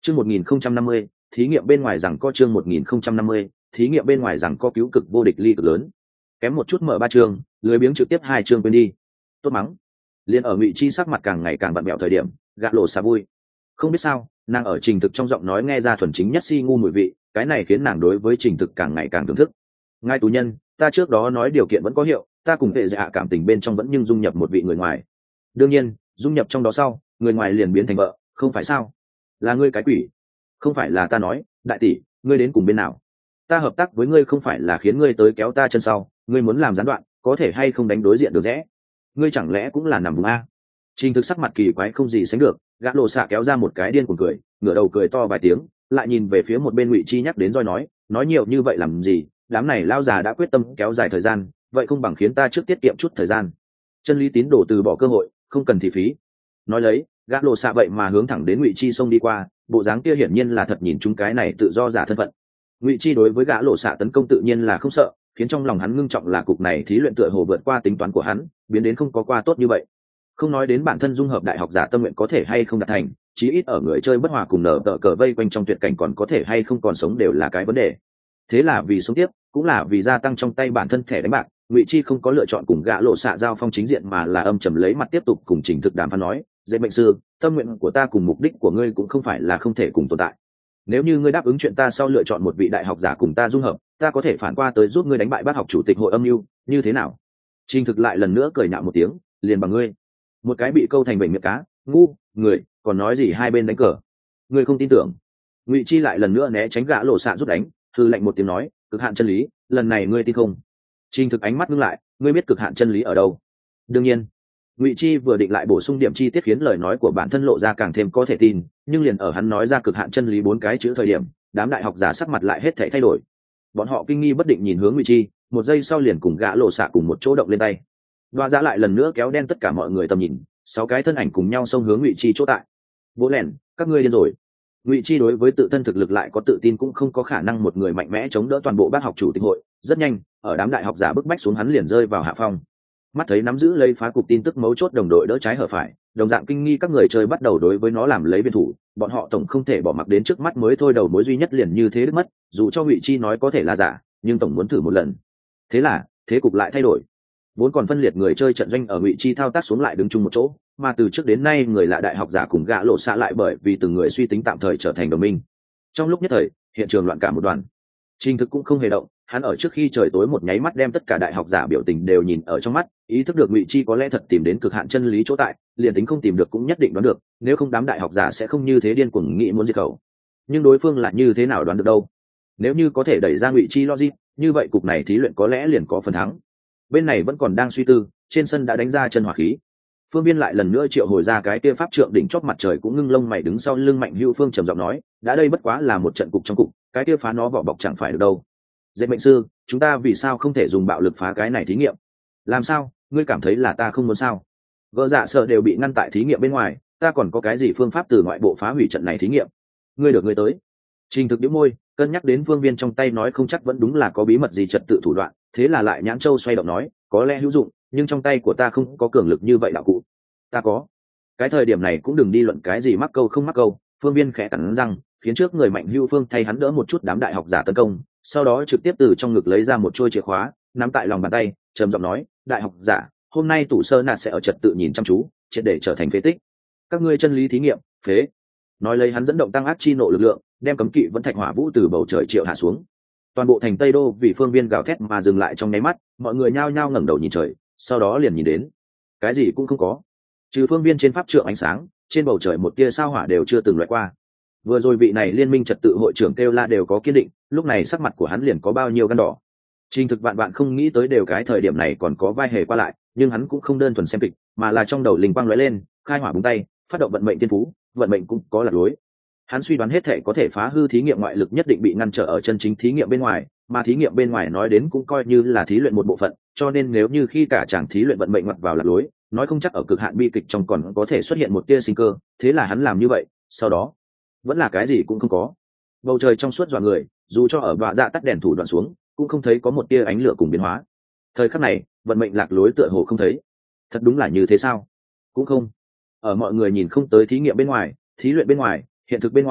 Chương 1050, thí nghiệm bên ngoài rằng có chương 1050, thí nghiệm bên ngoài rằng có cứu cực vô địch ly cực lớn. Kém một chút mở 3 chương, lười biếng trực tiếp 2 chương quên đi. Tốt mắng. Liên ở Ngụy Chi sắc mặt càng ngày càng vặn vẹo thời điểm, gạ lộ xà vui. Không biết sao, nàng ở Trình Thực trong giọng nói nghe ra thuần chính nhất si ngu mùi vị, cái này khiến nàng đối với Trình Thực càng ngày càng thưởng thức. Ngài tù nhân, ta trước đó nói điều kiện vẫn có hiệu, ta cùng vệ dạ cảm tình bên trong vẫn nhưng dung nhập một vị người ngoài. Đương nhiên, dung nhập trong đó sau, người ngoài liền biến thành vợ, không phải sao? Là ngươi cái quỷ. Không phải là ta nói, đại tỷ, ngươi đến cùng bên nào? Ta hợp tác với ngươi không phải là khiến ngươi tới kéo ta chân sau, ngươi muốn làm gián đoạn, có thể hay không đánh đối diện được rẽ? Ngươi chẳng lẽ cũng là nằm vùng a? Trình Thực sắc mặt kỳ quái không gì sánh được, gã lộ xạ kéo ra một cái điên cuồng cười, ngửa đầu cười to vài tiếng, lại nhìn về phía một bên Ngụy Chi nhắc đến roi nói nhiều như vậy làm gì? Đám này lao già đã quyết tâm kéo dài thời gian, vậy không bằng khiến ta trước tiết kiệm chút thời gian. Chân lý tín đồ từ bỏ cơ hội, không cần thị phí. Nói lấy, gã lộ xạ vậy mà hướng thẳng đến Ngụy Chi xông đi qua, bộ dáng kia hiển nhiên là thật nhìn chúng cái này tự do giả thân phận. Ngụy Chi đối với gã lộ xạ tấn công tự nhiên là không sợ, khiến trong lòng hắn ngưng trọng là cục này thí luyện tựa hồ vượt qua tính toán của hắn, biến đến không có qua tốt như vậy. Không nói đến bản thân dung hợp đại học giả tâm nguyện có thể hay không đạt thành, chí ít ở người chơi bất hòa cùng nở tờ cờ vây quanh trong tuyệt cảnh còn có thể hay không còn sống đều là cái vấn đề. Thế là vì sống tiếp, cũng là vì gia tăng trong tay bản thân thẻ đánh bạc, Ngụy Chi không có lựa chọn cùng gã lộ xạ giao phong chính diện mà là âm trầm lấy mặt tiếp tục cùng Trình Thực đàm phán nói, dễ mệnh sư, tâm nguyện của ta cùng mục đích của ngươi cũng không phải là không thể cùng tồn tại. Nếu như ngươi đáp ứng chuyện ta sau lựa chọn một vị đại học giả cùng ta dung hợp, ta có thể phản qua tới giúp ngươi đánh bại bác học chủ tịch hội âm mưu, như thế nào? Trình Thực lại lần nữa cười nhạo một tiếng, liền bằng ngươi, một cái bị câu thành bệnh miệng cá, ngu, người, còn nói gì hai bên đánh cờ? Ngươi không tin tưởng? Ngụy Chi lại lần nữa né tránh gã lộ xạ rút đánh, hư lệnh một tiếng nói, cực hạn chân lý, lần này ngươi tin không? Trình Thực ánh mắt ngưng lại, ngươi biết cực hạn chân lý ở đâu? Đương nhiên. Ngụy Chi vừa định lại bổ sung điểm chi tiết khiến lời nói của bản thân lộ ra càng thêm có thể tin, nhưng liền ở hắn nói ra cực hạn chân lý 4 cái chữ thời điểm, đám đại học giả sắc mặt lại hết thảy thay đổi. Bọn họ kinh nghi bất định nhìn hướng Ngụy Chi, một giây sau liền cùng gã lộ xạ cùng một chỗ động lên tay. Đoạ Giá lại lần nữa kéo đen tất cả mọi người tầm nhìn, 6 cái thân ảnh cùng nhau xông hướng Ngụy Chi chỗ tại. Bố lẻn, các ngươi điên rồi. Ngụy Chi đối với tự thân thực lực lại có tự tin cũng không có khả năng một người mạnh mẽ chống đỡ toàn bộ bác học chủ tịch hội, rất nhanh, ở đám đại học giả bức bách xuống hắn liền rơi vào hạ phong. Mắt thấy nắm giữ lấy phá cục tin tức mấu chốt đồng đội đỡ trái hở phải, đồng dạng kinh nghi các người chơi bắt đầu đối với nó làm lấy biên thủ, bọn họ tổng không thể bỏ mặc đến trước mắt mới thôi đầu mối duy nhất liền như thế đứt mất, dù cho Ngụy Chi nói có thể là giả, nhưng tổng muốn thử một lần. Thế là, thế cục lại thay đổi. Vốn còn phân liệt người chơi trận doanh ở Ngụy Chi thao tác xuống lại đứng chung một chỗ, mà từ trước đến nay người lạ đại học giả cùng gã lộ xạ lại bởi vì từng người suy tính tạm thời trở thành đồng minh. Trong lúc nhất thời, hiện trường loạn cả một đoàn. Trình Thực cũng không hề động, hắn ở trước khi trời tối một nháy mắt đem tất cả đại học giả biểu tình đều nhìn ở trong mắt, ý thức được Ngụy Chi có lẽ thật tìm đến cực hạn chân lý chỗ tại, liền tính không tìm được cũng nhất định đoán được, nếu không đám đại học giả sẽ không như thế điên cuồng nghĩ muốn diệt khẩu. Nhưng đối phương là như thế nào đoán được đâu? Nếu như có thể đẩy ra Ngụy Chi logic, như vậy cục này thí luyện có lẽ liền có phần thắng. Bên này vẫn còn đang suy tư, trên sân đã đánh ra chân hỏa khí. Phương Viên lại lần nữa triệu hồi ra cái kia pháp trượng đỉnh chóp mặt trời cũng ngưng lông mày đứng sau lưng Mạnh Hữu Phương trầm giọng nói, đã đây bất quá là một trận cục trong cục, cái kia phá nó vỏ bọc chẳng phải được đâu. Dệt mệnh sư, chúng ta vì sao không thể dùng bạo lực phá cái này thí nghiệm? Làm sao? Ngươi cảm thấy là ta không muốn sao? Gỡ dạ sợ đều bị ngăn tại thí nghiệm bên ngoài, ta còn có cái gì phương pháp từ ngoại bộ phá hủy trận này thí nghiệm? Ngươi được ngươi tới. Trình Thực nhíu môi, cân nhắc đến Phương Viên trong tay nói không chắc vẫn đúng là có bí mật gì trật tự thủ đoạn, thế là lại nhãn châu xoay động nói, có lẽ hữu dụng, nhưng trong tay của ta không có cường lực như vậy đạo cụ. Ta có. Cái thời điểm này cũng đừng đi luận cái gì mắc câu không mắc câu, Phương Viên khẽ cắn răng, khiến trước người Mạnh Hữu Phương thay hắn đỡ một chút đám đại học giả tấn công, sau đó trực tiếp từ trong ngực lấy ra một chuôi chìa khóa, nắm tại lòng bàn tay, trầm giọng nói, đại học giả, hôm nay tủ sơ nạt sẽ ở trật tự nhìn chăm chú, triệt để trở thành phế tích. Các ngươi chân lý thí nghiệm, phế. Nói lấy hắn dẫn động tăng ác chi nộ lực lượng, đem cấm kỵ vẫn thạch hỏa vũ từ bầu trời triệu hạ xuống. Toàn bộ thành Tây Đô vì Phương Viên gào thét mà dừng lại trong nháy mắt, mọi người nhao nhao ngẩng đầu nhìn trời, sau đó liền nhìn đến, cái gì cũng không có, trừ Phương Viên trên pháp trượng ánh sáng, trên bầu trời một tia sao hỏa đều chưa từng loại qua. Vừa rồi vị này liên minh trật tự hội trưởng kêu la đều có kiên định, lúc này sắc mặt của hắn liền có bao nhiêu gan đỏ. Trình Thực vạn không nghĩ tới đều cái thời điểm này còn có vai hề qua lại, nhưng hắn cũng không đơn thuần xem kịch, mà là trong đầu linh quang lóe lên, khai hỏa búng tay, phát động vận mệnh thiên phú, vận mệnh cũng có lạc lối. Hắn suy đoán hết thể có thể phá hư thí nghiệm ngoại lực nhất định bị ngăn trở ở chân chính thí nghiệm bên ngoài, mà thí nghiệm bên ngoài nói đến cũng coi như là thí luyện một bộ phận, cho nên nếu như khi cả chàng thí luyện vận mệnh ngoặt vào lạc lối, nói không chắc ở cực hạn bi kịch trong còn có thể xuất hiện một tia sinh cơ, thế là hắn làm như vậy, sau đó vẫn là cái gì cũng không có. Bầu trời trong suốt dọa người, dù cho ở Đoạ Dạ tắt đèn thủ đoạn xuống, cũng không thấy có một tia ánh lửa cùng biến hóa. Thời khắc này, vận mệnh lạc lối tựa hồ không thấy. Thật đúng là như thế sao? Cũng không. Ở mọi người nhìn không tới thí nghiệm bên ngoài, thí luyện bên ngoài, hiện thực bên ngoài,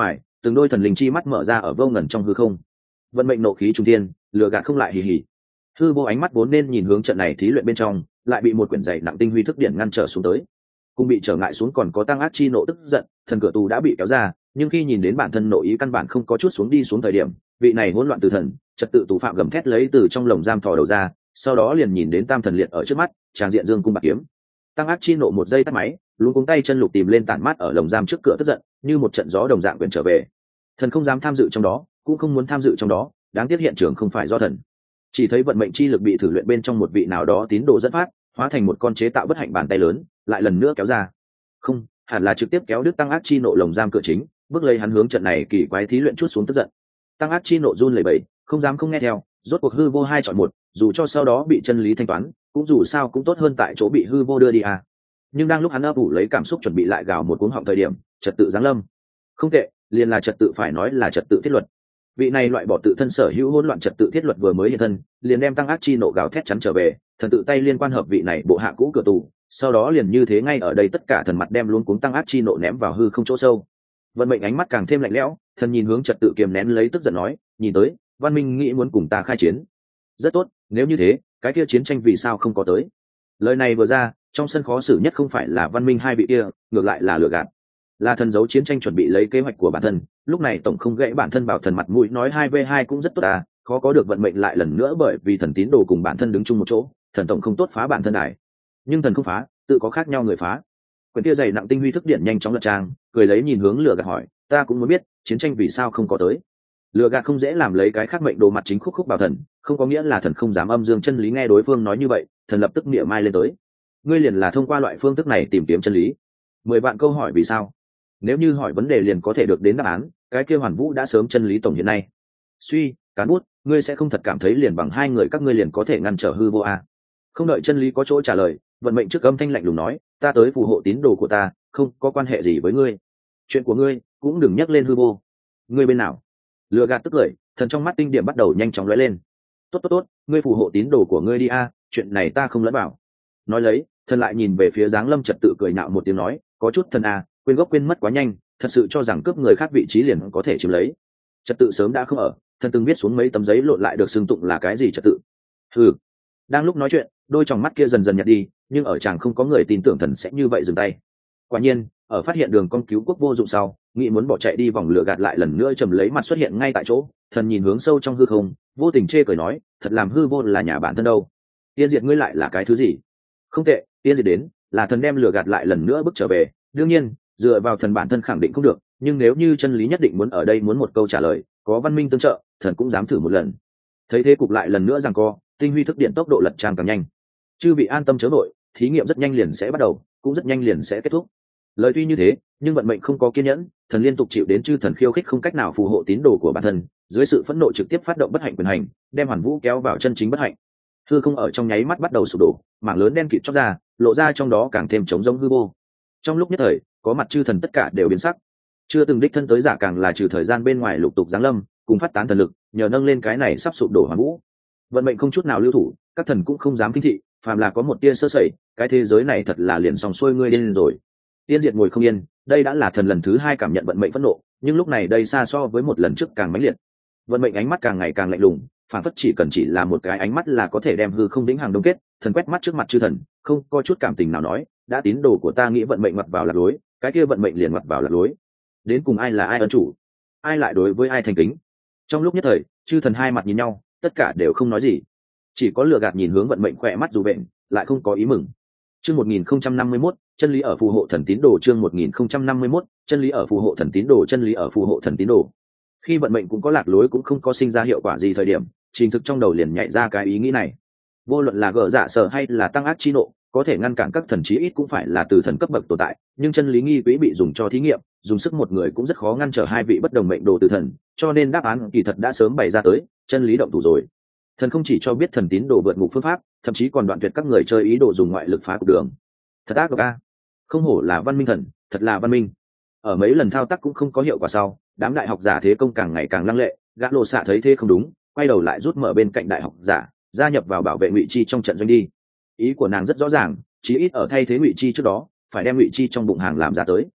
từng đôi thần linh chi mắt mở ra ở vô ngần trong hư không. Vận mệnh nộ khí trung thiên, lừa gạt không lại hì hì. Hư vô ánh mắt vốn nên nhìn hướng trận này thí luyện bên trong, lại bị một quyển dày nặng tinh huy thức điện ngăn trở xuống tới. Cùng bị trở ngại xuống còn có tăng ác chi nộ tức giận, thần cửa tù đã bị kéo ra, nhưng khi nhìn đến bản thân nội ý căn bản không có chút xuống đi xuống thời điểm, vị này hỗn loạn từ thần, trật tự tù phạm gầm thét lấy từ trong lồng giam thò đầu ra, sau đó liền nhìn đến tam thần liệt ở trước mắt, tràng diện dương cung bạc kiếm. Tăng ác chi nộ một giây tắt máy, luống cuống tay chân lục tìm lên tản mát ở lồng giam trước cửa tức giận, như một trận gió đồng dạng quyển trở về. Thần không dám tham dự trong đó, cũng không muốn tham dự trong đó, đáng tiếc hiện trường không phải do thần. Chỉ thấy vận mệnh chi lực bị thử luyện bên trong một vị nào đó tín đồ dẫn phát, hóa thành một con chế tạo bất hạnh bàn tay lớn, lại lần nữa kéo ra. Không, hẳn là trực tiếp kéo đứt tăng ác chi nộ lồng giam cửa chính, bước lấy hắn hướng trận này kỳ quái thí luyện chút xuống tức giận. Tăng ác chi nộ run lẩy bẩy, không dám không nghe theo, rốt cuộc hư vô hai chọn một, dù cho sau đó bị chân lý thanh toán, cũng dù sao cũng tốt hơn tại chỗ bị hư vô đưa đi à. Nhưng đang lúc hắn ấp ủ lấy cảm xúc chuẩn bị lại gào một cuống họng thời điểm, trật tự giáng lâm. Không tệ, liền là trật tự, phải nói là trật tự thiết luật. Vị này loại bỏ tự thân sở hữu hỗn loạn trật tự thiết luật vừa mới hiện thân, liền đem tăng ác chi nộ gào thét chắn trở về, thần tự tay liên quan hợp vị này bộ hạ cũ cửa tù, sau đó liền như thế ngay ở đây tất cả thần mặt đem luôn cuống tăng ác chi nộ ném vào hư không chỗ sâu. Vận mệnh ánh mắt càng thêm lạnh lẽo, thần nhìn hướng trật tự kiềm nén lấy tức giận nói, nhìn tới văn minh nghĩ muốn cùng ta khai chiến. Rất tốt, nếu như thế, cái kia chiến tranh vì sao không có tới? Lời này vừa ra, trong sân khó xử nhất không phải là văn minh hai vị kia, ngược lại là lừa gạt. Là thần giấu chiến tranh chuẩn bị lấy kế hoạch của bản thân, lúc này tổng không gãy bản thân vào thần mặt mũi nói 2v2 cũng rất tốt à, khó có được vận mệnh lại lần nữa bởi vì thần tín đồ cùng bản thân đứng chung một chỗ, thần tổng không tốt phá bản thân đài. Nhưng thần không phá, tự có khác nhau người phá. Quyển kia dày nặng tinh huy thức điện nhanh chóng lật trang, cười lấy nhìn hướng lừa gạt hỏi, ta cũng muốn biết, chiến tranh vì sao không có tới. Lừa gạt không dễ làm lấy cái khác mệnh đồ mặt chính khúc khúc vào thần, không có nghĩa là thần không dám âm dương chân lý. Nghe đối phương nói như vậy, thần lập tức niệm mai lên tới. Ngươi liền là thông qua loại phương thức này tìm kiếm chân lý. 10 vạn câu hỏi vì sao? Nếu như hỏi vấn đề liền có thể được đến đáp án, cái kia Hoàn Vũ đã sớm chân lý tổng hiện nay. Suy, cán bút, ngươi sẽ không thật cảm thấy liền bằng hai người các ngươi liền có thể ngăn trở hư vô à? Không đợi chân lý có chỗ trả lời, vận mệnh trước âm thanh lạnh lùng nói, ta tới phù hộ tín đồ của ta, không có quan hệ gì với ngươi. Chuyện của ngươi cũng đừng nhắc lên hư vô. Ngươi bên nào? Lừa gạt tức cười, thần trong mắt tinh điểm bắt đầu nhanh chóng lóe lên. Tốt tốt tốt, ngươi phù hộ tín đồ của ngươi đi a, chuyện này ta không lẫn vào. Nói lấy, thần lại nhìn về phía Giáng Lâm trật tự cười nạo một tiếng nói, có chút thần à, quên gốc quên mất quá nhanh, thật sự cho rằng cướp người khác vị trí liền có thể chiếm lấy. Trật tự sớm đã không ở, thần từng viết xuống mấy tấm giấy lộn lại được xưng tụng là cái gì trật tự. Hừ. Đang lúc nói chuyện, đôi tròng mắt kia dần dần nhạt đi, nhưng ở chàng không có người tin tưởng thần sẽ như vậy dừng tay. Quả nhiên, ở phát hiện đường con cứu quốc vô dụng sau, nghĩ muốn bỏ chạy đi vòng lửa gạt lại lần nữa trầm lấy mặt xuất hiện ngay tại chỗ, thần nhìn hướng sâu trong hư không, vô tình chê cười nói, thật làm hư vô là nhà bản thân đâu. Tiên diệt ngươi lại là cái thứ gì? Không tệ, tiên diệt đến, là thần đem lửa gạt lại lần nữa bước trở về, đương nhiên, dựa vào thần bản thân khẳng định không được, nhưng nếu như chân lý nhất định muốn ở đây muốn một câu trả lời, có văn minh tương trợ, thần cũng dám thử một lần. Thấy thế cục lại lần nữa giằng co, tinh huy thức điện tốc độ lật trang càng nhanh. Chư vị an tâm chớ vội, thí nghiệm rất nhanh liền sẽ bắt đầu, cũng rất nhanh liền sẽ kết thúc. Lời tuy như thế, nhưng vận mệnh không có kiên nhẫn, thần liên tục chịu đến chư thần khiêu khích không cách nào phù hộ tín đồ của bản thân, dưới sự phẫn nộ trực tiếp phát động bất hạnh quyền hành, đem Hoàn Vũ kéo vào chân chính bất hạnh. Hư không ở trong nháy mắt bắt đầu sụp đổ, mảng lớn đen kịt chóc ra, lộ ra trong đó càng thêm trống rỗng hư vô. Trong lúc nhất thời, có mặt chư thần tất cả đều biến sắc. Chưa từng đích thân tới giả càng là trừ thời gian bên ngoài lục tục giáng lâm, cùng phát tán thần lực, nhờ nâng lên cái này sắp sụp đổ Hoàn Vũ. Vận mệnh không chút nào lưu thủ, các thần cũng không dám kinh thị, phàm là có một tia sơ sẩy, cái thế giới này thật là liền xong xuôi ngươi điên rồi. Tiên diệt ngồi không yên, đây đã là thần lần thứ 2 cảm nhận vận mệnh phẫn nộ, nhưng lúc này đây xa so với một lần trước càng mãnh liệt. Vận mệnh ánh mắt càng ngày càng lạnh lùng, phản phất chỉ cần chỉ là một cái ánh mắt là có thể đem hư không vĩnh hằng đông kết. Thần quét mắt trước mặt chư thần, không có chút cảm tình nào nói, đã tín đồ của ta nghĩ vận mệnh ngoặt vào lạc lối, cái kia vận mệnh liền ngoặt vào lạc lối. Đến cùng ai là ai ân chủ, ai lại đối với ai thành kính? Trong lúc nhất thời, chư thần hai mặt nhìn nhau, tất cả đều không nói gì, chỉ có lừa gạt nhìn hướng vận mệnh khỏe mắt dù bệnh, lại không có ý mừng. Chương 1051, chân lý ở phù hộ thần tín đồ. Chương 1051, chân lý ở phù hộ thần tín đồ. Chân lý ở phù hộ thần tín đồ. Khi vận mệnh cũng có lạc lối cũng không có sinh ra hiệu quả gì thời điểm, trình thực trong đầu liền nhảy ra cái ý nghĩ này. Vô luận là gở dạ sở hay là tăng ác chi nộ, có thể ngăn cản các thần chí ít cũng phải là từ thần cấp bậc tồn tại, nhưng chân lý nghi quỹ bị dùng cho thí nghiệm, dùng sức một người cũng rất khó ngăn trở hai vị bất đồng mệnh đồ từ thần, cho nên đáp án kỳ thật đã sớm bày ra tới, chân lý động thủ rồi. Thần không chỉ cho biết thần tín đồ vượt ngục phương pháp, thậm chí còn đoạn tuyệt các người chơi ý đồ dùng ngoại lực phá cục đường. Thật ác độc a! Không hổ là văn minh thần, thật là văn minh. Ở mấy lần thao tác cũng không có hiệu quả sau, đám đại học giả thế công càng ngày càng lăng lệ, gã lộ xạ thấy thế không đúng, quay đầu lại rút mở bên cạnh đại học giả, gia nhập vào bảo vệ Ngụy Chi trong trận doanh đi. Ý của nàng rất rõ ràng, chí ít ở thay thế Ngụy Chi trước đó, phải đem Ngụy Chi trong bụng hàng làm ra tới.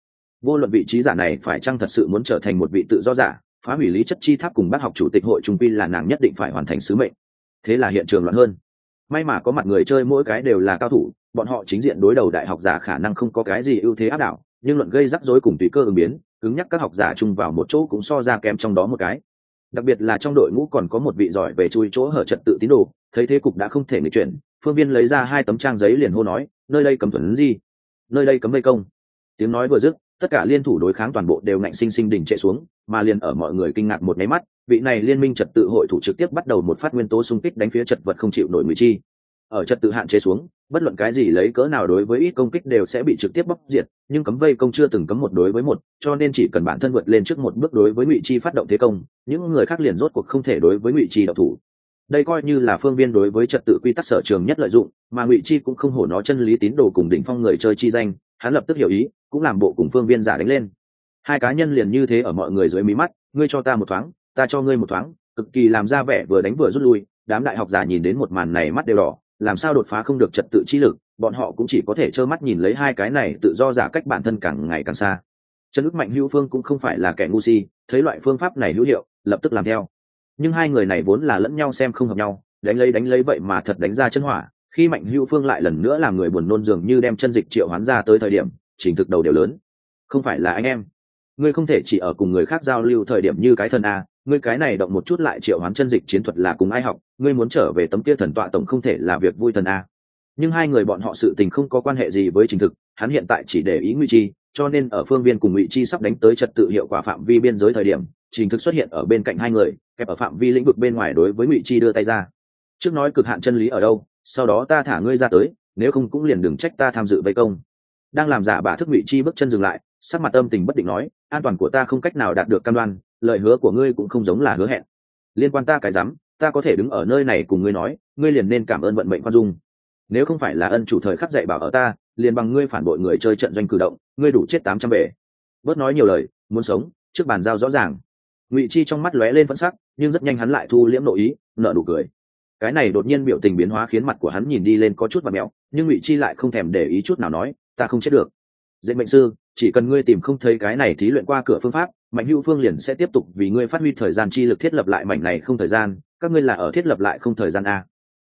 vô luận vị trí giả này phải chăng thật sự muốn trở thành một vị tự do giả, phá hủy lý chất chi tháp cùng bác học chủ tịch hội trung quy là nàng nhất định phải hoàn thành sứ mệnh. Thế là hiện trường loạn hơn. May mà có mặt người chơi mỗi cái đều là cao thủ, bọn họ chính diện đối đầu đại học giả khả năng không có cái gì ưu thế áp đảo, nhưng luận gây rắc rối cùng tùy cơ ứng biến, cứng nhắc các học giả chung vào một chỗ cũng so ra kém trong đó một cái. Đặc biệt là trong đội ngũ còn có một vị giỏi về chui chỗ hở trật tự tín đồ, thấy thế cục đã không thể nghịch chuyển, Phương Viên lấy ra 2 tấm trang giấy liền hô nói, nơi đây cấm thuần gì, nơi đây cấm vây công. Tiếng nói vừa dứt, tất cả liên thủ đối kháng toàn bộ đều ngạnh sinh sinh đỉnh trệ xuống, mà liền ở mọi người kinh ngạc một cái mắt, vị này liên minh trật tự hội thủ trực tiếp bắt đầu một phát nguyên tố xung kích đánh phía trật vật không chịu nổi Ngụy Chi. Ở trật tự hạn chế xuống, bất luận cái gì lấy cỡ nào đối với ít công kích đều sẽ bị trực tiếp bóc diệt, nhưng cấm vây công chưa từng cấm một đối với một, cho nên chỉ cần bản thân vượt lên trước một bước đối với Ngụy Chi phát động thế công, những người khác liền rốt cuộc không thể đối với Ngụy Chi động thủ. Đây coi như là Phương Viên đối với trật tự quy tắc sở trường nhất lợi dụng, mà Ngụy Chi cũng không hổ nó chân lý tín đồ cùng đỉnh phong người chơi chi danh, hắn lập tức hiểu ý, cũng làm bộ cùng Phương Viên giả đánh lên. Hai cá nhân liền như thế ở mọi người dưới mí mắt, ngươi cho ta một thoáng, ta cho ngươi một thoáng, cực kỳ làm ra vẻ vừa đánh vừa rút lui. Đám đại học giả nhìn đến một màn này mắt đều đỏ, làm sao đột phá không được trật tự chi lực, bọn họ cũng chỉ có thể trơ mắt nhìn lấy hai cái này tự do giả cách bản thân càng ngày càng xa. Trần Ức Mạnh Hữu Phương cũng không phải là kẻ ngu si, thấy loại phương pháp này hữu hiệu, lập tức làm theo. Nhưng hai người này vốn là lẫn nhau xem không hợp nhau, đánh lấy vậy mà thật đánh ra chân hỏa. Khi Mạnh Hữu Phương lại lần nữa làm người buồn nôn dường như đem chân dịch triệu hoán ra tới thời điểm, trình thực đầu đều lớn. Không phải là anh em, ngươi không thể chỉ ở cùng người khác giao lưu thời điểm như cái thần a, ngươi cái này động một chút lại triệu hoán chân dịch chiến thuật là cùng ai học, ngươi muốn trở về tấm kia thần tọa tổng không thể là việc vui thần a. Nhưng hai người bọn họ sự tình không có quan hệ gì với trình thực, hắn hiện tại chỉ để ý Ngụy Chi, cho nên ở Phương Viên cùng Ngụy Chi sắp đánh tới trật tự hiệu quả phạm vi biên giới thời điểm, trình thực xuất hiện ở bên cạnh hai người, kẹp ở phạm vi lĩnh vực bên ngoài đối với Ngụy Chi đưa tay ra. Trước nói cực hạn chân lý ở đâu, sau đó ta thả ngươi ra tới, nếu không cũng liền đừng trách ta tham dự vây công. Đang làm giả bả thức Ngụy Chi bước chân dừng lại, sắc mặt âm tình bất định nói, an toàn của ta không cách nào đạt được cam đoan, lời hứa của ngươi cũng không giống là hứa hẹn. Liên quan ta cái rắm, ta có thể đứng ở nơi này cùng ngươi nói, ngươi liền nên cảm ơn vận mệnh khoan dung. Nếu không phải là ân chủ thời khắc dạy bảo ở ta, liền bằng ngươi phản bội người chơi trận doanh cử động, ngươi đủ chết 800 bể. Bớt nói nhiều lời, muốn sống, trước bàn giao rõ ràng. Ngụy Chi trong mắt lóe lên phẫn sắc, nhưng rất nhanh hắn lại thu liễm nội ý, nở nụ cười. Cái này đột nhiên biểu tình biến hóa khiến mặt của hắn nhìn đi lên có chút vặn mèo, nhưng Ngụy Chi lại không thèm để ý chút nào nói, ta không chết được. Dạy mệnh sư, chỉ cần ngươi tìm không thấy cái này thí luyện qua cửa phương pháp, Mạnh Hữu Phương liền sẽ tiếp tục vì ngươi phát huy thời gian chi lực thiết lập lại mảnh này không thời gian, các ngươi là ở thiết lập lại không thời gian a.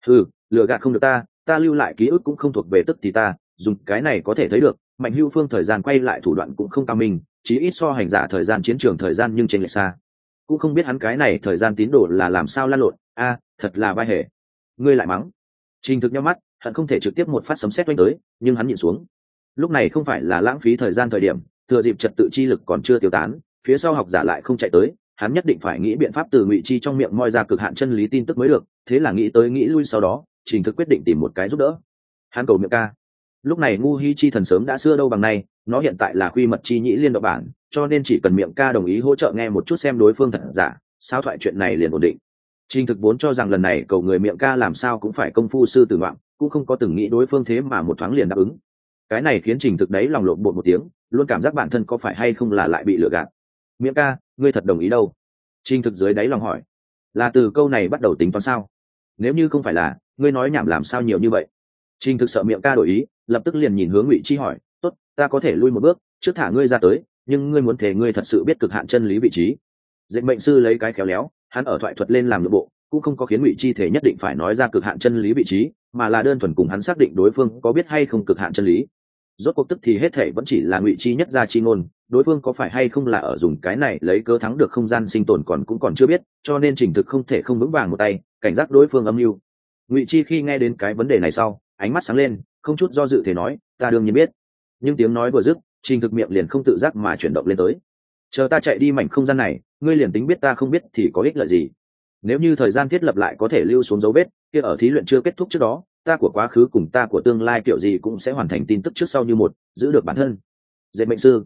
Lừa gạt không được ta lưu lại ký ức cũng không thuộc về tức thì ta, dùng cái này có thể thấy được, Mạnh Hữu Phương thời gian quay lại thủ đoạn cũng không cao minh, chí ít so hành giả thời gian chiến trường thời gian nhưng chênh lệch xa. Cũng không biết hắn cái này thời gian tín đồ là làm sao lăn lộn, thật là vai hề. Ngươi lại mắng. Trình Thực nhắm mắt, hắn không thể trực tiếp một phát sấm sét oanh tới, nhưng hắn nhịn xuống. Lúc này không phải là lãng phí thời gian thời điểm, thừa dịp trật tự chi lực còn chưa tiêu tán, phía sau học giả lại không chạy tới, hắn nhất định phải nghĩ biện pháp từ Ngụy Chi trong miệng moi ra cực hạn chân lý tin tức mới được. Thế là nghĩ tới nghĩ lui, sau đó Trình Thực quyết định tìm một cái giúp đỡ. Hắn cầu miệng ca. Lúc này ngu hi chi thần sớm đã xưa đâu bằng nay, nó hiện tại là khuy mật chi nhĩ liên động bản, cho nên chỉ cần miệng ca đồng ý hỗ trợ nghe một chút xem đối phương thật giả, sao thoại chuyện này liền ổn định. Trình Thực vốn cho rằng lần này cầu người miệng ca làm sao cũng phải công phu sư tử ngoạm, cũng không có từng nghĩ đối phương thế mà một thoáng liền đáp ứng. Cái này khiến Trình Thực đấy lòng lộn bột một tiếng, luôn cảm giác bản thân có phải hay không là lại bị lừa gạt. Miệng ca, ngươi thật đồng ý đâu? Trình Thực dưới đáy lòng hỏi. Là từ câu này bắt đầu tính toán sao? Nếu như không phải là, ngươi nói nhảm làm sao nhiều như vậy? Trình Thực sợ miệng ca đổi ý, lập tức liền nhìn hướng Ngụy Chi hỏi, tốt, ta có thể lui một bước, trước thả ngươi ra tới, nhưng ngươi muốn thể ngươi thật sự biết cực hạn chân lý vị trí. Dạy mệnh sư lấy cái khéo léo, hắn ở thoại thuật lên làm nội bộ, cũng không có khiến Ngụy Chi thể nhất định phải nói ra cực hạn chân lý vị trí, mà là đơn thuần cùng hắn xác định đối phương có biết hay không cực hạn chân lý. Rốt cuộc tức thì hết thể vẫn chỉ là Ngụy Chi nhất ra chi ngôn, đối phương có phải hay không là ở dùng cái này lấy cớ thắng được không gian sinh tồn còn chưa biết, cho nên Trình Thực không thể không vững vàng một tay, cảnh giác đối phương âm mưu. Ngụy Chi khi nghe đến cái vấn đề này sau, ánh mắt sáng lên, không chút do dự thể nói, ta đương nhiên biết. Nhưng tiếng nói vừa dứt, Trình Thực miệng liền không tự giác mà chuyển động lên tới. Chờ ta chạy đi mảnh không gian này, ngươi liền tính biết ta không biết thì có ích lợi gì? Nếu như thời gian thiết lập lại có thể lưu xuống dấu vết, kia ở thí luyện chưa kết thúc trước đó, ta của quá khứ cùng ta của tương lai kiểu gì cũng sẽ hoàn thành tin tức trước sau như một, giữ được bản thân. Dạy mệnh sư,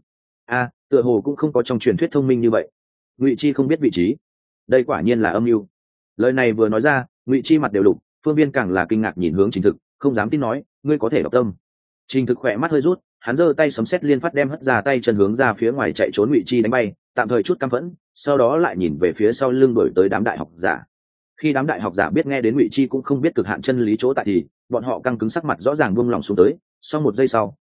tựa hồ cũng không có trong truyền thuyết thông minh như vậy. Ngụy Chi không biết vị trí, đây quả nhiên là âm mưu. Lời này vừa nói ra, Ngụy Chi mặt đều lục, Phương Viên càng là kinh ngạc nhìn hướng Trình Thực, không dám tin nói, ngươi có thể đọc tâm. Trình Thực khỏe mắt hơi rút, hắn giơ tay sấm sét liên phát đem hất ra tay chân hướng ra phía ngoài chạy trốn Ngụy Chi đánh bay, tạm thời chút căm phẫn, sau đó lại nhìn về phía sau lưng đuổi tới đám đại học giả. Khi đám đại học giả biết nghe đến Ngụy Chi cũng không biết cực hạn chân lý chỗ tại thì bọn họ căng cứng sắc mặt rõ ràng buông lòng xuống tới. Sau một giây sau,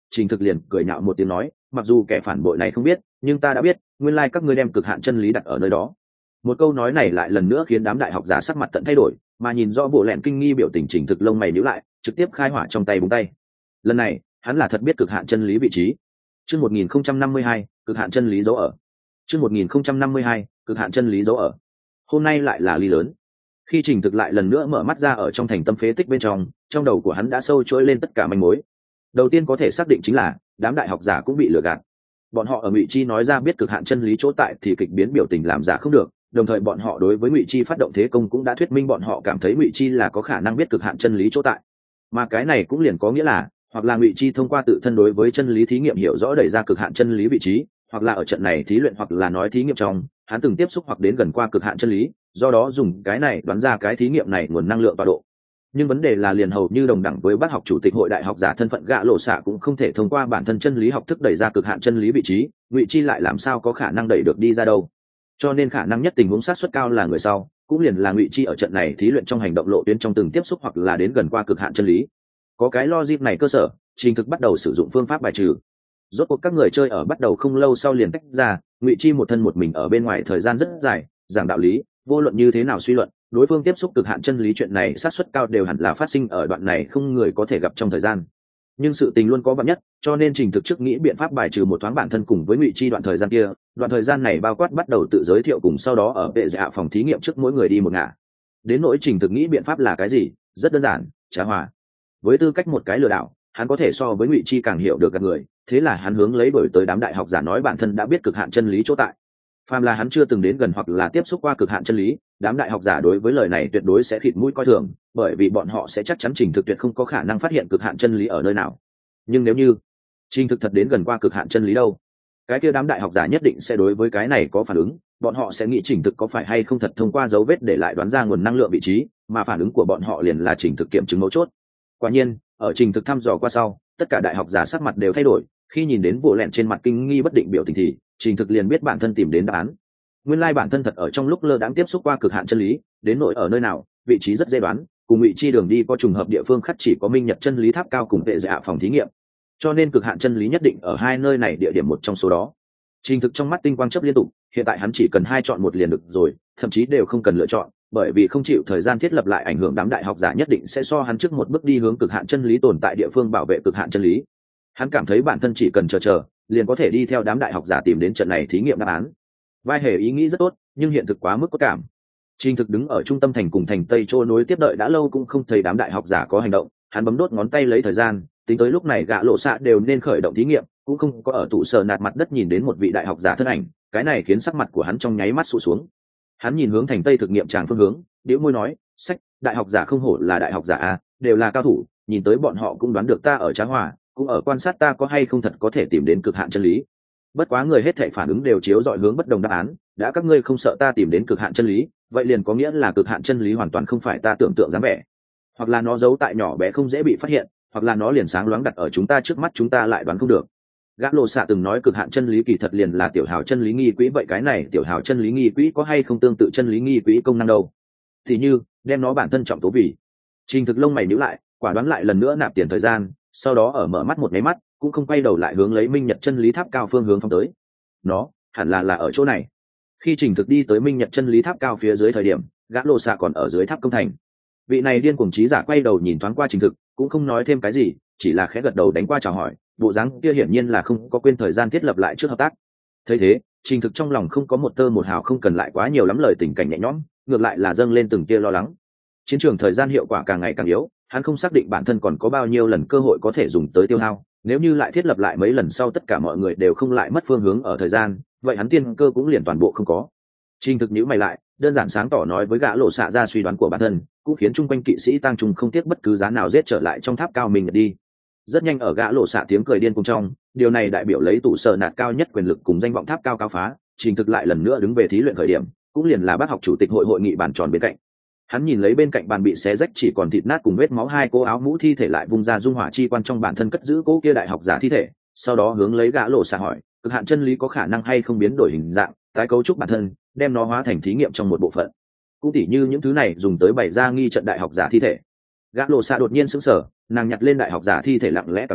Trình Thực liền cười nhạo một tiếng nói, mặc dù kẻ phản bội này không biết, nhưng ta đã biết, nguyên lai các ngươi đem cực hạn chân lý đặt ở nơi đó. Một câu nói này lại lần nữa khiến đám đại học giả sắc mặt tận thay đổi, mà nhìn rõ bộ lẹn kinh nghi biểu tình Trình Thực lông mày nhíu lại, trực tiếp khai hỏa trong tay búng tay. Lần này, hắn là thật biết cực hạn chân lý vị trí. Chương 1052, cực hạn chân lý dấu ở. Chương 1052, cực hạn chân lý dấu ở. Hôm nay lại là ly lớn. Khi Trình Thực lại lần nữa mở mắt ra ở trong thành tâm phế tích bên trong đầu của hắn đã sâu chuỗi lên tất cả manh mối. Đầu tiên có thể xác định chính là đám đại học giả cũng bị lừa gạt. Bọn họ ở Ngụy Chi nói ra biết cực hạn chân lý chỗ tại thì kịch biến biểu tình làm giả không được, đồng thời bọn họ đối với Ngụy Chi phát động thế công cũng đã thuyết minh bọn họ cảm thấy Ngụy Chi là có khả năng biết cực hạn chân lý chỗ tại. Mà cái này cũng liền có nghĩa là hoặc là Ngụy Chi thông qua tự thân đối với chân lý thí nghiệm hiểu rõ đẩy ra cực hạn chân lý vị trí, hoặc là ở trận này thí luyện hoặc là nói thí nghiệm trong, hắn từng tiếp xúc hoặc đến gần qua cực hạn chân lý, do đó dùng cái này đoán ra cái thí nghiệm này nguồn năng lượng tọa độ. Nhưng vấn đề là liền hầu như đồng đẳng với bác học chủ tịch hội đại học giả thân phận gạ lộ xạ cũng không thể thông qua bản thân chân lý học thức đẩy ra cực hạn chân lý vị trí, Ngụy Chi lại làm sao có khả năng đẩy được đi ra đâu. Cho nên khả năng nhất tình huống sát suất cao là người sau, cũng liền là Ngụy Chi ở trận này thí luyện trong hành động lộ tuyến trong từng tiếp xúc hoặc là đến gần qua cực hạn chân lý. Có cái logic này cơ sở, Trình Thực bắt đầu sử dụng phương pháp bài trừ. Rốt cuộc các người chơi ở bắt đầu không lâu sau liền tách ra, Ngụy Chi một thân một mình ở bên ngoài thời gian rất dài, giảng đạo lý, vô luận như thế nào suy luận, đối phương tiếp xúc cực hạn chân lý chuyện này xác suất cao đều hẳn là phát sinh ở đoạn này không người có thể gặp trong thời gian. Nhưng sự tình luôn có vạn nhất, cho nên Trình Thực trước nghĩ biện pháp bài trừ một thoáng bản thân cùng với Ngụy Chi đoạn thời gian kia. Đoạn thời gian này bao quát bắt đầu tự giới thiệu cùng sau đó ở vệ dạ phòng thí nghiệm trước mỗi người đi một ngả. Đến nỗi Trình Thực nghĩ biện pháp là cái gì, rất đơn giản, trá hòa. Với tư cách một cái lừa đảo, hắn có thể so với Ngụy Chi càng hiểu được các người, thế là hắn hướng lấy đổi tới đám đại học giả nói bản thân đã biết cực hạn chân lý chỗ tại. Phàm là hắn chưa từng đến gần hoặc là tiếp xúc qua cực hạn chân lý, đám đại học giả đối với lời này tuyệt đối sẽ khịt mũi coi thường, bởi vì bọn họ sẽ chắc chắn Trình Thực tuyệt không có khả năng phát hiện cực hạn chân lý ở nơi nào. Nhưng nếu như Trình Thực thật đến gần qua cực hạn chân lý đâu, cái kia đám đại học giả nhất định sẽ đối với cái này có phản ứng, bọn họ sẽ nghĩ Trình Thực có phải hay không thật thông qua dấu vết để lại đoán ra nguồn năng lượng vị trí, mà phản ứng của bọn họ liền là Trình Thực kiểm chứng mấu chốt. Quả nhiên, ở Trình Thực thăm dò qua sau, tất cả đại học giả sắc mặt đều thay đổi, khi nhìn đến bộ lẹn trên mặt kinh nghi bất định biểu tình thì Trình Thực liền biết bản thân tìm đến đáp án. Nguyên lai bản thân thật ở trong lúc lơ đãng tiếp xúc qua cực hạn chân lý, đến nỗi ở nơi nào, vị trí rất dễ đoán, cùng Ngụy Chi đường đi có trùng hợp địa phương khác chỉ có Minh Nhật chân lý tháp cao cùng vệ dạ phòng thí nghiệm. Cho nên cực hạn chân lý nhất định ở hai nơi này địa điểm một trong số đó. Trình Thực trong mắt tinh quang chớp liên tục, hiện tại hắn chỉ cần hai chọn một liền được rồi, thậm chí đều không cần lựa chọn, bởi vì không chịu thời gian thiết lập lại ảnh hưởng đám đại học giả nhất định sẽ so hắn trước một bước đi hướng cực hạn chân lý tồn tại địa phương bảo vệ cực hạn chân lý. Hắn cảm thấy bản thân chỉ cần chờ liền có thể đi theo đám đại học giả tìm đến trận này thí nghiệm đáp án. Vai hề ý nghĩ rất tốt, nhưng hiện thực quá mức có cảm. Trình Thực đứng ở trung tâm thành cùng thành Tây Châu nối tiếp đợi đã lâu cũng không thấy đám đại học giả có hành động, hắn bấm đốt ngón tay lấy thời gian, tính tới lúc này gã lộ xạ đều nên khởi động thí nghiệm, cũng không có ở tụ sở nạt mặt đất nhìn đến một vị đại học giả thân ảnh, cái này khiến sắc mặt của hắn trong nháy mắt sụt xuống. Hắn nhìn hướng thành Tây thực nghiệm tràng phương hướng, điếu môi nói, sách, đại học giả không hổ là đại học giả a, đều là cao thủ, nhìn tới bọn họ cũng đoán được ta ở Trá Hòa, cũng ở quan sát ta có hay không thật có thể tìm đến cực hạn chân lý. Bất quá người hết thảy phản ứng đều chiếu dọi hướng bất đồng đáp án, đã các ngươi không sợ ta tìm đến cực hạn chân lý, vậy liền có nghĩa là cực hạn chân lý hoàn toàn không phải ta tưởng tượng dáng vẻ, hoặc là nó giấu tại nhỏ bé không dễ bị phát hiện, hoặc là nó liền sáng loáng đặt ở chúng ta trước mắt chúng ta lại đoán không được. Gã lộ xạ từng nói cực hạn chân lý kỳ thật liền là tiểu hào chân lý nghi quỹ, vậy cái này tiểu hào chân lý nghi quỹ có hay không tương tự chân lý nghi quỹ công năng đâu? Thì như đem nó bản thân trọng tố vì. Trình Thực lông mày nhíu lại, quả đoán lại lần nữa nạp tiền thời gian, sau đó ở mở mắt một cái mắt, cũng không quay đầu lại hướng lấy Minh Nhật chân lý tháp cao phương hướng phóng tới. Nó hẳn là ở chỗ này. Khi Trình Thực đi tới Minh Nhật chân lý tháp cao phía dưới thời điểm, gã lộ xạ còn ở dưới tháp công thành. Vị này điên cuồng trí giả quay đầu nhìn thoáng qua Trình Thực, cũng không nói thêm cái gì, chỉ là khẽ gật đầu đánh qua chào hỏi, bộ dáng kia hiển nhiên là không có quên thời gian thiết lập lại trước hợp tác. Thấy thế, Trình Thực trong lòng không có một tơ một hào không cần lại quá nhiều lắm lời tình cảnh nhẹ nhõm, ngược lại là dâng lên từng tia lo lắng. Chiến trường thời gian hiệu quả càng ngày càng yếu, hắn không xác định bản thân còn có bao nhiêu lần cơ hội có thể dùng tới tiêu hao, nếu như lại thiết lập lại mấy lần sau tất cả mọi người đều không lại mất phương hướng ở thời gian, vậy hắn tiên cơ cũng liền toàn bộ không có. Trình Thực nhíu mày lại, đơn giản sáng tỏ nói với gã lộ xạ ra suy đoán của bản thân, cũng khiến chung quanh kỵ sĩ tăng trùng không tiếc bất cứ giá nào giết trở lại trong tháp cao mình đi. Rất nhanh ở gã lộ xạ tiếng cười điên cùng trong, điều này đại biểu lấy tủ sở nạt cao nhất quyền lực cùng danh vọng tháp cao cao phá. Trình Thực lại lần nữa đứng về thí luyện khởi điểm, cũng liền là bác học chủ tịch hội nghị bàn tròn bên cạnh. Hắn nhìn lấy bên cạnh bàn bị xé rách chỉ còn thịt nát cùng vết máu hai cô áo mũ thi thể, lại vung ra dung hỏa chi quan trong bản thân cất giữ cố kia đại học giả thi thể, sau đó hướng lấy gã lộ xạ hỏi, cực hạn chân lý có khả năng hay không biến đổi hình dạng, tái cấu trúc bản thân, đem nó hóa thành thí nghiệm trong một bộ phận, cũng tỉ như những thứ này dùng tới bày ra nghi trận đại học giả thi thể. Gã lộ xạ đột nhiên sững sờ, nàng nhặt lên đại học giả thi thể lặng lẽ cảm nhận,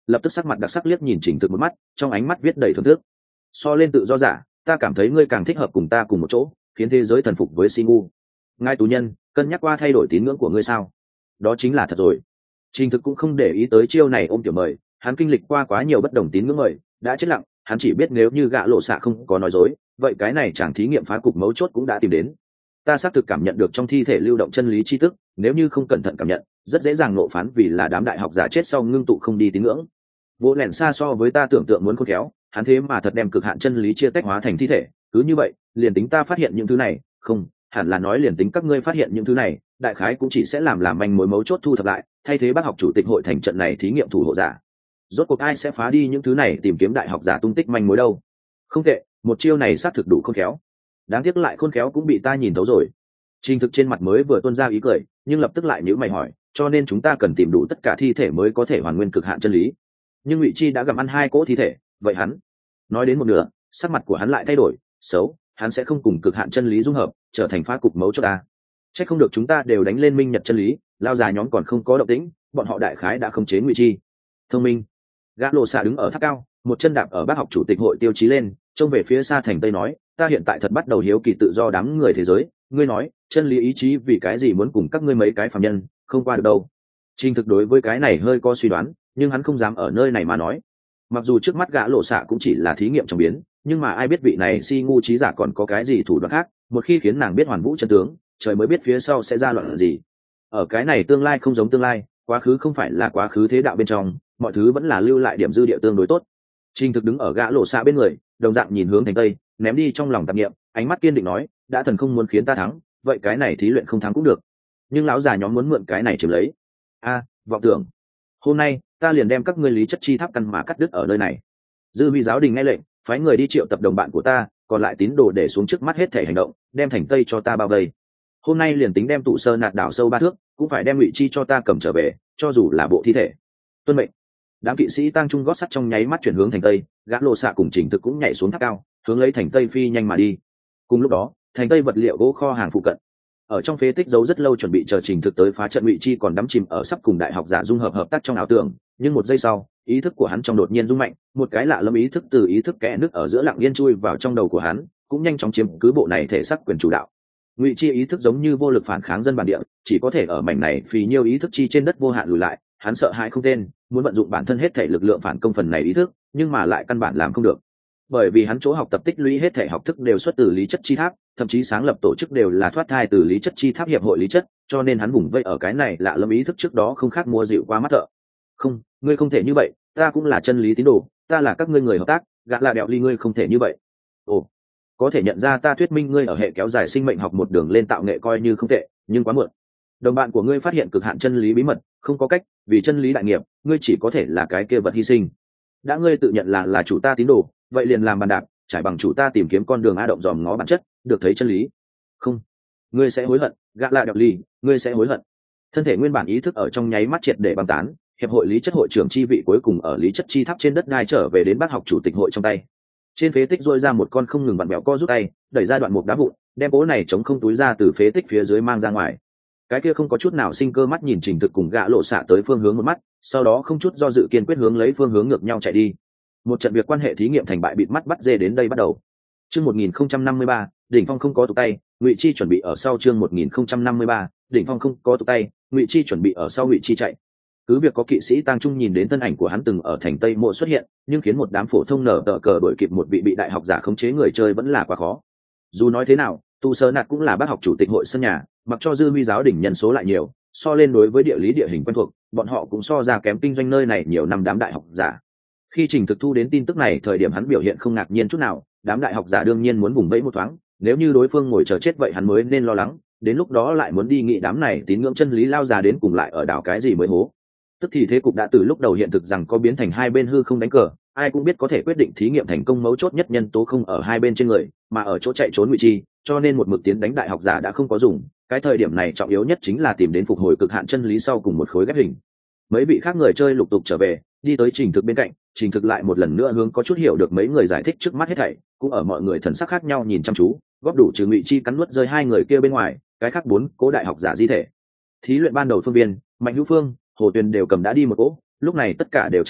lập tức sắc mặt đặc sắc liếc nhìn Trình Thực một mắt, trong ánh mắt viết đầy thưởng thức. So lên tự do giả, ta cảm thấy ngươi càng thích hợp cùng ta cùng một chỗ, khiến thế giới thần phục với Si ngu. Ngài tù nhân, cân nhắc qua thay đổi tín ngưỡng của ngươi sao? Đó chính là thật rồi. Trình Thực cũng không để ý tới chiêu này ôm tiểu mời, hắn kinh lịch qua quá nhiều bất đồng tín ngưỡng mời, đã chết lặng, hắn chỉ biết nếu như gã lộ xạ không có nói dối, vậy cái này chẳng thí nghiệm phá cục mấu chốt cũng đã tìm đến. Ta xác thực cảm nhận được trong thi thể lưu động chân lý tri thức, nếu như không cẩn thận cảm nhận, rất dễ dàng nộ phán vì là đám đại học giả chết sau ngưng tụ không đi tín ngưỡng. Vô lẻn xa so với ta tưởng tượng muốn khôn khéo, hắn thế mà thật đem cực hạn chân lý chia tách hóa thành thi thể, cứ như vậy, liền tính ta phát hiện những thứ này, không, hẳn là nói liền tính các ngươi phát hiện những thứ này, đại khái cũng chỉ sẽ làm manh mối mấu chốt thu thập lại, thay thế bác học chủ tịch hội thành trận này thí nghiệm thủ hộ giả. Rốt cuộc ai sẽ phá đi những thứ này tìm kiếm đại học giả tung tích manh mối đâu? Không tệ, một chiêu này xác thực đủ khôn khéo. Đáng tiếc lại khôn khéo cũng bị ta nhìn thấu rồi. Trình Thực trên mặt mới vừa tuôn ra ý cười, nhưng lập tức lại nhíu mày hỏi, cho nên chúng ta cần tìm đủ tất cả thi thể mới có thể hoàn nguyên cực hạn chân lý. Nhưng Ngụy Chi đã gặm ăn 2 cỗ thi thể, vậy hắn? Nói đến một nửa, sắc mặt của hắn lại thay đổi, xấu, hắn sẽ không cùng cực hạn chân lý dung hợp, trở thành phá cục mấu chốt ta. Chắc không được chúng ta đều đánh lên minh nhật chân lý, lao già nhóm còn không có động tĩnh, bọn họ đại khái đã khống chế Ngụy Chi. Thông minh. Gã lộ xạ đứng ở tháp cao, một chân đạp ở bác học chủ tịch hội tiêu chí lên, trông về phía xa thành tây nói, ta hiện tại thật bắt đầu hiếu kỳ tự do đám người thế giới, ngươi nói, chân lý ý chí vì cái gì muốn cùng các ngươi mấy cái phàm nhân, không qua được đâu. Trình Thực đối với cái này hơi có suy đoán, nhưng hắn không dám ở nơi này mà nói. Mặc dù trước mắt gã lộ xạ cũng chỉ là thí nghiệm trong biến, nhưng mà ai biết vị này si ngu trí giả còn có cái gì thủ đoạn khác, một khi khiến nàng biết hoàn vũ chân tướng, trời mới biết phía sau sẽ ra loạn gì. Ở cái này tương lai không giống tương lai, quá khứ không phải là quá khứ thế đạo bên trong, mọi thứ vẫn là lưu lại điểm dư địa tương đối tốt. Trình Thực đứng ở gã lộ xạ bên người, đồng dạng nhìn hướng thành tây, ném đi trong lòng tạp niệm, ánh mắt kiên định nói, đã thần không muốn khiến ta thắng, vậy cái này thí luyện không thắng cũng được. Nhưng lão già nhóm muốn mượn cái này chiếm lấy. Vọng tưởng. Hôm nay, ta liền đem các ngươi lý chất chi tháp căn mà cắt đứt ở nơi này. Dư Vi giáo đình nghe lệnh, phái người đi triệu tập đồng bạn của ta, còn lại tín đồ để xuống trước mắt hết thể hành động, đem thành tây cho ta bao vây. Hôm nay liền tính đem tụ sơ nạt đảo sâu 3 thước, cũng phải đem Ngụy Chi cho ta cầm trở về, cho dù là bộ thi thể. Tuân mệnh. Đám kỵ sĩ tăng trung gót sắt trong nháy mắt chuyển hướng thành tây, gã lộ xạ cùng Trình Thực cũng nhảy xuống tháp cao, hướng lấy thành tây phi nhanh mà đi. Cùng lúc đó, thành tây vật liệu gỗ kho hàng phụ cận, ở trong phế tích giấu rất lâu chuẩn bị chờ Trình Thực tới phá trận, Ngụy Chi còn đắm chìm ở sắp cùng đại học giả dung hợp hợp tác trong ảo tưởng, nhưng một giây sau, ý thức của hắn trong đột nhiên rung mạnh, một cái lạ lẫm ý thức từ ý thức kẽ nứt ở giữa lặng yên chui vào trong đầu của hắn, cũng nhanh chóng chiếm cứ bộ này thể xác quyền chủ đạo. Ngụy Chi ý thức giống như vô lực phản kháng dân bản địa, chỉ có thể ở mảnh này phì nhiêu ý thức chi trên đất vô hạn lùi lại, hắn sợ hãi không tên, muốn vận dụng bản thân hết thể lực lượng phản công phần này ý thức, nhưng mà lại căn bản làm không được. Bởi vì hắn chỗ học tập tích lũy hết thể học thức đều xuất từ lý chất chi tháp, thậm chí sáng lập tổ chức đều là thoát thai từ lý chất chi tháp hiệp hội lý chất, cho nên hắn vùng vây ở cái này lạ lẫm ý thức trước đó không khác mua dịu qua mắt thợ. Không, ngươi không thể như vậy, ta cũng là chân lý tín đồ, ta là các ngươi người hợp tác, gã là đẹo ly, ngươi không thể như vậy. Ồ, có thể nhận ra ta thuyết minh ngươi ở hệ kéo dài sinh mệnh học một đường lên tạo nghệ coi như không tệ, nhưng quá muộn. Đồng bạn của ngươi phát hiện cực hạn chân lý bí mật, không có cách, vì chân lý đại nghiệp, ngươi chỉ có thể là cái kia vật hy sinh. Đã ngươi tự nhận là chủ ta tín đồ, vậy liền làm bàn đạp, trải bằng chủ ta tìm kiếm con đường a động dòm ngó bản chất, được thấy chân lý. Không, ngươi sẽ hối hận, gã là đẹo ly, ngươi sẽ hối hận. Thân thể nguyên bản ý thức ở trong nháy mắt triệt để băng tán, hiệp hội lý chất hội trưởng chi vị cuối cùng ở lý chất chi tháp trên đất đai trở về đến bác học chủ tịch hội trong tay. Trên phế tích rôi ra một con không ngừng vặn mèo co rút tay, đẩy ra đoạn mục đá vụn, đem cố này chống không túi ra từ phế tích phía dưới mang ra ngoài. Cái kia không có chút nào sinh cơ mắt nhìn Trình Thực cùng gã lộ xạ tới phương hướng một mắt, sau đó không chút do dự kiên quyết hướng lấy phương hướng ngược nhau chạy đi. Một trận việc quan hệ thí nghiệm thành bại bịt mắt bắt dê đến đây bắt đầu. Chương 1053, đỉnh phong không có tụ tay, Ngụy Chi chuẩn bị ở sau. Chương 1053, đỉnh phong không có tụ tay, Ngụy Chi chuẩn bị ở sau. Ngụy Chi chạy. Cứ việc có kỵ sĩ tang trung nhìn đến thân ảnh của hắn từng ở thành tây mộ xuất hiện, nhưng khiến một đám phổ thông nở tờ cờ đổi kịp một vị bị đại học giả khống chế người chơi vẫn là quá khó. Dù nói thế nào, tu sơ nạt cũng là bác học chủ tịch hội sân nhà, mặc cho dư huy giáo đỉnh nhân số lại nhiều, so lên đối với địa lý địa hình quen thuộc, bọn họ cũng so ra kém kinh doanh nơi này nhiều năm đám đại học giả. Khi Trình Thực thu đến tin tức này, thời điểm hắn biểu hiện không ngạc nhiên chút nào, đám đại học giả đương nhiên muốn vùng vẫy một thoáng, nếu như đối phương ngồi chờ chết vậy hắn mới nên lo lắng, đến lúc đó lại muốn đi nghị đám này tín ngưỡng chân lý lao già đến cùng lại ở đảo cái gì mới hố. Tức thì thế cục đã từ lúc đầu hiện thực rằng có biến thành hai bên hư không đánh cờ, ai cũng biết có thể quyết định thí nghiệm thành công mấu chốt nhất nhân tố không ở hai bên trên người, mà ở chỗ chạy trốn Ngụy Chi, cho nên một mực tiến đánh đại học giả đã không có dùng, cái thời điểm này trọng yếu nhất chính là tìm đến phục hồi cực hạn chân lý sau cùng một khối ghép hình. Mấy vị khác người chơi lục tục trở về, đi tới Trình Thực bên cạnh, Trình Thực lại một lần nữa hướng có chút hiểu được mấy người giải thích trước mắt hết thảy, cũng ở mọi người thần sắc khác nhau nhìn chăm chú, góp đủ trừ Ngụy Chi cắn nuốt rơi hai người kia bên ngoài, cái khác 4 cố đại học giả di thể. Thí luyện ban đầu phương viên, Mạnh Hữu Phương, Hồ Tuyền đều cầm đã đi một cỗ, lúc này tất cả đều trả lại,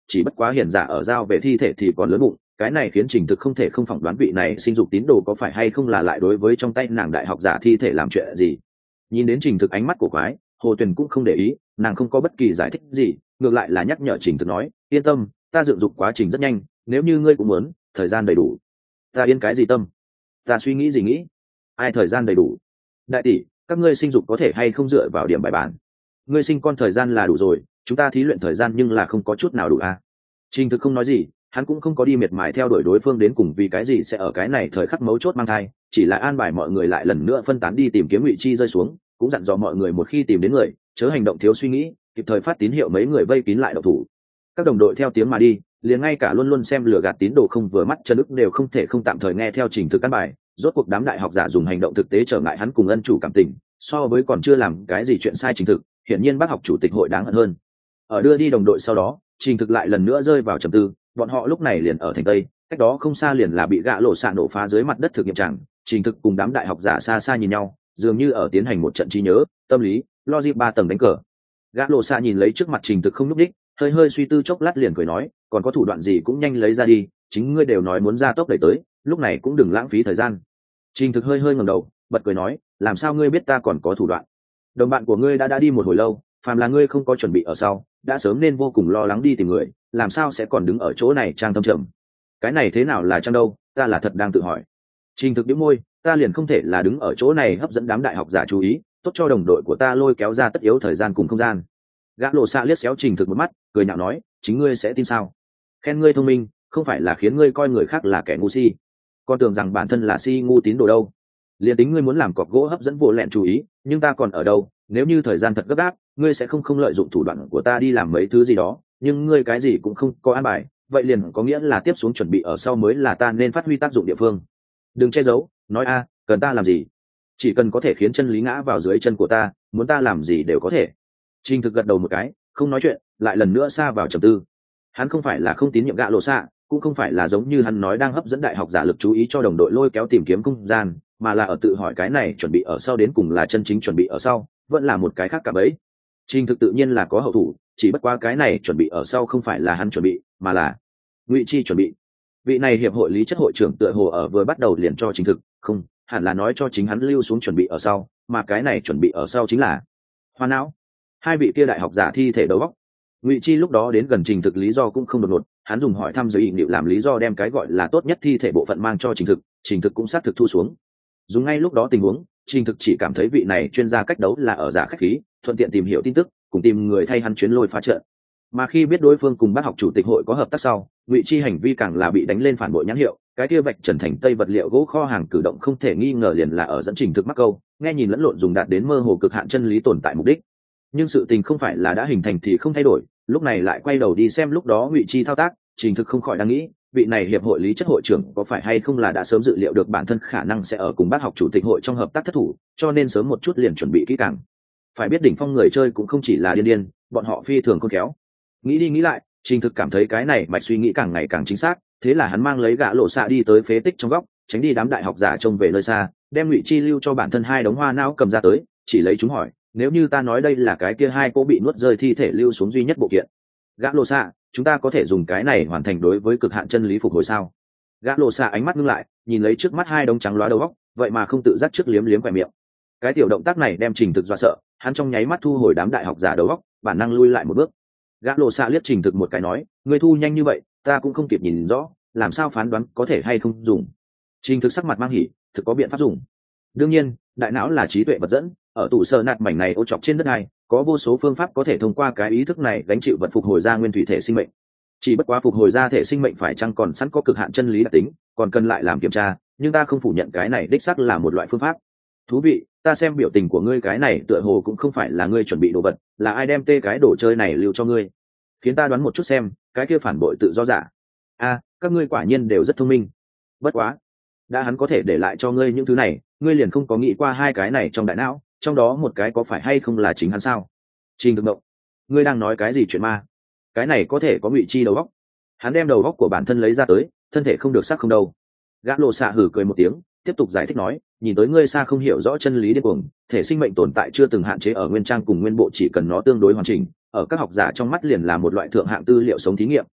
chỉ bất quá hiền giả ở giao về thi thể thì còn lớn bụng, cái này khiến Trình Thực không thể không phỏng đoán vị này sinh dục tín đồ có phải hay không là lại đối với trong tay nàng đại học giả thi thể làm chuyện gì. Nhìn đến Trình Thực ánh mắt của quái, Hồ Tuyền cũng không để ý, nàng không có bất kỳ giải thích gì, ngược lại là nhắc nhở Trình Thực nói, yên tâm, ta dựng dục quá trình rất nhanh, nếu như ngươi cũng muốn, thời gian đầy đủ. Ta yên cái gì tâm? Ta suy nghĩ gì nghĩ? Ai thời gian đầy đủ? Đại tỷ, các ngươi sinh dục có thể hay không dựa vào điểm bài bản? Ngươi sinh con thời gian là đủ rồi, chúng ta thí luyện thời gian nhưng là không có chút nào đủ à? Trình Thực không nói gì, hắn cũng không có đi miệt mài theo đuổi đối phương đến cùng vì cái gì sẽ ở cái này thời khắc mấu chốt mang thai, chỉ là an bài mọi người lại lần nữa phân tán đi tìm kiếm Ngụy Chi rơi xuống, cũng dặn dò mọi người một khi tìm đến người, chớ hành động thiếu suy nghĩ, kịp thời phát tín hiệu mấy người vây kín lại độc thủ. Các đồng đội theo tiếng mà đi, liền ngay cả luôn luôn xem lừa gạt tín đồ không vừa mắt chân ức đều không thể không tạm thời nghe theo Trình Thực căn bài, rốt cuộc đám đại học giả dùng hành động thực tế trở ngại hắn cùng ân chủ cảm tình, so với còn chưa làm cái gì chuyện sai Trình Thực, hiển nhiên bác học chủ tịch hội đáng hận hơn. Ở đưa đi đồng đội sau đó, Trình Thực lại lần nữa rơi vào trầm tư, bọn họ lúc này liền ở thành tây, cách đó không xa liền là bị gã lộ xạ nổ phá dưới mặt đất thực nghiệm tràng. Trình Thực cùng đám đại học giả xa xa nhìn nhau, dường như ở tiến hành một trận trí nhớ, tâm lý, logic 3 tầng đánh cờ. Gã lộ xạ nhìn lấy trước mặt Trình Thực không lúc đích, hơi hơi suy tư chốc lát liền cười nói, còn có thủ đoạn gì cũng nhanh lấy ra đi, chính ngươi đều nói muốn ra tốc đẩy tới, lúc này cũng đừng lãng phí thời gian. Trình Thực hơi hơi ngẩng đầu, bật cười nói, làm sao ngươi biết ta còn có thủ đoạn? Đồng bạn của ngươi đã đi một hồi lâu, phàm là ngươi không có chuẩn bị ở sau, đã sớm nên vô cùng lo lắng đi tìm người, làm sao sẽ còn đứng ở chỗ này trang tâm trầm? Cái này thế nào là trang đâu, ta là thật đang tự hỏi. Trình Thực bĩu môi, ta liền không thể là đứng ở chỗ này hấp dẫn đám đại học giả chú ý, tốt cho đồng đội của ta lôi kéo ra tất yếu thời gian cùng không gian. Gã lộ xạ liếc xéo Trình Thực một mắt, cười nhạo nói, chính ngươi sẽ tin sao? Khen ngươi thông minh, không phải là khiến ngươi coi người khác là kẻ ngu si, con tưởng rằng bản thân là si ngu tín đồ đâu. Liền tính ngươi muốn làm cọc gỗ hấp dẫn vô lẹn chú ý, nhưng ta còn ở đâu, nếu như thời gian thật gấp gáp, ngươi sẽ không lợi dụng thủ đoạn của ta đi làm mấy thứ gì đó, nhưng ngươi cái gì cũng không có an bài, vậy liền có nghĩa là tiếp xuống chuẩn bị ở sau mới là ta nên phát huy tác dụng địa phương. Đừng che giấu, nói a, cần ta làm gì? Chỉ cần có thể khiến chân lý ngã vào dưới chân của ta, muốn ta làm gì đều có thể. Trình Thực gật đầu một cái, không nói chuyện, lại lần nữa xa vào trầm tư. Hắn không phải là không tín nhiệm gã lộ xạ, cũng không phải là giống như hắn nói đang hấp dẫn đại học giả lực chú ý cho đồng đội lôi kéo tìm kiếm không gian, mà là ở tự hỏi cái này chuẩn bị ở sau đến cùng là chân chính chuẩn bị ở sau, vẫn là một cái khác cả bấy. Trình Thực tự nhiên là có hậu thủ, chỉ bất quá cái này chuẩn bị ở sau không phải là hắn chuẩn bị, mà là Ngụy Chi chuẩn bị. Vị này hiệp hội lý chất hội trưởng tựa hồ ở vừa bắt đầu liền cho Trình Thực, không, hẳn là nói cho chính hắn lưu xuống chuẩn bị ở sau, mà cái này chuẩn bị ở sau chính là hoa não. Hai vị kia đại học giả thi thể đầu óc. Ngụy Chi lúc đó đến gần Trình Thực lý do cũng không đột ngột, hắn dùng hỏi thăm giới ý niệm làm lý do đem cái gọi là tốt nhất thi thể bộ phận mang cho Trình Thực cũng xác thực thu xuống. Dùng ngay lúc đó tình huống, Trình Thực chỉ cảm thấy vị này chuyên gia cách đấu là ở giả khách khí, thuận tiện tìm hiểu tin tức, cùng tìm người thay hắn chuyến lôi phá trận. Mà khi biết đối phương cùng bác học chủ tịch hội có hợp tác sau, Ngụy Chi hành vi càng là bị đánh lên phản bội nhãn hiệu, cái kia vạch trần thành tây vật liệu gỗ kho hàng cử động không thể nghi ngờ liền là ở dẫn Trình Thực mắc câu, nghe nhìn lẫn lộn dùng đạt đến mơ hồ cực hạn chân lý tồn tại mục đích. Nhưng sự tình không phải là đã hình thành thì không thay đổi, lúc này lại quay đầu đi xem lúc đó Ngụy Chi thao tác, Trình Thực không khỏi đang nghĩ, vị này hiệp hội lý chất hội trưởng có phải hay không là đã sớm dự liệu được bản thân khả năng sẽ ở cùng bác học chủ tịch hội trong hợp tác thất thủ, cho nên sớm một chút liền chuẩn bị kỹ càng. Phải biết đỉnh phong người chơi cũng không chỉ là điên, bọn họ phi thường khôn khéo. Nghĩ đi nghĩ lại, Trình Thực cảm thấy cái này mạch suy nghĩ càng ngày càng chính xác, thế là hắn mang lấy gã lộ xạ đi tới phế tích trong góc, tránh đi đám đại học giả trông về nơi xa, đem Ngụy Chi lưu cho bản thân hai đống hoa não cầm ra tới, chỉ lấy chúng hỏi, nếu như ta nói đây là cái kia hai cô bị nuốt rơi thi thể lưu xuống duy nhất bộ kiện, gã lộ xạ, chúng ta có thể dùng cái này hoàn thành đối với cực hạn chân lý phục hồi sao? Gã lộ xạ ánh mắt ngưng lại, nhìn lấy trước mắt hai đống trắng loá đầu óc, vậy mà không tự giác trước liếm liếm quẹt miệng. Cái tiểu động tác này đem Trình Thực dọa sợ, hắn trong nháy mắt thu hồi đám đại học giả đầu óc, bản năng lui lại một bước. Gã lộ xạ liếc Trình Thực một cái nói, ngươi thu nhanh như vậy, ta cũng không kịp nhìn rõ, làm sao phán đoán có thể hay không dùng? Trình Thực sắc mặt mang hỉ, thực có biện pháp dùng. Đương nhiên, đại não là trí tuệ vật dẫn, ở tủ sơ nạt mảnh này ô chọc trên đất này, có vô số phương pháp có thể thông qua cái ý thức này gánh chịu vật phục hồi ra nguyên thủy thể sinh mệnh. Chỉ bất quá phục hồi ra thể sinh mệnh phải chăng còn sẵn có cực hạn chân lý đặc tính, còn cần lại làm kiểm tra, nhưng ta không phủ nhận cái này đích xác là một loại phương pháp. Thú vị, ta xem biểu tình của ngươi cái này tựa hồ cũng không phải là ngươi chuẩn bị đồ vật, là ai đem tê cái đồ chơi này lưu cho ngươi, khiến ta đoán một chút xem, cái kia phản bội tự do giả. A, các ngươi quả nhiên đều rất thông minh. Bất quá, đã hắn có thể để lại cho ngươi những thứ này, ngươi liền không có nghĩ qua hai cái này trong đại não, trong đó một cái có phải hay không là chính hắn sao? Trình Thực động, ngươi đang nói cái gì chuyện ma? Cái này có thể có Ngụy Chi đầu óc. Hắn đem đầu óc của bản thân lấy ra tới, thân thể không được xác không đâu. Gã lộ xạ hử cười một tiếng, tiếp tục giải thích nói, nhìn tới ngươi xa không hiểu rõ chân lý điên cuồng, thể sinh mệnh tồn tại chưa từng hạn chế ở nguyên trang cùng nguyên bộ, chỉ cần nó tương đối hoàn chỉnh, ở các học giả trong mắt liền là một loại thượng hạng tư liệu sống thí nghiệm,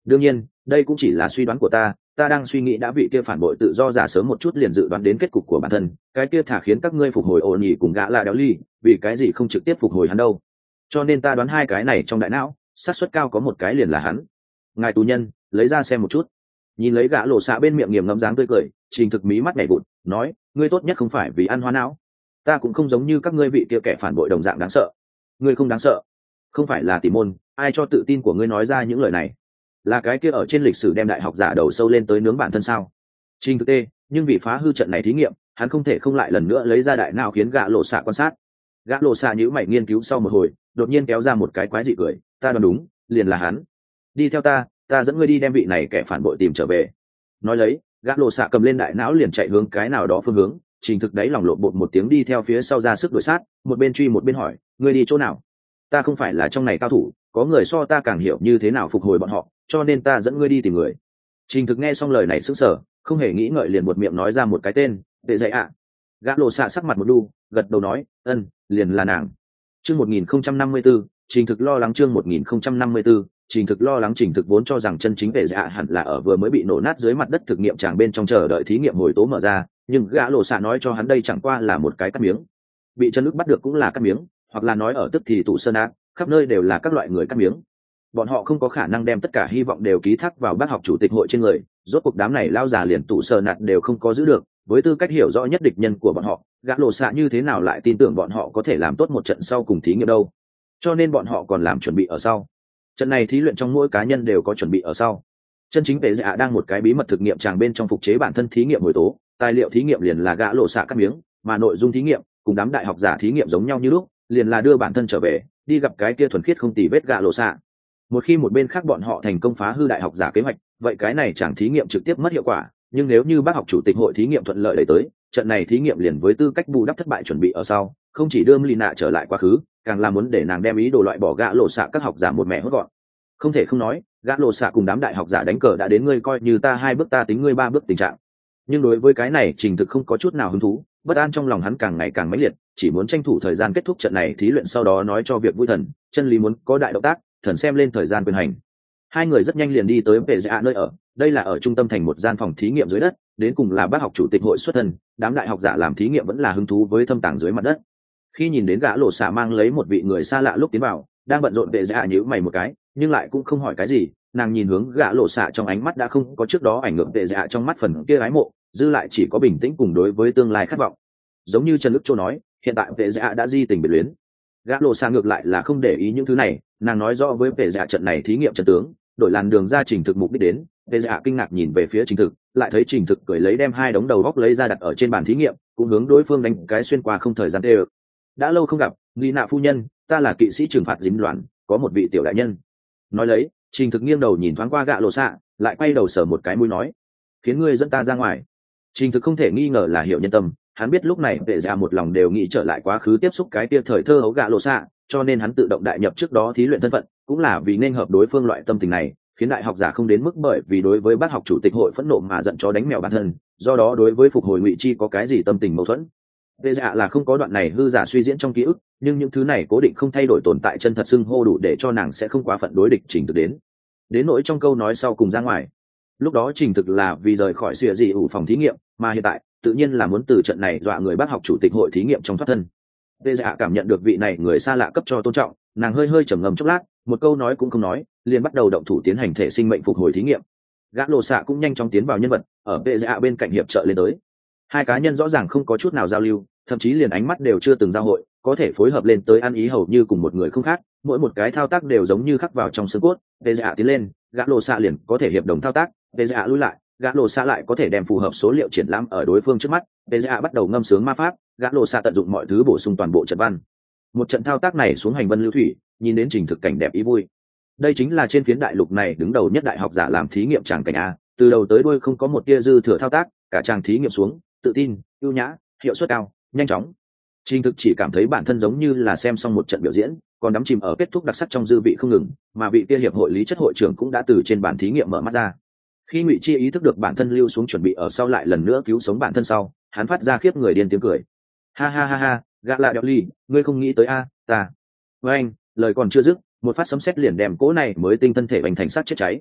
đương nhiên đây cũng chỉ là suy đoán của ta đang suy nghĩ đã vị kia phản bội tự do giả sớm một chút liền dự đoán đến kết cục của bản thân, cái kia thả khiến các ngươi phục hồi ổn nhỉ cùng gã là đéo ly, vì cái gì không trực tiếp phục hồi hắn đâu. Cho nên ta đoán hai cái này trong đại não xác suất cao có một cái liền là hắn. Ngài tù nhân lấy ra xem một chút. Nhìn lấy gã lộ xạ bên miệng nghiềm ngẫm dáng tươi cười, Trình Thực mí mắt nhảy vụt nói, ngươi tốt nhất không phải vì ăn hoa não, ta cũng không giống như các ngươi vị kia kẻ phản bội đồng dạng đáng sợ. Ngươi không đáng sợ? Không phải là tỷ môn, ai cho tự tin của ngươi nói ra những lời này? Là cái kia ở trên lịch sử đem đại học giả đầu sâu lên tới nướng bản thân sao? Trình Thực tê, nhưng vì phá hư trận này thí nghiệm, hắn không thể không lại lần nữa lấy ra đại não khiến gã lộ xạ quan sát. Gã lộ xạ nhíu mày nghiên cứu sau một hồi, đột nhiên kéo ra một cái quái dị cười, ta đoán đúng, liền là hắn. Đi theo ta dẫn ngươi đi đem vị này kẻ phản bội tìm trở về. Nói lấy, gã lộ xạ cầm lên đại não liền chạy hướng cái nào đó phương hướng. Trình Thực đáy lòng lộn bột một tiếng đi theo phía sau ra sức đuổi sát, một bên truy một bên hỏi, ngươi đi chỗ nào? Ta không phải là trong này cao thủ, có người so ta càng hiểu như thế nào phục hồi bọn họ, cho nên ta dẫn ngươi đi tìm người. Trình Thực nghe xong lời này sững sờ, không hề nghĩ ngợi liền buột miệng nói ra một cái tên, Vệ Dạy ạ. Gã lộ xạ sắc mặt một đu, gật đầu nói, liền là nàng. Chương 1054, Trình Thực lo lắng chương 1054, Trình Thực lo lắng. Trình Thực vốn cho rằng chân chính Vệ Dạ hẳn là ở vừa mới bị nổ nát dưới mặt đất thực nghiệm tràng bên trong chờ đợi thí nghiệm hồi tố mở ra, nhưng gã lộ xạ nói cho hắn đây chẳng qua là một cái cắt miếng. Bị chân ức bắt được cũng là cắt miếng, hoặc là nói ở tức thì tụ sơn ác, khắp nơi đều là các loại người cắt miếng. Bọn họ không có khả năng đem tất cả hy vọng đều ký thác vào bác học chủ tịch hội trên người, rốt cuộc đám này lao già liền tụ sơn nạt đều không có giữ được, với tư cách hiểu rõ nhất địch nhân của bọn họ, gã lộ xạ như thế nào lại tin tưởng bọn họ có thể làm tốt một trận sau cùng thí nghiệm đâu. Cho nên bọn họ còn làm chuẩn bị ở sau. Trận này thí luyện trong mỗi cá nhân đều có chuẩn bị ở sau. Chân chính Vệ Dạ đang một cái bí mật thực nghiệm tràng bên trong phục chế bản thân thí nghiệm hồi tố, tài liệu thí nghiệm liền là gã lộ xạ cắt miếng, mà nội dung thí nghiệm cùng đám đại học giả thí nghiệm giống nhau như lúc, liền là đưa bản thân trở về, đi gặp cái kia thuần khiết không tì vết gã lộ xạ. Một khi một bên khác bọn họ thành công phá hư đại học giả kế hoạch, vậy cái này chẳng thí nghiệm trực tiếp mất hiệu quả, nhưng nếu như bác học chủ tịch hội thí nghiệm thuận lợi đẩy tới, trận này thí nghiệm liền với tư cách bù đắp thất bại chuẩn bị ở sau, không chỉ đưa Lina trở lại quá khứ, càng là muốn để nàng đem ý đồ loại bỏ gã lộ xạ các học giả một mẹ hốt gọn. Không thể không nói, gã lộ xạ cùng đám đại học giả đánh cờ đã đến ngươi coi như ta hai bước ta tính ngươi ba bước tình trạng. Nhưng đối với cái này Trình Thực không có chút nào hứng thú, bất an trong lòng hắn càng ngày càng mãnh liệt, chỉ muốn tranh thủ thời gian kết thúc trận này thí luyện sau đó nói cho việc vui thần, chân lý muốn có đại động tác, thần xem lên thời gian quyền hành. Hai người rất nhanh liền đi tới Vệ Dạ nơi ở, đây là ở trung tâm thành một gian phòng thí nghiệm dưới đất, đến cùng là bác học chủ tịch hội xuất thân, đám đại học giả làm thí nghiệm vẫn là hứng thú với thâm tàng dưới mặt đất. Khi nhìn đến gã lộ xạ mang lấy một vị người xa lạ lúc tiến vào, đang bận rộn Vệ Dạ nhíu mày một cái, nhưng lại cũng không hỏi cái gì, nàng nhìn hướng gã lộ xạ trong ánh mắt đã không có trước đó ảnh ngược Vệ Dạ trong mắt phần kia ái mộ, dư lại chỉ có bình tĩnh cùng đối với tương lai khát vọng. Giống như Trần Đức Châu nói, hiện tại Vệ Dạ đã di tình biệt luyến. Gã lộ xạ ngược lại là không để ý những thứ này, nàng nói rõ với Vệ Dạ trận này thí nghiệm trận tướng, đổi làn đường ra Trình Thực mục đích đến. Vệ Dạ kinh ngạc nhìn về phía Trình Thực, lại thấy Trình Thực cười lấy đem hai đống đầu góc lấy ra đặt ở trên bàn thí nghiệm, cũng hướng đối phương đánh cái xuyên qua không thời gian tê. Đã lâu không gặp, Lina phu nhân, ta là kỵ sĩ trừng phạt dính loạn, có một vị tiểu đại nhân. Nói lấy, Trình Thực nghiêng đầu nhìn thoáng qua gã lộ xạ, lại quay đầu sờ một cái mũi nói, khiến ngươi dẫn ta ra ngoài. Trình Thực không thể nghi ngờ là hiểu nhân tâm, hắn biết lúc này Vệ Dạ một lòng đều nghĩ trở lại quá khứ tiếp xúc cái tia thời thơ hấu gã lộ xạ, cho nên hắn tự động đại nhập trước đó thí luyện thân phận, cũng là vì nên hợp đối phương loại tâm tình này, khiến đại học giả không đến mức bởi vì đối với bác học chủ tịch hội phẫn nộ mà giận chó đánh mèo bản thân, do đó đối với phục hồi ngụy chi có cái gì tâm tình mâu thuẫn. Vệ Dạ là không có đoạn này hư giả suy diễn trong ký ức, nhưng những thứ này cố định không thay đổi tồn tại chân thật xưng hô đủ để cho nàng sẽ không quá phận đối địch Trình Thực đến nỗi trong câu nói sau cùng ra ngoài. Lúc đó Trình Thực là vì rời khỏi xìa dị ủ phòng thí nghiệm, mà hiện tại tự nhiên là muốn từ trận này dọa người bác học chủ tịch hội thí nghiệm trong thoát thân. Vệ Dạ cảm nhận được vị này người xa lạ cấp cho tôn trọng, nàng hơi trầm ngâm chốc lát, một câu nói cũng không nói, liền bắt đầu động thủ tiến hành thể sinh mệnh phục hồi thí nghiệm. Gã lộ xạ cũng nhanh chóng tiến vào nhân vật, ở Vệ Dạ bên cạnh hiệp trợ lên tới. Hai cá nhân rõ ràng không có chút nào giao lưu, thậm chí liền ánh mắt đều chưa từng giao hội, có thể phối hợp lên tới ăn ý hầu như cùng một người không khác, mỗi một cái thao tác đều giống như khắc vào trong xương cốt. Vệ Dạ tiến lên, gã lộ xạ liền có thể hiệp đồng thao tác, Vệ Dạ lui lại, gã lộ xạ lại có thể đem phù hợp số liệu triển lãm ở đối phương trước mắt. Vệ Dạ bắt đầu ngâm sướng ma pháp, gã lộ xạ tận dụng mọi thứ bổ sung toàn bộ trận văn. Một trận thao tác này xuống hành vân lưu thủy, nhìn đến Trình Thực cảnh đẹp ý vui. Đây chính là trên phiến đại lục này đứng đầu nhất đại học giả làm thí nghiệm tràng cảnh a, từ đầu tới đuôi không có một tia dư thừa thao tác, cả tràng thí nghiệm xuống, tự tin, ưu nhã, hiệu suất cao, nhanh chóng. Trình Thực chỉ cảm thấy bản thân giống như là xem xong một trận biểu diễn, còn đắm chìm ở kết thúc đặc sắc trong dư vị không ngừng, mà vị kia hiệp hội lý chất hội trưởng cũng đã từ trên bàn thí nghiệm mở mắt ra. Khi Ngụy Chi ý thức được bản thân lưu xuống chuẩn bị ở sau lại lần nữa cứu sống bản thân sau, hắn phát ra khiếp người điên tiếng cười. Ha ha ha ha, gã lạ đeo ly, ngươi không nghĩ tới a, ta. Với anh, lời còn chưa dứt, một phát sấm sét liền đem cỗ này mới tinh thân thể bành thành sát chết cháy.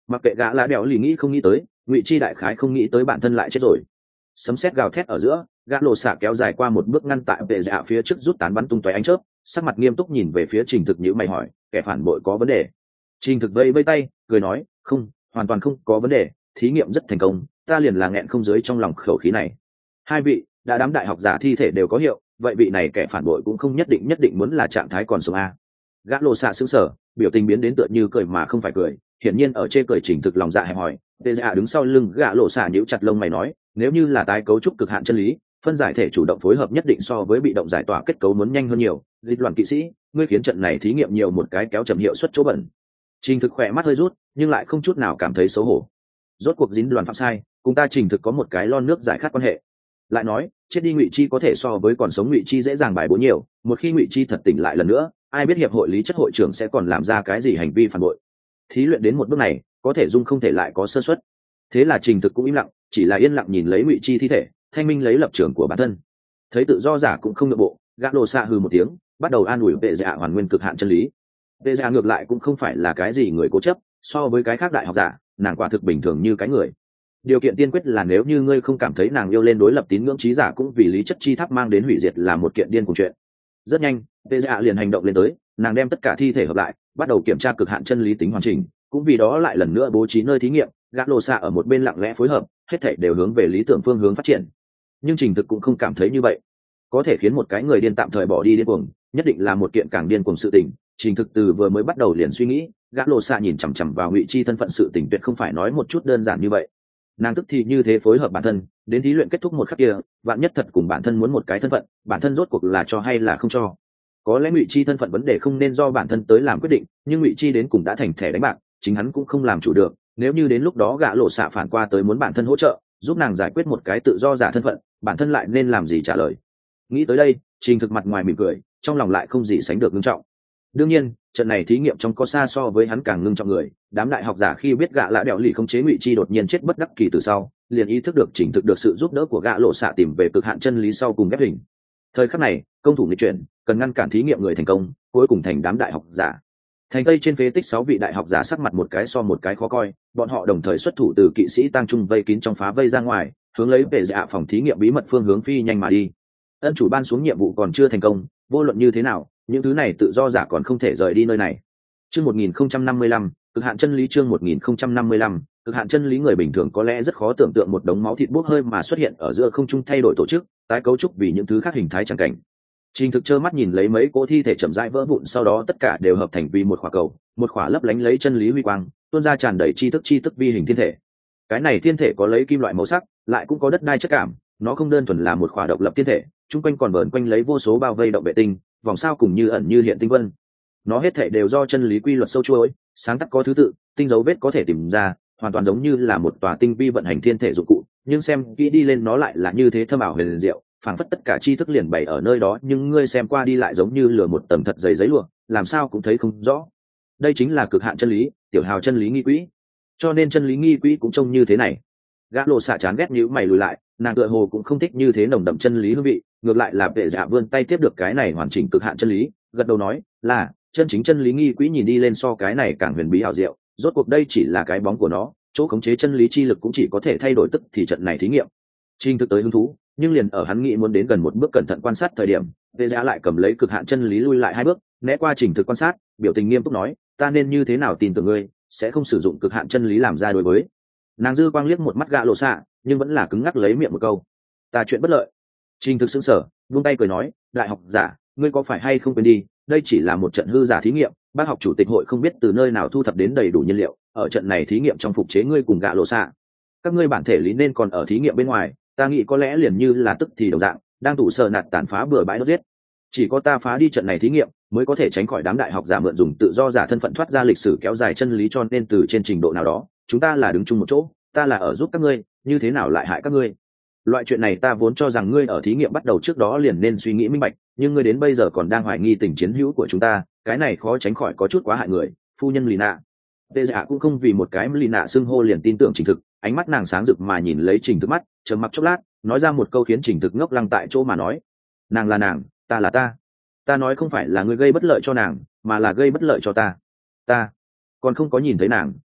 mặc kệ gã lá đèo lì nghĩ không nghĩ tới, Ngụy Chi đại khái không nghĩ tới bản thân lại chết rồi. Sấm sét gào thét ở giữa, gã lộ xạ kéo dài qua một bước ngăn tại vệ dạ phía trước rút tán bắn tung tóe ánh chớp, sắc mặt nghiêm túc nhìn về phía Trình Thực nhíu mày hỏi, kẻ phản bội có vấn đề? Trình Thực vẫy vẫy tay, cười nói, không, hoàn toàn không có vấn đề, thí nghiệm rất thành công, ta liền là nghẹn không dưới trong lòng khẩu khí này. Hai vị, đã đám đại học giả thi thể đều có hiệu, vậy vị này kẻ phản bội cũng không nhất định muốn là trạng thái còn sống a. Gã lộ xạ sững sờ, biểu tình biến đến tựa như cười mà không phải cười, hiển nhiên ở trên cười Trình Thực lòng dạ hẹp hỏi. Tê Dạ đứng sau lưng gã lộ xạ nhíu chặt lông mày nói, nếu như là tái cấu trúc cực hạn chân lý, phân giải thể chủ động phối hợp nhất định so với bị động giải tỏa kết cấu muốn nhanh hơn nhiều. Dịch loạn kỵ sĩ, ngươi khiến trận này thí nghiệm nhiều một cái kéo chậm hiệu suất chỗ bẩn. Trình Thực khỏe mắt hơi rút, nhưng lại không chút nào cảm thấy xấu hổ. Rốt cuộc dính đoàn phạm sai, cùng ta Trình Thực có một cái lon nước giải khát quan hệ. Lại nói, chết đi Ngụy Chi có thể so với còn sống Ngụy Chi dễ dàng bài bố nhiều, một khi Ngụy Chi thật tỉnh lại lần nữa, ai biết hiệp hội lý chất hội trưởng sẽ còn làm ra cái gì hành vi phản bội. Thí luyện đến một bước này, có thể dung không thể lại có sơ suất. Thế là Trình Thực cũng im lặng, chỉ là yên lặng nhìn lấy Ngụy Chi thi thể, thanh minh lấy lập trường của bản thân. Thấy tự do giả cũng không nhượng bộ, gã lộ xạ hừ một tiếng, bắt đầu an ủi vệ dạ hoàn nguyên cực hạn chân lý. Vệ dạ ngược lại cũng không phải là cái gì người cố chấp, so với cái khác đại học giả, nàng quả thực bình thường như cái người. Điều kiện tiên quyết là nếu như ngươi không cảm thấy nàng yêu lên đối lập tín ngưỡng trí giả cũng vì lý chất chi tháp mang đến hủy diệt là một kiện điên cùng chuyện. Rất nhanh, vệ dạ liền hành động lên tới, nàng đem tất cả thi thể hợp lại, bắt đầu kiểm tra cực hạn chân lý tính hoàn chỉnh, cũng vì đó lại lần nữa bố trí nơi thí nghiệm. Gã lộ xạ ở một bên lặng lẽ phối hợp, hết thảy đều hướng về lý tưởng phương hướng phát triển. Nhưng Trình Thực cũng không cảm thấy như vậy. Có thể khiến một cái người điên tạm thời bỏ đi điên cuồng, nhất định là một kiện càng điên cuồng sự tình. Trình Thực từ vừa mới bắt đầu liền suy nghĩ, gã lộ xạ nhìn chằm chằm vào Ngụy Chi thân phận sự tình tuyệt không phải nói một chút đơn giản như vậy. Nàng tức thì như thế phối hợp bản thân, đến thí luyện kết thúc một khắc kia, vạn nhất thật cùng bản thân muốn một cái thân phận, bản thân rốt cuộc là cho hay là không cho. Có lẽ Ngụy Chi thân phận vấn đề không nên do bản thân tới làm quyết định, nhưng Ngụy Chi đến cùng đã thành thẻ đánh bạc, chính hắn cũng không làm chủ được. Nếu như đến lúc đó gã lộ xạ phản qua tới muốn bản thân hỗ trợ, giúp nàng giải quyết một cái tự do giả thân phận, bản thân lại nên làm gì trả lời. Nghĩ tới đây, Trình Thực mặt ngoài mỉm cười, trong lòng lại không gì sánh được ngưng trọng. Đương nhiên, trận này thí nghiệm trong có xa so với hắn càng ngưng trọng người, đám đại học giả khi biết gã lạ đẹo lì không chế Ngụy Chi đột nhiên chết bất đắc kỳ từ sau, liền ý thức được Trình Thực được sự giúp đỡ của gã lộ xạ tìm về cực hạn chân lý sau cùng ghép hình. Thời khắc này, công thủ nghịch chuyển, cần ngăn cản thí nghiệm người thành công, cuối cùng thành đám đại học giả. Thành tây trên phế tích 6 vị đại học giả sắc mặt một cái so một cái khó coi, bọn họ đồng thời xuất thủ từ kỵ sĩ tăng trung vây kín trong phá vây ra ngoài, hướng lấy về dạ phòng thí nghiệm bí mật phương hướng phi nhanh mà đi. Ân chủ ban xuống nhiệm vụ còn chưa thành công, vô luận như thế nào, những thứ này tự do giả còn không thể rời đi nơi này. Chương 1055, cực hạn chân lý. Chương 1055, cực hạn chân lý. Người bình thường có lẽ rất khó tưởng tượng một đống máu thịt bốc hơi mà xuất hiện ở giữa không trung thay đổi tổ chức, tái cấu trúc vì những thứ khác hình thái chẳng cảnh. Trình Thực trơ mắt nhìn lấy mấy cỗ thi thể chậm rãi vỡ vụn, sau đó tất cả đều hợp thành vì một quả cầu, một quả lấp lánh lấy chân lý huy quang, tuôn ra tràn đầy tri thức vi hình thiên thể. Cái này thiên thể có lấy kim loại màu sắc, lại cũng có đất đai chất cảm, nó không đơn thuần là một quả độc lập thiên thể, chung quanh còn vờn quanh lấy vô số bao vây động vệ tinh, vòng sao cùng như ẩn như hiện tinh vân. Nó hết thể đều do chân lý quy luật sâu chuỗi, sáng tắt có thứ tự, tinh dấu vết có thể tìm ra, hoàn toàn giống như là một tòa tinh vi vận hành thiên thể dụng cụ, nhưng xem kỹ đi lên nó lại là như thế thâm ảo huyền diệu, phảng phất tất cả tri thức liền bày ở nơi đó, nhưng ngươi xem qua đi lại giống như lừa một tầng thật dày giấy lụa, làm sao cũng thấy không rõ. Đây chính là cực hạn chân lý, tiểu hào chân lý nghi quỹ. Cho nên chân lý nghi quỹ cũng trông như thế này. Gã lộ xạ chán ghét nhíu mày lùi lại, nàng tựa hồ cũng không thích như thế nồng đậm chân lý hương vị, ngược lại là vệ dạ vươn tay tiếp được cái này hoàn chỉnh cực hạn chân lý, gật đầu nói là chân chính chân lý nghi quỹ nhìn đi lên so cái này càng huyền bí hảo diệu, rốt cuộc đây chỉ là cái bóng của nó, chỗ khống chế chân lý chi lực cũng chỉ có thể thay đổi tức thì trận này thí nghiệm. Trình Thực tới hứng thú, nhưng liền ở hắn nghĩ muốn đến gần một bước cẩn thận quan sát thời điểm, vệ dạ lại cầm lấy cực hạn chân lý lui lại 2 bước, né qua Trình Thực quan sát, biểu tình nghiêm túc nói, ta nên như thế nào tin tưởng ngươi sẽ không sử dụng cực hạn chân lý làm ra đối với. Nàng dư quang liếc một mắt gã lộ xạ, nhưng vẫn là cứng ngắc lấy miệng một câu, ta chuyện bất lợi. Trình Thực sững sờ, buông tay cười nói, đại học giả, ngươi có phải hay không quên đi, đây chỉ là một trận hư giả thí nghiệm, bác học chủ tịch hội không biết từ nơi nào thu thập đến đầy đủ nhiên liệu, ở trận này thí nghiệm trong phục chế ngươi cùng gã lộ xạ. Các ngươi bản thể lý nên còn ở thí nghiệm bên ngoài, ta nghĩ có lẽ liền như là tức thì đồng dạng, đang tủ sợ nạt tàn phá bừa bãi đốt giết. Chỉ có ta phá đi trận này thí nghiệm, mới có thể tránh khỏi đám đại học giả mượn dùng tự do giả thân phận thoát ra lịch sử kéo dài chân lý, cho nên từ trên trình độ nào đó, chúng ta là đứng chung một chỗ, ta là ở giúp các ngươi, như thế nào lại hại các ngươi. Loại chuyện này ta vốn cho rằng ngươi ở thí nghiệm bắt đầu trước đó liền nên suy nghĩ minh bạch, nhưng ngươi đến bây giờ còn đang hoài nghi tình chiến hữu của chúng ta, cái này khó tránh khỏi có chút quá hại người. Phu nhân Lina, tê dạ cũng không vì một cái Lina xưng hô liền tin tưởng Trình Thực, ánh mắt nàng sáng rực mà nhìn lấy Trình Thực mắt, trầm mặc chốc lát, nói ra một câu khiến Trình Thực ngốc lăng tại chỗ mà nói, nàng là nàng, ta là ta. Ta nói không phải là ngươi gây bất lợi cho nàng, mà là gây bất lợi cho ta. Ta còn không có nhìn thấy nàng,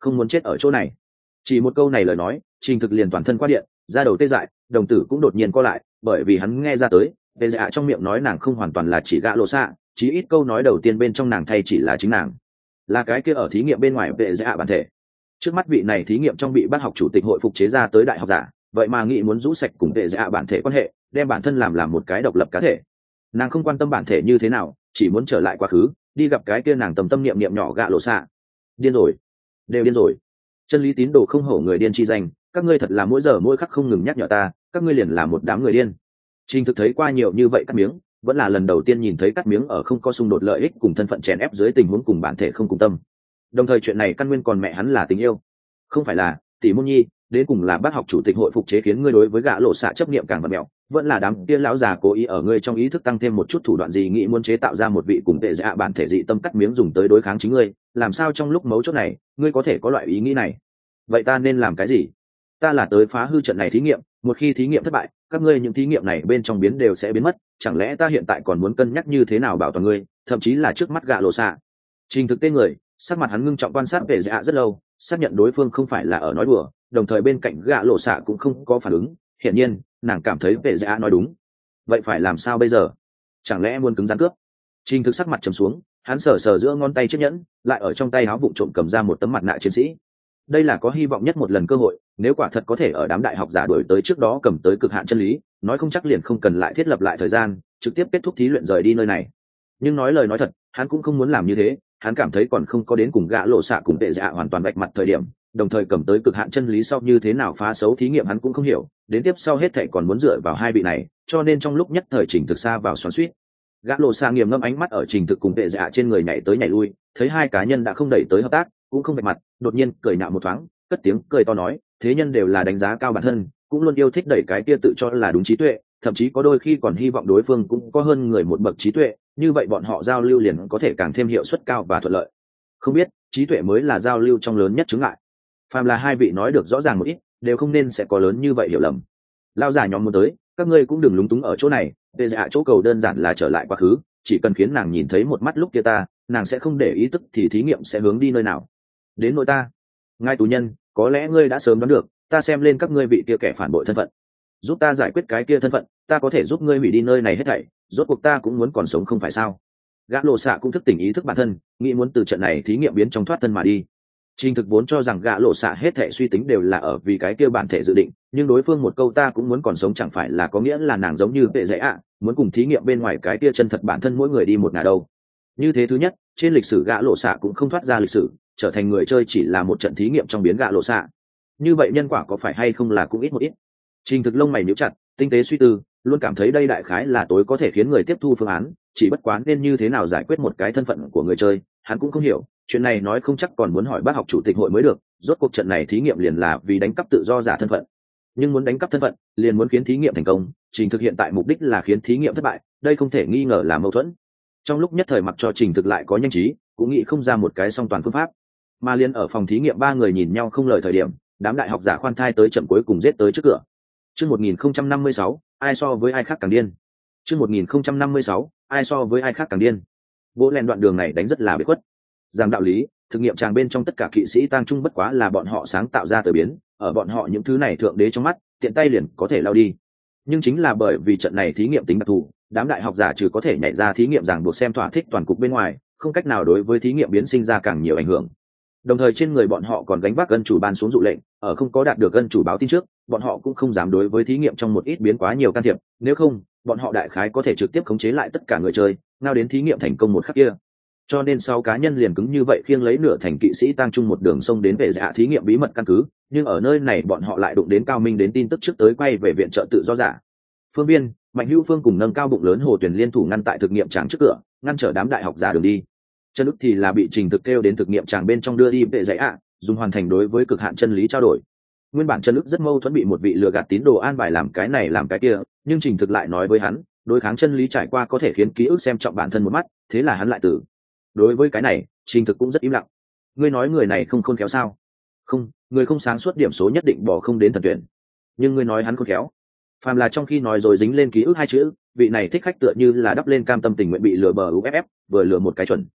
không muốn chết ở chỗ này. Chỉ một câu này lời nói, Trình Thực liền toàn thân qua điện, da đầu tê dại, đồng tử cũng đột nhiên co lại, bởi vì hắn nghe ra tới vệ dạ trong miệng nói nàng không hoàn toàn là chỉ gạ lộ xạ, chí ít câu nói đầu tiên bên trong nàng thay chỉ là chính nàng, là cái kia ở thí nghiệm bên ngoài vệ dạ bản thể. Trước mắt vị này thí nghiệm trong bị bác học chủ tịch hội phục chế ra tới đại học giả, vậy mà nghĩ muốn rũ sạch cùng vệ dạ bản thể quan hệ, đem bản thân làm một cái độc lập cá thể. Nàng không quan tâm bản thể như thế nào, chỉ muốn trở lại quá khứ, đi gặp cái kia nàng tâm niệm niệm nhỏ gạ lộ xạ. Điên rồi, đều điên rồi. Chân lý tín đồ không hổ người điên chi danh, các ngươi thật là mỗi giờ mỗi khắc không ngừng nhắc nhở ta, các ngươi liền là một đám người điên. Trình Thực thấy qua nhiều như vậy cắt miếng, vẫn là lần đầu tiên nhìn thấy cắt miếng ở không có xung đột lợi ích cùng thân phận chèn ép dưới tình huống cùng bản thể không cùng tâm. Đồng thời chuyện này căn nguyên còn mẹ hắn là tình yêu, không phải là tỷ môn nhi, đến cùng là bác học chủ tịch hội phục chế khiến ngươi đối với gã lộ xạ chấp niệm càng vật mẹo, vẫn là đám kia lão già cố ý ở ngươi trong ý thức tăng thêm một chút thủ đoạn gì nghĩ muốn chế tạo ra một vị cùng tệ dạ bản thể dị tâm cắt miếng dùng tới đối kháng chính ngươi, làm sao trong lúc mấu chốt này ngươi có thể có loại ý nghĩ này? Vậy ta nên làm cái gì? Ta là tới phá hư trận này thí nghiệm, một khi thí nghiệm thất bại, các ngươi những thí nghiệm này bên trong biến đều sẽ biến mất, chẳng lẽ ta hiện tại còn muốn cân nhắc như thế nào bảo toàn ngươi, thậm chí là trước mắt gạ lộ xạ. Trình Thực tên người, sắc mặt hắn ngưng trọng quan sát về dạ rất lâu, xác nhận đối phương không phải là ở nói đùa, đồng thời bên cạnh gạ lộ xạ cũng không có phản ứng, hiển nhiên nàng cảm thấy về dạ nói đúng. Vậy phải làm sao bây giờ? Chẳng lẽ muốn cứng rắn cướp? Trình Thực sắc mặt trầm xuống, hắn sờ sờ giữa ngón tay chiếc nhẫn, lại ở trong tay áo vụng trộm cầm ra một tấm mặt nạ chiến sĩ. Đây là có hy vọng nhất một lần cơ hội, nếu quả thật có thể ở đám đại học giả đuổi tới trước đó cầm tới cực hạn chân lý, nói không chắc liền không cần lại thiết lập lại thời gian, trực tiếp kết thúc thí luyện rời đi nơi này. Nhưng nói lời nói thật, hắn cũng không muốn làm như thế, hắn cảm thấy còn không có đến cùng gã lộ xạ cùng tệ dạ hoàn toàn vạch mặt thời điểm, đồng thời cầm tới cực hạn chân lý sau như thế nào phá xấu thí nghiệm hắn cũng không hiểu, đến tiếp sau hết thảy còn muốn dựa vào hai vị này, cho nên trong lúc nhất thời Trình Thực xa vào xoắn xuýt. Gã lộ xạ nghiền ngẫm ánh mắt ở Trình Thực cùng tệ dạ trên người nhảy tới nhảy lui, thấy hai cá nhân đã không đẩy tới hợp tác, cũng không vạch mặt, đột nhiên cười nhạo một thoáng, cất tiếng cười to nói, thế nhân đều là đánh giá cao bản thân, cũng luôn yêu thích đẩy cái kia tự cho là đúng trí tuệ, thậm chí có đôi khi còn hy vọng đối phương cũng có hơn người một bậc trí tuệ, như vậy bọn họ giao lưu liền có thể càng thêm hiệu suất cao và thuận lợi. Không biết, trí tuệ mới là giao lưu trong lớn nhất chướng ngại. Phàm là hai vị nói được rõ ràng một ít, đều không nên sẽ có lớn như vậy hiểu lầm. Lao giả nhóm muốn tới, các ngươi cũng đừng lúng túng ở chỗ này, về dạ chỗ cầu đơn giản là trở lại quá khứ, chỉ cần khiến nàng nhìn thấy một mắt lúc kia ta, nàng sẽ không để ý tức thì thí nghiệm sẽ hướng đi nơi nào. Đến nỗi ta, ngài tù nhân, có lẽ ngươi đã sớm đoán được, ta xem lên các ngươi vị kia kẻ phản bội thân phận, giúp ta giải quyết cái kia thân phận, ta có thể giúp ngươi hủy đi nơi này hết thảy, rốt cuộc ta cũng muốn còn sống không phải sao? Gã lộ xạ cũng thức tỉnh ý thức bản thân, nghĩ muốn từ trận này thí nghiệm biến trong thoát thân mà đi. Trình Thực vốn cho rằng gã lộ xạ hết thảy suy tính đều là ở vì cái kia bản thể dự định, nhưng đối phương một câu ta cũng muốn còn sống chẳng phải là có nghĩa là nàng giống như vệ dễ ạ, muốn cùng thí nghiệm bên ngoài cái kia chân thật bản thân mỗi người đi một ngả đâu. Như thế thứ nhất, trên lịch sử gã lộ xạ cũng không thoát ra lịch sử, trở thành người chơi chỉ là một trận thí nghiệm trong biến gã lộ xạ. Như vậy nhân quả có phải hay không là cũng ít một ít. Trình Thực lông mày nhíu chặt, tinh tế suy tư, luôn cảm thấy đây đại khái là tối có thể khiến người tiếp thu phương án, chỉ bất quá nên như thế nào giải quyết một cái thân phận của người chơi, hắn cũng không hiểu, chuyện này nói không chắc còn muốn hỏi bác học chủ tịch hội mới được, rốt cuộc trận này thí nghiệm liền là vì đánh cắp tự do giả thân phận. Nhưng muốn đánh cắp thân phận, liền muốn khiến thí nghiệm thành công, Trình Thực hiện tại mục đích là khiến thí nghiệm thất bại, đây không thể nghi ngờ là mâu thuẫn. Trong lúc nhất thời mặc cho Trình Thực lại có nhanh trí, cũng nghĩ không ra một cái song toàn phương pháp. Mà liên ở phòng thí nghiệm ba người nhìn nhau không lời thời điểm, đám đại học giả khoan thai tới chậm cuối cùng giết tới trước cửa. Chương 1056, ai so với ai khác càng điên. Chương 1056, ai so với ai khác càng điên. Vỗ lèn đoạn đường này đánh rất là biệt khuất. Giảng đạo lý, thực nghiệm tràng bên trong tất cả kỵ sĩ tang trung bất quá là bọn họ sáng tạo ra từ biến, ở bọn họ những thứ này thượng đế trong mắt, tiện tay liền có thể lao đi. Nhưng chính là bởi vì trận này thí nghiệm tính đặc thù, đám đại học giả trừ có thể nhảy ra thí nghiệm giảng buộc xem thỏa thích toàn cục bên ngoài, không cách nào đối với thí nghiệm biến sinh ra càng nhiều ảnh hưởng. Đồng thời trên người bọn họ còn gánh vác ân chủ ban xuống dụ lệnh, ở không có đạt được ân chủ báo tin trước, bọn họ cũng không dám đối với thí nghiệm trong một ít biến quá nhiều can thiệp, nếu không, bọn họ đại khái có thể trực tiếp khống chế lại tất cả người chơi, ngao đến thí nghiệm thành công một khắc kia. Cho nên sau cá nhân liền cứng như vậy khiêng lấy nửa thành kỵ sĩ tăng chung một đường sông đến về dạ thí nghiệm bí mật căn cứ, nhưng ở nơi này bọn họ lại đụng đến Cao Minh đến tin tức trước tới quay về viện trợ tự do giả. Phương Viên, Mạnh Hữu Phương cùng nâng cao bụng lớn Hồ Tuyền liên thủ ngăn tại thực nghiệm tràng trước cửa, ngăn trở đám đại học giả đường đi. Chân ức thì là bị Trình Thực kêu đến thực nghiệm tràng bên trong đưa đi vệ dạy ạ, dùng hoàn thành đối với cực hạn chân lý trao đổi. Nguyên bản chân ức rất mâu thuẫn bị một vị lừa gạt tín đồ an bài làm cái này làm cái kia, nhưng Trình Thực lại nói với hắn, đối kháng chân lý trải qua có thể khiến ký ức xem trọng bản thân một mắt, thế là hắn lại tử. Đối với cái này, Trình Thực cũng rất im lặng. Ngươi nói người này không khôn khéo sao? Không, người không sáng suốt điểm số nhất định bỏ không đến thần tuyển. Nhưng ngươi nói hắn khôn khéo. Phàm là trong khi nói rồi dính lên ký ức hai chữ, vị này thích khách tựa như là đắp lên cam tâm tình nguyện bị lừa bờ UFF, vừa lừa một cái chuẩn.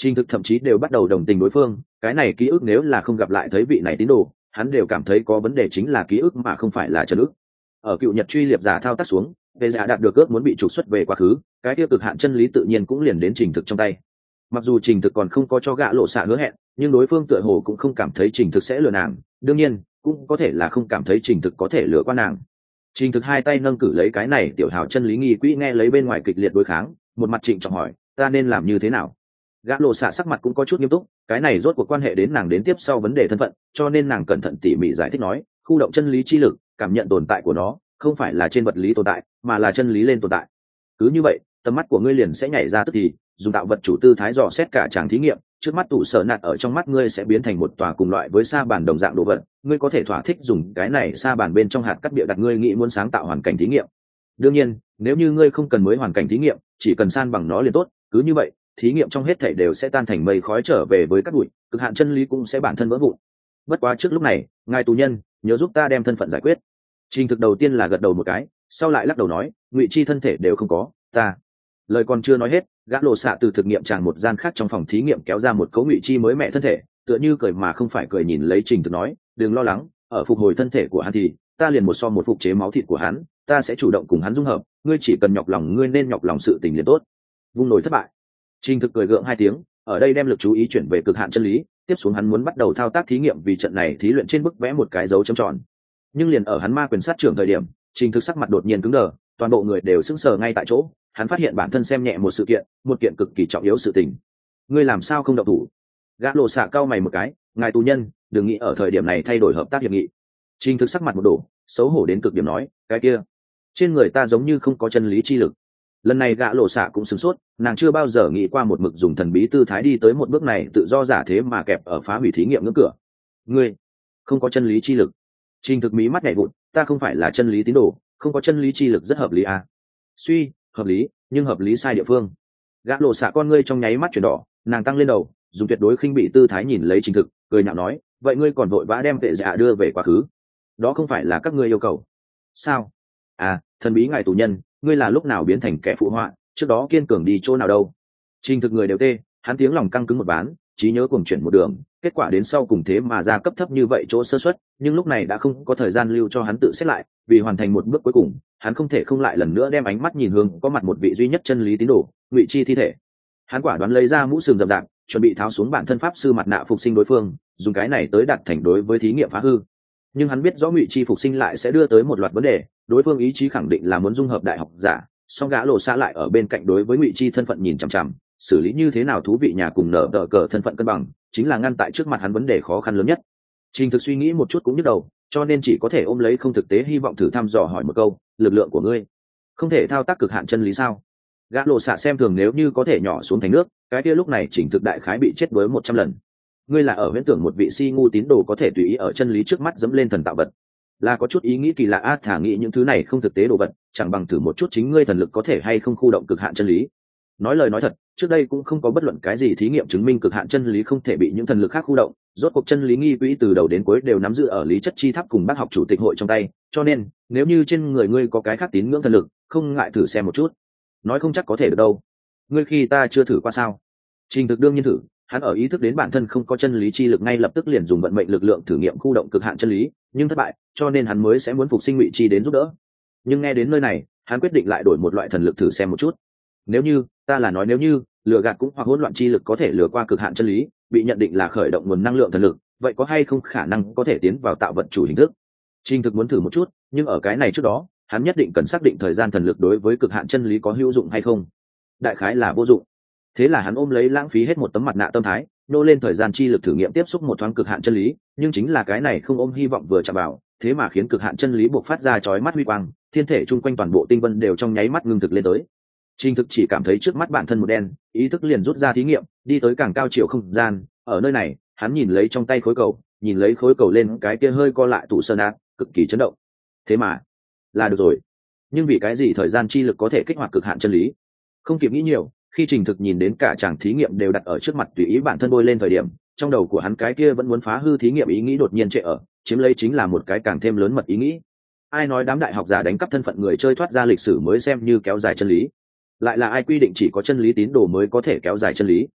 Trình Thực thậm chí đều bắt đầu đồng tình đối phương, cái này ký ức nếu là không gặp lại thấy vị này tín đồ, hắn đều cảm thấy có vấn đề chính là ký ức mà không phải là chân ức. Ở cựu nhật truy liệp giả thao tác xuống, về giả đạt được ước muốn bị trục xuất về quá khứ, cái tiêu cực hạn chân lý tự nhiên cũng liền đến Trình Thực trong tay. Mặc dù Trình Thực còn không có cho gã lộ xạ hứa hẹn, nhưng đối phương tựa hồ cũng không cảm thấy Trình Thực sẽ lừa nàng, đương nhiên cũng có thể là không cảm thấy Trình Thực có thể lừa qua nàng. Trình Thực hai tay nâng cử lấy cái này tiểu hào chân lý nghi quỹ, nghe lấy bên ngoài kịch liệt đối kháng, một mặt trịnh trọng hỏi, ta nên làm như thế nào? Gã lộ xạ sắc mặt cũng có chút nghiêm túc, cái này rốt cuộc quan hệ đến nàng đến tiếp sau vấn đề thân phận, cho nên nàng cẩn thận tỉ mỉ giải thích nói, khu động chân lý chi lực, cảm nhận tồn tại của nó không phải là trên vật lý tồn tại, mà là chân lý lên tồn tại. Cứ như vậy, tầm mắt của ngươi liền sẽ nhảy ra tức thì, dùng tạo vật chủ tư thái dò xét cả tràng thí nghiệm, trước mắt tủ sở nạt ở trong mắt ngươi sẽ biến thành một tòa cùng loại với sa bàn đồng dạng đồ vật, ngươi có thể thỏa thích dùng cái này sa bàn bên trong hạt cắt bịa đặt ngươi nghĩ muốn sáng tạo hoàn cảnh thí nghiệm. Đương nhiên, nếu như ngươi không cần mới hoàn cảnh thí nghiệm, chỉ cần san bằng nó liền tốt, cứ như vậy, thí nghiệm trong hết thảy đều sẽ tan thành mây khói trở về với các bụi, cực hạn chân lý cũng sẽ bản thân vỡ vụn. Bất quá trước lúc này, ngài tù nhân, nhớ giúp ta đem thân phận giải quyết. Trình Thực đầu tiên là gật đầu một cái, sau lại lắc đầu nói, ngụy chi thân thể đều không có, ta. Lời còn chưa nói hết, gã lộ xạ từ thực nghiệm tràn một gian khác trong phòng thí nghiệm kéo ra một cấu ngụy chi mới mẹ thân thể, tựa như cười mà không phải cười nhìn lấy Trình Thực nói, đừng lo lắng, ở phục hồi thân thể của hắn thì ta liền một so một phục chế máu thịt của hắn, ta sẽ chủ động cùng hắn dung hợp, ngươi chỉ cần nhọc lòng, ngươi nên nhọc lòng sự tình liền tốt. Vung nổi thất bại. Trình Thực cười gượng hai tiếng, ở đây đem lực chú ý chuyển về cực hạn chân lý, tiếp xuống hắn muốn bắt đầu thao tác thí nghiệm, vì trận này thí luyện trên bức vẽ một cái dấu chấm tròn. Nhưng liền ở hắn ma quyền sát trưởng thời điểm, Trình Thực sắc mặt đột nhiên cứng đờ, toàn bộ người đều sững sờ ngay tại chỗ, hắn phát hiện bản thân xem nhẹ một kiện cực kỳ trọng yếu sự tình. Ngươi làm sao không động thủ? Gã lộ xạ cau mày một cái, ngài tù nhân, đừng nghĩ ở thời điểm này thay đổi hợp tác hiệp nghị. Trình Thực sắc mặt một đổ, xấu hổ đến cực điểm nói, cái kia, trên người ta giống như không có chân lý chi lực. Lần này gã lộ xạ cũng sửng sốt, nàng chưa bao giờ nghĩ qua một mực dùng thần bí tư thái đi tới một bước này, tự do giả thế mà kẹp ở phá hủy thí nghiệm ngưỡng cửa. Ngươi không có chân lý chi lực? Trình Thực mí mắt nhảy vụn, ta không phải là chân lý tín đồ, không có chân lý chi lực rất hợp lý à? Suy, hợp lý, nhưng hợp lý sai địa phương. Gã lộ xạ con ngươi trong nháy mắt chuyển đỏ, nàng tăng lên đầu, dùng tuyệt đối khinh bị tư thái nhìn lấy Trình Thực, cười nhạo nói, vậy ngươi còn vội vã đem vệ dạ đưa về quá khứ, đó không phải là các ngươi yêu cầu sao? À, thần bí ngài tù nhân, ngươi là lúc nào biến thành kẻ phụ họa, trước đó kiên cường đi chỗ nào đâu? Trình Thực người đều tê, hắn tiếng lòng căng cứng một ván, trí nhớ cuồng chuyển một đường, kết quả đến sau cùng thế mà ra cấp thấp như vậy chỗ sơ suất, nhưng lúc này đã không có thời gian lưu cho hắn tự xét lại, vì hoàn thành một bước cuối cùng, hắn không thể không lại lần nữa đem ánh mắt nhìn hướng có mặt một vị duy nhất chân lý tín đồ, ngụy chi thi thể. Hắn quả đoán lấy ra mũ sừng rậm rạp, chuẩn bị tháo xuống bản thân pháp sư mặt nạ phục sinh đối phương, dùng cái này tới đạt thành đối với thí nghiệm phá hư. Nhưng hắn biết rõ ngụy chi phục sinh lại sẽ đưa tới một loạt vấn đề, đối phương ý chí khẳng định là muốn dung hợp đại học giả, song gã lộ xa lại ở bên cạnh đối với ngụy chi thân phận nhìn chằm chằm, xử lý như thế nào thú vị nhà cùng nở đỡ cờ thân phận cân bằng, chính là ngăn tại trước mặt hắn vấn đề khó khăn lớn nhất. Trình Thực suy nghĩ một chút cũng nhức đầu, cho nên chỉ có thể ôm lấy không thực tế hy vọng thử thăm dò hỏi một câu, lực lượng của ngươi không thể thao tác cực hạn chân lý sao? Gã lộ xạ xem thường nếu như có thể nhỏ xuống thành nước, cái kia lúc này Trình Thực đại khái bị chết với 100 lần. Ngươi là ở huyễn tưởng một vị si ngu tín đồ có thể tùy ý ở chân lý trước mắt dẫm lên thần tạo vật, là có chút ý nghĩ kỳ lạ thả nghĩ những thứ này không thực tế đồ vật, chẳng bằng thử một chút chính ngươi thần lực có thể hay không khu động cực hạn chân lý. Nói lời nói thật, trước đây cũng không có bất luận cái gì thí nghiệm chứng minh cực hạn chân lý không thể bị những thần lực khác khu động, rốt cuộc chân lý nghi quỹ từ đầu đến cuối đều nắm giữ ở lý chất chi tháp cùng bác học chủ tịch hội trong tay, cho nên nếu như trên người ngươi có cái khác tín ngưỡng thần lực, không ngại thử xem một chút, nói không chắc có thể được đâu. Ngươi khi ta chưa thử qua sao? Trình Thực đương nhiên thử, hắn ở ý thức đến bản thân không có chân lý chi lực ngay lập tức liền dùng vận mệnh lực lượng thử nghiệm khu động cực hạn chân lý, nhưng thất bại, cho nên hắn mới sẽ muốn phục sinh ngụy chi đến giúp đỡ. Nhưng nghe đến nơi này, hắn quyết định lại đổi một loại thần lực thử xem một chút. Nếu như, ta là nói nếu như, lừa gạt cũng hoặc hỗn loạn chi lực có thể lừa qua cực hạn chân lý, bị nhận định là khởi động nguồn năng lượng thần lực, vậy có hay không khả năng có thể tiến vào tạo vật chủ hình thức? Trình Thực muốn thử một chút, nhưng ở cái này trước đó, hắn nhất định cần xác định thời gian thần lực đối với cực hạn chân lý có hữu dụng hay không. Đại khái là vô dụng. Thế là hắn ôm lấy lãng phí hết một tấm mặt nạ tâm thái, nô lên thời gian chi lực thử nghiệm tiếp xúc một thoáng cực hạn chân lý, nhưng chính là cái này không ôm hy vọng vừa chạm vào, thế mà khiến cực hạn chân lý buộc phát ra chói mắt huy quang, thiên thể chung quanh toàn bộ tinh vân đều trong nháy mắt ngưng thực lên tới. Trình Thực chỉ cảm thấy trước mắt bản thân một đen, ý thức liền rút ra thí nghiệm, đi tới càng cao chiều không gian, ở nơi này, hắn nhìn lấy trong tay khối cầu, nhìn lấy khối cầu lên cái kia hơi co lại tủ sơn ác, cực kỳ chấn động. Thế mà, là được rồi. Nhưng vì cái gì thời gian chi lực có thể kích hoạt cực hạn chân lý? Không kịp nghĩ nhiều, khi Trình Thực nhìn đến cả chàng thí nghiệm đều đặt ở trước mặt tùy ý bản thân bôi lên thời điểm, trong đầu của hắn cái kia vẫn muốn phá hư thí nghiệm ý nghĩ đột nhiên trệ ở, chiếm lấy chính là một cái càng thêm lớn mật ý nghĩ. Ai nói đám đại học giả đánh cắp thân phận người chơi thoát ra lịch sử mới xem như kéo dài chân lý? Lại là ai quy định chỉ có chân lý tín đồ mới có thể kéo dài chân lý?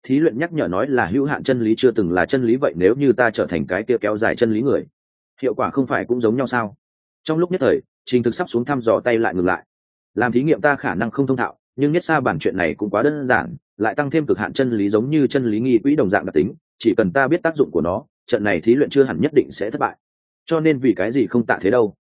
Thí luyện nhắc nhở nói là hữu hạn chân lý chưa từng là chân lý, vậy nếu như ta trở thành cái kia kéo dài chân lý người, hiệu quả không phải cũng giống nhau sao? Trong lúc nhất thời, Trình Thực sắp xuống thăm dò tay lại ngừng lại. Làm thí nghiệm ta khả năng không thông thạo, nhưng nhất xa bản chuyện này cũng quá đơn giản, lại tăng thêm cực hạn chân lý giống như chân lý nghi quỹ đồng dạng đặc tính, chỉ cần ta biết tác dụng của nó, trận này thí luyện chưa hẳn nhất định sẽ thất bại. Cho nên vì cái gì không tạ thế đâu?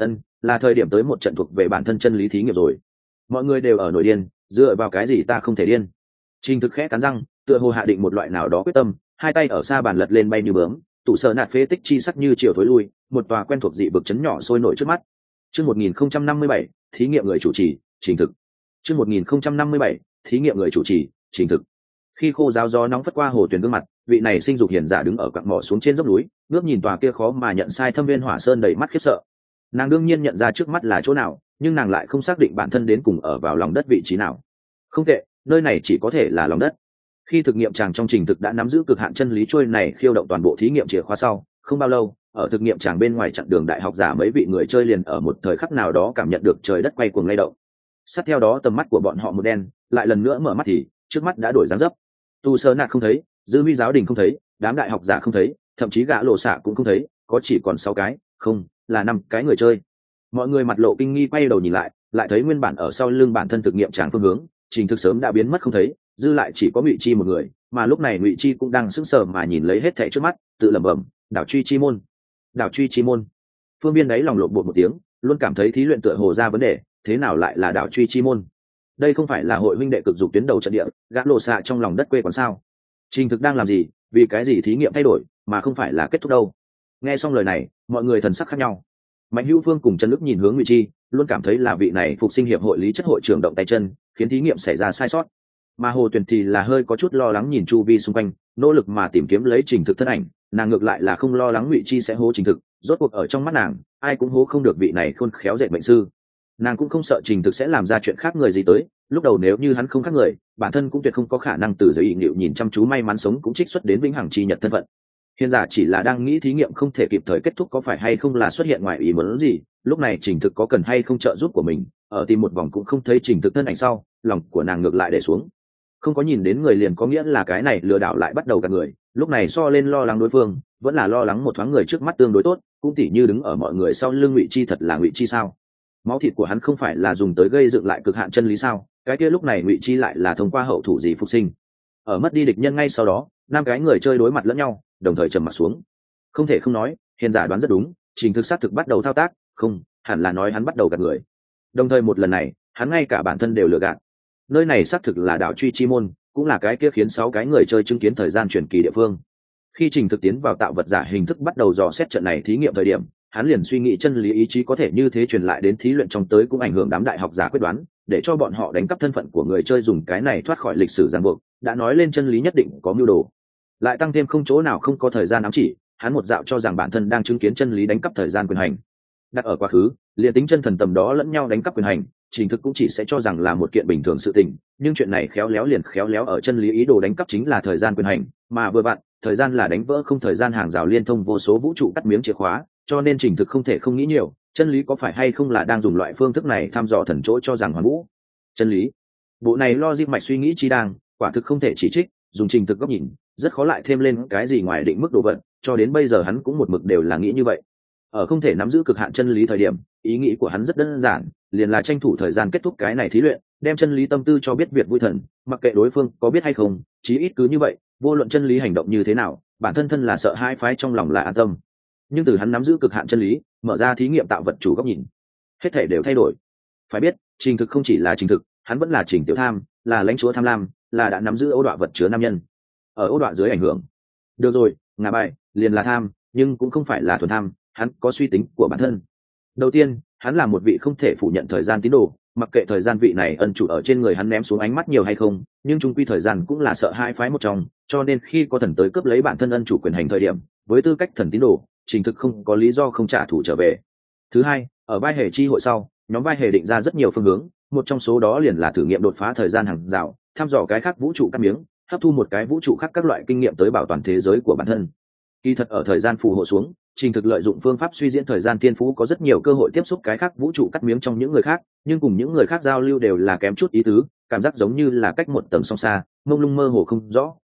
Là thời điểm tới một trận thuộc về bản thân chân lý thí nghiệm rồi. Mọi người đều ở nổi điên, dựa vào cái gì ta không thể điên? Trình Thực khẽ cắn răng, tựa hồ hạ định một loại nào đó quyết tâm, hai tay ở xa bàn lật lên bay như bướm, tủ sợ nạt phế tích chi sắc như chiều thối lui, một tòa quen thuộc dị vực chấn nhỏ sôi nổi trước mắt. Chương 1057, thí nghiệm người chủ trì, Trình Thực. Chương 1057, thí nghiệm người chủ trì, Trình Thực. Khi khô giáo gió nóng phất qua hồ tuyền gương mặt, vị này sinh dục hiền giả đứng ở quặng mỏ xuống trên dốc núi, ngước nhìn tòa kia khó mà nhận sai thâm viên hỏa sơn đầy mắt khiếp sợ. Nàng đương nhiên nhận ra trước mắt là chỗ nào, nhưng nàng lại không xác định bản thân đến cùng ở vào lòng đất vị trí nào. Không tệ, nơi này chỉ có thể là lòng đất. Khi thực nghiệm tràng trong Trình Thực đã nắm giữ cực hạn chân lý trôi này khiêu động toàn bộ thí nghiệm chìa khóa sau, không bao lâu, ở thực nghiệm tràng bên ngoài chặng đường đại học giả mấy vị người chơi liền ở một thời khắc nào đó cảm nhận được trời đất quay cuồng lay động. Sát theo đó tầm mắt của bọn họ một đen, lại lần nữa mở mắt thì trước mắt đã đổi dáng dấp. Tu sơ nạt không thấy, dư huy giáo đình không thấy, đám đại học giả không thấy, thậm chí gã lộ xạ cũng không thấy, có chỉ còn 6 cái, không, là 5 cái người chơi. Mọi người mặt lộ kinh nghi quay đầu nhìn lại thấy nguyên bản ở sau lưng bản thân thực nghiệm tràng phương hướng, Trình Thực sớm đã biến mất không thấy, dư lại chỉ có Ngụy Chi một người, mà lúc này Ngụy Chi cũng đang sững sờ mà nhìn lấy hết thảy trước mắt, tự lẩm bẩm, đảo truy chi môn, đảo truy chi môn. Phương Biên đấy lòng lộn bột một tiếng, luôn cảm thấy thí luyện tựa hồ ra vấn đề, thế nào lại là đảo truy chi môn? Đây không phải là hội huynh đệ cực dục tuyến đầu trận địa, gã lộ xạ trong lòng đất quê còn sao? Trình Thực đang làm gì, vì cái gì thí nghiệm thay đổi mà không phải là kết thúc đâu? Nghe xong lời này, mọi người thần sắc khác nhau. Mạnh Hữu Phương cùng Trần Đức nhìn hướng Ngụy Chi, luôn cảm thấy là vị này phục sinh hiệp hội lý chất hội trưởng động tay chân, khiến thí nghiệm xảy ra sai sót. Mà Hồ Tuyền thì là hơi có chút lo lắng nhìn chu vi xung quanh, nỗ lực mà tìm kiếm lấy Trình Thực thân ảnh, nàng ngược lại là không lo lắng Ngụy Chi sẽ hố Trình Thực, rốt cuộc ở trong mắt nàng, ai cũng hố không được vị này khôn khéo dệt mệnh sư. Nàng cũng không sợ Trình Thực sẽ làm ra chuyện khác người gì tới, lúc đầu nếu như hắn không khác người, bản thân cũng tuyệt không có khả năng từ giới ý niệm nhìn chăm chú may mắn sống cũng trích xuất đến vĩnh hằng chi nhật thân phận. Hiền giả chỉ là đang nghĩ thí nghiệm không thể kịp thời kết thúc có phải hay không là xuất hiện ngoài ý muốn gì, lúc này Trình Thực có cần hay không trợ giúp của mình, ở tìm một vòng cũng không thấy Trình Thực thân ảnh sau, lòng của nàng ngược lại để xuống. Không có nhìn đến người liền có nghĩa là cái này lừa đảo lại bắt đầu gạt người, lúc này so lên lo lắng đối phương, vẫn là lo lắng một thoáng người trước mắt tương đối tốt, cũng tỉ như đứng ở mọi người sau lưng Ngụy Chi thật là Ngụy Chi sao? Máu thịt của hắn không phải là dùng tới gây dựng lại cực hạn chân lý sao? Cái kia lúc này Ngụy Chi lại là thông qua hậu thủ gì phục sinh? Ở mất đi địch nhân ngay sau đó, 5 cái người chơi đối mặt lẫn nhau, đồng thời trầm mặt xuống. Không thể không nói, Hiền giả đoán rất đúng, Trình Thực xác thực bắt đầu thao tác, không, hẳn là nói hắn bắt đầu gạt người. Đồng thời một lần này, hắn ngay cả bản thân đều lừa gạt. Nơi này xác thực là đảo truy chi môn, cũng là cái kia khiến 6 cái người chơi chứng kiến thời gian truyền kỳ địa phương. Khi Trình Thực tiến vào tạo vật giả hình thức bắt đầu dò xét trận này thí nghiệm thời điểm, hắn liền suy nghĩ chân lý ý chí có thể như thế truyền lại đến thí luyện trong tới cũng ảnh hưởng đám đại học giả quyết đoán, để cho bọn họ đánh cắp thân phận của người chơi dùng cái này thoát khỏi lịch sử ràng buộc, đã nói lên chân lý nhất định có mưu đồ. Lại tăng thêm không chỗ nào không có thời gian ám chỉ, hắn một dạo cho rằng bản thân đang chứng kiến chân lý đánh cắp thời gian quyền hành. Đặt ở quá khứ, liền tính chân thần tầm đó lẫn nhau đánh cắp quyền hành, Trình Thực cũng chỉ sẽ cho rằng là một kiện bình thường sự tình, nhưng chuyện này khéo léo ở chân lý ý đồ đánh cắp chính là thời gian quyền hành, mà vừa vặn, thời gian là đánh vỡ không thời gian hàng rào liên thông vô số vũ trụ cắt miếng chìa khóa, cho nên Trình Thực không thể không nghĩ nhiều, chân lý có phải hay không là đang dùng loại phương thức này thăm dò thần chỗ cho rằng hoàn vũ. Chân lý. Bộ này logic mạch suy nghĩ chi đang, quả thực không thể chỉ trích, dùng Trình Thực góc nhìn, rất khó lại thêm lên cái gì ngoài định mức độ vận, cho đến bây giờ hắn cũng một mực đều là nghĩ như vậy. Ở không thể nắm giữ cực hạn chân lý thời điểm, ý nghĩ của hắn rất đơn giản, liền là tranh thủ thời gian kết thúc cái này thí luyện, đem chân lý tâm tư cho biết việc vui thần, mặc kệ đối phương có biết hay không, chí ít cứ như vậy, vô luận chân lý hành động như thế nào, bản thân thân là sợ hai phái trong lòng là an tâm. Nhưng từ hắn nắm giữ cực hạn chân lý, mở ra thí nghiệm tạo vật chủ góc nhìn, hết thảy đều thay đổi. Phải biết, Trình Thực không chỉ là Trình Thực, hắn vẫn là Trình Tiểu Tham, là lãnh chúa tham lam, là đã nắm giữ ô đọa vật chứa nam nhân. Ở ô đọa dưới ảnh hưởng, được rồi, ngả bài, liền là tham, nhưng cũng không phải là thuần tham, hắn có suy tính của bản thân. Đầu tiên, hắn là một vị không thể phủ nhận thời gian tín đồ, mặc kệ thời gian vị này ân chủ ở trên người hắn ném xuống ánh mắt nhiều hay không, nhưng chung quy thời gian cũng là sợ hai phái một trong, cho nên khi có thần tới cướp lấy bản thân ân chủ quyền hành thời điểm, với tư cách thần tín đồ, Trình Thực không có lý do không trả thù trở về. Thứ hai, ở vai hề chi hội sau, nhóm vai hề định ra rất nhiều phương hướng, một trong số đó liền là thử nghiệm đột phá thời gian hàng rào, thăm dò cái khác vũ trụ cắt miếng, hấp thu một cái vũ trụ khác các loại kinh nghiệm tới bảo toàn thế giới của bản thân. Kỳ thật ở thời gian phù hộ xuống, Trình Thực lợi dụng phương pháp suy diễn thời gian tiên phú có rất nhiều cơ hội tiếp xúc cái khác vũ trụ cắt miếng trong những người khác, nhưng cùng những người khác giao lưu đều là kém chút ý tứ, cảm giác giống như là cách một tầng song xa, mông lung mơ hồ không rõ,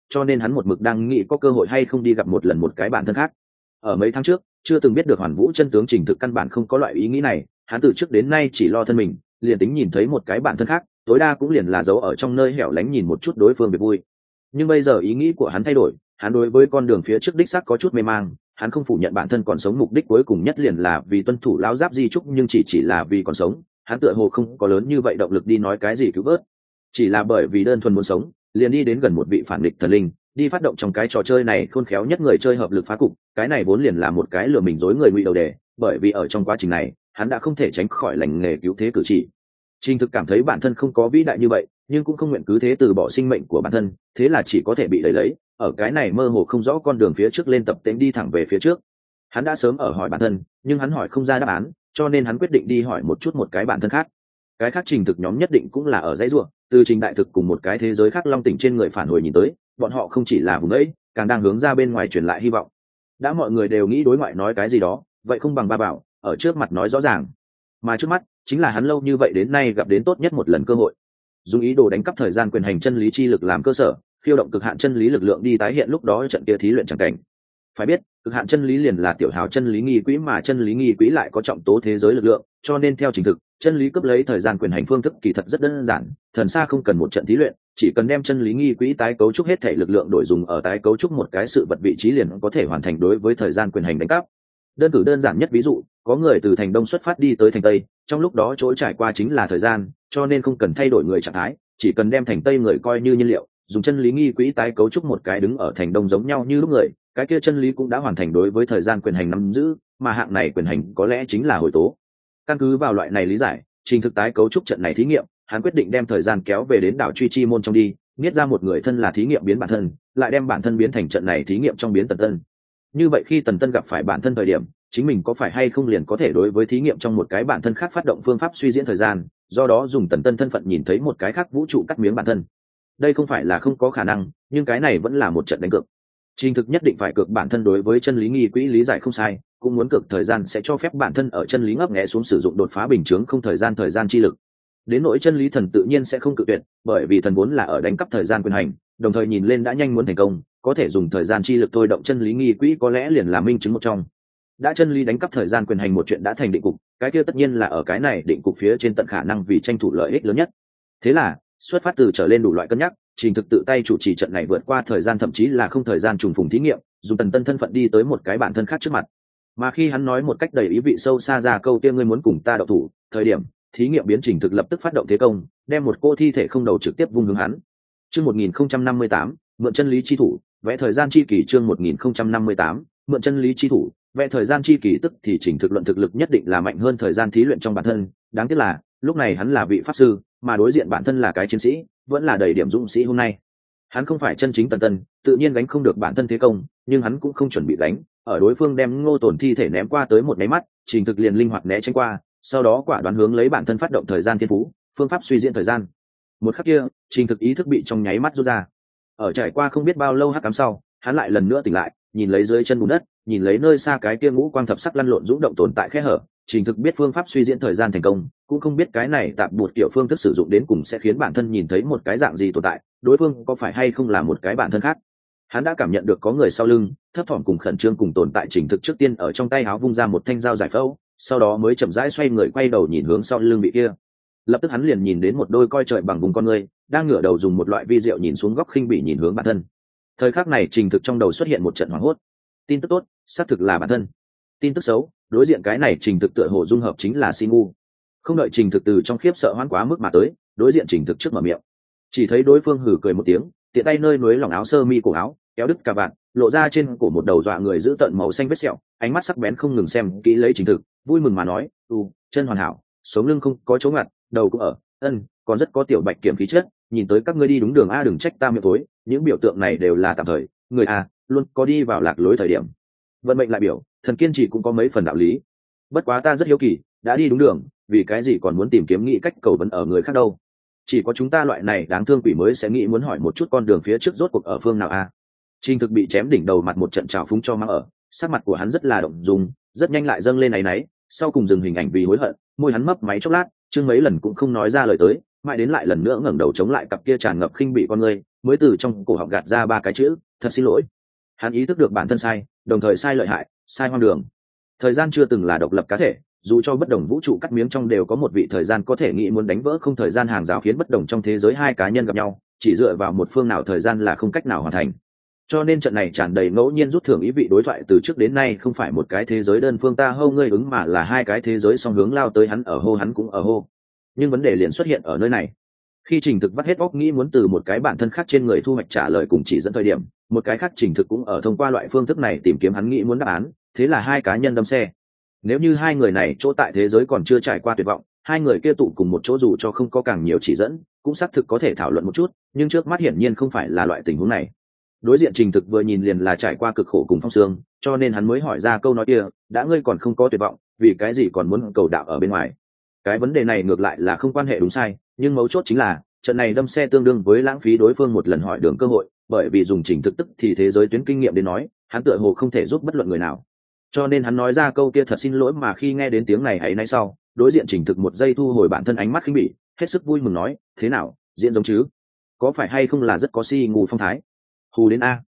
cho nên hắn một mực đang nghĩ có cơ hội hay không đi gặp một lần một cái bản thân khác. Ở mấy tháng trước chưa từng biết được Hoàn Vũ chân tướng Trình Thực căn bản không có loại ý nghĩ này, hắn từ trước đến nay chỉ lo thân mình, liền tính nhìn thấy một cái bản thân khác tối đa cũng liền là giấu ở trong nơi hẻo lánh nhìn một chút đối phương việc vui. Nhưng bây giờ ý nghĩ của hắn thay đổi, hắn đối với con đường phía trước đích xác có chút mê mang. Hắn không phủ nhận bản thân còn sống mục đích cuối cùng nhất liền là vì tuân thủ lão giáp di trúc, nhưng chỉ là vì còn sống, hắn tựa hồ không có lớn như vậy động lực đi nói cái gì cứu vớt. Chỉ là bởi vì đơn thuần muốn sống, liền đi đến gần một vị phản địch thần linh, đi phát động trong cái trò chơi này khôn khéo nhất người chơi hợp lực phá cục. Cái này vốn liền là một cái lừa mình dối người ngụy đầu đề, bởi vì ở trong quá trình này hắn đã không thể tránh khỏi lành nghề cứu thế cử chỉ. Trình Thực cảm thấy bản thân không có vĩ đại như vậy, nhưng cũng không nguyện cứ thế từ bỏ sinh mệnh của bản thân, thế là chỉ có thể bị đẩy lấy ở cái này mơ hồ không rõ con đường phía trước lên tập tễnh đi thẳng về phía trước. Hắn đã sớm ở hỏi bản thân, nhưng hắn hỏi không ra đáp án, cho nên hắn quyết định đi hỏi một chút một cái bản thân khác. Cái khác Trình Thực nhóm nhất định cũng là ở dãy ruộng, từ Trình Đại Thực cùng một cái thế giới khác long tỉnh trên người phản hồi nhìn tới, bọn họ không chỉ là vùng ấy, càng đang hướng ra bên ngoài truyền lại hy vọng. Đã mọi người đều nghĩ đối ngoại nói cái gì đó, vậy không bằng ba bảo ở trước mặt nói rõ ràng. Mà trước mắt chính là hắn lâu như vậy đến nay gặp đến tốt nhất một lần cơ hội, dùng ý đồ đánh cắp thời gian quyền hành chân lý chi lực làm cơ sở, khiêu động cực hạn chân lý lực lượng đi tái hiện lúc đó trận kia thí luyện chẳng cảnh. Phải biết cực hạn chân lý liền là tiểu hào chân lý nghi quỹ, mà chân lý nghi quỹ lại có trọng tố thế giới lực lượng, cho nên theo Trình Thực, chân lý cướp lấy thời gian quyền hành phương thức kỳ thật rất đơn giản, thần xa không cần một trận thí luyện, chỉ cần đem chân lý nghi quỹ tái cấu trúc hết thể lực lượng đổi dùng ở tái cấu trúc một cái sự vật vị trí liền có thể hoàn thành đối với thời gian quyền hành đánh cắp. Đơn cử đơn giản nhất ví dụ, có người từ thành đông xuất phát đi tới thành tây, trong lúc đó chỗ trải qua chính là thời gian, cho nên không cần thay đổi người trạng thái, chỉ cần đem thành tây người coi như nhiên liệu, dùng chân lý nghi quỹ tái cấu trúc một cái đứng ở thành đông giống nhau như lúc người, cái kia chân lý cũng đã hoàn thành đối với thời gian quyền hành nắm giữ, mà hạng này quyền hành có lẽ chính là hồi tố. Căn cứ vào loại này lý giải, Trình Thực tái cấu trúc trận này thí nghiệm, hắn quyết định đem thời gian kéo về đến đảo Truy Chi môn trong đi, nghiết ra một người thân là thí nghiệm biến bản thân, lại đem bản thân biến thành trận này thí nghiệm trong biến Tần Tân. Như vậy khi Tần Tân gặp phải bản thân thời điểm, chính mình có phải hay không liền có thể đối với thí nghiệm trong một cái bản thân khác phát động phương pháp suy diễn thời gian, do đó dùng Tần Tân thân phận nhìn thấy một cái khác vũ trụ cắt miếng bản thân. Đây không phải là không có khả năng, nhưng cái này vẫn là một trận đánh cược. Trình Thực nhất định phải cược bản thân đối với chân lý nghi quỹ lý giải không sai, cũng muốn cược thời gian sẽ cho phép bản thân ở chân lý ngấp nghé xuống sử dụng đột phá bình chướng không thời gian chi lực. Đến nỗi chân lý thần tự nhiên sẽ không cự tuyệt, bởi vì thần vốn là ở đánh cắp thời gian quyền hành, đồng thời nhìn lên đã nhanh muốn thành công, có thể dùng thời gian chi lực thôi động chân lý nghi quỹ có lẽ liền là minh chứng một trong. Đã chân lý đánh cắp thời gian quyền hành một chuyện đã thành định cục, cái kia tất nhiên là ở cái này định cục phía trên tận khả năng vì tranh thủ lợi ích lớn nhất. Thế là xuất phát từ trở lên đủ loại cân nhắc, Trình Thực tự tay chủ trì trận này vượt qua thời gian thậm chí là không thời gian trùng phùng thí nghiệm, dùng Tần Tân thân phận đi tới một cái bản thân khác trước mặt. Mà khi hắn nói một cách đầy ý vị sâu xa ra câu kia ngươi muốn cùng ta đậu thủ thời điểm, thí nghiệm biến Trình Thực lập tức phát động thế công, đem một cô thi thể không đầu trực tiếp vung hướng hắn. Chương 1058, mượn chân lý chi thủ, vẽ thời gian chi kỳ. Chương 1058, mượn chân lý chi thủ, vẽ thời gian chi kỳ. Tức thì Trình Thực luận thực lực nhất định là mạnh hơn thời gian thí luyện trong bản thân, đáng tiếc là lúc này hắn là vị pháp sư, mà đối diện bản thân là cái chiến sĩ, vẫn là đầy điểm dũng sĩ. Hôm nay hắn không phải chân chính Tần Tân, tự nhiên gánh không được bản thân thế công, nhưng hắn cũng không chuẩn bị đánh. Ở đối phương đem Ngô Tồn thi thể ném qua tới một máy mắt, Trình Thực liền linh hoạt né tránh qua, sau đó quả đoán hướng lấy bản thân phát động thời gian thiên phú, phương pháp suy diễn thời gian. Một khắc kia, Trình Thực ý thức bị trong nháy mắt rút ra. Ở trải qua không biết bao lâu hắc ám sau, hắn lại lần nữa tỉnh lại, nhìn lấy dưới chân bùn đất, nhìn lấy nơi xa cái kia ngũ quang thập sắc lăn lộn dũng động tồn tại khe hở, Trình Thực biết phương pháp suy diễn thời gian thành công, cũng không biết cái này tạm bụt kiểu phương thức sử dụng đến cùng sẽ khiến bản thân nhìn thấy một cái dạng gì tồn tại, đối phương có phải hay không là một cái bản thân khác. Hắn đã cảm nhận được có người sau lưng, thấp thỏm cùng khẩn trương cùng tồn tại. Trình Thực trước tiên ở trong tay áo vung ra một thanh dao giải phẫu, sau đó mới chậm rãi xoay người quay đầu nhìn hướng sau lưng vị kia. Lập tức hắn liền nhìn đến một đôi coi trời bằng vùng con người đang ngửa đầu dùng một loại vi diệu nhìn xuống góc khinh bỉ nhìn hướng bản thân. Thời khắc này Trình Thực trong đầu xuất hiện một trận hoảng hốt. Tin tức tốt, xác thực là bản thân. Tin tức xấu, đối diện cái này Trình Thực tựa hồ dung hợp chính là Si Ngu. Không đợi Trình Thực từ trong khiếp sợ hoãn quá mức mà tới, đối diện Trình Thực trước mở miệng, chỉ thấy đối phương hừ cười một tiếng, tiện tay nơi núi lỏng áo sơ mi cổ áo kéo đứt cà vạt, lộ ra trên cổ một đầu dọa người giữ tận màu xanh vết sẹo, ánh mắt sắc bén không ngừng xem kỹ lấy Trình Thực, vui mừng mà nói, chân hoàn hảo, sống lưng không có chỗ ngặt, đầu cũng ở, còn rất có tiểu bạch kiểm khí chất, nhìn tới các ngươi đi đúng đường a, đừng trách ta miệng tối, những biểu tượng này đều là tạm thời, người a luôn có đi vào lạc lối thời điểm. Vận mệnh lại biểu, thần kiên trì cũng có mấy phần đạo lý. Bất quá ta rất hiếu kỳ, đã đi đúng đường, vì cái gì còn muốn tìm kiếm nghĩ cách cầu vấn ở người khác đâu? Chỉ có chúng ta loại này đáng thương quỷ mới sẽ nghĩ muốn hỏi một chút con đường phía trước rốt cuộc ở phương nào a. Trình Thực bị chém đỉnh đầu mặt một trận trào phúng cho mang ở, sắc mặt của hắn rất là động dung, rất nhanh lại dâng lên áy náy, sau cùng dừng hình ảnh vì hối hận, môi hắn mấp máy chốc lát, chương mấy lần cũng không nói ra lời tới, mãi đến lại lần nữa ngẩng đầu chống lại cặp kia tràn ngập khinh bỉ con người, mới từ trong cổ họng gạt ra ba cái chữ: thật xin lỗi. Hắn ý thức được bản thân sai, đồng thời sai lợi hại, sai hoang đường. Thời gian chưa từng là độc lập cá thể, dù cho bất đồng vũ trụ cắt miếng trong đều có một vị thời gian có thể nghĩ muốn đánh vỡ không thời gian hàng rào khiến bất đồng trong thế giới hai cá nhân gặp nhau, chỉ dựa vào một phương nào thời gian là không cách nào hoàn thành. Cho nên trận này tràn đầy ngẫu nhiên rút thưởng ý vị đối thoại từ trước đến nay không phải một cái thế giới đơn phương ta hô ngươi ứng, mà là hai cái thế giới song hướng lao tới, hắn ở hô hắn cũng ở hô. Nhưng vấn đề liền xuất hiện ở nơi này. Khi Trình Thực vắt hết óc nghĩ muốn từ một cái bản thân khác trên người thu hoạch trả lời cùng chỉ dẫn thời điểm, một cái khác Trình Thực cũng ở thông qua loại phương thức này tìm kiếm hắn nghĩ muốn đáp án, thế là hai cá nhân đâm xe. Nếu như hai người này chỗ tại thế giới còn chưa trải qua tuyệt vọng, hai người kia tụ cùng một chỗ dù cho không có càng nhiều chỉ dẫn, cũng xác thực có thể thảo luận một chút, nhưng trước mắt hiển nhiên không phải là loại tình huống này. Đối diện Trình Thực vừa nhìn liền là trải qua cực khổ cùng phong sương, cho nên hắn mới hỏi ra câu nói kia: đã ngươi còn không có tuyệt vọng, vì cái gì còn muốn cầu đạo ở bên ngoài? Cái vấn đề này ngược lại là không quan hệ đúng sai, nhưng mấu chốt chính là trận này đâm xe tương đương với lãng phí đối phương một lần hỏi đường cơ hội, bởi vì dùng Trình Thực tức thì thế giới tuyến kinh nghiệm đến nói, hắn tựa hồ không thể giúp bất luận người nào. Cho nên hắn nói ra câu kia thật xin lỗi, mà khi nghe đến tiếng này hãy nay sau, đối diện Trình Thực một giây thu hồi bản thân ánh mắt khinh bỉ, hết sức vui mừng nói: thế nào, diễn giống chứ? Có phải hay không là rất có si ngủ phong thái? Hù đến a.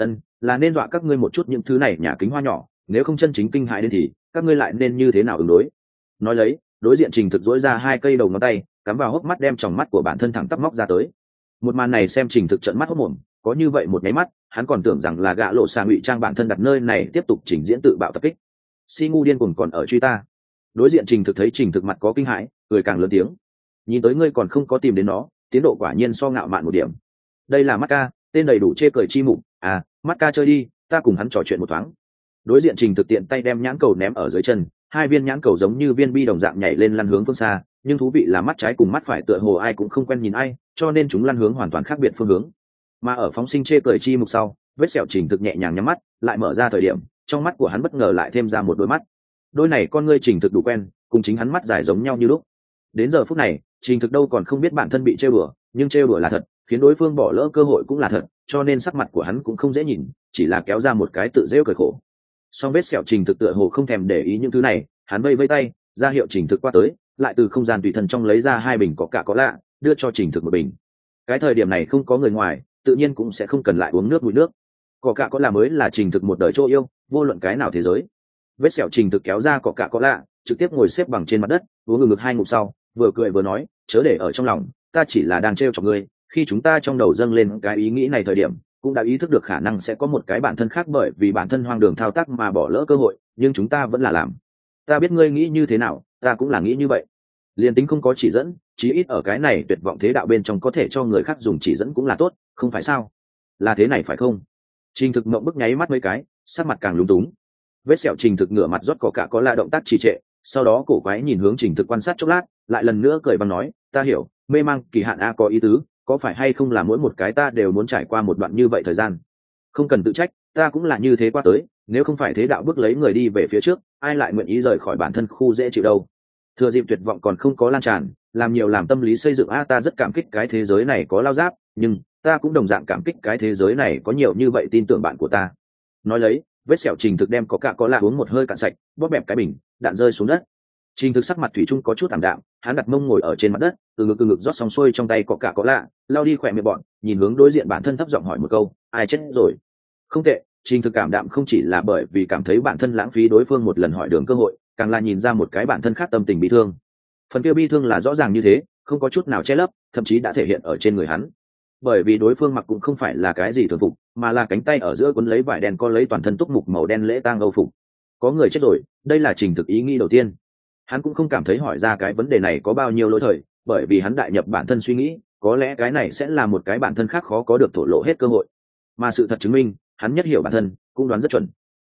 Là nên dọa các ngươi một chút những thứ này nhà kính hoa nhỏ, nếu không chân chính kinh hãi đến thì các ngươi lại nên như thế nào ứng đối? Nói lấy, đối diện Trình Thực dỗi ra hai cây đầu ngón tay, cắm vào hốc mắt đem tròng mắt của bản thân thẳng tắp móc ra tới. Một màn này xem Trình Thực trợn mắt hốt mồm, có như vậy một nháy mắt, hắn còn tưởng rằng là gã lộ xà ngụy trang bản thân đặt nơi này tiếp tục trình diễn tự bạo tập kích. Si ngu điên cuồng còn ở truy ta. Đối diện Trình Thực thấy Trình Thực mặt có kinh hãi, cười càng lớn tiếng: nhìn tới ngươi còn không có tìm đến nó, tiến độ quả nhiên so ngạo mạn một điểm. Đây là Mắt Ca, tên đầy đủ chê cười chi mục. À, Mắt Ca chơi đi, ta cùng hắn trò chuyện một thoáng. Đối diện Trình Thực tiện tay đem nhãn cầu ném ở dưới chân, hai viên nhãn cầu giống như viên bi đồng dạng nhảy lên lăn hướng phương xa, nhưng thú vị là mắt trái cùng mắt phải tựa hồ ai cũng không quen nhìn ai, cho nên chúng lăn hướng hoàn toàn khác biệt phương hướng. Mà ở phóng sinh chê cười chi mục sau, vết sẹo Trình Thực nhẹ nhàng nhắm mắt, lại mở ra thời điểm, trong mắt của hắn bất ngờ lại thêm ra một đôi mắt. Đôi này con ngươi Trình Thực đủ quen, cùng chính hắn mắt dài giống nhau như lúc. Đến giờ phút này, Trình Thực đâu còn không biết bản thân bị trêu đùa, nhưng trêu đùa là thật, khiến đối phương bỏ lỡ cơ hội cũng là thật, cho nên sắc mặt của hắn cũng không dễ nhìn, chỉ là kéo ra một cái tự giễu cười khổ. Song vết sẹo Trình Thực tựa hồ không thèm để ý những thứ này, hắn vây vây tay, ra hiệu Trình Thực qua tới, lại từ không gian tùy thân trong lấy ra hai bình có cả có lạ, đưa cho Trình Thực một bình. Cái thời điểm này không có người ngoài, tự nhiên cũng sẽ không cần lại uống nước mũi nước. Có cả có lạ mới là Trình Thực một đời chỗ yêu, vô luận cái nào thế giới. Vết sẹo Trình Thực kéo ra có cả có lạ, trực tiếp ngồi xếp bằng trên mặt đất, uống ngực hai ngụm sau, vừa cười vừa nói: chớ để ở trong lòng, ta chỉ là đang trêu chọc ngươi. Khi chúng ta trong đầu dâng lên cái ý nghĩ này thời điểm, cũng đã ý thức được khả năng sẽ có một cái bản thân khác bởi vì bản thân hoang đường thao tác mà bỏ lỡ cơ hội, nhưng chúng ta vẫn là làm. Ta biết ngươi nghĩ như thế nào, ta cũng là nghĩ như vậy. Liên tính không có chỉ dẫn, chí ít ở cái này tuyệt vọng thế đạo bên trong có thể cho người khác dùng chỉ dẫn cũng là tốt, không phải sao? Là thế này phải không? Trình Thực mộng bức nháy mắt mấy cái, sắc mặt càng lúng túng. Vết sẹo Trình Thực ngửa mặt rót có cả có là động tác trì trệ, sau đó cổ quái nhìn hướng Trình Thực quan sát chốc lát, lại lần nữa cười và nói: ta hiểu, mê mang kỳ hạn a có ý tứ, có phải hay không là mỗi một cái ta đều muốn trải qua một đoạn như vậy thời gian? Không cần tự trách, ta cũng là như thế qua tới, nếu không phải thế đạo bước lấy người đi về phía trước, ai lại nguyện ý rời khỏi bản thân khu dễ chịu đâu. Thừa dịp tuyệt vọng còn không có lan tràn, làm nhiều làm tâm lý xây dựng a, ta rất cảm kích cái thế giới này có lao giáp, nhưng ta cũng đồng dạng cảm kích cái thế giới này có nhiều như vậy tin tưởng bạn của ta. Nói lấy, vết sẹo Trình Thực đem có cả có lạ uống một hơi cạn sạch, bóp bẹp cái bình, đạn rơi xuống đất. Trình Thực sắc mặt thủy chung có chút ảm đạm, hắn đặt mông ngồi ở trên mặt đất, từ ngực rót xong xuôi trong tay có cả có lạ, lao đi khỏe miệng bọn, nhìn hướng đối diện bản thân thấp giọng hỏi một câu: ai chết rồi? Không tệ. Trình Thực cảm đạm không chỉ là bởi vì cảm thấy bản thân lãng phí đối phương một lần hỏi đường cơ hội, càng là nhìn ra một cái bản thân khác tâm tình bi thương. Phần kia bi thương là rõ ràng như thế, không có chút nào che lấp, thậm chí đã thể hiện ở trên người hắn. Bởi vì đối phương mặc cũng không phải là cái gì thường phục, mà là cánh tay ở giữa cuốn lấy vải đen co lấy toàn thân túc mục màu đen lễ tang âu phục. Có người chết rồi, đây là Trình Thực ý nghĩ đầu tiên. Hắn cũng không cảm thấy hỏi ra cái vấn đề này có bao nhiêu lỗi thời, bởi vì hắn đại nhập bản thân suy nghĩ, có lẽ cái này sẽ là một cái bản thân khác khó có được thổ lộ hết cơ hội. Mà sự thật chứng minh, hắn nhất hiểu bản thân, cũng đoán rất chuẩn.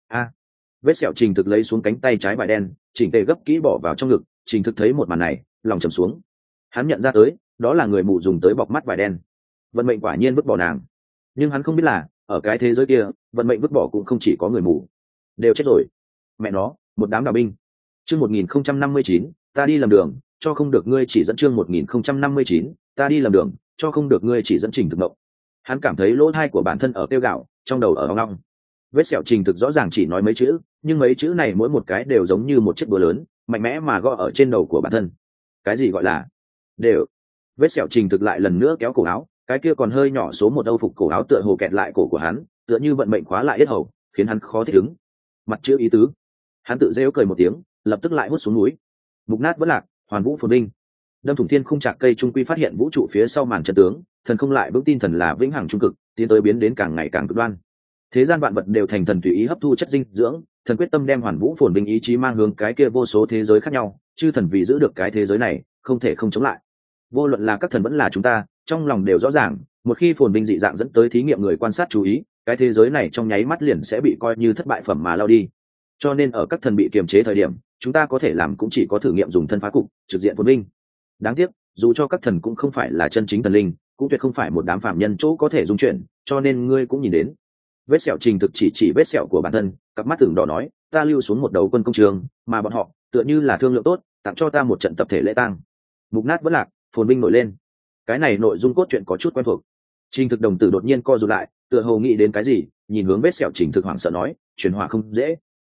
Vết sẹo Trình Thực lấy xuống cánh tay trái vải đen, chỉnh tề gấp kỹ bỏ vào trong ngực. Trình Thực thấy một màn này, lòng trầm xuống. Hắn nhận ra tới, đó là người mù dùng tới bọc mắt vải đen. Vận mệnh quả nhiên vứt bỏ nàng, nhưng hắn không biết là ở cái thế giới kia, vận mệnh vứt bỏ cũng không chỉ có người mù, đều chết rồi. Mẹ nó, một đám đào binh. Chương 1059, ta đi lầm đường, cho không được ngươi chỉ dẫn. Chương 1059, ta đi lầm đường, cho không được ngươi chỉ dẫn. Trình Thực động. Hắn cảm thấy lỗ tai của bản thân ở kêu gạo, trong đầu ở ong ong. Vết sẹo Trình Thực rõ ràng chỉ nói mấy chữ, nhưng mấy chữ này mỗi một cái đều giống như một chiếc búa lớn, mạnh mẽ mà gõ ở trên đầu của bản thân. Cái gì gọi là đều? Vết sẹo Trình Thực lại lần nữa kéo cổ áo, cái kia còn hơi nhỏ số một âu phục cổ áo tựa hồ kẹt lại cổ của hắn, tựa như vận mệnh khóa lại yết hầu, khiến hắn khó thích ứng. Mặt chữ ý tứ, hắn tự rêu cười một tiếng, lập tức lại hút xuống núi. Mục nát vẫn lạc, hoàn vũ phồn vinh. Đâm thủng thiên khung chạc cây trung quy phát hiện vũ trụ phía sau màn chân tướng, thần không lại vững tin thần là vĩnh hằng trung cực, tiến tới biến đến càng ngày càng cực đoan. Thế gian vạn vật đều thành thần tùy ý hấp thu chất dinh dưỡng, thần quyết tâm đem hoàn vũ phồn vinh ý chí mang hướng cái kia vô số thế giới khác nhau, chư thần vì giữ được cái thế giới này, không thể không chống lại. Vô luận là các thần vẫn là chúng ta, trong lòng đều rõ ràng, một khi phồn vinh dị dạng dẫn tới thí nghiệm người quan sát chú ý, cái thế giới này trong nháy mắt liền sẽ bị coi như thất bại phẩm mà lao đi. Cho nên ở các thần bị kiềm chế thời điểm, chúng ta có thể làm cũng chỉ có thử nghiệm dùng thân phá cục, trực diện phồn vinh. Đáng tiếc, dù cho các thần cũng không phải là chân chính thần linh, cũng tuyệt không phải một đám phàm nhân chỗ có thể dung chuyển, cho nên ngươi cũng nhìn đến. Vết sẹo Trình Thực chỉ vết sẹo của bản thân, cặp mắt tưởng đỏ nói, ta lưu xuống một đầu quân công trường, mà bọn họ tựa như là thương lượng tốt, tặng cho ta một trận tập thể lễ tang. Mục nát vẫn lạc, phồn vinh nổi lên. Cái này nội dung cốt truyện có chút quen thuộc. Trình Thực đồng tử đột nhiên co rụt lại, tựa hồ nghĩ đến cái gì, nhìn hướng vết sẹo Trình Thực hoảng sợ nói, chuyển hỏa không dễ.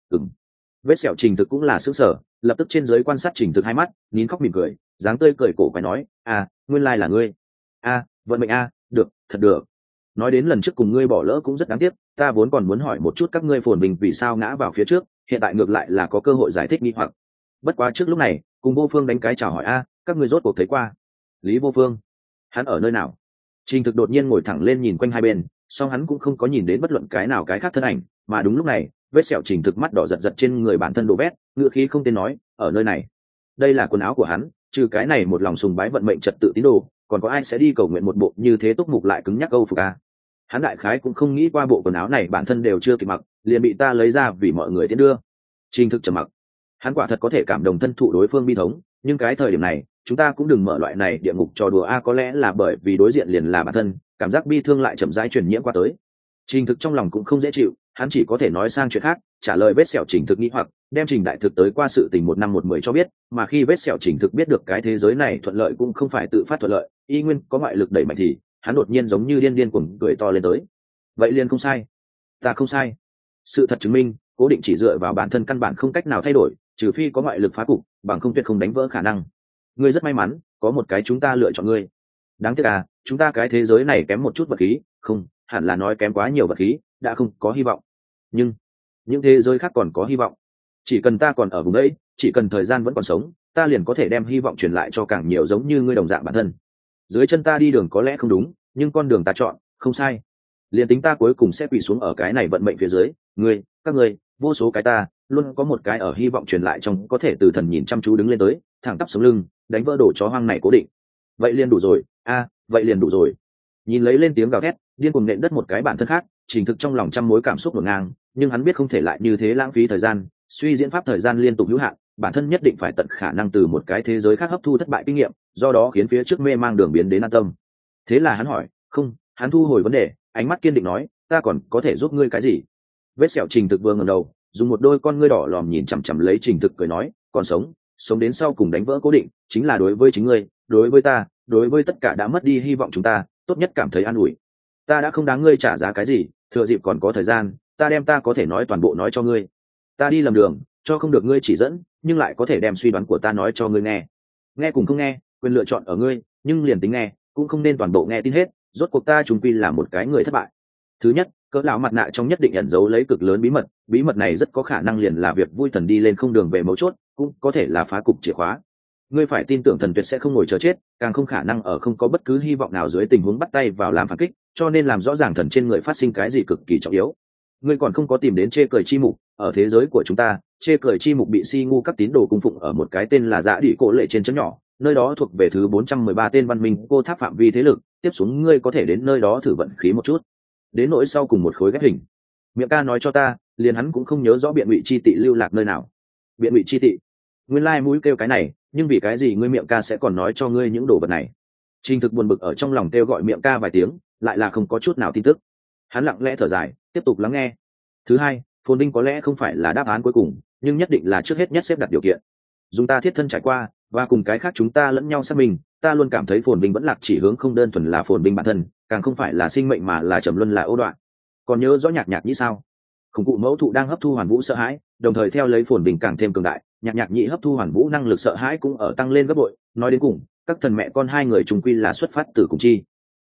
Vết sẹo Trình Thực cũng là sững sờ, lập tức trên dưới quan sát Trình Thực hai mắt, nín khóc mỉm cười, dáng tươi cười cổ quái nói, nguyên lai là ngươi. Vận mệnh được, thật được. Nói đến lần trước cùng ngươi bỏ lỡ cũng rất đáng tiếc, ta vốn còn muốn hỏi một chút các ngươi phồn bình vì sao ngã vào phía trước, hiện tại ngược lại là có cơ hội giải thích nghi hoặc. Bất quá trước lúc này, cùng Vô Phương đánh cái chào hỏi các ngươi rốt cuộc thấy qua Lý Vô Phương, hắn ở nơi nào? Trình Thực đột nhiên ngồi thẳng lên nhìn quanh hai bên, song hắn cũng không có nhìn đến bất luận cái nào cái khác thân ảnh, mà đúng lúc này, vết sẹo Trình Thực mắt đỏ giật giật trên người bản thân đổ vét, ngựa khí không tên nói, ở nơi này. Đây là quần áo của hắn, trừ cái này một lòng sùng bái vận mệnh trật tự tín đồ, còn có ai sẽ đi cầu nguyện một bộ như thế túc mục lại cứng nhắc câu phục Hắn đại khái cũng không nghĩ qua bộ quần áo này bản thân đều chưa kịp mặc, liền bị ta lấy ra vì mọi người tiến đưa. Trình Thực trầm mặc. Hắn quả thật có thể cảm đồng thân thụ đối phương bi thống, nhưng cái thời điểm này, chúng ta cũng đừng mở loại này địa ngục trò đùa có lẽ là bởi vì đối diện liền là bản thân, cảm giác bi thương lại chậm rãi truyền nhiễm qua tới. Trình Thực trong lòng cũng không dễ chịu, hắn chỉ có thể nói sang chuyện khác, trả lời vết sẹo Trình Thực nghĩ hoặc đem Trình Đại Thực tới qua sự tình 1 năm 1 10 cho biết, mà khi vết sẹo Trình Thực biết được cái thế giới này thuận lợi cũng không phải tự phát thuận lợi, y nguyên có ngoại lực đẩy mạnh thì hắn đột nhiên giống như điên cuồng cười to lên tới. Vậy liền không sai, ta không sai. Sự thật chứng minh, cố định chỉ dựa vào bản thân căn bản không cách nào thay đổi, trừ phi có ngoại lực phá cục, bằng không tuyệt không đánh vỡ khả năng. Ngươi rất may mắn, có một cái chúng ta lựa chọn ngươi. Đáng tiếc chúng ta cái thế giới này kém một chút vật khí, không, hẳn là nói kém quá nhiều vật khí, đã không có hy vọng. Nhưng những thế giới khác còn có hy vọng. Chỉ cần ta còn ở vùng ấy, chỉ cần thời gian vẫn còn sống, ta liền có thể đem hy vọng truyền lại cho càng nhiều giống như ngươi đồng dạng bản thân. Dưới chân ta đi đường có lẽ không đúng, nhưng con đường ta chọn không sai. Liền tính ta cuối cùng sẽ quỳ xuống ở cái này vận mệnh phía dưới, các ngươi, vô số cái ta, luôn có một cái ở hy vọng truyền lại trong có thể từ thần nhìn chăm chú đứng lên tới, thẳng tắp sống lưng, đánh vỡ đổ chó hoang này cố định. Vậy liền đủ rồi, vậy liền đủ rồi. Nhìn lấy lên tiếng gào thét, điên cuồng nện đất một cái bản thân khác, Trình Thực trong lòng trăm mối cảm xúc ngổn ngang, nhưng hắn biết không thể lại như thế lãng phí thời gian, suy diễn pháp thời gian liên tục hữu hạn, bản thân nhất định phải tận khả năng từ một cái thế giới khác hấp thu thất bại kinh nghiệm, do đó khiến phía trước mê mang đường biến đến an tâm. Thế là hắn hỏi, không, hắn thu hồi vấn đề, ánh mắt kiên định nói, ta còn có thể giúp ngươi cái gì? Vết sẹo Trình Thực vừa ngẩng đầu, dùng một đôi con ngươi đỏ lòm nhìn chằm chằm lấy Trình Thực cười nói, còn sống đến sau cùng đánh vỡ cố định, chính là đối với chính ngươi, đối với ta, đối với tất cả đã mất đi hy vọng chúng ta, tốt nhất cảm thấy an ủi. Ta đã không đáng ngươi trả giá cái gì, thừa dịp còn có thời gian, ta đem ta có thể nói toàn bộ nói cho ngươi. Ta đi lầm đường, cho không được ngươi chỉ dẫn, nhưng lại có thể đem suy đoán của ta nói cho ngươi nghe. Nghe cùng không nghe, quyền lựa chọn ở ngươi, nhưng liền tính nghe, cũng không nên toàn bộ nghe tin hết, rốt cuộc ta trùng quy là một cái người thất bại. Thứ nhất, cỡ lão mặt nạ trong nhất định ẩn giấu lấy cực lớn bí mật này rất có khả năng liền là việc vui thần đi lên không đường về mấu chốt, cũng có thể là phá cục chìa khóa. Ngươi phải tin tưởng thần tuyệt sẽ không ngồi chờ chết, càng không khả năng ở không có bất cứ hy vọng nào dưới tình huống bắt tay vào làm phản kích, cho nên làm rõ ràng thần trên người phát sinh cái gì cực kỳ trọng yếu. Ngươi còn không có tìm đến chê cười chi mục, ở thế giới của chúng ta, chê cười chi mục bị si ngu các tín đồ cung phụng ở một cái tên là Dạ Đỉ Cổ Lệ trên trấn nhỏ, nơi đó thuộc về thứ 413 tên văn minh cô tháp phạm vi thế lực, tiếp xuống ngươi có thể đến nơi đó thử vận khí một chút. Đến nỗi sau cùng một khối ghép hình, miệng ca nói cho ta, liền hắn cũng không nhớ rõ biện ngụy chi tị lưu lạc nơi nào. Biện ngụy chi tị? Nguyên lai mũi kêu cái này, nhưng vì cái gì ngươi miệng ca sẽ còn nói cho ngươi những đồ vật này? Trình Thực buồn bực ở trong lòng kêu gọi miệng ca vài tiếng, lại là không có chút nào tin tức. Hắn lặng lẽ thở dài, tiếp tục lắng nghe. Thứ hai, phồn vinh có lẽ không phải là đáp án cuối cùng, nhưng nhất định là trước hết nhất xếp đặt điều kiện. Dùng ta thiết thân trải qua và cùng cái khác chúng ta lẫn nhau xác minh, ta luôn cảm thấy phồn vinh vẫn lạc chỉ hướng không đơn thuần là phồn vinh bản thân, càng không phải là sinh mệnh mà là trầm luân là ô đoạn. Còn nhớ rõ nhạc nhạc nhĩ sao? Khủng cụ mẫu thụ đang hấp thu hoàn vũ sợ hãi, đồng thời theo lấy phồn vinh càng thêm cường đại, nhạc nhạc nhĩ hấp thu hoàn vũ năng lực sợ hãi cũng ở tăng lên gấp bội. Nói đến cùng, các thần mẹ con hai người chung quy là xuất phát từ cùng chi.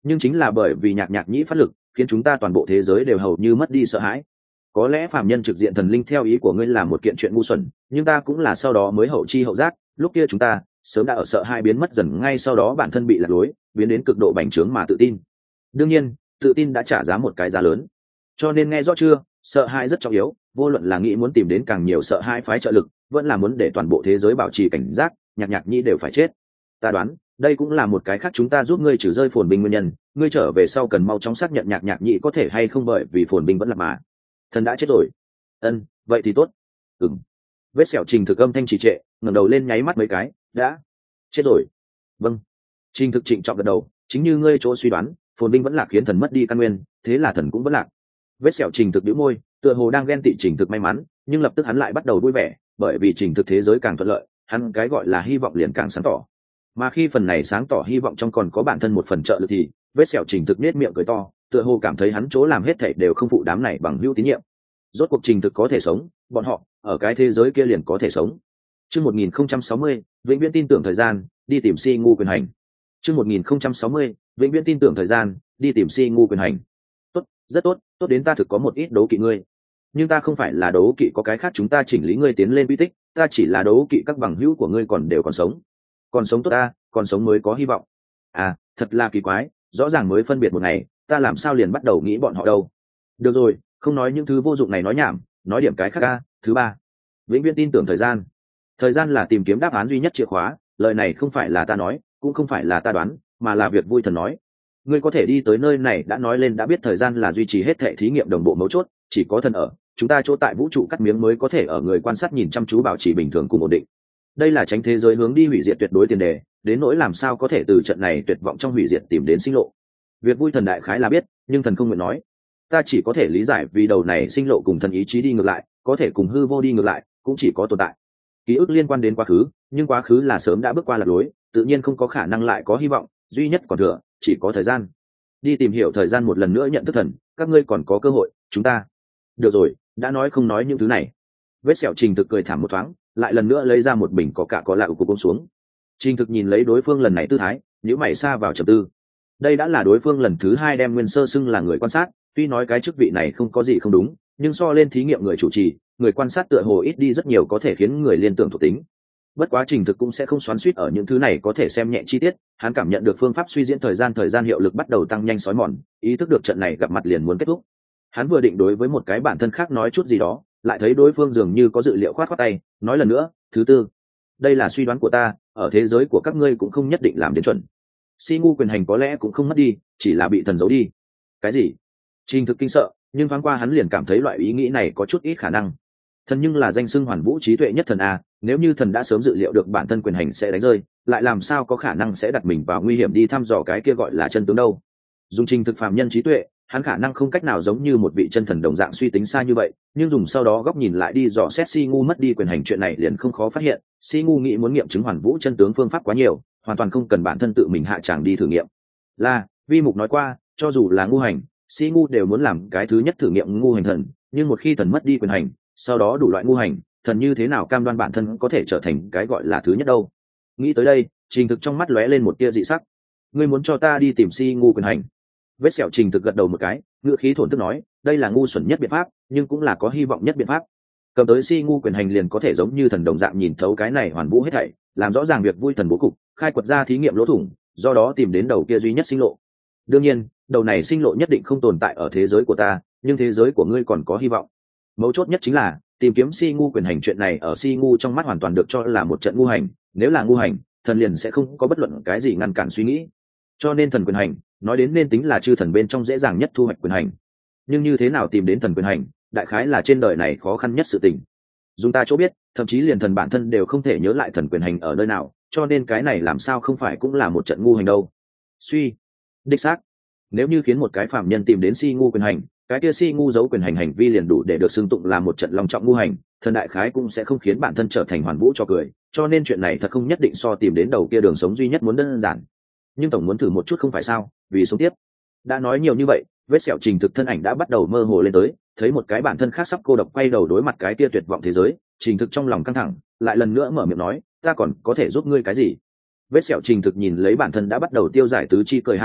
nhưng chính là bởi vì nhạc nhạc nhĩ phát lực khiến chúng ta toàn bộ thế giới đều hầu như mất đi sợ hãi. Có lẽ phàm nhân trực diện thần linh theo ý của ngươi là một kiện chuyện ngu xuẩn, nhưng ta cũng là sau đó mới hậu chi hậu giác, lúc kia chúng ta sớm đã ở sợ hãi biến mất dần, ngay sau đó bản thân bị lạc lối, biến đến cực độ bành trướng mà tự tin. Đương nhiên, tự tin đã trả giá một cái giá lớn. Cho nên nghe rõ chưa, sợ hãi rất trọng yếu, vô luận là nghĩ muốn tìm đến càng nhiều sợ hãi phái trợ lực, vẫn là muốn để toàn bộ thế giới bảo trì cảnh giác, nhạc nhạc nhĩ đều phải chết. Ta đoán, đây cũng là một cái khác chúng ta giúp ngươi trừ rơi phồn binh nguyên nhân, ngươi trở về sau cần mau chóng xác nhận nhạc nhạc nhĩ có thể hay không, bởi vì phồn binh vẫn là mà. Thần đã chết rồi. Vậy thì tốt. Vết sẹo Trình Thực âm thanh trì trệ, ngẩng đầu lên nháy mắt mấy cái, đã chết rồi. Vâng. Trình Thực trịnh trọng gật đầu, chính như ngươi chỗ suy đoán, phồn binh vẫn lạc khiến thần mất đi căn nguyên, thế là thần cũng vẫn lạc. Vết sẹo Trình Thực bĩu môi, tựa hồ đang ghen tị Trình Thực may mắn, nhưng lập tức hắn lại bắt đầu vui vẻ, bởi vì Trình Thực thế giới càng thuận lợi, hắn cái gọi là hy vọng liền càng sáng tỏ. Mà khi phần này sáng tỏ hy vọng trong còn có bản thân một phần trợ lực thì vết sẹo Trình Thực nết miệng cười to, tựa hồ cảm thấy hắn chỗ làm hết thảy đều không phụ đám này bằng hữu tín nhiệm. Rốt cuộc Trình Thực có thể sống, bọn họ ở cái thế giới kia liền có thể sống. Chương 1060, vĩnh viễn tin tưởng thời gian, đi tìm Si ngu quyền hành. Chương 1060, vĩnh viễn tin tưởng thời gian, đi tìm Si ngu quyền hành. Tốt, rất tốt, tốt đến ta thực có một ít đấu kỵ ngươi. Nhưng ta không phải là đấu kỵ có cái khác chúng ta chỉnh lý ngươi tiến lên quy tích, ta chỉ là đấu kỵ các bằng hữu của ngươi còn đều còn sống. Còn sống tốt ta, còn sống mới có hy vọng. À, thật là kỳ quái, rõ ràng mới phân biệt một ngày, ta làm sao liền bắt đầu nghĩ bọn họ đâu. Được rồi, không nói những thứ vô dụng này nói nhảm, nói điểm cái khác a. Thứ ba, vĩnh viễn tin tưởng thời gian. Thời gian là tìm kiếm đáp án duy nhất chìa khóa, lời này không phải là ta nói, cũng không phải là ta đoán, mà là việc vui thần nói. Ngươi có thể đi tới nơi này đã nói lên đã biết thời gian là duy trì hết thệ thí nghiệm đồng bộ mấu chốt, chỉ có thần ở, chúng ta chỗ tại vũ trụ cắt miếng mới có thể ở người quan sát nhìn chăm chú bảo trì bình thường cùng ổn định. Đây là tránh thế giới hướng đi hủy diệt tuyệt đối tiền đề, đến nỗi làm sao có thể từ trận này tuyệt vọng trong hủy diệt tìm đến sinh lộ. Việc vui thần đại khái là biết, nhưng thần không nguyện nói. Ta chỉ có thể lý giải vì đầu này sinh lộ cùng thần ý chí đi ngược lại, có thể cùng hư vô đi ngược lại, cũng chỉ có tồn tại. Ký ức liên quan đến quá khứ, nhưng quá khứ là sớm đã bước qua lạc lối, tự nhiên không có khả năng lại có hy vọng, duy nhất còn thừa chỉ có thời gian. Đi tìm hiểu thời gian một lần nữa nhận thức thần, các ngươi còn có cơ hội, chúng ta. Được rồi, đã nói không nói những thứ này. Vết sẹo Trình Thực cười thảm một thoáng, lại lần nữa lấy ra một bình có cả có lạ của cô xuống. Trình Thực nhìn lấy đối phương lần này tư thái, nhíu mày xa vào trầm tư. Đây đã là đối phương lần thứ hai đem Nguyên Sơ xưng là người quan sát, tuy nói cái chức vị này không có gì không đúng, nhưng so lên thí nghiệm người chủ trì, người quan sát tựa hồ ít đi rất nhiều có thể khiến người liên tưởng thuộc tính. Bất quá Trình Thực cũng sẽ không xoắn xuýt ở những thứ này có thể xem nhẹ chi tiết, hắn cảm nhận được phương pháp suy diễn thời gian hiệu lực bắt đầu tăng nhanh sói mòn, ý thức được trận này gặp mặt liền muốn kết thúc. Hắn vừa định đối với một cái bản thân khác nói chút gì đó, lại thấy đối phương dường như có dự liệu khoát tay, nói lần nữa, thứ tư, đây là suy đoán của ta, ở thế giới của các ngươi cũng không nhất định làm đến chuẩn. Si ngu quyền hành có lẽ cũng không mất đi, chỉ là bị thần giấu đi. Cái gì? Trình Thực kinh sợ, nhưng thoáng qua hắn liền cảm thấy loại ý nghĩ này có chút ít khả năng. Thần nhưng là danh xưng hoàn vũ trí tuệ nhất thần a, nếu như thần đã sớm dự liệu được bản thân quyền hành sẽ đánh rơi, lại làm sao có khả năng sẽ đặt mình vào nguy hiểm đi thăm dò cái kia gọi là chân tướng đâu. Dùng Trình Thực phàm nhân trí tuệ, hắn khả năng không cách nào giống như một vị chân thần đồng dạng suy tính xa như vậy, nhưng dùng sau đó góc nhìn lại đi dò xét Si ngu mất đi quyền hành chuyện này liền không khó phát hiện, Si ngu nghĩ muốn nghiệm chứng hoàn vũ chân tướng phương pháp quá nhiều, hoàn toàn không cần bản thân tự mình hạ tràng đi thử nghiệm. Là, vi mục nói qua, cho dù là ngu hành, Si ngu đều muốn làm cái thứ nhất thử nghiệm ngu hành thần, nhưng một khi thần mất đi quyền hành, sau đó đủ loại ngu hành, thần như thế nào cam đoan bản thân có thể trở thành cái gọi là thứ nhất đâu. Nghĩ tới đây, Trình Thực trong mắt lóe lên một tia dị sắc. Ngươi muốn cho ta đi tìm Si ngu quyền hành? Vết sẹo Trình Thực gật đầu một cái, ngữ khí thổn thức nói, đây là ngu xuẩn nhất biện pháp, nhưng cũng là có hy vọng nhất biện pháp. Cầm tới Si ngu quyền hành liền có thể giống như thần đồng dạng nhìn thấu cái này hoàn vũ hết thảy, làm rõ ràng việc vui thần bố cục, khai quật ra thí nghiệm lỗ thủng, do đó tìm đến đầu kia duy nhất sinh lộ. Đương nhiên, đầu này sinh lộ nhất định không tồn tại ở thế giới của ta, nhưng thế giới của ngươi còn có hy vọng. Mấu chốt nhất chính là tìm kiếm Si ngu quyền hành chuyện này ở Si ngu trong mắt hoàn toàn được cho là một trận ngu hành, nếu là ngu hành, thần liền sẽ không có bất luận cái gì ngăn cản suy nghĩ. Cho nên thần quyền hành, nói đến nên tính là chư thần bên trong dễ dàng nhất thu hoạch quyền hành. Nhưng như thế nào tìm đến thần quyền hành, đại khái là trên đời này khó khăn nhất sự tình. Dùng ta chỗ biết, thậm chí liền thần bản thân đều không thể nhớ lại thần quyền hành ở nơi nào, cho nên cái này làm sao không phải cũng là một trận ngu hành đâu. Suy, đích xác, nếu như khiến một cái phạm nhân tìm đến Si ngu quyền hành, cái kia Si ngu giấu quyền hành hành vi liền đủ để được xưng tụng là một trận long trọng ngu hành, thần đại khái cũng sẽ không khiến bản thân trở thành hoàn vũ cho cười, cho nên chuyện này thật không nhất định so tìm đến đầu kia đường sống duy nhất muốn đơn giản. Nhưng tổng muốn thử một chút không phải sao, vì sống tiếp. Đã nói nhiều như vậy, vết sẹo Trình Thực thân ảnh đã bắt đầu mơ hồ lên tới, thấy một cái bản thân khác sắp cô độc quay đầu đối mặt cái kia tuyệt vọng thế giới, Trình Thực trong lòng căng thẳng, lại lần nữa mở miệng nói, ta còn có thể giúp ngươi cái gì? Vết sẹo Trình Thực nhìn lấy bản thân đã bắt đầu tiêu giải tứ chi cười ha ha,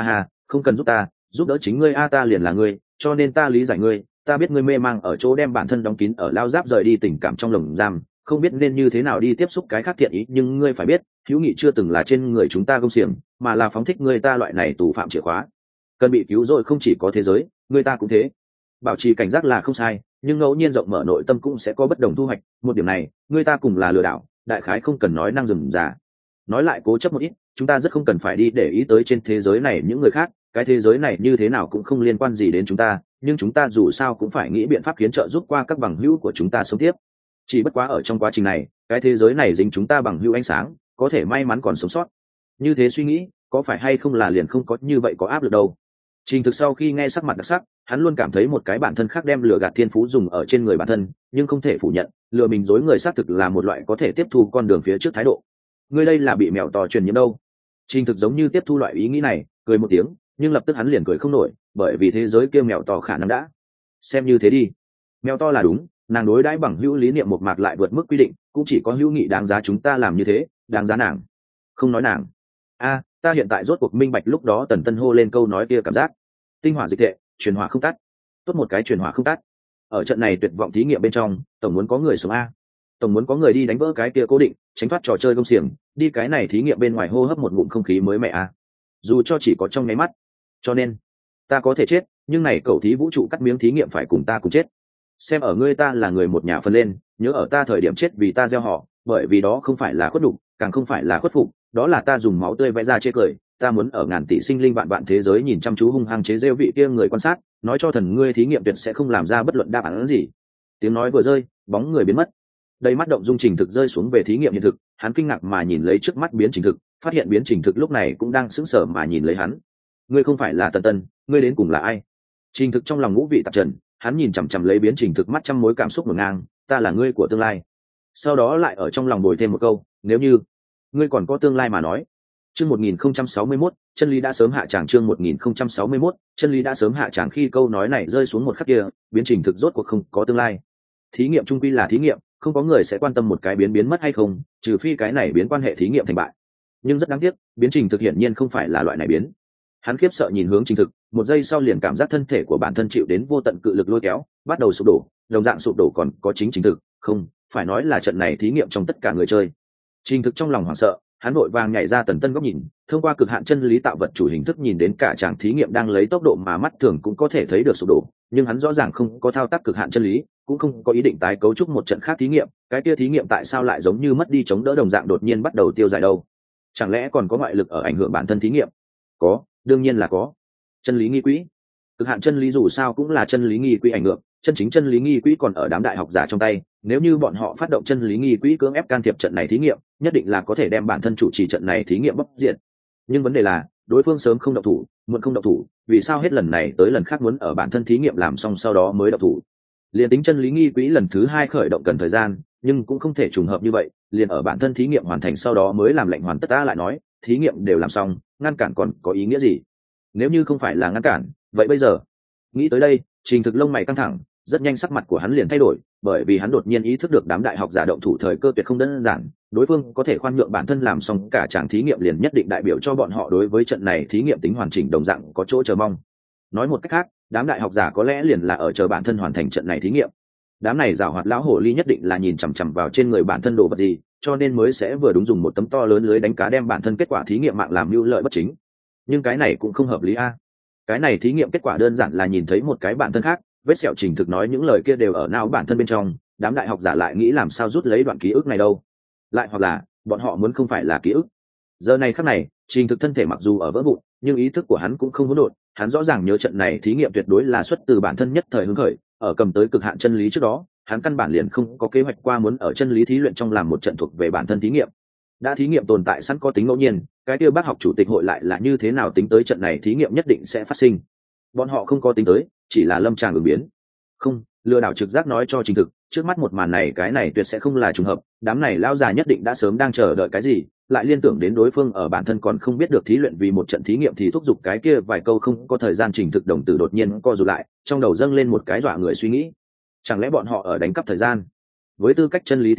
không cần giúp ta, giúp đỡ chính ngươi a, ta liền là ngươi, cho nên ta lý giải ngươi. Ta biết ngươi mê mang ở chỗ đem bản thân đóng kín ở lao giáp rời đi tình cảm trong lồng giam, không biết nên như thế nào đi tiếp xúc cái khác thiện ý, nhưng ngươi phải biết hữu nghị chưa từng là trên người chúng ta công xiềng, mà là phóng thích người ta loại này tù phạm chìa khóa. Cần bị cứu rồi không chỉ có thế giới, người ta cũng thế. Bảo trì cảnh giác là không sai, nhưng ngẫu nhiên rộng mở nội tâm cũng sẽ có bất đồng thu hoạch. Một điểm này người ta cùng là lừa đảo, đại khái không cần nói năng rườm rà. Nói lại cố chấp một ít, chúng ta rất không cần phải đi để ý tới trên thế giới này những người khác, cái thế giới này như thế nào cũng không liên quan gì đến chúng ta, nhưng chúng ta dù sao cũng phải nghĩ biện pháp khiến trợ giúp qua các bằng hữu của chúng ta sống tiếp. Chỉ bất quá ở trong quá trình này, cái thế giới này dính chúng ta bằng hữu ánh sáng, có thể may mắn còn sống sót. Như thế suy nghĩ, có phải hay không là liền không có như vậy có áp lực đâu. Trình Thực sau khi nghe sắc mặt đặc sắc, hắn luôn cảm thấy một cái bản thân khác đem lừa gạt thiên phú dùng ở trên người bản thân, nhưng không thể phủ nhận, lừa mình dối người xác thực là một loại có thể tiếp thu con đường phía trước thái độ. Ngươi đây là bị mèo to truyền nhiễm đâu? Trình Thực giống như tiếp thu loại ý nghĩ này, cười một tiếng, nhưng lập tức hắn liền cười không nổi, bởi vì thế giới kia mèo to khả năng đã xem như thế đi. Mèo to là đúng, nàng đối đãi bằng hữu lý niệm một mạc lại vượt mức quy định, cũng chỉ có hữu nghị đáng giá chúng ta làm như thế, đáng giá nàng. Không nói nàng. A, ta hiện tại rốt cuộc minh bạch lúc đó Tần Tân hô lên câu nói kia cảm giác. Tinh hỏa dịch tệ, truyền hỏa không tắt. Tốt một cái truyền hỏa không tắt. Ở trận này tuyệt vọng thí nghiệm bên trong, tổng muốn có người sống a. Tổng muốn có người đi đánh vỡ cái kia cố định, tránh thoát trò chơi công xiềng, đi cái này thí nghiệm bên ngoài hô hấp một ngụm không khí mới mẻ a. Dù cho chỉ có trong nháy mắt. Cho nên, ta có thể chết, nhưng này cậu thí vũ trụ cắt miếng thí nghiệm phải cùng ta cùng chết. Xem ở ngươi ta là người một nhà phân lên, nhớ ở ta thời điểm chết vì ta gieo họ, bởi vì đó không phải là khuất đục, càng không phải là khuất phục, đó là ta dùng máu tươi vẽ ra chê cười. Ta muốn ở ngàn tỷ sinh linh vạn vạn thế giới nhìn chăm chú hung hăng chế rêu vị kia người quan sát, nói cho thần ngươi thí nghiệm tuyệt sẽ không làm ra bất luận đáp án gì. Tiếng nói vừa rơi, bóng người biến mất. Đầy mắt động dung Trình Thực rơi xuống về thí nghiệm hiện thực, hắn kinh ngạc mà nhìn lấy trước mắt biến Trình Thực, phát hiện biến Trình Thực lúc này cũng đang sững sờ mà nhìn lấy hắn. Ngươi không phải là Tần Tân, ngươi đến cùng là ai? Trình Thực trong lòng ngũ vị tạp trần, hắn nhìn chằm chằm lấy biến Trình Thực mắt trăm mối cảm xúc ngổn ngang, ta là ngươi của tương lai. Sau đó lại ở trong lòng bồi thêm một câu, nếu như ngươi còn có tương lai mà nói. Chương 1061, chân lý đã sớm hạ tràng. Chương 1061, chân lý đã sớm hạ tràng. Khi câu nói này rơi xuống một khắc kia, biến Trình Thực rốt cuộc không có tương lai. Thí nghiệm trung quy là thí nghiệm, không có người sẽ quan tâm một cái biến mất hay không, trừ phi cái này biến quan hệ thí nghiệm thành bại. Nhưng rất đáng tiếc, biến Trình Thực hiển nhiên không phải là loại này biến. Hắn khiếp sợ nhìn hướng Trình Thực, một giây sau liền cảm giác thân thể của bản thân chịu đến vô tận cự lực lôi kéo, bắt đầu sụp đổ. Đồng dạng sụp đổ còn có chính Trình Thực, không phải nói là trận này thí nghiệm trong tất cả người chơi. Trình Thực trong lòng hoảng sợ, hắn vội vàng nhảy ra Tần Tân góc nhìn, thông qua cực hạn chân lý tạo vật chủ hình thức nhìn đến cả tràng thí nghiệm đang lấy tốc độ mà mắt thường cũng có thể thấy được sụp đổ, nhưng hắn rõ ràng không có thao tác cực hạn chân lý, cũng không có ý định tái cấu trúc một trận khác thí nghiệm. Cái kia thí nghiệm tại sao lại giống như mất đi chống đỡ đồng dạng đột nhiên bắt đầu tiêu giải đâu? Chẳng lẽ còn có ngoại lực ở ảnh hưởng bản thân thí nghiệm? Có, đương nhiên là có. Chân lý nghi quỹ, cực hạn chân lý dù sao cũng là chân lý nghi quỹ ảnh hưởng, chân chính chân lý nghi quỹ còn ở đám đại học giả trong tay. Nếu như bọn họ phát động chân lý nghi quỹ cưỡng ép can thiệp trận này thí nghiệm, nhất định là có thể đem bản thân chủ trì trận này thí nghiệm bóc diện. Nhưng vấn đề là đối phương sớm không động thủ, muộn không động thủ, vì sao hết lần này tới lần khác muốn ở bản thân thí nghiệm làm xong sau đó mới động thủ? Liền tính chân lý nghi quỹ lần thứ 2 khởi động cần thời gian, nhưng cũng không thể trùng hợp như vậy, liền ở bản thân thí nghiệm hoàn thành sau đó mới làm lệnh hoàn tất. Ta lại nói, thí nghiệm đều làm xong, ngăn cản còn có ý nghĩa gì? Nếu như không phải là ngăn cản, vậy bây giờ? Nghĩ tới đây, Trình Thực lông mày căng thẳng, rất nhanh sắc mặt của hắn liền thay đổi, bởi vì hắn đột nhiên ý thức được đám đại học giả động thủ thời cơ tuyệt không đơn giản, đối phương có thể khoan nhượng bản thân làm xong cả tràng thí nghiệm liền nhất định đại biểu cho bọn họ đối với trận này thí nghiệm tính hoàn chỉnh đồng dạng có chỗ chờ mong. Nói một cách khác, đám đại học giả có lẽ liền là ở chờ bản thân hoàn thành trận này thí nghiệm. Đám này giảo hoạt lão hồ ly nhất định là nhìn chằm chằm vào trên người bản thân đồ vật gì, cho nên mới sẽ vừa đúng dùng một tấm to lớn lưới đánh cá đem bản thân kết quả thí nghiệm mạng làm mưu lợi bất chính. Nhưng cái này cũng không hợp lý a. Cái này thí nghiệm kết quả đơn giản là nhìn thấy một cái bản thân khác, vết sẹo. Trình Thực nói những lời kia đều ở não bản thân bên trong, đám đại học giả lại nghĩ làm sao rút lấy đoạn ký ức này đâu? Lại hoặc là bọn họ muốn không phải là ký ức. Giờ này khắc này, Trình Thực thân thể mặc dù ở vỡ vụn, nhưng ý thức của hắn cũng không hỗn độn, hắn rõ ràng nhớ trận này thí nghiệm tuyệt đối là xuất từ bản thân nhất thời hứng khởi, ở cầm tới cực hạn chân lý trước đó, hắn căn bản liền không có kế hoạch qua muốn ở chân lý thí luyện trong làm một trận thuộc về bản thân thí nghiệm. Đã thí nghiệm tồn tại sẵn có tính ngẫu nhiên, cái kia bác học chủ tịch hội lại là như thế nào tính tới trận này thí nghiệm nhất định sẽ phát sinh? Bọn họ không có tính tới, chỉ là lâm tràng ứng biến. Không, lừa đảo trực giác nói cho Trình Thực, trước mắt một màn này cái này tuyệt sẽ không là trùng hợp, đám này lao già nhất định đã sớm đang chờ đợi cái gì, lại liên tưởng đến đối phương ở bản thân còn không biết được thí luyện vì một trận thí nghiệm thì thúc giục cái kia vài câu không có thời gian. Trình Thực đồng tử đột nhiên co rụt lại, trong đầu dâng lên một cái dọa người suy nghĩ. Chẳng lẽ bọn họ ở đánh cắp thời gian? Với tư cách chân lý tín đồ,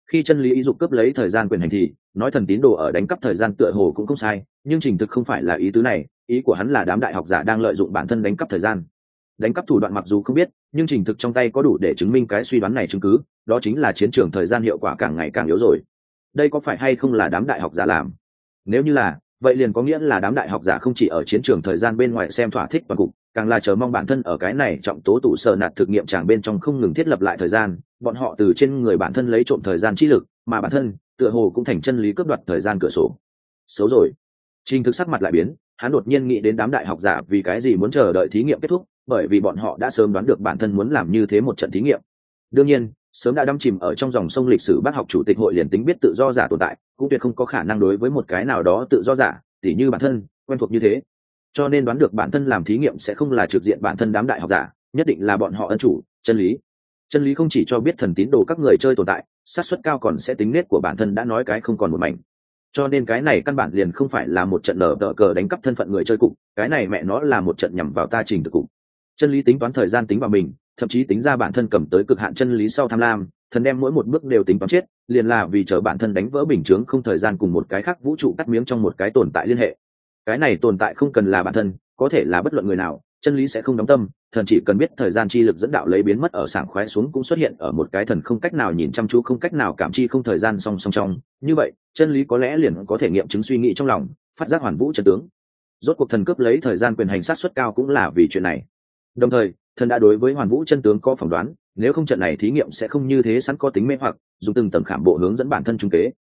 Khi chân lý ý dục cướp lấy thời gian quyền hành thì nói thần tín đồ ở đánh cắp thời gian tựa hồ cũng không sai, nhưng trình thực không phải là ý tứ này. Ý của hắn là đám đại học giả đang lợi dụng bản thân đánh cắp thời gian. Đánh cắp thủ đoạn mặc dù không biết, nhưng trình thực trong tay có đủ để chứng minh cái suy đoán này chứng cứ, đó chính là chiến trường thời gian hiệu quả càng ngày càng yếu rồi. Đây có phải hay không là đám đại học giả làm? Nếu như là, vậy liền có nghĩa là đám đại học giả không chỉ ở chiến trường thời gian bên ngoài xem thỏa thích toàn cục, càng là chờ mong bản thân ở cái này trọng tố tụ sở nạt thực nghiệm tràng bên trong không ngừng thiết lập lại thời gian. Bọn họ từ trên người bản thân lấy trộm thời gian chi lực, mà bản thân tựa hồ cũng thành chân lý cướp đoạt thời gian cửa sổ. Xấu rồi. Trình thực sắc mặt lại biến, hắn đột nhiên nghĩ đến đám đại học giả vì cái gì muốn chờ đợi thí nghiệm kết thúc, bởi vì bọn họ đã sớm đoán được bản thân muốn làm như thế một trận thí nghiệm. Đương nhiên, sớm đã đắm chìm ở trong dòng sông lịch sử bác học chủ tịch hội liền tính biết tự do giả tồn tại, cũng tuyệt không có khả năng đối với một cái nào đó tự do giả, tỉ như bản thân, quen thuộc như thế. Cho nên đoán được bản thân làm thí nghiệm sẽ không là trực diện bản thân đám đại học giả, nhất định là bọn họ ân chủ, chân lý. Chân lý không chỉ cho biết thần tín đồ các người chơi tồn tại, xác suất cao còn sẽ tính nết của bản thân đã nói cái không còn một mảnh. Cho nên cái này căn bản liền không phải là một trận nở cờ đánh cắp thân phận người chơi cục, cái này mẹ nó là một trận nhằm vào ta trình tự cục. Chân lý tính toán thời gian tính vào mình, thậm chí tính ra bản thân cầm tới cực hạn chân lý sau tham lam, thần đem mỗi một bước đều tính toán chết, liền là vì chờ bản thân đánh vỡ bình chướng không thời gian cùng một cái khác vũ trụ cắt miếng trong một cái tồn tại liên hệ. Cái này tồn tại không cần là bản thân, có thể là bất luận người nào, chân lý sẽ không đóng tâm, thần chỉ cần biết thời gian chi lực dẫn đạo lấy biến mất ở sảng khoái xuống cũng xuất hiện ở một cái thần không cách nào nhìn chăm chú không cách nào cảm chi không thời gian song song trong, như vậy, chân lý có lẽ liền có thể nghiệm chứng suy nghĩ trong lòng, phát giác hoàn vũ chân tướng. Rốt cuộc thần cướp lấy thời gian quyền hành sát suất cao cũng là vì chuyện này. Đồng thời, thần đã đối với hoàn vũ chân tướng có phỏng đoán, nếu không trận này thí nghiệm sẽ không như thế sẵn có tính mê hoặc, dùng từng tầng khảm bộ hướng dẫn bản thân trung kế.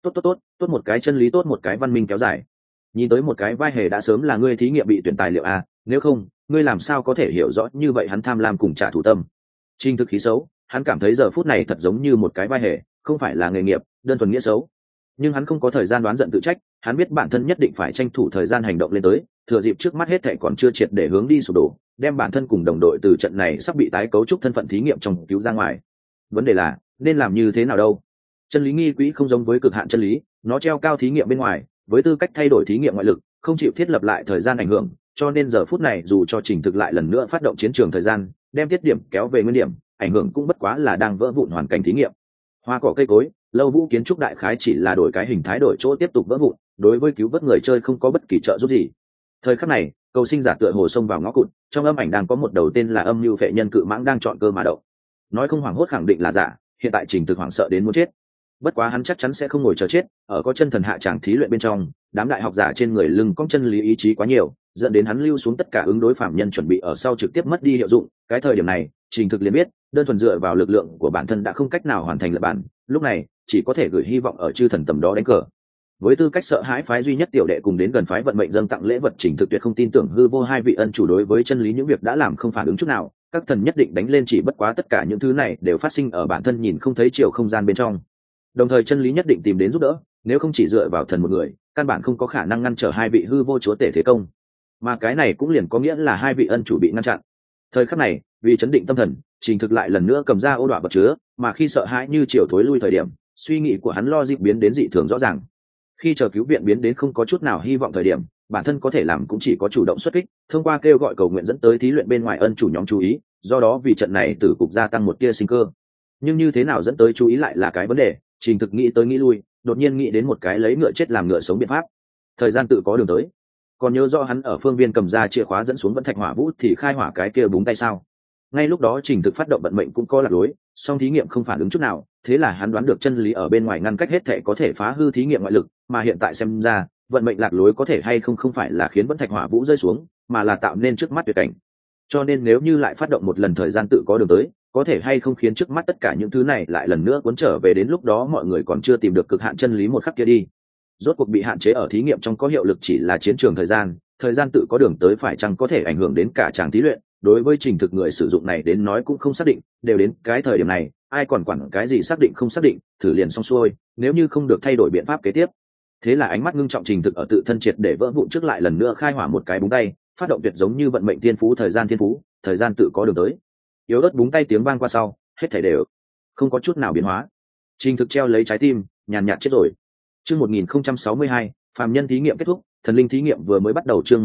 Tốt một cái chân lý, tốt một cái văn minh kéo dài. Nhìn tới một cái vai hề đã sớm là ngươi thí nghiệm bị tuyển tài liệu a, nếu không, ngươi làm sao có thể hiểu rõ như vậy hắn tham lam cùng trả thù tâm. Trình thực khí xấu, hắn cảm thấy giờ phút này thật giống như một cái vai hề, không phải là nghề nghiệp, đơn thuần nghĩa xấu. Nhưng hắn không có thời gian đoán giận tự trách, hắn biết bản thân nhất định phải tranh thủ thời gian hành động lên tới, thừa dịp trước mắt hết thảy còn chưa triệt để hướng đi sụp đổ, đem bản thân cùng đồng đội từ trận này sắp bị tái cấu trúc thân phận thí nghiệm trong cứu ra ngoài. Vấn đề là nên làm như thế nào đâu? Chân lý nghi quỹ không giống với cực hạn chân lý, nó treo cao thí nghiệm bên ngoài, với tư cách thay đổi thí nghiệm ngoại lực, không chịu thiết lập lại thời gian ảnh hưởng, cho nên giờ phút này dù cho trình thực lại lần nữa phát động chiến trường thời gian, đem tiết điểm kéo về nguyên điểm, ảnh hưởng cũng bất quá là đang vỡ vụn hoàn cảnh thí nghiệm. Hoa cỏ cây cối, lâu vũ kiến trúc đại khái chỉ là đổi cái hình thái đổi chỗ tiếp tục vỡ vụn, đối với cứu vớt người chơi không có bất kỳ trợ giúp gì. Thời khắc này, cầu sinh giả tựa hồ xông vào ngõ cụt, trong âm ảnh đang có một đầu tên là âm lưu phệ nhân cự mãng đang chọn cơ mà đậu. Nói không hoảng hốt khẳng định là giả, hiện tại trình thực hoảng sợ đến muốn chết. Bất quá hắn chắc chắn sẽ không ngồi chờ chết, ở có chân thần hạ tràng thí luyện bên trong, đám đại học giả trên người lưng cong chân lý ý chí quá nhiều, dẫn đến hắn lưu xuống tất cả ứng đối phạm nhân chuẩn bị ở sau trực tiếp mất đi hiệu dụng. Cái thời điểm này, trình thực liền biết, đơn thuần dựa vào lực lượng của bản thân đã không cách nào hoàn thành lập bản, lúc này chỉ có thể gửi hy vọng ở chư thần tầm đó đánh cờ. Với tư cách sợ hãi phái duy nhất tiểu đệ cùng đến gần phái vận mệnh dâng tặng lễ vật, trình thực tuyệt không tin tưởng hư vô hai vị ân chủ đối với chân lý những việc đã làm không phản ứng chút nào, các thần nhất định đánh lên, chỉ bất quá tất cả những thứ này đều phát sinh ở bản thân nhìn không thấy chiều không gian bên trong. Đồng thời chân lý nhất định tìm đến giúp đỡ, nếu không chỉ dựa vào thần một người, căn bản không có khả năng ngăn trở hai vị hư vô chúa tể thế công, mà cái này cũng liền có nghĩa là hai vị ân chủ bị ngăn chặn. Thời khắc này, vì chấn định tâm thần, trình thực lại lần nữa cầm ra ô đoạ vật chứa, mà khi sợ hãi như chiều thối lui thời điểm, suy nghĩ của hắn lo dịp biến đến dị thường rõ ràng. Khi chờ cứu viện biến đến không có chút nào hy vọng thời điểm, bản thân có thể làm cũng chỉ có chủ động xuất kích, thông qua kêu gọi cầu nguyện dẫn tới thí luyện bên ngoài ân chủ nhóm chú ý, do đó vì trận này tử cục gia tăng một tia sinh cơ. Nhưng như thế nào dẫn tới chú ý lại là cái vấn đề, trình thực nghĩ tới nghĩ lui, đột nhiên nghĩ đến một cái lấy ngựa chết làm ngựa sống biện pháp. Thời gian tự có đường tới. Còn nhớ rõ hắn ở phương viên cầm ra chìa khóa dẫn xuống vẫn thạch hỏa vũ thì khai hỏa cái kia búng tay sao? Ngay lúc đó trình thực phát động vận mệnh cũng có lạc lối, song thí nghiệm không phản ứng chút nào, thế là hắn đoán được chân lý ở bên ngoài ngăn cách hết thể có thể phá hư thí nghiệm ngoại lực, mà hiện tại xem ra, vận mệnh lạc lối có thể hay không phải là khiến vẫn thạch hỏa vũ rơi xuống, mà là tạo nên trước mắt tuyệt cảnh. Cho nên nếu như lại phát động một lần thời gian tự có đường tới, có thể hay không khiến trước mắt tất cả những thứ này lại lần nữa cuốn trở về, đến lúc đó mọi người còn chưa tìm được cực hạn chân lý một khắc kia đi. Rốt cuộc bị hạn chế ở thí nghiệm trong có hiệu lực chỉ là chiến trường thời gian tự có đường tới phải chăng có thể ảnh hưởng đến cả tràng thí luyện, đối với trình thực người sử dụng này đến nói cũng không xác định, đều đến cái thời điểm này, ai còn quản cái gì xác định không xác định, thử liền xong xuôi, nếu như không được thay đổi biện pháp kế tiếp. Thế là ánh mắt ngưng trọng trình thực ở tự thân triệt để vỡ vụn trước lại lần nữa khai hỏa một cái búng tay, phát động tuyệt giống như vận mệnh thiên phú thời gian tự có đường tới. Yếu ớt búng tay tiếng vang qua sau, hết thảy đều không có chút nào biến hóa. Trình thực treo lấy trái tim, nhàn nhạt chết rồi. Chương 1062, phàm nhân thí nghiệm kết thúc, thần linh thí nghiệm vừa mới bắt đầu. Chương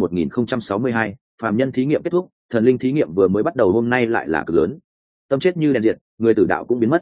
1062, phàm nhân thí nghiệm kết thúc, thần linh thí nghiệm vừa mới bắt đầu. Hôm nay lại là cực lớn. Tâm chết như đèn diệt, người tử đạo cũng biến mất.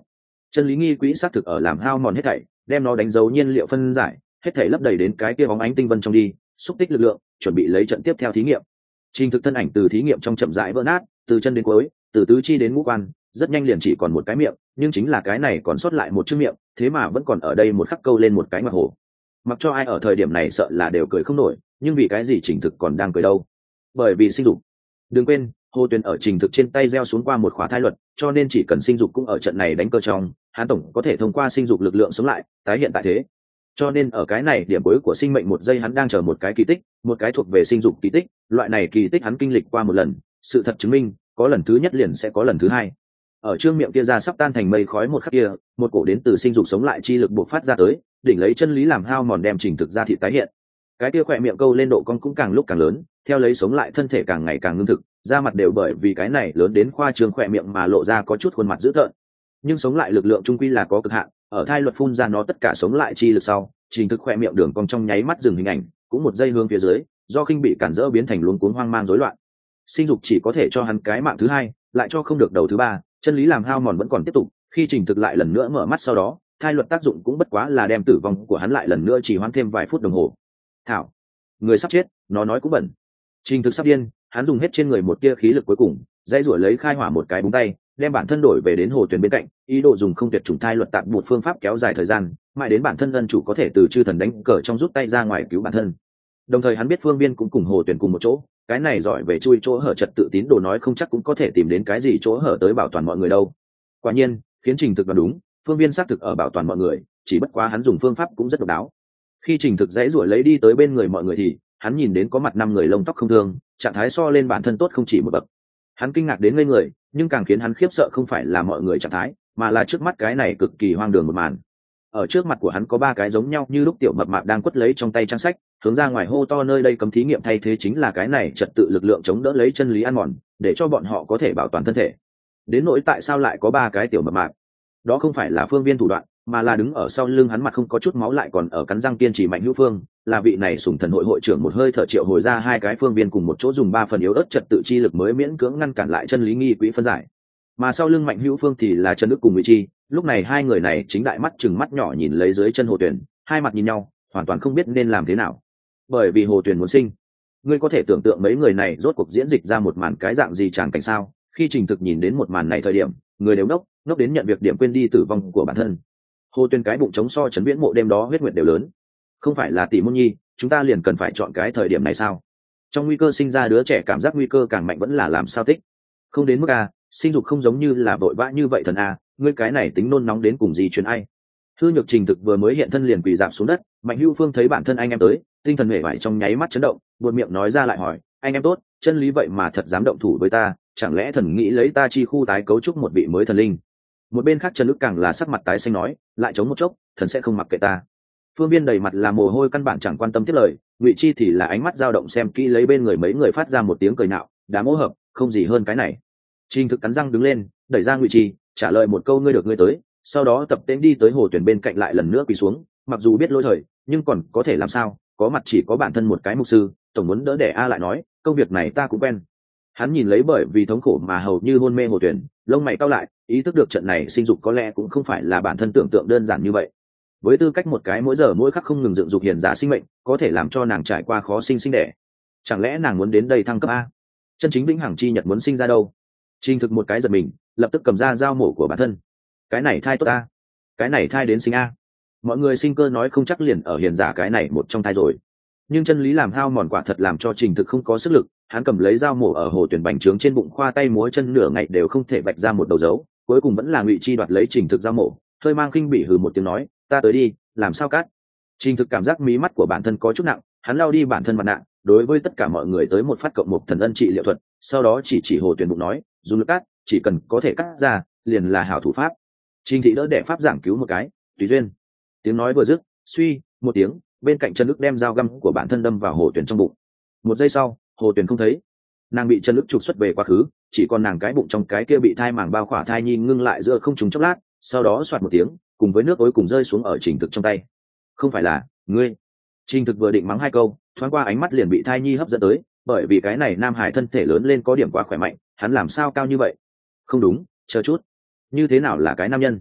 Chân lý nghi quỹ xác thực ở làm hao mòn hết thảy, đem nó đánh dấu nhiên liệu phân giải, hết thảy lấp đầy đến cái kia bóng ánh tinh vân trong đi, xúc tích lực lượng, chuẩn bị lấy trận tiếp theo thí nghiệm. Trình thực thân ảnh từ thí nghiệm trong chậm rãi vỡ nát, từ chân đến cuối, từ tứ chi đến ngũ quan, rất nhanh liền chỉ còn một cái miệng, nhưng chính là cái này còn sót lại một chữ miệng, thế mà vẫn còn ở đây một khắc câu lên một cái ngoặc hổ. Mặc cho ai ở thời điểm này sợ là đều cười không nổi, nhưng vì cái gì Trình thực còn đang cười đâu? Bởi vì sinh dục. Đừng quên, Hồ Tuyền ở Trình thực trên tay gieo xuống qua một khóa thai luật, cho nên chỉ cần sinh dục cũng ở trận này đánh cơ trong, hắn tổng có thể thông qua sinh dục lực lượng sống lại, tái hiện tại thế. Cho nên ở cái này điểm cuối của sinh mệnh một giây hắn đang chờ một cái kỳ tích, một cái thuộc về sinh dục kỳ tích, loại này kỳ tích hắn kinh lịch qua một lần, sự thật chứng minh, có lần thứ nhất liền sẽ có lần thứ hai. Ở trương miệng kia ra sắp tan thành mây khói một khắc kia, một cổ đến từ sinh dục sống lại chi lực bộc phát ra tới, đỉnh lấy chân lý làm hao mòn đem Trình thực ra thị tái hiện. Cái kia khỏe miệng câu lên độ cong cũng càng lúc càng lớn, theo lấy sống lại thân thể càng ngày càng ngưng thực, da mặt đều bởi vì cái này lớn đến khoa trương khỏe miệng mà lộ ra có chút khuôn mặt dữ tợn. Nhưng sống lại lực lượng trung quy là có cực hạn, ở thai luật phun ra nó tất cả sống lại chi lực sau, Trình thực khỏe miệng đường cong trong nháy mắt dừng hình ảnh, cũng một giây hướng phía dưới, do khinh bị cản rỡ biến thành luống cuống hoang mang rối loạn. Sinh dục chỉ có thể cho hắn cái mạng thứ hai, lại cho không được đầu thứ ba, chân lý làm hao mòn vẫn còn tiếp tục, khi Trình thực lại lần nữa mở mắt sau đó, thai luật tác dụng cũng bất quá là đem tử vong của hắn lại lần nữa chỉ hoãn thêm vài phút đồng hồ. Thảo, người sắp chết, nó nói cũng bẩn. Trình thực sắp điên, hắn dùng hết trên người một tia khí lực cuối cùng, dãy rủi lấy khai hỏa một cái búng tay, đem bản thân đổi về đến Hồ Tuyền bên cạnh, ý đồ dùng không tuyệt chủng thai luật tạm một phương pháp kéo dài thời gian, mãi đến bản thân ân chủ có thể từ chư thần đánh cờ trong rút tay ra ngoài cứu bản thân. Đồng thời hắn biết Phương Viên cũng cùng Hồ Tuyền cùng một chỗ, cái này giỏi về chui chỗ hở trật tự tín đồ nói không chắc cũng có thể tìm đến cái gì chỗ hở tới bảo toàn mọi người đâu. Quả nhiên, khiến Trình thực đoán đúng, Phương Viên xác thực ở bảo toàn mọi người, chỉ bất quá hắn dùng phương pháp cũng rất độc đáo. Khi Trình thực dãy rủi lấy đi tới bên người mọi người thì hắn nhìn đến có mặt 5 người lông tóc không thương, trạng thái so lên bản thân tốt không chỉ một bậc. Hắn kinh ngạc đến ngây người, nhưng càng khiến hắn khiếp sợ không phải là mọi người trạng thái, mà là trước mắt cái này cực kỳ hoang đường một màn. Ở trước mặt của hắn có 3 cái giống nhau như lúc tiểu mập mạp đang quất lấy trong tay trang sách, hướng ra ngoài hô to nơi đây cấm thí nghiệm thay thế chính là cái này trật tự lực lượng chống đỡ lấy chân lý ăn mòn, để cho bọn họ có thể bảo toàn thân thể. Đến nỗi tại sao lại có 3 cái tiểu mập mạp? Đó không phải là Phương Viên thủ đoạn, mà là đứng ở sau lưng hắn mặt không có chút máu lại còn ở cắn răng kiên trì Mạnh Hữu Phương, là vị này Sủng Thần hội hội trưởng một hơi thở triệu hồi ra 2 cái phương viên cùng một chỗ dùng 3 phần yếu ớt trật tự chi lực mới miễn cưỡng ngăn cản lại chân lý nghi quỹ phân giải. Mà sau lưng Mạnh Hữu Phương thì là Trần Đức cùng Ngụy Chi, lúc này 2 người này chính đại mắt chừng mắt nhỏ nhìn lấy dưới chân Hồ Tuyền, hai mặt nhìn nhau, hoàn toàn không biết nên làm thế nào. Bởi vì Hồ Tuyền muốn sinh. Ngươi có thể tưởng tượng mấy người này rốt cuộc diễn dịch ra một màn cái dạng gì tràng cảnh sao? Khi Trình thực nhìn đến một màn này thời điểm, người đều ngốc đến nhận việc điểm quên đi tử vong của bản thân. Hồ Tuyền cái bụng trống so Trấn Viễn Mộ đêm đó huyết nguyệt đều lớn. Không phải là tỷ môn nhi, chúng ta liền cần phải chọn cái thời điểm này sao? Trong nguy cơ sinh ra đứa trẻ cảm giác nguy cơ càng mạnh vẫn là làm sao tích. Không đến mức a, sinh dục không giống như là vội vã như vậy thần a, ngươi cái này tính nôn nóng đến cùng gì chuyện ai? Hư Nhược Trình thực vừa mới hiện thân liền quỳ rạp xuống đất, Mạnh Hữu Phương thấy bản thân anh em tới, tinh thần hể vải trong nháy mắt chấn động, buột miệng nói ra lại hỏi, anh em tốt, chân lý vậy mà thật dám động thủ với ta, chẳng lẽ thần nghĩ lấy ta chi khu tái cấu trúc một vị mới thần linh? Một bên khác Trần Đức càng là sắc mặt tái xanh nói, lại chống một chốc, thần sẽ không mặc kệ ta. Phương Viên đầy mặt là mồ hôi căn bản chẳng quan tâm tiếp lời, Ngụy Chi thì là ánh mắt dao động xem kỹ lấy bên người mấy người phát ra một tiếng cười nạo, đám ô hợp, không gì hơn cái này. Trình thực cắn răng đứng lên, đẩy ra Ngụy Chi, trả lời một câu ngươi được ngươi tới, sau đó tập tễnh đi tới Hồ Tuyền bên cạnh lại lần nữa quỳ xuống, mặc dù biết lỗi thời, nhưng còn có thể làm sao, có mặt chỉ có bản thân một cái mục sư, tổng muốn đỡ đẻ a lại nói, công việc này ta cũng quen. Hắn nhìn lấy bởi vì thống khổ mà hầu như hôn mê Hồ Tuyền, lông mày cau lại, ý thức được trận này sinh dục có lẽ cũng không phải là bản thân tưởng tượng đơn giản như vậy. Với tư cách một cái mỗi giờ mỗi khắc không ngừng dựng dục hiền giả sinh mệnh, có thể làm cho nàng trải qua khó sinh đẻ. Chẳng lẽ nàng muốn đến đây thăng cấp a? Chân chính vĩnh hằng chi nhật muốn sinh ra đâu? Trình thực một cái giật mình, lập tức cầm ra dao mổ của bản thân. Cái này thai tốt a, cái này thai đến sinh a. Mọi người sinh cơ nói không chắc liền ở hiền giả cái này một trong thai rồi. Nhưng chân lý làm hao mòn quả thật làm cho Trình thực không có sức lực, hắn cầm lấy dao mổ ở Hồ Tuyền bành trướng trên bụng khoa tay múa chân nửa ngày đều không thể vạch ra một đầu dấu, cuối cùng vẫn là Ngụy Chi đoạt lấy Trình thực dao mổ, hơi mang khinh bỉ hừ một tiếng nói, ta tới đi, làm sao cắt. Trình thực cảm giác mí mắt của bản thân có chút nặng, hắn lao đi bản thân mặt nạ, đối với tất cả mọi người tới một phát cộng một thần ân trị liệu thuật, sau đó chỉ Hồ Tuyền bụng nói, dùng lực cắt, chỉ cần có thể cắt ra, liền là hảo thủ pháp. Trình thị đỡ đẻ pháp giảng cứu một cái, tùy duyên. Tiếng nói vừa dứt, suy một tiếng, bên cạnh Trần Đức đem dao găm của bản thân đâm vào Hồ Tuyền trong bụng. Một giây sau, Hồ Tuyền không thấy, nàng bị Trần Đức trục xuất về quá khứ, chỉ còn nàng cái bụng trong cái kia bị thai màng bao khỏa thai nhi ngưng lại giữa không trùng chốc lát, sau đó xoạt một tiếng, cùng với nước ối cùng rơi xuống ở Trình thực trong tay. Không phải là ngươi? Trình thực vừa định mắng 2 câu, thoáng qua ánh mắt liền bị thai nhi hấp dẫn tới, bởi vì cái này nam hải thân thể lớn lên có điểm quá khỏe mạnh, hắn làm sao cao như vậy? Không đúng, chờ chút, như thế nào là cái nam nhân?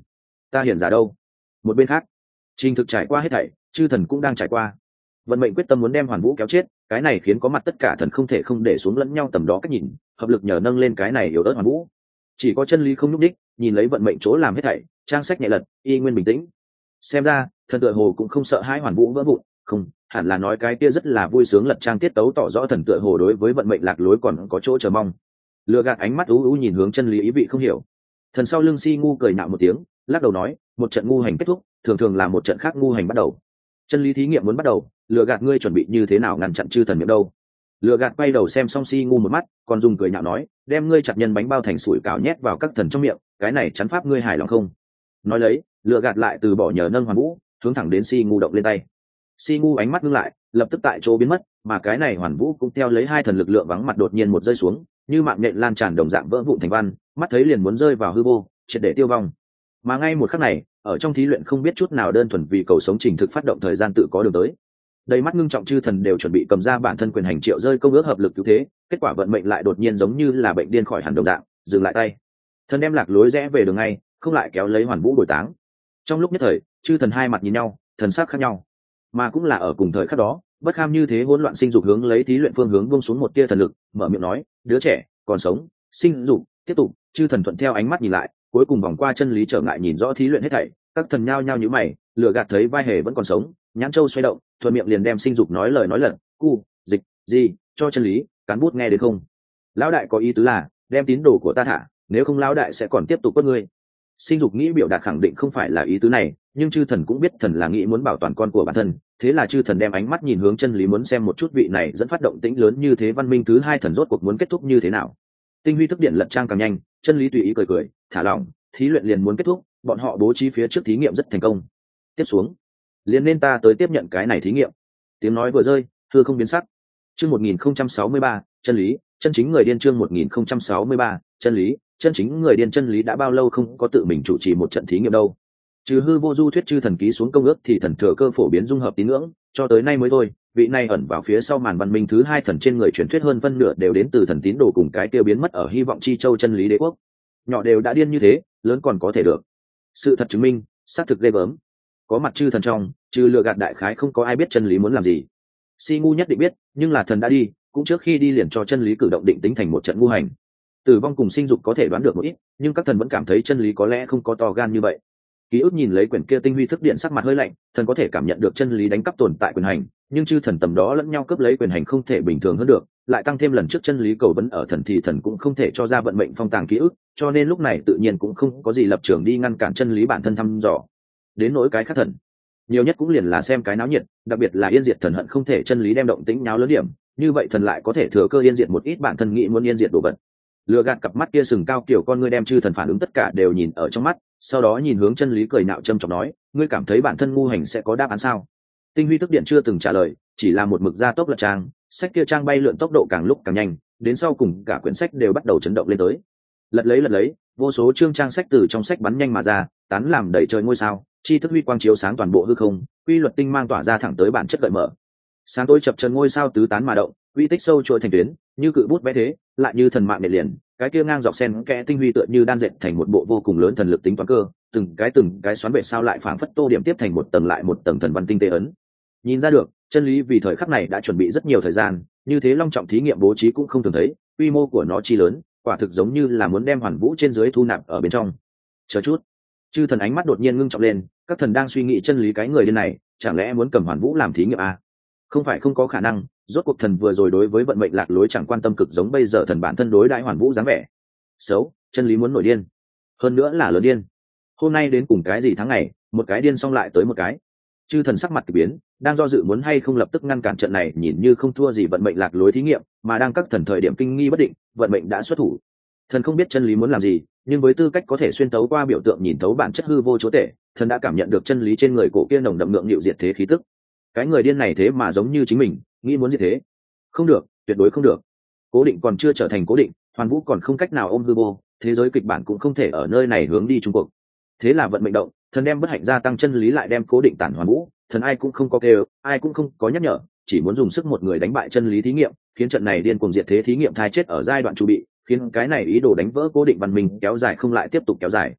ta hiền giả đâu? Một bên khác, trình thực trải qua hết thảy, chư thần cũng đang trải qua. Vận mệnh quyết tâm muốn đem Hoàn Vũ kéo chết, cái này khiến có mặt tất cả thần không thể không để xuống lẫn nhau tầm đó cách nhìn, hợp lực nhờ nâng lên cái này yếu ớt Hoàn Vũ. Chỉ có chân lý không nhúc đích, nhìn lấy vận mệnh chỗ làm hết thảy, trang sách nhẹ lật, y nguyên bình tĩnh. Xem ra, thần tựa hồ cũng không sợ hãi Hoàn Vũ vỡ vụn, không, hẳn là nói cái kia rất là vui sướng lật trang tiết tấu tỏ rõ thần tựa hồ đối với vận mệnh lạc lối còn có chỗ chờ mong. Lừa gạt ánh mắt ú ú nhìn hướng chân lý ý vị không hiểu. Thần sau lưng si ngu cười nạo một tiếng, lắc đầu nói, một trận ngu hành kết thúc, thường thường là một trận khác ngu hành bắt đầu. Chân lý thí nghiệm muốn bắt đầu, lừa gạt ngươi chuẩn bị như thế nào ngăn chặn chư thần miệng đâu? Lừa gạt quay đầu xem xong si ngu một mắt, còn dùng cười nhạo nói, đem ngươi chặt nhân bánh bao thành sủi cảo nhét vào các thần trong miệng, cái này chắn pháp ngươi hài lòng không? Nói lấy, lừa gạt lại từ bỏ nhờ nâng Hoàn Vũ, hướng thẳng đến si ngu động lên tay. Si ngu ánh mắt ngưng lại, lập tức tại chỗ biến mất, mà cái này Hoàn Vũ cũng theo lấy hai thần lực lượng vắng mặt đột nhiên một rơi xuống, như mạng nhện lan tràn đồng dạng vỡ vụn thành văn, mắt thấy liền muốn rơi vào hư vô, triệt để tiêu vong. Mà ngay một khắc này, ở trong thí luyện không biết chút nào đơn thuần vì cầu sống trình thực phát động thời gian tự có đường tới. Đầy mắt ngưng trọng chư thần đều chuẩn bị cầm ra bản thân quyền hành triệu rơi công ước hợp lực cứu thế, kết quả vận mệnh lại đột nhiên giống như là bệnh điên khỏi hẳn đồng dạng, dừng lại tay. Thần đem lạc lối rẽ về đường ngay, không lại kéo lấy Hoàn Vũ bồi táng. Trong lúc nhất thời, chư thần hai mặt nhìn nhau, thần sắc khác nhau. Mà cũng là ở cùng thời khắc đó, bất kham như thế hỗn loạn sinh dục hướng lấy thí luyện phương hướng buông xuống một tia thần lực, mở miệng nói, đứa trẻ còn sống, sinh dục tiếp tục. Chư thần thuận theo ánh mắt nhìn lại, cuối cùng vòng qua chân lý trở ngại nhìn rõ thí luyện hết thảy, các thần nhao nhao nhíu mày, lừa gạt thấy vai hề vẫn còn sống, nhãn châu xoay động, thuận miệng liền đem sinh dục nói lời nói lật, cu dịch gì cho chân lý cán bút nghe được không? Lão đại có ý tứ là đem tín đồ của ta thả, nếu không lão đại sẽ còn tiếp tục quất ngươi. Sinh dục nghĩ biểu đạt khẳng định không phải là ý tứ này, nhưng chư thần cũng biết thần là nghĩ muốn bảo toàn con của bản thân, thế là chư thần đem ánh mắt nhìn hướng chân lý muốn xem một chút vị này dẫn phát động tĩnh lớn như thế văn minh thứ hai thần rốt cuộc muốn kết thúc như thế nào. Tinh huy thức điện lật trang càng nhanh, chân lý tùy ý cười cười, thả lỏng, thí luyện liền muốn kết thúc, bọn họ bố trí phía trước thí nghiệm rất thành công. Tiếp xuống, liền nên ta tới tiếp nhận cái này thí nghiệm. Tiếng nói vừa rơi, thưa không biến sắc. Chương 1063, chân lý, chân chính người điên. Chương 1063, chân lý, chân chính người điên. Chân lý đã bao lâu không có tự mình chủ trì một trận thí nghiệm đâu? Trừ hư vô du thuyết chư thần ký xuống công ước thì thần thừa cơ phổ biến dung hợp tín ngưỡng, cho tới nay mới thôi. Vị này ẩn vào phía sau màn văn minh thứ hai thần trên người truyền thuyết hơn phân nửa đều đến từ thần tín đồ cùng cái tiêu biến mất ở hy vọng chi châu chân lý đế quốc. Nhỏ đều đã điên như thế, lớn còn có thể được. Sự thật chứng minh, xác thực ghê gớm. Có mặt chư thần trong, trừ lừa gạt đại khái không có ai biết chân lý muốn làm gì. Si ngu nhất định biết, nhưng là thần đã đi, cũng trước khi đi liền cho chân lý cử động định tính thành một trận ngu hành. Tử vong cùng sinh dục có thể đoán được một ít, nhưng các thần vẫn cảm thấy chân lý có lẽ không có to gan như vậy. Ký ức nhìn lấy quyển kia tinh huy thức điện sắc mặt hơi lạnh, thần có thể cảm nhận được chân lý đánh cắp tồn tại quyền hành, nhưng chư thần tầm đó lẫn nhau cướp lấy quyền hành không thể bình thường hơn được, lại tăng thêm lần trước chân lý cầu vấn ở thần thì thần cũng không thể cho ra vận mệnh phong tàng ký ức, cho nên lúc này tự nhiên cũng không có gì lập trường đi ngăn cản chân lý bản thân thăm dò. Đến nỗi cái khác thần, nhiều nhất cũng liền là xem cái náo nhiệt, đặc biệt là yên diệt thần hận không thể chân lý đem động tĩnh nháo lớn điểm, như vậy thần lại có thể thừa cơ yên diệt một ít bản thân nghĩ muốn yên diệt đồ vật. Lừa gạt cặp mắt kia sừng cao kiểu con ngươi đem chư thần phản ứng tất cả đều nhìn ở trong mắt, sau đó nhìn hướng chân lý cười nạo châm chọc nói, ngươi cảm thấy bản thân ngu hành sẽ có đáp án sao? Tinh huy thức điện chưa từng trả lời, chỉ là một mực gia tốc lật trang, sách kia trang bay lượn tốc độ càng lúc càng nhanh, đến sau cùng cả quyển sách đều bắt đầu chấn động lên tới. Lật lấy, vô số chương trang sách từ trong sách bắn nhanh mà ra, tán làm đầy trời ngôi sao, chi thức huy quang chiếu sáng toàn bộ hư không, quy luật tinh mang tỏa ra thẳng tới bản chất gợi mở. Sáng tối chập chờn ngôi sao tứ tán mà động, uy tích sâu trôi thành tuyến, như cự bút vẽ thế, lại như thần mạng nệ liền, cái kia ngang dọc sen kẽ tinh huy tựa như đan dệt thành một bộ vô cùng lớn thần lực tính toán cơ, từng cái xoắn bệ sao lại phảng phất tô điểm tiếp thành một tầng lại một tầng thần văn tinh tế ấn. Nhìn ra được, chân lý vì thời khắc này đã chuẩn bị rất nhiều thời gian, như thế long trọng thí nghiệm bố trí cũng không thường thấy, quy mô của nó chi lớn, quả thực giống như là muốn đem Hoàn Vũ trên dưới thu nạp ở bên trong. Chờ chút, chư thần ánh mắt đột nhiên ngưng trọng lên, các thần đang suy nghĩ chân lý cái người điên này, chẳng lẽ muốn cầm Hoàn Vũ làm thí nghiệm à? Không phải không có khả năng, rốt cuộc thần vừa rồi đối với vận mệnh lạc lối chẳng quan tâm cực giống bây giờ thần bản thân đối đãi Hoàn Vũ dáng vẻ xấu, chân lý muốn nổi điên, hơn nữa là lớn điên. Hôm nay đến cùng cái gì tháng ngày, một cái điên xong lại tới một cái. Chư thần sắc mặt kỳ biến, đang do dự muốn hay không lập tức ngăn cản trận này nhìn như không thua gì vận mệnh lạc lối thí nghiệm, mà đang các thần thời điểm kinh nghi bất định, vận mệnh đã xuất thủ. Thần không biết chân lý muốn làm gì, nhưng với tư cách có thể xuyên tấu qua biểu tượng nhìn thấu bản chất hư vô chúa tể, thần đã cảm nhận được chân lý trên người cổ kia nồng đậm ngượng nghịu diệt thế khí tức. Cái người điên này thế mà giống như chính mình, nghĩ muốn diệt thế. Không được, tuyệt đối không được. Cố định còn chưa trở thành cố định, Hoàn Vũ còn không cách nào ôm hư vô, thế giới kịch bản cũng không thể ở nơi này hướng đi trung cuộc. Thế là vận mệnh động, thần đem bất hạnh gia tăng chân lý lại đem cố định tản Hoàn Vũ, thần ai cũng không có kêu, ai cũng không có nhắc nhở, chỉ muốn dùng sức một người đánh bại chân lý thí nghiệm, khiến trận này điên cuồng diệt thế thí nghiệm thai chết ở giai đoạn chuẩn bị, khiến cái này ý đồ đánh vỡ cố định văn minh kéo dài không lại tiếp tục kéo dài.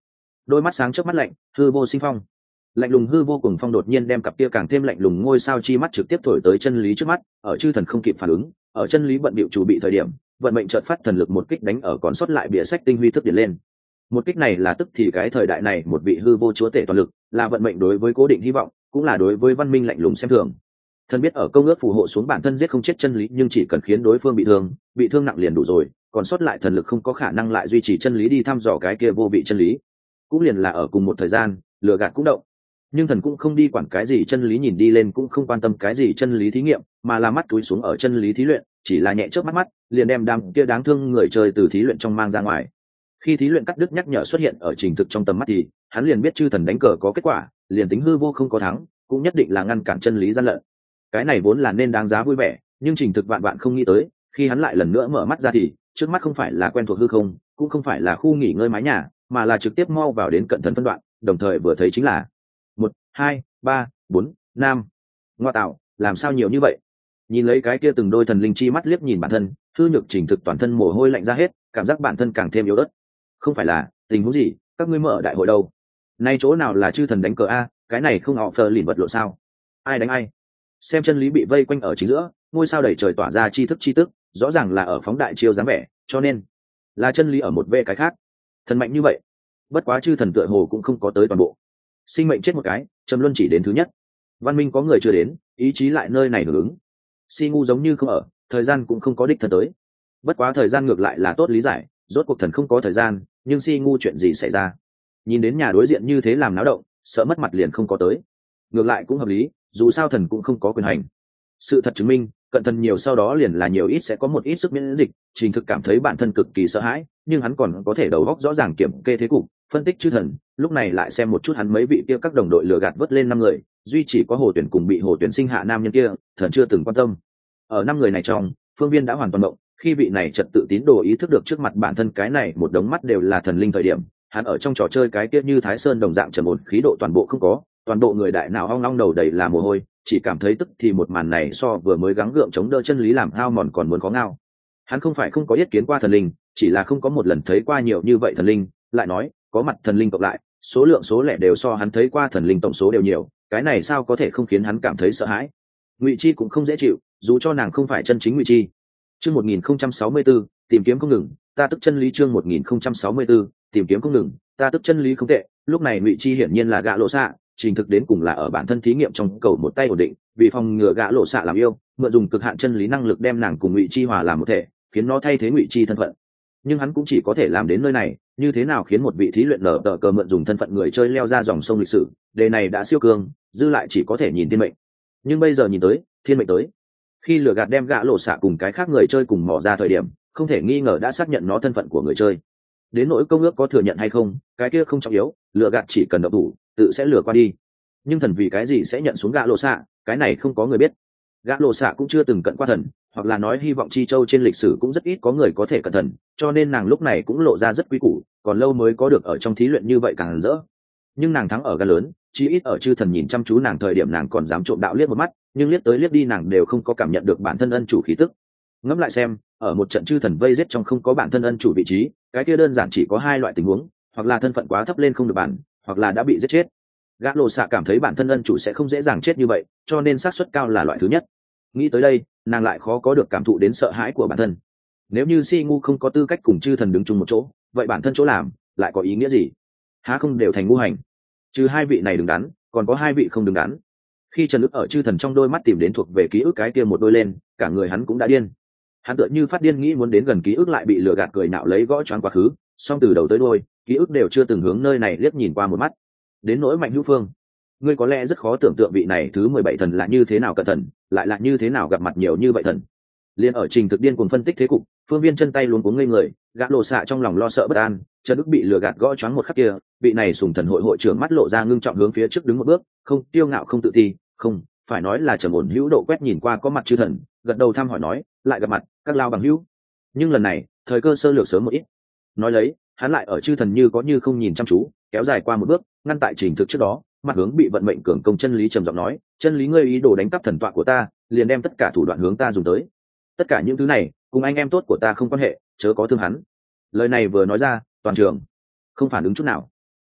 đôi mắt sáng trước mắt lạnh, hư vô sinh phong. Lạnh lùng hư vô cùng phong đột nhiên đem cặp kia càng thêm lạnh lùng ngôi sao chi mắt trực tiếp thổi tới chân lý trước mắt, ở chư thần không kịp phản ứng, ở chân lý bận bịu chủ bị thời điểm, vận mệnh chợt phát thần lực một kích đánh ở còn sót lại bìa sách tinh huy thức điện lên. Một kích này là tức thì cái thời đại này một vị hư vô chúa tể toàn lực, là vận mệnh đối với cố định hy vọng, cũng là đối với văn minh lạnh lùng xem thường. Thần biết ở công ước phù hộ xuống bản thân giết không chết chân lý, nhưng chỉ cần khiến đối phương bị thương nặng liền đủ rồi, còn sót lại thần lực không có khả năng lại duy trì chân lý đi thăm dò cái kia vô vị chân lý. Cũng liền là ở cùng một thời gian, lừa gạt cũng động. Nhưng thần cũng không đi quản cái gì chân lý nhìn đi lên, cũng không quan tâm cái gì chân lý thí nghiệm, mà là mắt túi xuống ở chân lý thí luyện, chỉ là nhẹ chớp mắt liền đem đám kia đáng thương người chơi từ thí luyện trong mang ra ngoài. Khi thí luyện cắt đứt nhắc nhở xuất hiện ở trình thực trong tầm mắt thì hắn liền biết chư thần đánh cờ có kết quả, liền tính hư vô không có thắng cũng nhất định là ngăn cản chân lý gian lận. Cái này vốn là nên đáng giá vui vẻ, nhưng trình thực vạn vạn không nghĩ tới, khi hắn lại lần nữa mở mắt ra thì trước mắt không phải là quen thuộc hư không, cũng không phải là khu nghỉ ngơi mái nhà, mà là trực tiếp mau vào đến cận thần phân đoạn, đồng thời vừa thấy chính là 1, 2, 3, 4, 5. Ngoa tạo, làm sao nhiều như vậy? Nhìn lấy cái kia từng đôi thần linh chi mắt liếc nhìn bản thân, hư nhược trình thực toàn thân mồ hôi lạnh ra hết, cảm giác bản thân càng thêm yếu ớt. Không phải là tình huống gì, các ngươi mở đại hội đâu? Nay chỗ nào là chư thần đánh cờ a, cái này không họ phờ lìn vật lộ sao? Ai đánh ai? Xem chân lý bị vây quanh ở chính giữa, ngôi sao đầy trời tỏa ra chi tức, rõ ràng là ở phóng đại chiêu dáng vẻ, cho nên là chân lý ở một vệ cái khác. Thần mạnh như vậy, bất quá chư thần tựa hồ cũng không có tới toàn bộ. Sinh mệnh chết một cái, trầm luân chỉ đến thứ nhất. Văn minh có người chưa đến, ý chí lại nơi này hưởng ứng. Si ngu giống như không ở, thời gian cũng không có đích thân tới. Bất quá thời gian ngược lại là tốt lý giải, rốt cuộc thần không có thời gian, nhưng si ngu chuyện gì xảy ra? Nhìn đến nhà đối diện như thế làm náo động, sợ mất mặt liền không có tới. Ngược lại cũng hợp lý, dù sao thần cũng không có quyền hành. Sự thật chứng minh, cận thần nhiều sau đó liền là nhiều ít sẽ có một ít sức miễn dịch. Trình thực cảm thấy bản thân cực kỳ sợ hãi, nhưng hắn còn có thể đầu óc rõ ràng kiểm kê thế cục, phân tích chư thần. Lúc này lại xem một chút hắn mấy vị kia các đồng đội lừa gạt vớt lên 5 người, duy chỉ có Hồ Tuyển cùng bị Hồ Tuyển sinh hạ nam nhân kia, thần chưa từng quan tâm. Ở 5 người này trong, Phương Viên đã hoàn toàn động, khi vị này trật tự tín đồ ý thức được trước mặt bản thân cái này một đống mắt đều là thần linh thời điểm, hắn ở trong trò chơi cái kia như Thái Sơn đồng dạng trầm ổn khí độ toàn bộ không có, toàn bộ người đại nào ong ong đầu đầy là mồ hôi, chỉ cảm thấy tức thì một màn này so vừa mới gắng gượng chống đỡ chân lý làm hao mòn còn muốn khó ngao. Hắn không phải không có yết kiến qua thần linh, chỉ là không có một lần thấy qua nhiều như vậy thần linh, lại nói có mặt thần linh cộng lại số lượng số lẻ đều so hắn thấy qua thần linh tổng số đều nhiều, cái này sao có thể không khiến hắn cảm thấy sợ hãi. Ngụy Chi cũng không dễ chịu, dù cho nàng không phải chân chính Ngụy Chi. Chương 1064, tìm kiếm không ngừng, ta tức chân lý. Chương 1064, tìm kiếm không ngừng, ta tức chân lý không tệ. Lúc này Ngụy Chi hiển nhiên là gã lộ xạ, trình thực đến cùng là ở bản thân thí nghiệm trong cầu một tay ổn định, vì phòng ngừa gã lộ xạ làm yêu, mượn dùng cực hạn chân lý năng lực đem nàng cùng Ngụy Chi hòa làm một thể, khiến nó thay thế Ngụy Chi thân phận. Nhưng hắn cũng chỉ có thể làm đến nơi này, như thế nào khiến một vị thí luyện nở tờ cờ mượn dùng thân phận người chơi leo ra dòng sông lịch sử, đề này đã siêu cường, dư lại chỉ có thể nhìn thiên mệnh. Nhưng bây giờ nhìn tới, thiên mệnh tới. Khi lừa gạt đem gã lộ xạ cùng cái khác người chơi cùng mò ra thời điểm, không thể nghi ngờ đã xác nhận nó thân phận của người chơi. Đến nỗi công ước có thừa nhận hay không, cái kia không trọng yếu, lừa gạt chỉ cần động thủ, tự sẽ lừa qua đi. Nhưng thần vì cái gì sẽ nhận xuống gã lộ xạ, cái này không có người biết. Gã lộ xạ cũng chưa từng cận qua thần, hoặc là nói hy vọng chi châu trên lịch sử cũng rất ít có người có thể cận thần, cho nên nàng lúc này cũng lộ ra rất quý củ, còn lâu mới có được ở trong thí luyện như vậy càng rỡ. Nhưng nàng thắng ở gan lớn, chí ít ở chư thần nhìn chăm chú nàng thời điểm nàng còn dám trộm đạo liếc một mắt, nhưng liếc tới liếc đi nàng đều không có cảm nhận được bản thân ân chủ khí tức. Ngẫm lại xem, ở một trận chư thần vây giết trong không có bản thân ân chủ vị trí, cái kia đơn giản chỉ có hai loại tình huống, hoặc là thân phận quá thấp lên không được bản, hoặc là đã bị giết chết. Gã lộ xạ cảm thấy bản thân ân chủ sẽ không dễ dàng chết như vậy, cho nên xác suất cao là loại thứ nhất. Nghĩ tới đây, nàng lại khó có được cảm thụ đến sợ hãi của bản thân. Nếu như si ngu không có tư cách cùng chư thần đứng chung một chỗ, vậy bản thân chỗ làm lại có ý nghĩa gì? Há không đều thành ngu hành? Trừ hai vị này đứng đắn, còn có hai vị không đứng đắn. Khi Trần Ức ở chư thần trong đôi mắt tìm đến thuộc về ký ức cái kia một đôi lên, cả người hắn cũng đã điên. Hắn tựa như phát điên nghĩ muốn đến gần ký ức lại bị lừa gạt cười nạo lấy gõ choáng quá khứ, song từ đầu tới đuôi, ký ức đều chưa từng hướng nơi này liếc nhìn qua một mắt. Đến nỗi Mạnh Hữu Phương, ngươi có lẽ rất khó tưởng tượng vị này thứ 17 thần là như thế nào cẩn thận, lại là như thế nào gặp mặt nhiều như vậy thần. Liên ở trình thực điên cuồng phân tích thế cục, Phương Viên chân tay luống cuống ngây người, gã lộ xạ trong lòng lo sợ bất an, Trần Đức bị lừa gạt gõ choáng một khắc kia, vị này sùng thần hội hội trưởng mắt lộ ra ngưng trọng hướng phía trước đứng một bước, không tiêu ngạo không tự ti, không, phải nói là trầm ổn hữu độ quét nhìn qua có mặt chư thần, gật đầu thăm hỏi nói, lại gặp mặt, các lao bằng hữu. Nhưng lần này, thời cơ sơ lược sớm một ít. Nói lấy, hắn lại ở chư thần như có như không nhìn chăm chú, kéo dài qua một bước, ngăn tại trình thực trước đó, mặt hướng bị vận mệnh cường công chân lý trầm giọng nói, chân lý ngươi ý đồ đánh cắp thần tọa của ta, liền đem tất cả thủ đoạn hướng ta dùng tới. Tất cả những thứ này cùng anh em tốt của ta không quan hệ, chớ có thương hắn. Lời này vừa nói ra, toàn trường không phản ứng chút nào.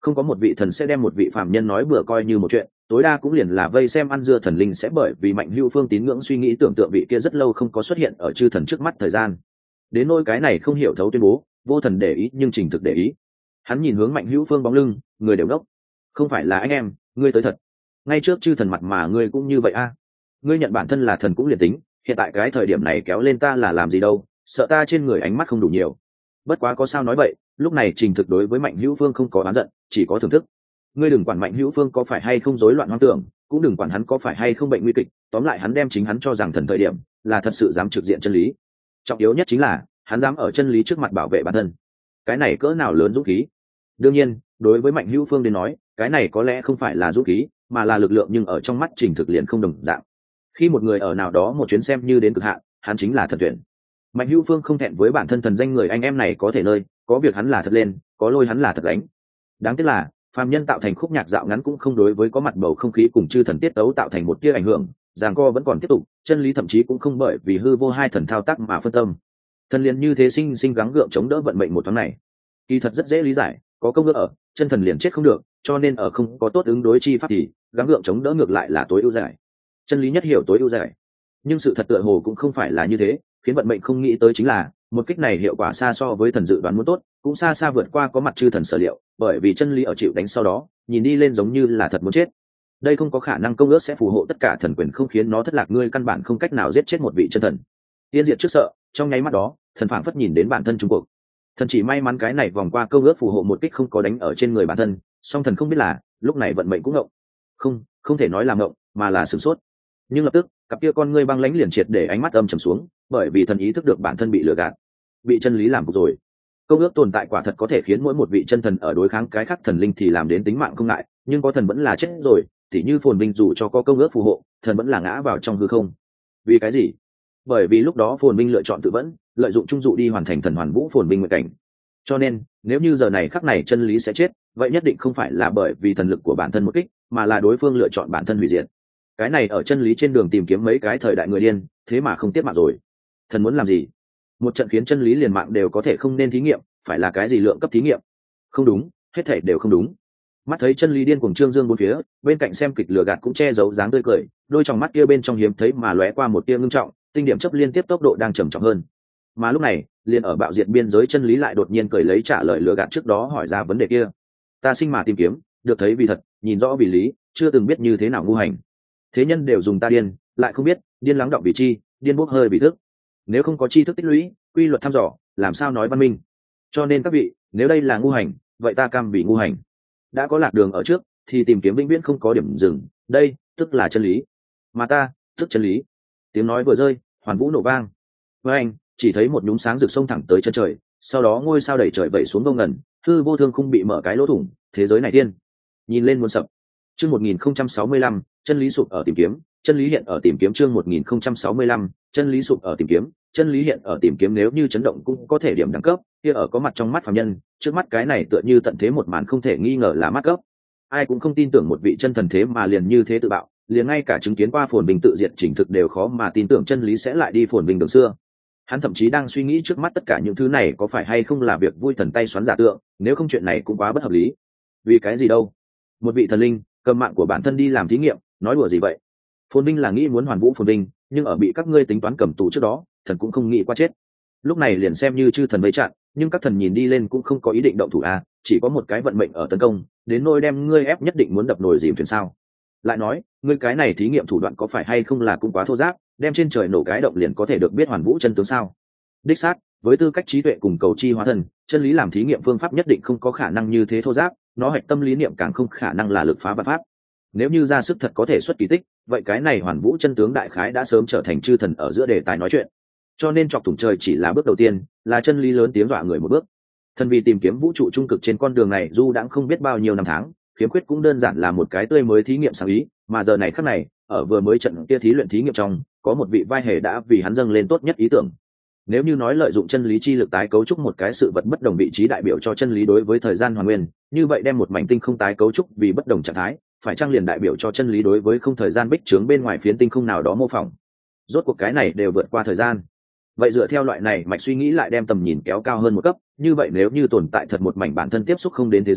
Không có một vị thần sẽ đem một vị phàm nhân nói bừa coi như một chuyện, tối đa cũng liền là vây xem ăn dưa thần linh sẽ bởi vì Mạnh Hữu Phương tín ngưỡng suy nghĩ tưởng tượng vị kia rất lâu không có xuất hiện ở chư thần trước mắt thời gian. Đến nỗi cái này không hiểu thấu tuyên bố, vô thần để ý nhưng trình thực để ý. Hắn nhìn hướng Mạnh Hữu Phương bóng lưng, người đều đốc. Không phải là anh em, ngươi tới thật. Ngay trước chư thần mặt mà ngươi cũng như vậy a. Ngươi nhận bản thân là thần cũng liền tính, hiện tại cái thời điểm này kéo lên ta là làm gì đâu, sợ ta trên người ánh mắt không đủ nhiều. Bất quá có sao nói vậy, lúc này trình thực đối với Mạnh Hữu Phương không có oán giận, chỉ có thưởng thức. Ngươi đừng quản Mạnh Hữu Phương có phải hay không rối loạn hoang tưởng, cũng đừng quản hắn có phải hay không bệnh nguy kịch, tóm lại hắn đem chính hắn cho rằng thần thời điểm là thật sự dám trực diện chân lý. Trọng yếu nhất chính là hắn dám ở chân lý trước mặt bảo vệ bản thân. Cái này cỡ nào lớn dũng khí. Đương nhiên, đối với Mạnh Hữu Phương đến nói, cái này có lẽ không phải là dũng khí, mà là lực lượng, nhưng ở trong mắt trình thực liền không đồng dạng. Khi một người ở nào đó một chuyến xem như đến cực hạn, hắn chính là thần tuyển. Mạnh Hữu Phương không thẹn với bản thân thần danh người anh em này có thể nơi, có việc hắn là thật lên, có lôi hắn là thật đánh. Đáng tiếc là phàm nhân tạo thành khúc nhạc dạo ngắn cũng không đối với có mặt bầu không khí cùng chư thần tiết tấu tạo thành một tia ảnh hưởng, giằng co vẫn còn tiếp tục, chân lý thậm chí cũng không bởi vì hư vô hai thần thao tác mà phân tâm. Thần liền như thế sinh sinh gắng gượng chống đỡ vận mệnh một tháng này. Kỳ thật rất dễ lý giải, có công ước ở, chân thần liền chết không được, cho nên ở không có tốt ứng đối chi pháp thì gắng gượng chống đỡ ngược lại là tối ưu giải. Chân lý nhất hiểu tối ưu giải. Nhưng sự thật tựa hồ cũng không phải là như thế, khiến vận mệnh không nghĩ tới chính là một kích này hiệu quả xa so với thần dự đoán muốn tốt, cũng xa xa vượt qua có mặt chư thần sở liệu, bởi vì chân lý ở chịu đánh sau đó nhìn đi lên giống như là thật muốn chết. Đây không có khả năng công ước sẽ phù hộ tất cả thần quyền không khiến nó thất lạc, ngươi căn bản không cách nào giết chết một vị chân thần. Tiên diệt trước sợ, trong nháy mắt đó thần phảng phất nhìn đến bản thân trung cuộc. Thần chỉ may mắn cái này vòng qua công ước phù hộ một kích không có đánh ở trên người bản thân, song thần không biết là lúc này vận mệnh cũng ngộng. Không thể nói là ngộng, mà là sửng sốt. Nhưng lập tức cặp kia con ngươi băng lãnh liền triệt để ánh mắt âm trầm xuống, bởi vì thần ý thức được bản thân bị lừa gạt, bị chân lý làm cục rồi. Công ước tồn tại quả thật có thể khiến mỗi một vị chân thần ở đối kháng cái khác thần linh thì làm đến tính mạng không ngại, nhưng có thần vẫn là chết rồi, tỉ như Phồn Vinh dù cho có công ước phù hộ, thần vẫn là ngã vào trong hư không. Vì cái gì? Bởi vì lúc đó Phồn Vinh lựa chọn tự vẫn, lợi dụng trung dụ đi hoàn thành thần hoàn vũ Phồn Vinh nguyện cảnh. Cho nên nếu như giờ này khắc này chân lý sẽ chết, vậy nhất định không phải là bởi vì thần lực của bản thân một kích, mà là đối phương lựa chọn bản thân hủy diệt. Cái này ở chân lý trên đường tìm kiếm mấy cái thời đại người điên, thế mà không tiếp mạng rồi. Thần muốn làm gì? Một trận khiến chân lý liền mạng đều có thể không nên thí nghiệm, phải là cái gì lượng cấp thí nghiệm? Không đúng, hết thảy đều không đúng. Mắt thấy chân lý điên cuồng trương dương bốn phía, bên cạnh xem kịch lừa gạt cũng che giấu dáng tươi cười, đôi tròng mắt kia bên trong hiếm thấy mà lóe qua một tia ngưng trọng, tinh điểm chấp liên tiếp tốc độ đang trầm trọng hơn. Mà lúc này, liền ở bạo diệt biên giới chân lý lại đột nhiên cười lấy trả lời lừa gạt trước đó hỏi ra vấn đề kia. Ta sinh mà tìm kiếm, được thấy vì thật, nhìn rõ vì lý, chưa từng biết như thế nào ngu hành. Thế nhân đều dùng ta điên, lại không biết điên lắng động vì chi, điên bốc hơi vì thức. Nếu không có tri thức tích lũy, quy luật thăm dò, làm sao nói văn minh? Cho nên các vị, nếu đây là ngu hành, vậy ta cam vì ngu hành. Đã có lạc đường ở trước, thì tìm kiếm vĩnh viễn không có điểm dừng, đây tức là chân lý. Mà ta, tức chân lý. Tiếng nói vừa rơi, hoàn vũ nổ vang. Với anh, chỉ thấy một nhúm sáng rực sông thẳng tới chân trời, sau đó ngôi sao đẩy trời vẩy xuống vô ngần, hư vô thương không bị mở cái lỗ thủng, thế giới này tiên. Nhìn lên muốn sập. Chương 1065, chân lý sụp ở tìm kiếm, chân lý hiện ở tìm kiếm. Chương 1065, chân lý sụp ở tìm kiếm, chân lý hiện ở tìm kiếm. Nếu như chấn động cũng có thể điểm đẳng cấp, kia ở có mặt trong mắt phàm nhân, trước mắt cái này tựa như tận thế một màn không thể nghi ngờ là mắt cấp. Ai cũng không tin tưởng một vị chân thần thế mà liền như thế tự bạo, liền ngay cả chứng kiến qua Phồn Vinh tự diệt chỉnh thực đều khó mà tin tưởng chân lý sẽ lại đi Phồn Vinh đường xưa. Hắn thậm chí đang suy nghĩ trước mắt tất cả những thứ này có phải hay không là việc vui thần tay xoắn giả tượng, nếu không chuyện này cũng quá bất hợp lý. Vì cái gì đâu? Một vị thần linh cầm mạng của bản thân đi làm thí nghiệm, nói đùa gì vậy? Phồn Vinh là nghĩ muốn hoàn vũ Phồn Vinh, nhưng ở bị các ngươi tính toán cầm tù trước đó, thần cũng không nghĩ qua chết. Lúc này liền xem như chư thần vây chặn, nhưng các thần nhìn đi lên cũng không có ý định động thủ a, chỉ có một cái vận mệnh ở tấn công, đến nôi đem ngươi ép nhất định muốn đập nồi dìm thuyền sao? Lại nói, ngươi cái này thí nghiệm thủ đoạn có phải hay không là cũng quá thô ráp, đem trên trời nổ cái động liền có thể được biết hoàn vũ chân tướng sao? Đích xác, với tư cách trí tuệ cùng cầu chi hóa thần, chân lý làm thí nghiệm phương pháp nhất định không có khả năng như thế thô ráp, nó hạch tâm lý niệm càng không khả năng là lực phá vạn pháp. Nếu như ra sức thật có thể xuất kỳ tích, vậy cái này hoàn vũ chân tướng đại khái đã sớm trở thành chư thần ở giữa đề tài nói chuyện. Cho nên chọc thủng trời chỉ là bước đầu tiên, là chân lý lớn tiếng dọa người một bước. Thần vì tìm kiếm vũ trụ trung cực trên con đường này du đãng không biết bao nhiêu năm tháng, khiếm khuyết cũng đơn giản là một cái tươi mới thí nghiệm sáng ý, mà giờ này khắc này, ở vừa mới trận kia thí luyện thí nghiệm trong, có một vị vai hề đã vì hắn dâng lên tốt nhất ý tưởng. Nếu như nói lợi dụng chân lý chi lực tái cấu trúc một cái sự vật bất đồng vị trí đại biểu cho chân lý đối với thời gian hoàn nguyên, như vậy đem một mảnh tinh không tái cấu trúc vì bất đồng trạng thái, phải chăng liền đại biểu cho chân lý đối với không thời gian bích trướng bên ngoài phiến tinh không nào đó mô phỏng. Rốt cuộc cái này đều vượt qua thời gian. Vậy dựa theo loại này mạch suy nghĩ lại đem tầm nhìn kéo cao hơn một cấp, như vậy nếu như tồn tại thật một mảnh bản thân tiếp xúc không đến thế giới,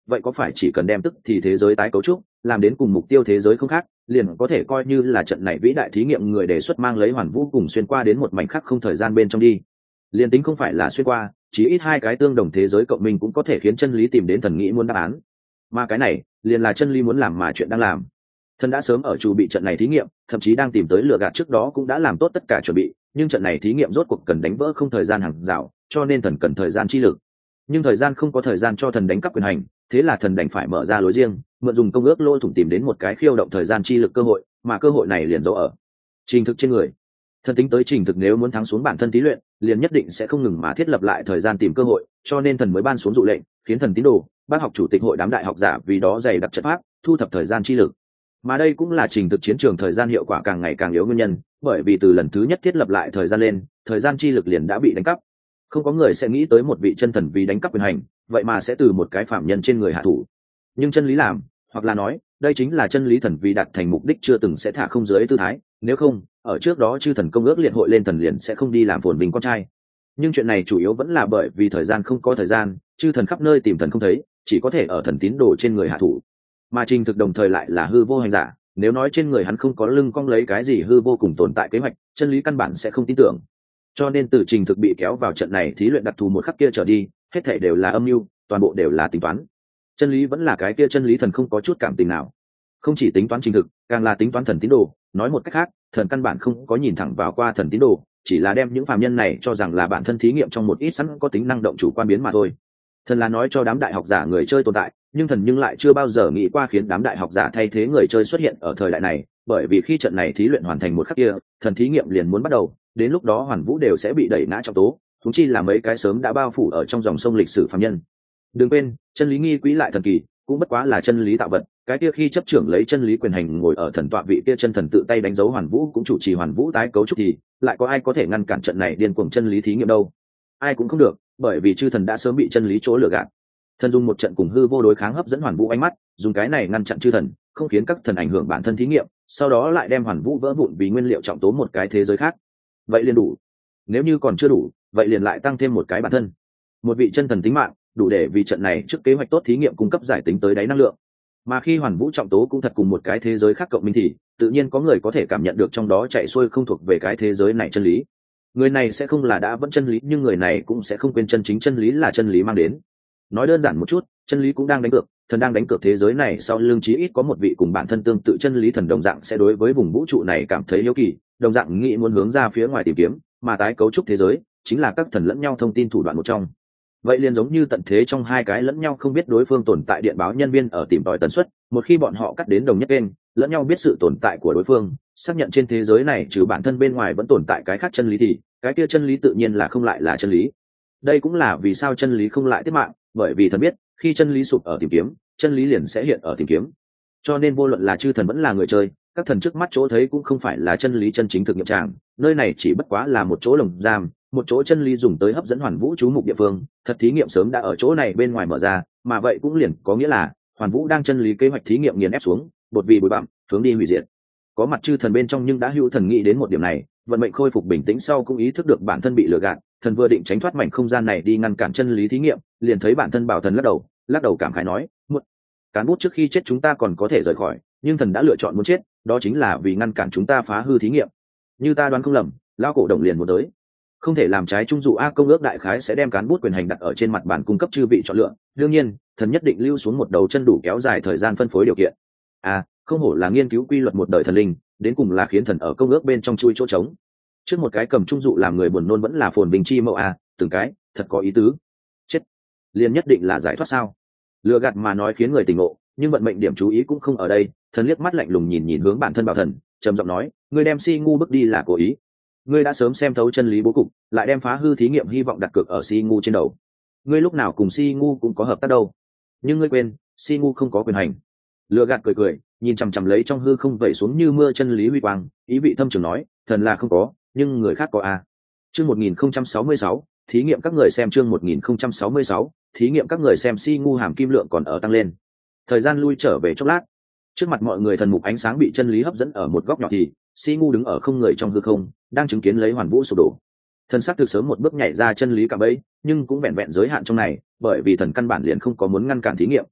vậy có phải chỉ cần đem tức thì thế giới tái cấu trúc làm đến cùng mục tiêu thế giới không khác, liền có thể coi như là trận này vĩ đại thí nghiệm người đề xuất mang lấy Hoàn Vũ cùng xuyên qua đến một mảnh khác không thời gian bên trong đi. Liền tính không phải là xuyên qua, chỉ ít hai cái tương đồng thế giới cộng minh cũng có thể khiến chân lý tìm đến thần nghĩ muốn đáp án. Mà cái này liền là chân lý muốn làm mà chuyện đang làm. Thần đã sớm ở chuẩn bị trận này thí nghiệm, thậm chí đang tìm tới lừa gạt trước đó cũng đã làm tốt tất cả chuẩn bị, nhưng trận này thí nghiệm rốt cuộc cần đánh vỡ không thời gian hàng rào, cho nên thần cần thời gian chi lực. Nhưng thời gian không có thời gian cho thần đánh cắp quyền hành, thế là thần đành phải mở ra lối riêng, mượn dùng công ước lỗ thủng tìm đến một cái khiêu động thời gian chi lực cơ hội, mà cơ hội này liền giấu ở trình thực trên người. Thần tính tới trình thực nếu muốn thắng xuống bản thân thí luyện, liền nhất định sẽ không ngừng mà thiết lập lại thời gian tìm cơ hội, cho nên thần mới ban xuống dụ lệnh, khiến thần tín đồ, bác học chủ tịch hội đám đại học giả vì đó dày đặc trận pháp, thu thập thời gian chi lực. Mà đây cũng là trình thực chiến trường thời gian hiệu quả càng ngày càng yếu nguyên nhân, bởi vì từ lần thứ nhất thiết lập lại thời gian lên, thời gian chi lực liền đã bị đánh cắp. Không có người sẽ nghĩ tới một vị chân thần vì đánh cắp quyền hành, vậy mà sẽ từ một cái phạm nhân trên người hạ thủ. Nhưng chân lý làm, hoặc là nói, đây chính là chân lý thần vì đạt thành mục đích chưa từng sẽ thả không dưới tư thái, nếu không, ở trước đó chư thần công ước liệt hội lên thần liền sẽ không đi làm phồn bình con trai. Nhưng chuyện này chủ yếu vẫn là bởi vì thời gian không có thời gian, chư thần khắp nơi tìm thần không thấy, chỉ có thể ở thần tín đồ trên người hạ thủ. Mà trình thực đồng thời lại là hư vô hành giả, nếu nói trên người hắn không có lưng cong lấy cái gì hư vô cùng tồn tại kế hoạch, chân lý căn bản sẽ không tin tưởng. Cho nên từ trình thực bị kéo vào trận này thí luyện đặc thù một khắc kia trở đi, hết thảy đều là âm mưu, toàn bộ đều là tính toán. Chân lý vẫn là cái kia chân lý thần không có chút cảm tình nào, không chỉ tính toán trình thực, càng là tính toán thần tín đồ. Nói một cách khác, thần căn bản không có nhìn thẳng vào qua thần tín đồ, chỉ là đem những phàm nhân này cho rằng là bản thân thí nghiệm trong một ít sẵn có tính năng động chủ quan biến mà thôi. Thần là nói cho đám đại học giả người chơi tồn tại, nhưng thần nhưng lại chưa bao giờ nghĩ qua khiến đám đại học giả thay thế người chơi xuất hiện ở thời đại này, bởi vì khi trận này thí luyện hoàn thành một khắc kia, thần thí nghiệm liền muốn bắt đầu, đến lúc đó Hoàn Vũ đều sẽ bị đẩy ngã trong tố, thúng chi là mấy cái sớm đã bao phủ ở trong dòng sông lịch sử phàm nhân. Đừng quên, chân lý nghi quỹ lại thần kỳ, cũng bất quá là chân lý tạo vật, cái kia khi chấp trưởng lấy chân lý quyền hành ngồi ở thần tọa vị kia chân thần tự tay đánh dấu Hoàn Vũ cũng chủ trì Hoàn Vũ tái cấu trúc thì lại có ai có thể ngăn cản trận này điên cuồng chân lý thí nghiệm đâu? Ai cũng không được, bởi vì chư thần đã sớm bị chân lý chỗ lừa gạt. Thần dùng một trận cùng hư vô đối kháng hấp dẫn Hoàn Vũ ánh mắt, dùng cái này ngăn chặn chư thần, không khiến các thần ảnh hưởng bản thân thí nghiệm, sau đó lại đem Hoàn Vũ vỡ vụn vì nguyên liệu trọng tố một cái thế giới khác. Vậy liền đủ. Nếu như còn chưa đủ, vậy liền lại tăng thêm một cái bản thân. Một vị chân thần tính mạng, đủ để vì trận này trước kế hoạch tốt thí nghiệm cung cấp giải tính tới đáy năng lượng. Mà khi Hoàn Vũ trọng tố cũng thật cùng một cái thế giới khác cộng minh thì tự nhiên có người có thể cảm nhận được trong đó chạy xuôi không thuộc về cái thế giới này chân lý. Người này sẽ không là đã vẫn chân lý, nhưng người này cũng sẽ không quên chân chính chân lý là chân lý mang đến. Nói đơn giản một chút, chân lý cũng đang đánh cược, thần đang đánh cược thế giới này sau lưng chí ít có một vị cùng bản thân tương tự chân lý thần đồng dạng sẽ đối với vùng vũ trụ này cảm thấy hiếu kỳ, đồng dạng nghĩ muốn hướng ra phía ngoài tìm kiếm, mà tái cấu trúc thế giới chính là các thần lẫn nhau thông tin thủ đoạn một trong. Vậy liền giống như tận thế trong hai cái lẫn nhau không biết đối phương tồn tại điện báo nhân viên ở tìm tòi tần suất, một khi bọn họ cắt đến đồng nhất kênh, lẫn nhau biết sự tồn tại của đối phương, xác nhận trên thế giới này trừ bản thân bên ngoài vẫn tồn tại cái khác chân lý thì cái kia chân lý tự nhiên là không lại là chân lý. Đây cũng là vì sao chân lý không lại tiết mạng, bởi vì thần biết khi chân lý sụp ở tìm kiếm, chân lý liền sẽ hiện ở tìm kiếm. Cho nên vô luận là chư thần vẫn là người chơi, các thần trước mắt chỗ thấy cũng không phải là chân lý chân chính thực nghiệm tràng, nơi này chỉ bất quá là một chỗ lồng giam, một chỗ chân lý dùng tới hấp dẫn Hoàn Vũ chú mục địa phương. Thật thí nghiệm sớm đã ở chỗ này bên ngoài mở ra, mà vậy cũng liền có nghĩa là Hoàn Vũ đang chân lý kế hoạch thí nghiệm nghiền ép xuống, bột vì bụi bặm, hướng đi hủy diệt. Có mặt chư thần bên trong nhưng đã hữu thần nghĩ đến một điểm này, vận mệnh khôi phục bình tĩnh sau cũng ý thức được bản thân bị lừa gạt, thần vừa định tránh thoát mảnh không gian này đi ngăn cản chân lý thí nghiệm, liền thấy bản thân bảo thần lắc đầu cảm khái nói, muộn. Cán bút trước khi chết chúng ta còn có thể rời khỏi, nhưng thần đã lựa chọn muốn chết, đó chính là vì ngăn cản chúng ta phá hư thí nghiệm. Như ta đoán không lầm, lao cổ đồng liền muốn tới, không thể làm trái trung dụ a công ước đại khái sẽ đem cán bút quyền hành đặt ở trên mặt bàn cung cấp chư vị chọn lựa. Đương nhiên, thần nhất định lưu xuống một đầu chân đủ kéo dài thời gian phân phối điều kiện. Không hổ là nghiên cứu quy luật một đời thần linh, đến cùng là khiến thần ở công ước bên trong chui chỗ trống. Trước một cái cầm trung dụ làm người buồn nôn vẫn là phồn bình chi mẫu từng cái thật có ý tứ. Chết liền nhất định là giải thoát sao? Lừa gạt mà nói khiến người tỉnh ngộ, nhưng vận mệnh điểm chú ý cũng không ở đây. Thần liếc mắt lạnh lùng nhìn hướng bản thân bảo thần, trầm giọng nói, ngươi đem si ngu bước đi là cố ý. Ngươi đã sớm xem thấu chân lý bố cục, lại đem phá hư thí nghiệm hy vọng đặt cược ở si ngu trên đầu. Ngươi lúc nào cùng si ngu cũng có hợp tác đâu, nhưng ngươi quên si ngu không có quyền hành. Lừa gạt cười nhìn chằm chằm lấy trong hư không vẩy xuống như mưa chân lý huy quang, ý vị thâm trường nói, thần là không có, nhưng người khác có chương 1066, thí nghiệm các người xem chương 1066, thí nghiệm các người xem si ngu hàm kim lượng còn ở tăng lên. Thời gian lui trở về chốc lát, trước mặt mọi người thần mục ánh sáng bị chân lý hấp dẫn ở một góc nhỏ thì si ngu đứng ở không người trong hư không, đang chứng kiến lấy Hoàn Vũ sụp đổ. Thần sắc thực sớm một bước nhảy ra chân lý cả bẫy, nhưng cũng vẹn vẹn giới hạn trong này, bởi vì thần căn bản liền không có muốn ngăn cản thí nghiệm.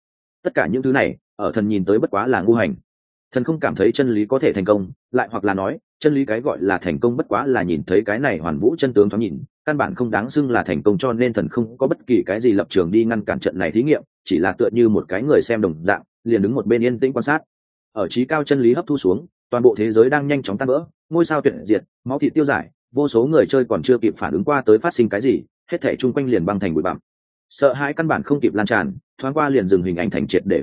Tất cả những thứ này ở thần nhìn tới bất quá là ngu hành. Thần không cảm thấy chân lý có thể thành công, lại hoặc là nói chân lý cái gọi là thành công bất quá là nhìn thấy cái này hoàn vũ chân tướng thoáng nhìn, căn bản không đáng xưng là thành công, cho nên thần không có bất kỳ cái gì lập trường đi ngăn cản trận này thí nghiệm, chỉ là tựa như một cái người xem đồng dạng, liền đứng một bên yên tĩnh quan sát. Ở trí cao chân lý hấp thu xuống, toàn bộ thế giới đang nhanh chóng tan vỡ, ngôi sao tuyệt diệt, máu thịt tiêu giải, vô số người chơi còn chưa kịp phản ứng qua tới phát sinh cái gì, hết thảy chung quanh liền băng thành bụi bặm. Sợ hãi căn bản không kịp lan tràn, thoáng qua liền dừng hình ảnh thành triệt để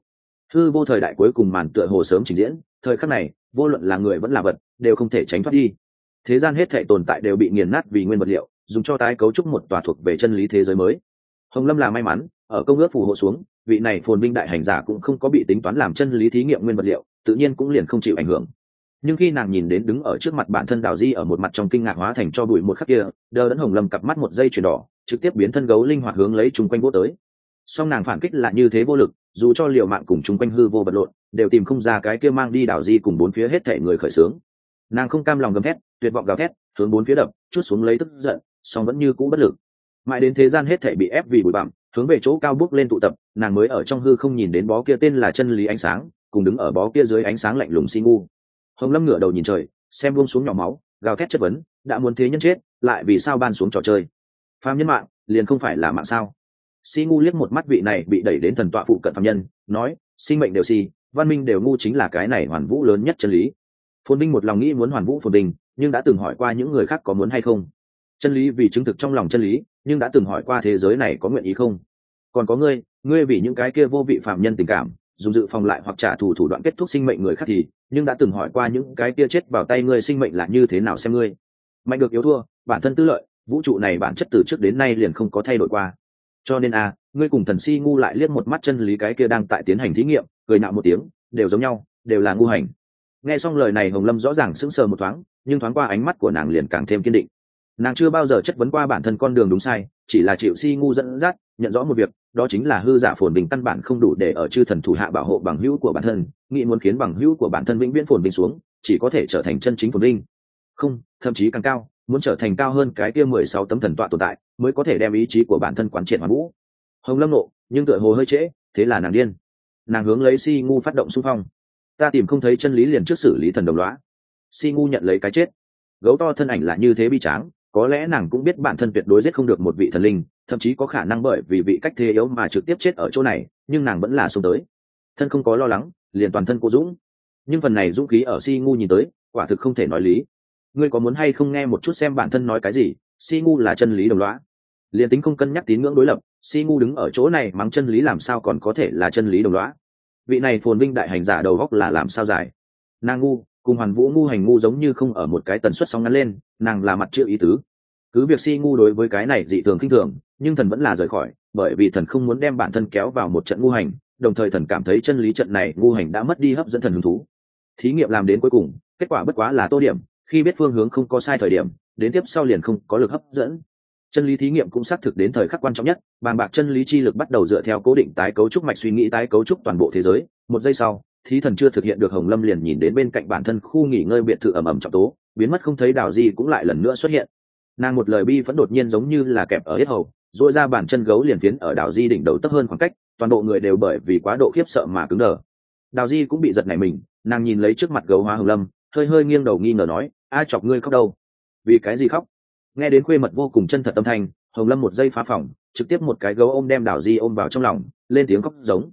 hư vô thời đại cuối cùng màn tựa hồ sớm trình diễn. Thời khắc này vô luận là người vẫn là vật đều không thể tránh thoát đi. Thế gian hết thảy tồn tại đều bị nghiền nát vì nguyên vật liệu, dùng cho tái cấu trúc một tòa thuộc về chân lý thế giới mới. Hồng Lâm là may mắn, ở công ước phù hộ xuống, vị này phồn vinh đại hành giả cũng không có bị tính toán làm chân lý thí nghiệm nguyên vật liệu, tự nhiên cũng liền không chịu ảnh hưởng. Nhưng khi nàng nhìn đến đứng ở trước mặt bản thân Đào Di ở một mặt trong kinh ngạc hóa thành cho bụi một khắc kia, đờ đẫn Hồng Lâm cặp mắt một giây chuyển đỏ, trực tiếp biến thân gấu linh hoạt hướng lấy chung quanh vô tới. Song nàng phản kích là như thế vô lực, dù cho liều mạng cùng chung quanh hư vô vật lộn, đều tìm không ra cái kia mang đi Đào Di cùng bốn phía hết thảy người khởi sướng. Nàng không cam lòng gầm thét, tuyệt vọng gào thét, hướng bốn phía đập, chút xuống lấy tức giận, song vẫn như cũ bất lực. Mãi đến thế gian hết thảy bị ép vì bụi bặm, hướng về chỗ cao bước lên tụ tập, nàng mới ở trong hư không nhìn đến bó kia tên là chân lý ánh sáng, cùng đứng ở bó kia dưới ánh sáng lạnh lùng si ngu. Hồng Lâm ngửa đầu nhìn trời, xem buông xuống nhỏ máu, gào thét chất vấn, đã muốn thế nhân chết, lại vì sao ban xuống trò chơi? Phàm nhân mạng, liền không phải là mạng sao? Si ngu liếc một mắt vị này bị đẩy đến thần tọa phụ cận phàm nhân, nói, sinh mệnh đều si, văn minh đều ngu chính là cái này hoàn vũ lớn nhất chân lý. Phồn Vinh một lòng nghĩ muốn hoàn vũ phồn vinh, nhưng đã từng hỏi qua những người khác có muốn hay không. Chân lý vì chứng thực trong lòng chân lý, nhưng đã từng hỏi qua thế giới này có nguyện ý không. Còn có ngươi vì những cái kia vô vị phạm nhân tình cảm, dùng dự phòng lại hoặc trả thù thủ đoạn kết thúc sinh mệnh người khác thì, nhưng đã từng hỏi qua những cái kia chết vào tay ngươi sinh mệnh là như thế nào xem ngươi. Mạnh được yếu thua, bản thân tư lợi, vũ trụ này bản chất từ trước đến nay liền không có thay đổi qua. Cho nên ngươi cùng thần si ngu lại liếc một mắt chân lý cái kia đang tại tiến hành thí nghiệm, cười nạo một tiếng, đều giống nhau, đều là ngu hành. Nghe xong lời này Hồng Lâm rõ ràng sững sờ một thoáng, nhưng thoáng qua ánh mắt của nàng liền càng thêm kiên định. Nàng chưa bao giờ chất vấn qua bản thân con đường đúng sai, chỉ là chịu si ngu dẫn dắt, nhận rõ một việc, đó chính là hư giả phồn bình căn bản không đủ để ở chư thần thủ hạ bảo hộ bằng hữu của bản thân, nghĩ muốn khiến bằng hữu của bản thân vĩnh viễn phồn bình xuống, chỉ có thể trở thành chân chính phồn bình. Không, thậm chí càng cao, muốn trở thành cao hơn cái kia 16 tấm thần tọa tồn tại, mới có thể đem ý chí của bản thân quán triệt hoàn vũ. Hồng Lâm nộ, nhưng tựa hồ hơi trễ, thế là nàng điên. Nàng hướng lấy si ngu phát động xung phong. Ta tìm không thấy chân lý liền trước xử lý thần đồng lõa. Si ngu nhận lấy cái chết. Gấu to thân ảnh là như thế bi tráng, có lẽ nàng cũng biết bản thân tuyệt đối giết không được một vị thần linh, thậm chí có khả năng bởi vì vị cách thế yếu mà trực tiếp chết ở chỗ này, nhưng nàng vẫn là xuống tới. Thân không có lo lắng, liền toàn thân cô dũng. Nhưng phần này dũng khí ở si ngu nhìn tới, quả thực không thể nói lý. Ngươi có muốn hay không nghe một chút xem bản thân nói cái gì? Si ngu là chân lý đồng lõa. Liền tính không cân nhắc tín ngưỡng đối lập, si ngu đứng ở chỗ này mắng chân lý làm sao còn có thể là chân lý đồng lõa? Vị này phồn vinh đại hành giả đầu góc là làm sao dài? Nàng ngu cùng hoàn vũ ngu hành ngu giống như không ở một cái tần suất sóng ngắn lên, nàng là mặt chữ ý tứ. Cứ việc si ngu đối với cái này dị thường khinh thường, nhưng thần vẫn là rời khỏi, bởi vì thần không muốn đem bản thân kéo vào một trận ngu hành, đồng thời thần cảm thấy chân lý trận này ngu hành đã mất đi hấp dẫn thần hứng thú. Thí nghiệm làm đến cuối cùng, kết quả bất quá là tô điểm, khi biết phương hướng không có sai thời điểm, đến tiếp sau liền không có lực hấp dẫn. Chân lý thí nghiệm cũng xác thực đến thời khắc quan trọng nhất, bàng bạc chân lý chi lực bắt đầu dựa theo cố định tái cấu trúc mạch suy nghĩ tái cấu trúc toàn bộ thế giới. Một giây sau, thí thần chưa thực hiện được Hồng Lâm liền nhìn đến bên cạnh bản thân khu nghỉ ngơi biệt thự ẩm ẩm trọng tố biến mất không thấy Đào Di cũng lại lần nữa xuất hiện. Nàng một lời bi vẫn đột nhiên giống như là kẹp ở hết hầu, dội ra bàn chân gấu liền phiến ở Đào Di đỉnh đầu tấp hơn khoảng cách, toàn bộ người đều bởi vì quá độ khiếp sợ mà cứng đờ. Đào Di cũng bị giật nảy mình, nàng nhìn lấy trước mặt gấu hóa Hồng Lâm, hơi hơi nghiêng đầu nghi ngờ nói, ai chọc ngươi khóc đâu? Vì cái gì khóc? Nghe đến khuê mật vô cùng chân thật âm thanh, Hồng Lâm một giây phá phòng, trực tiếp một cái gấu ôm đem Đào Di ôm vào trong lòng, lên tiếng khóc giống.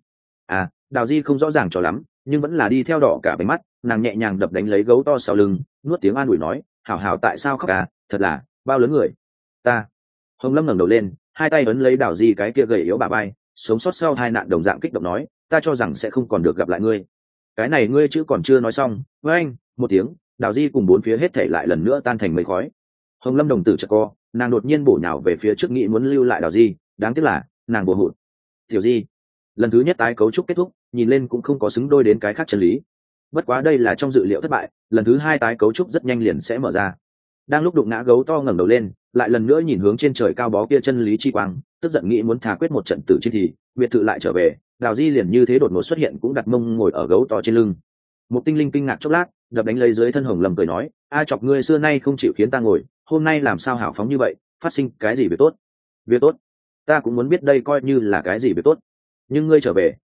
Đào Di không rõ ràng cho lắm, nhưng vẫn là đi theo đỏ cả bánh mắt, nàng nhẹ nhàng đập đánh lấy gấu to sau lưng, nuốt tiếng an ủi nói, hảo hảo tại sao khóc thật là bao lớn người. Ta. Hồng Lâm ngẩng đầu lên, hai tay ấn lấy Đào Di cái kia gầy yếu bà bay, sống sót sau hai nạn đồng dạng kích động nói, ta cho rằng sẽ không còn được gặp lại ngươi. Cái này ngươi chứ còn chưa nói xong, với anh một tiếng, Đào Di cùng bốn phía hết thảy lại lần nữa tan thành mây khói. Hồng Lâm đồng tử chợt co, nàng đột nhiên bổ nhào về phía trước nghĩ muốn lưu lại Đào Di, đáng tiếc là nàng bổ hụt. Tiểu Di. Lần thứ nhất tái cấu trúc kết thúc, nhìn lên cũng không có xứng đôi đến cái khác chân lý. Bất quá đây là trong dự liệu thất bại, lần thứ hai tái cấu trúc rất nhanh liền sẽ mở ra. Đang lúc đụng ngã gấu to ngẩng đầu lên, lại lần nữa nhìn hướng trên trời cao bó kia chân lý chi quang, tức giận nghĩ muốn thà quyết một trận tử chiến thì biệt thự lại trở về, Đào Di liền như thế đột ngột xuất hiện cũng đặt mông ngồi ở gấu to trên lưng. Một tinh linh kinh ngạc chốc lát, đập đánh lấy dưới thân Hồng Lâm cười nói, ai chọc ngươi xưa nay không chịu khiến ta ngồi, hôm nay làm sao hào phóng như vậy, phát sinh cái gì việc tốt? Việc tốt? Ta cũng muốn biết đây coi như là cái gì việc tốt. Nhưng ngươi trở về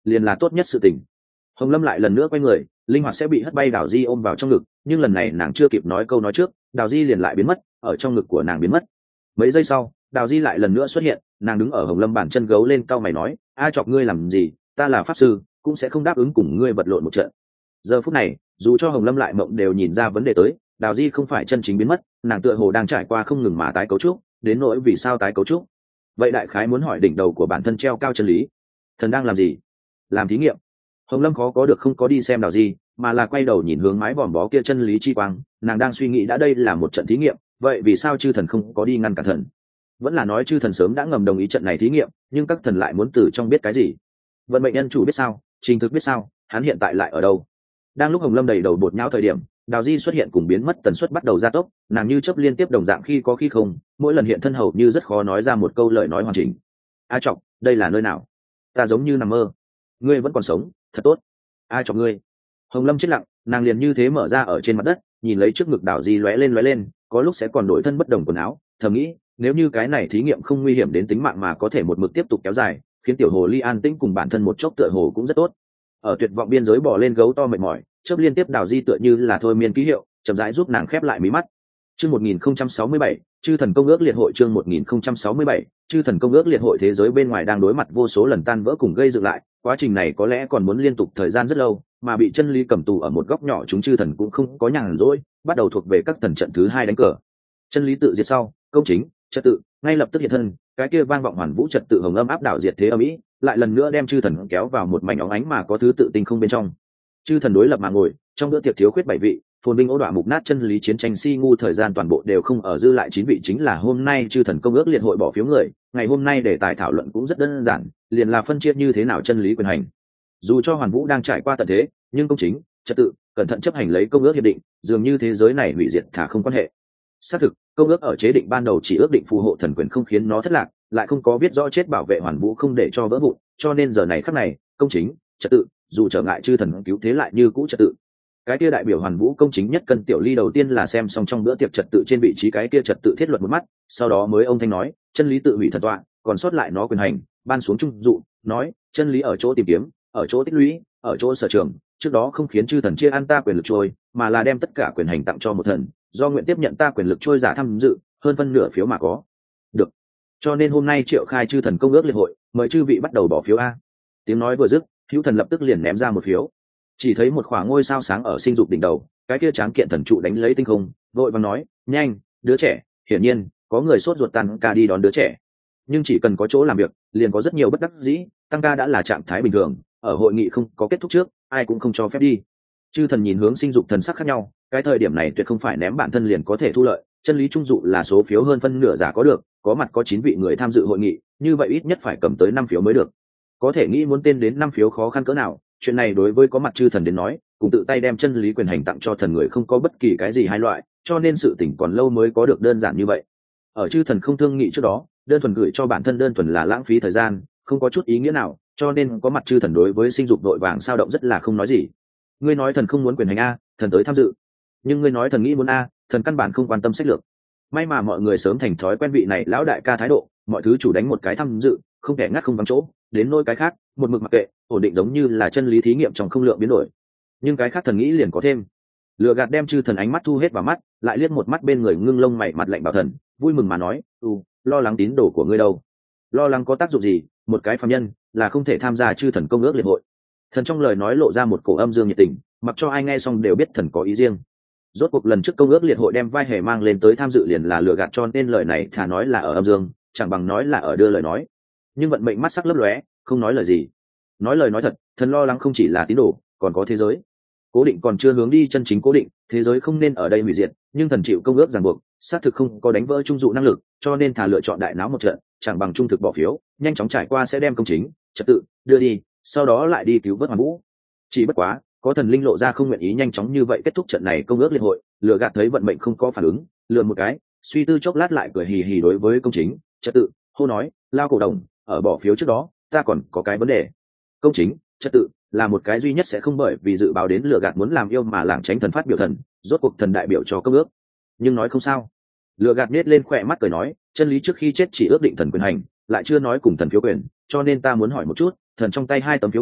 liền là tốt nhất sự tình. Hồng Lâm lại lần nữa quay người, linh hoạt sẽ bị hất bay Đào Di ôm vào trong ngực, nhưng lần này nàng chưa kịp nói câu nói trước, Đào Di liền lại biến mất, ở trong ngực của nàng biến mất. Mấy giây sau, Đào Di lại lần nữa xuất hiện, nàng đứng ở Hồng Lâm bàn chân gấu lên, cau mày nói: "A chọc ngươi làm gì? Ta là pháp sư, cũng sẽ không đáp ứng cùng ngươi vật lộn một trận." Giờ phút này, dù cho Hồng Lâm lại mộng đều nhìn ra vấn đề tới, Đào Di không phải chân chính biến mất, nàng tựa hồ đang trải qua không ngừng mà tái cấu trúc, đến nỗi vì sao tái cấu trúc. Vậy đại khái muốn hỏi đỉnh đầu của bản thân treo cao chân lý. Thần đang làm gì? Làm thí nghiệm. Hồng Lâm khó có được không có đi xem Đào Di, mà là quay đầu nhìn hướng mái vòm bó kia chân lý chi quang, nàng đang suy nghĩ đã đây là một trận thí nghiệm, vậy vì sao chư thần không có đi ngăn cản thần? Vẫn là nói chư thần sớm đã ngầm đồng ý trận này thí nghiệm, nhưng các thần lại muốn từ trong biết cái gì? Vận mệnh nhân chủ biết sao? Trình thực biết sao? Hắn hiện tại lại ở đâu? Đang lúc Hồng Lâm đầy đầu bột nhão thời điểm, Đào Di xuất hiện cùng biến mất tần suất bắt đầu gia tốc, nàng như chớp liên tiếp đồng dạng khi có khi không, mỗi lần hiện thân hầu như rất khó nói ra một câu lời nói hoàn chỉnh. A Trọng, đây là nơi nào? Ta giống như nằm mơ. Ngươi vẫn còn sống, thật tốt. A Trọng ngươi. Hồng Lâm chết lặng, nàng liền như thế mở ra ở trên mặt đất, nhìn lấy trước ngực Đào Di lóe lên, có lúc sẽ còn đổi thân bất đồng quần áo, thầm nghĩ, nếu như cái này thí nghiệm không nguy hiểm đến tính mạng mà có thể một mực tiếp tục kéo dài, khiến tiểu hồ ly an tĩnh cùng bản thân một chốc tựa hồ cũng rất tốt. Ở tuyệt vọng biên giới bò lên gấu to mệt mỏi, chớp liên tiếp Đào Di tựa như là thôi miên ký hiệu, chậm rãi giúp nàng khép lại mí mắt. Chương 1067, chư thần công ước liệt hội. Chương 1067, chư thần công ước liệt hội. Thế giới bên ngoài đang đối mặt vô số lần tan vỡ cùng gây dựng lại, quá trình này có lẽ còn muốn liên tục thời gian rất lâu, mà bị chân lý cầm tù ở một góc nhỏ chúng chư thần cũng không có nhàn rỗi, bắt đầu thuộc về các thần trận thứ hai đánh cờ. Chân lý tự diệt sau, công chính, trật tự ngay lập tức hiện thân, cái kia vang vọng hoàn vũ trật tự hồng âm áp đảo diệt thế âm ý, lại lần nữa đem chư thần kéo vào một mảnh óng ánh mà có thứ tự tinh không bên trong. Chư thần đối lập mà ngồi trong bữa tiệc thiếu khuyết 7 vị, phồn vinh ố đọa mục nát chân lý chiến tranh si ngu thời gian toàn bộ đều không ở dư lại 9 vị, chính là hôm nay chư thần công ước liệt hội bỏ phiếu người. Ngày hôm nay đề tài thảo luận cũng rất đơn giản, liền là phân chia như thế nào chân lý quyền hành. Dù cho hoàn vũ đang trải qua tận thế, nhưng công chính, trật tự, cẩn thận chấp hành lấy công ước hiệp định, dường như thế giới này hủy diệt thả không quan hệ. Xác thực, công ước ở chế định ban đầu chỉ ước định phù hộ thần quyền không khiến nó thất lạc, lại không có viết rõ chết bảo vệ hoàn vũ không để cho vỡ vụn, cho nên giờ này khắc này, công chính, trật tự, dù trở ngại chư thần cứu thế lại như cũ trật tự. Cái kia đại biểu hoàn vũ công chính nhất cân tiểu ly đầu tiên là xem xong trong bữa tiệc trật tự trên vị trí cái kia trật tự thiết luật một mắt, sau đó mới ông thanh nói, chân lý tự hủy thần tọa, còn sót lại nó quyền hành, ban xuống trung dụ, nói, chân lý ở chỗ tìm kiếm, ở chỗ tích lũy, ở chỗ sở trường, trước đó không khiến chư thần chia ăn ta quyền lực trôi, mà là đem tất cả quyền hành tặng cho một thần, do nguyện tiếp nhận ta quyền lực trôi giả tham dự, hơn phân nửa phiếu mà có. Được. Cho nên hôm nay triệu khai chư thần công ước liệt hội, mời chư vị bắt đầu bỏ phiếu a. Tiếng nói vừa dứt, hữu thần lập tức liền ném ra một phiếu. Chỉ thấy một khoảng ngôi sao sáng ở sinh dục đỉnh đầu, cái kia tráng kiện thần trụ đánh lấy tinh không, vội vàng nói, nhanh, đứa trẻ, hiển nhiên có người sốt ruột tăng ca đi đón đứa trẻ. Nhưng chỉ cần có chỗ làm việc, liền có rất nhiều bất đắc dĩ, tăng ca đã là trạng thái bình thường, ở hội nghị không có kết thúc trước, ai cũng không cho phép đi. Chư thần nhìn hướng sinh dục thần sắc khác nhau, cái thời điểm này tuyệt không phải ném bản thân liền có thể thu lợi, chân lý trung dụ là số phiếu hơn phân nửa giả có được, có mặt có 9 vị người tham dự hội nghị, như vậy ít nhất phải cầm tới 5 phiếu mới được. Có thể nghĩ muốn tên đến 5 phiếu khó khăn cỡ nào, chuyện này đối với có mặt chư thần đến nói, cùng tự tay đem chân lý quyền hành tặng cho thần người không có bất kỳ cái gì hai loại, cho nên sự tình còn lâu mới có được đơn giản như vậy. Ở chư thần không thương nghị trước đó, đơn thuần gửi cho bản thân đơn thuần là lãng phí thời gian, không có chút ý nghĩa nào, cho nên có mặt chư thần đối với sinh dục đội vàng sao động rất là không nói gì. Ngươi nói thần không muốn quyền hành a, thần tới tham dự. Nhưng ngươi nói thần nghĩ muốn a, thần căn bản không quan tâm sách lược. May mà mọi người sớm thành thói quen vị này lão đại ca thái độ, mọi thứ chủ đánh một cái tham dự, không kẻ ngắt không vắng chỗ, đến nỗi cái khác, một mực mặc kệ, ổn định giống như là chân lý thí nghiệm trong không lượng biến đổi. Nhưng cái khác thần nghĩ liền có thêm. Lừa gạt đem chư thần ánh mắt thu hết vào mắt, lại liếc một mắt bên người ngưng lông mày mặt lạnh bảo thần, vui mừng mà nói, lo lắng tín đồ của ngươi đâu? Lo lắng có tác dụng gì, một cái phàm nhân là không thể tham gia chư thần công ước liệt hội. Thần trong lời nói lộ ra một cổ âm dương nhiệt tình, mặc cho ai nghe xong đều biết thần có ý riêng. Rốt cuộc lần trước công ước liệt hội đem vai hề mang lên tới tham dự liền là lừa gạt, cho nên lời này thà nói là ở âm dương, chẳng bằng nói là ở đưa lời nói. Nhưng vận mệnh mắt sắc lấp lóe, không nói lời gì. Nói lời nói thật, thần lo lắng không chỉ là tín đồ, còn có thế giới. Cố định còn chưa hướng đi chân chính cố định, thế giới không nên ở đây hủy diệt, nhưng thần chịu công ước ràng buộc, xác thực không có đánh vỡ trung dụ năng lực, cho nên thà lựa chọn đại náo một trận, chẳng bằng trung thực bỏ phiếu, nhanh chóng trải qua sẽ đem công chính, trật tự đưa đi, sau đó lại đi cứu vớt hoàn vũ. Chỉ bất quá, có thần linh lộ ra không nguyện ý nhanh chóng như vậy kết thúc trận này công ước liên hội, lừa gạt thấy vận mệnh không có phản ứng, lừa một cái, suy tư chốc lát lại cười hì hì đối với công chính, trật tự, hô nói, lao cổ đồng, ở bỏ phiếu trước đó, ta còn có cái vấn đề. Công chính, trật tự là một cái duy nhất sẽ không bởi vì dự báo đến lừa gạt muốn làm yêu mà lảng tránh thần phát biểu thần, rốt cuộc thần đại biểu cho công ước. Nhưng nói không sao. Lừa gạt nết lên khỏe mắt cười nói, chân lý trước khi chết chỉ ước định thần quyền hành, lại chưa nói cùng thần phiếu quyền, cho nên ta muốn hỏi một chút, thần trong tay 2 tấm phiếu quyền,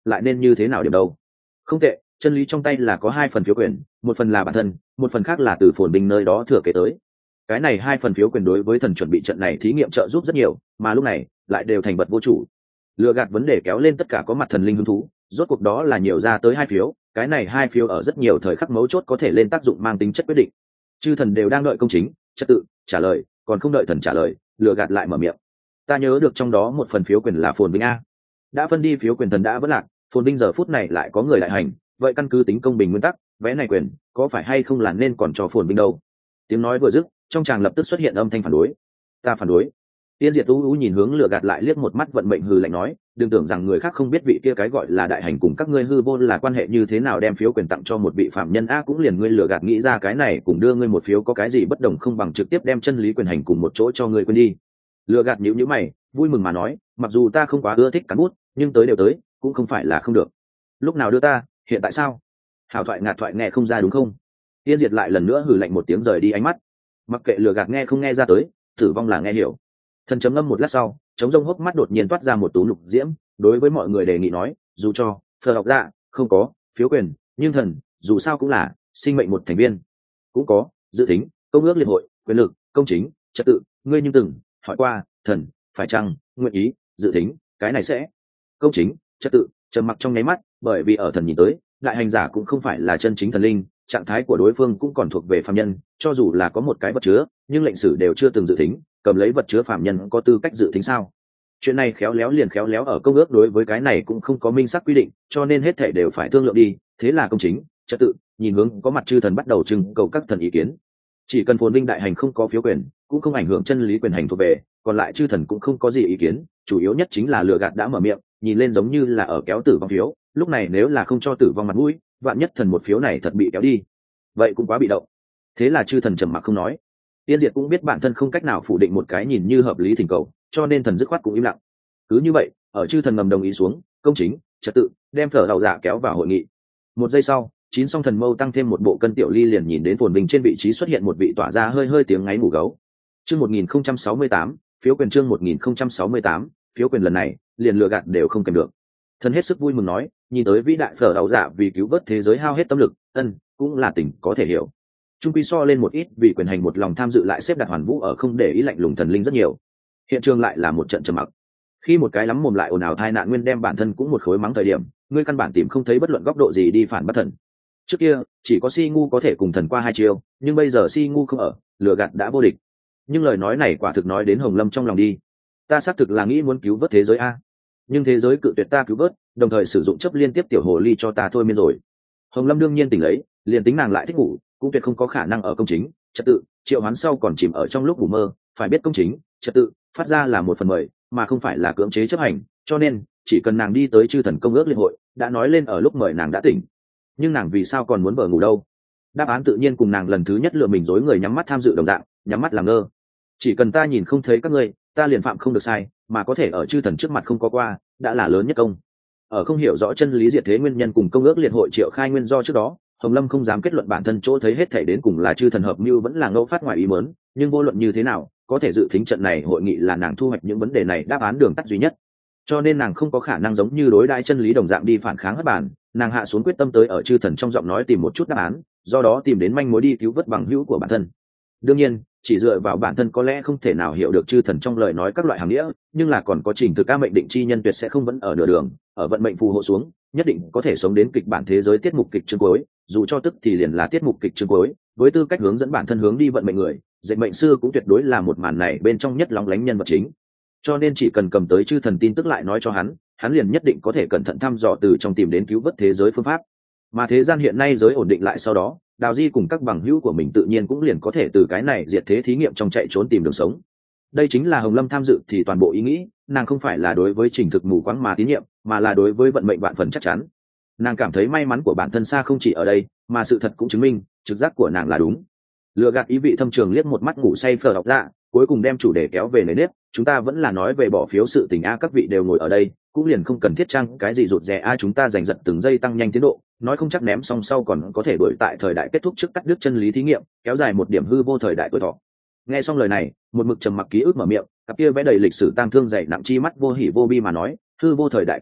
lại nên như thế nào điểm đâu. Không tệ, chân lý trong tay là có 2 phần phiếu quyền, một phần là bản thân, một phần khác là từ phồn binh nơi đó thừa kế tới. Cái này 2 phần phiếu quyền đối với thần chuẩn bị trận này thí nghiệm trợ giúp rất nhiều, mà lúc này lại đều thành vật vô chủ. Lừa gạt vấn đề kéo lên tất cả có mặt thần linh hứng thú, rốt cuộc đó là nhiều ra tới 2 phiếu, cái này 2 phiếu ở rất nhiều thời khắc mấu chốt có thể lên tác dụng mang tính chất quyết định. Chư thần đều đang đợi công chính trật tự trả lời, còn không đợi thần trả lời, lừa gạt lại mở miệng. Ta nhớ được trong đó 1 phần phiếu quyền là phồn binh a. Đã phân đi phiếu quyền thần đã vất lạc, phồn binh giờ phút này lại có người lại hành, vậy căn cứ tính công bình nguyên tắc, vé này quyền có phải hay không là nên còn cho phồn binh đâu. Tiếng nói vừa dứt, trong tràng lập tức xuất hiện âm thanh phản đối. Ta phản đối. Tiên Diệt U nhìn hướng lừa gạt lại liếc một mắt vận mệnh hừ lạnh nói, đừng tưởng rằng người khác không biết vị kia cái gọi là đại hành cùng các ngươi hư vô là quan hệ như thế nào, đem phiếu quyền tặng cho một vị phạm nhân a cũng liền ngươi lừa gạt nghĩ ra cái này cùng đưa ngươi 1 phiếu có cái gì bất đồng không bằng trực tiếp đem chân lý quyền hành cùng một chỗ cho ngươi quên đi. Lừa gạt nhíu mày, vui mừng mà nói, mặc dù ta không quá ưa thích cán bút, nhưng tới đều tới, cũng không phải là không được. Lúc nào đưa ta, hiện tại sao? Hảo thoại ngạt thoại nghe không ra đúng không? Tiên Diệt lại lần nữa hừ lạnh một tiếng rời đi ánh mắt. Mặc kệ lừa gạt nghe không nghe ra tới, tử vong là nghe hiểu. Thần chấm ngâm một lát sau, chống rông hốc mắt đột nhiên toát ra một tú lục diễm, đối với mọi người đề nghị nói, dù cho Phật học dạ không có phiếu quyền, nhưng thần dù sao cũng là sinh mệnh một thành viên, cũng có dự tính, công ước liên hội, quyền lực, công chính, trật tự, ngươi nhưng từng hỏi qua thần phải chăng nguyện ý dự tính cái này sẽ công chính trật tự. Trầm mặc trong nháy mắt, bởi vì ở thần nhìn tới, đại hành giả cũng không phải là chân chính thần linh, trạng thái của đối phương cũng còn thuộc về phàm nhân, cho dù là có một cái vật chứa, nhưng lệnh sử đều chưa từng dự tính, cầm lấy vật chứa phàm nhân có tư cách dự tính sao? Chuyện này khéo léo liền khéo léo ở công ước đối với cái này cũng không có minh xác quy định, cho nên hết thảy đều phải thương lượng đi. Thế là công chính trật tự nhìn hướng có mặt chư thần bắt đầu trưng cầu các thần ý kiến. Chỉ cần phồn linh đại hành không có phiếu quyền, cũng không ảnh hưởng chân lý quyền hành thuộc về, còn lại chư thần cũng không có gì ý kiến. Chủ yếu nhất chính là lừa gạt đã mở miệng, nhìn lên giống như là ở kéo tử vong phiếu, lúc này nếu là không cho tử vong mặt mũi, vạn nhất thần 1 phiếu này thật bị kéo đi, vậy cũng quá bị động. Thế là chư thần trầm mặc không nói. Tiên Diệt cũng biết bản thân không cách nào phủ định một cái nhìn như hợp lý thỉnh cầu, cho nên thần dứt khoát cũng im lặng. Cứ như vậy, ở chư thần ngầm đồng ý xuống, công chính trật tự đem Phở đầu dạ kéo vào hội nghị. 1 giây sau, 9 song thần mâu tăng thêm một bộ cân tiểu ly liền nhìn đến phồn bình trên vị trí xuất hiện một vị tỏa ra hơi hơi tiếng ngáy ngủ gấu. Chương 1068, phiếu quyền chương 1068, phiếu quyền lần này, liền lừa gạt đều không kèm được. Thần hết sức vui mừng nói, nhìn tới vĩ đại Phở đầu dạ vì cứu vớt thế giới hao hết tâm lực, cũng là tình có thể hiểu. Trung quy so lên một ít vì quyền hành một lòng tham dự lại xếp đặt hoàn vũ ở không để ý lạnh lùng thần linh rất nhiều. Hiện trường lại là một trận trầm mặc. Khi một cái lắm mồm lại ồn ào thai nạn nguyên đem bản thân cũng một khối mắng thời điểm, ngươi căn bản tìm không thấy bất luận góc độ gì đi phản bắt thần. Trước kia chỉ có si ngu có thể cùng thần qua 2 chiêu, nhưng bây giờ si ngu không ở, lừa gạt đã vô địch. Nhưng lời nói này quả thực nói đến Hồng Lâm trong lòng đi. Ta xác thực là nghĩ muốn cứu vớt thế giới a, nhưng thế giới cự tuyệt ta cứu vớt, đồng thời sử dụng chấp liên tiếp tiểu hồ ly cho ta thôi miên rồi. Hồng Lâm đương nhiên tỉnh lấy, liền tính nàng lại thích ngủ, cũng tuyệt không có khả năng ở công chính trật tự triệu hoán sau còn chìm ở trong lúc ngủ mơ. Phải biết công chính trật tự phát ra là 1/10, mà không phải là cưỡng chế chấp hành, cho nên chỉ cần nàng đi tới chư thần công ước liên hội, đã nói lên ở lúc mời nàng đã tỉnh. Nhưng nàng vì sao còn muốn vờ ngủ đâu? Đáp án tự nhiên cùng nàng lần thứ nhất lựa mình dối người nhắm mắt tham dự đồng dạng, nhắm mắt làm ngơ. Chỉ cần ta nhìn không thấy các ngươi, ta liền phạm không được sai, mà có thể ở chư thần trước mặt không có qua, đã là lớn nhất công. Ở không hiểu rõ chân lý diệt thế nguyên nhân cùng công ước liên hội triệu khai nguyên do trước đó, Hồng Lâm không dám kết luận bản thân chỗ thấy hết thảy đến cùng là chư thần hợp mưu vẫn là ngẫu phát ngoài ý muốn, nhưng vô luận như thế nào, có thể dự tính trận này hội nghị là nàng thu hoạch những vấn đề này đáp án đường tắt duy nhất. Cho nên nàng không có khả năng giống như đối đãi chân lý đồng dạng đi phản kháng hất bản, nàng hạ xuống quyết tâm tới ở chư thần trong giọng nói tìm một chút đáp án, do đó tìm đến manh mối đi cứu vớt bằng hữu của bản thân. Đương nhiên, chỉ dựa vào bản thân có lẽ không thể nào hiểu được chư thần trong lời nói các loại hàng nghĩa, nhưng là còn có trình thực ca mệnh định chi nhân tuyệt sẽ không vẫn ở nửa đường, ở vận mệnh phù hộ xuống, nhất định có thể sống đến kịch bản thế giới tiết mục kịch chương cuối, dù cho tức thì liền là tiết mục kịch chương cuối, với tư cách hướng dẫn bản thân hướng đi vận mệnh người, dệt mệnh sư cũng tuyệt đối là một màn này bên trong nhất lóng lánh nhân vật chính. Cho nên chỉ cần cầm tới chư thần tin tức lại nói cho hắn liền nhất định có thể cẩn thận thăm dò từ trong tìm đến cứu vớt thế giới phương pháp. Mà thế gian hiện nay giới ổn định lại sau đó, Đào Di cùng các bằng hữu của mình tự nhiên cũng liền có thể từ cái này diệt thế thí nghiệm trong chạy trốn tìm đường sống. Đây chính là Hồng Lâm tham dự thì toàn bộ ý nghĩ, nàng không phải là đối với trình thực mù quáng mà tín nhiệm, mà là đối với vận mệnh vạn phần chắc chắn. Nàng cảm thấy may mắn của bản thân xa không chỉ ở đây, mà sự thật cũng chứng minh trực giác của nàng là đúng. Lừa gạt ý vị thâm trường liếc một mắt ngủ say Phở học dạ, cuối cùng đem chủ đề kéo về nề nếp, chúng ta vẫn là nói về bỏ phiếu sự tình a, các vị đều ngồi ở đây, cũng liền không cần thiết trang cái gì rụt rè a, chúng ta giành giật từng giây tăng nhanh tiến độ, nói không chắc ném xong sau còn có thể đuổi tại thời đại kết thúc trước cắt đứt chân lý thí nghiệm, kéo dài một điểm hư vô thời đại tuổi thọ. Nghe xong lời này, một mực trầm mặc ký ức mở miệng, cặp kia vẽ đầy lịch sử tang thương dày nặng chi mắt vô hỉ vô bi mà nói, hư vô thời đại kết thúc,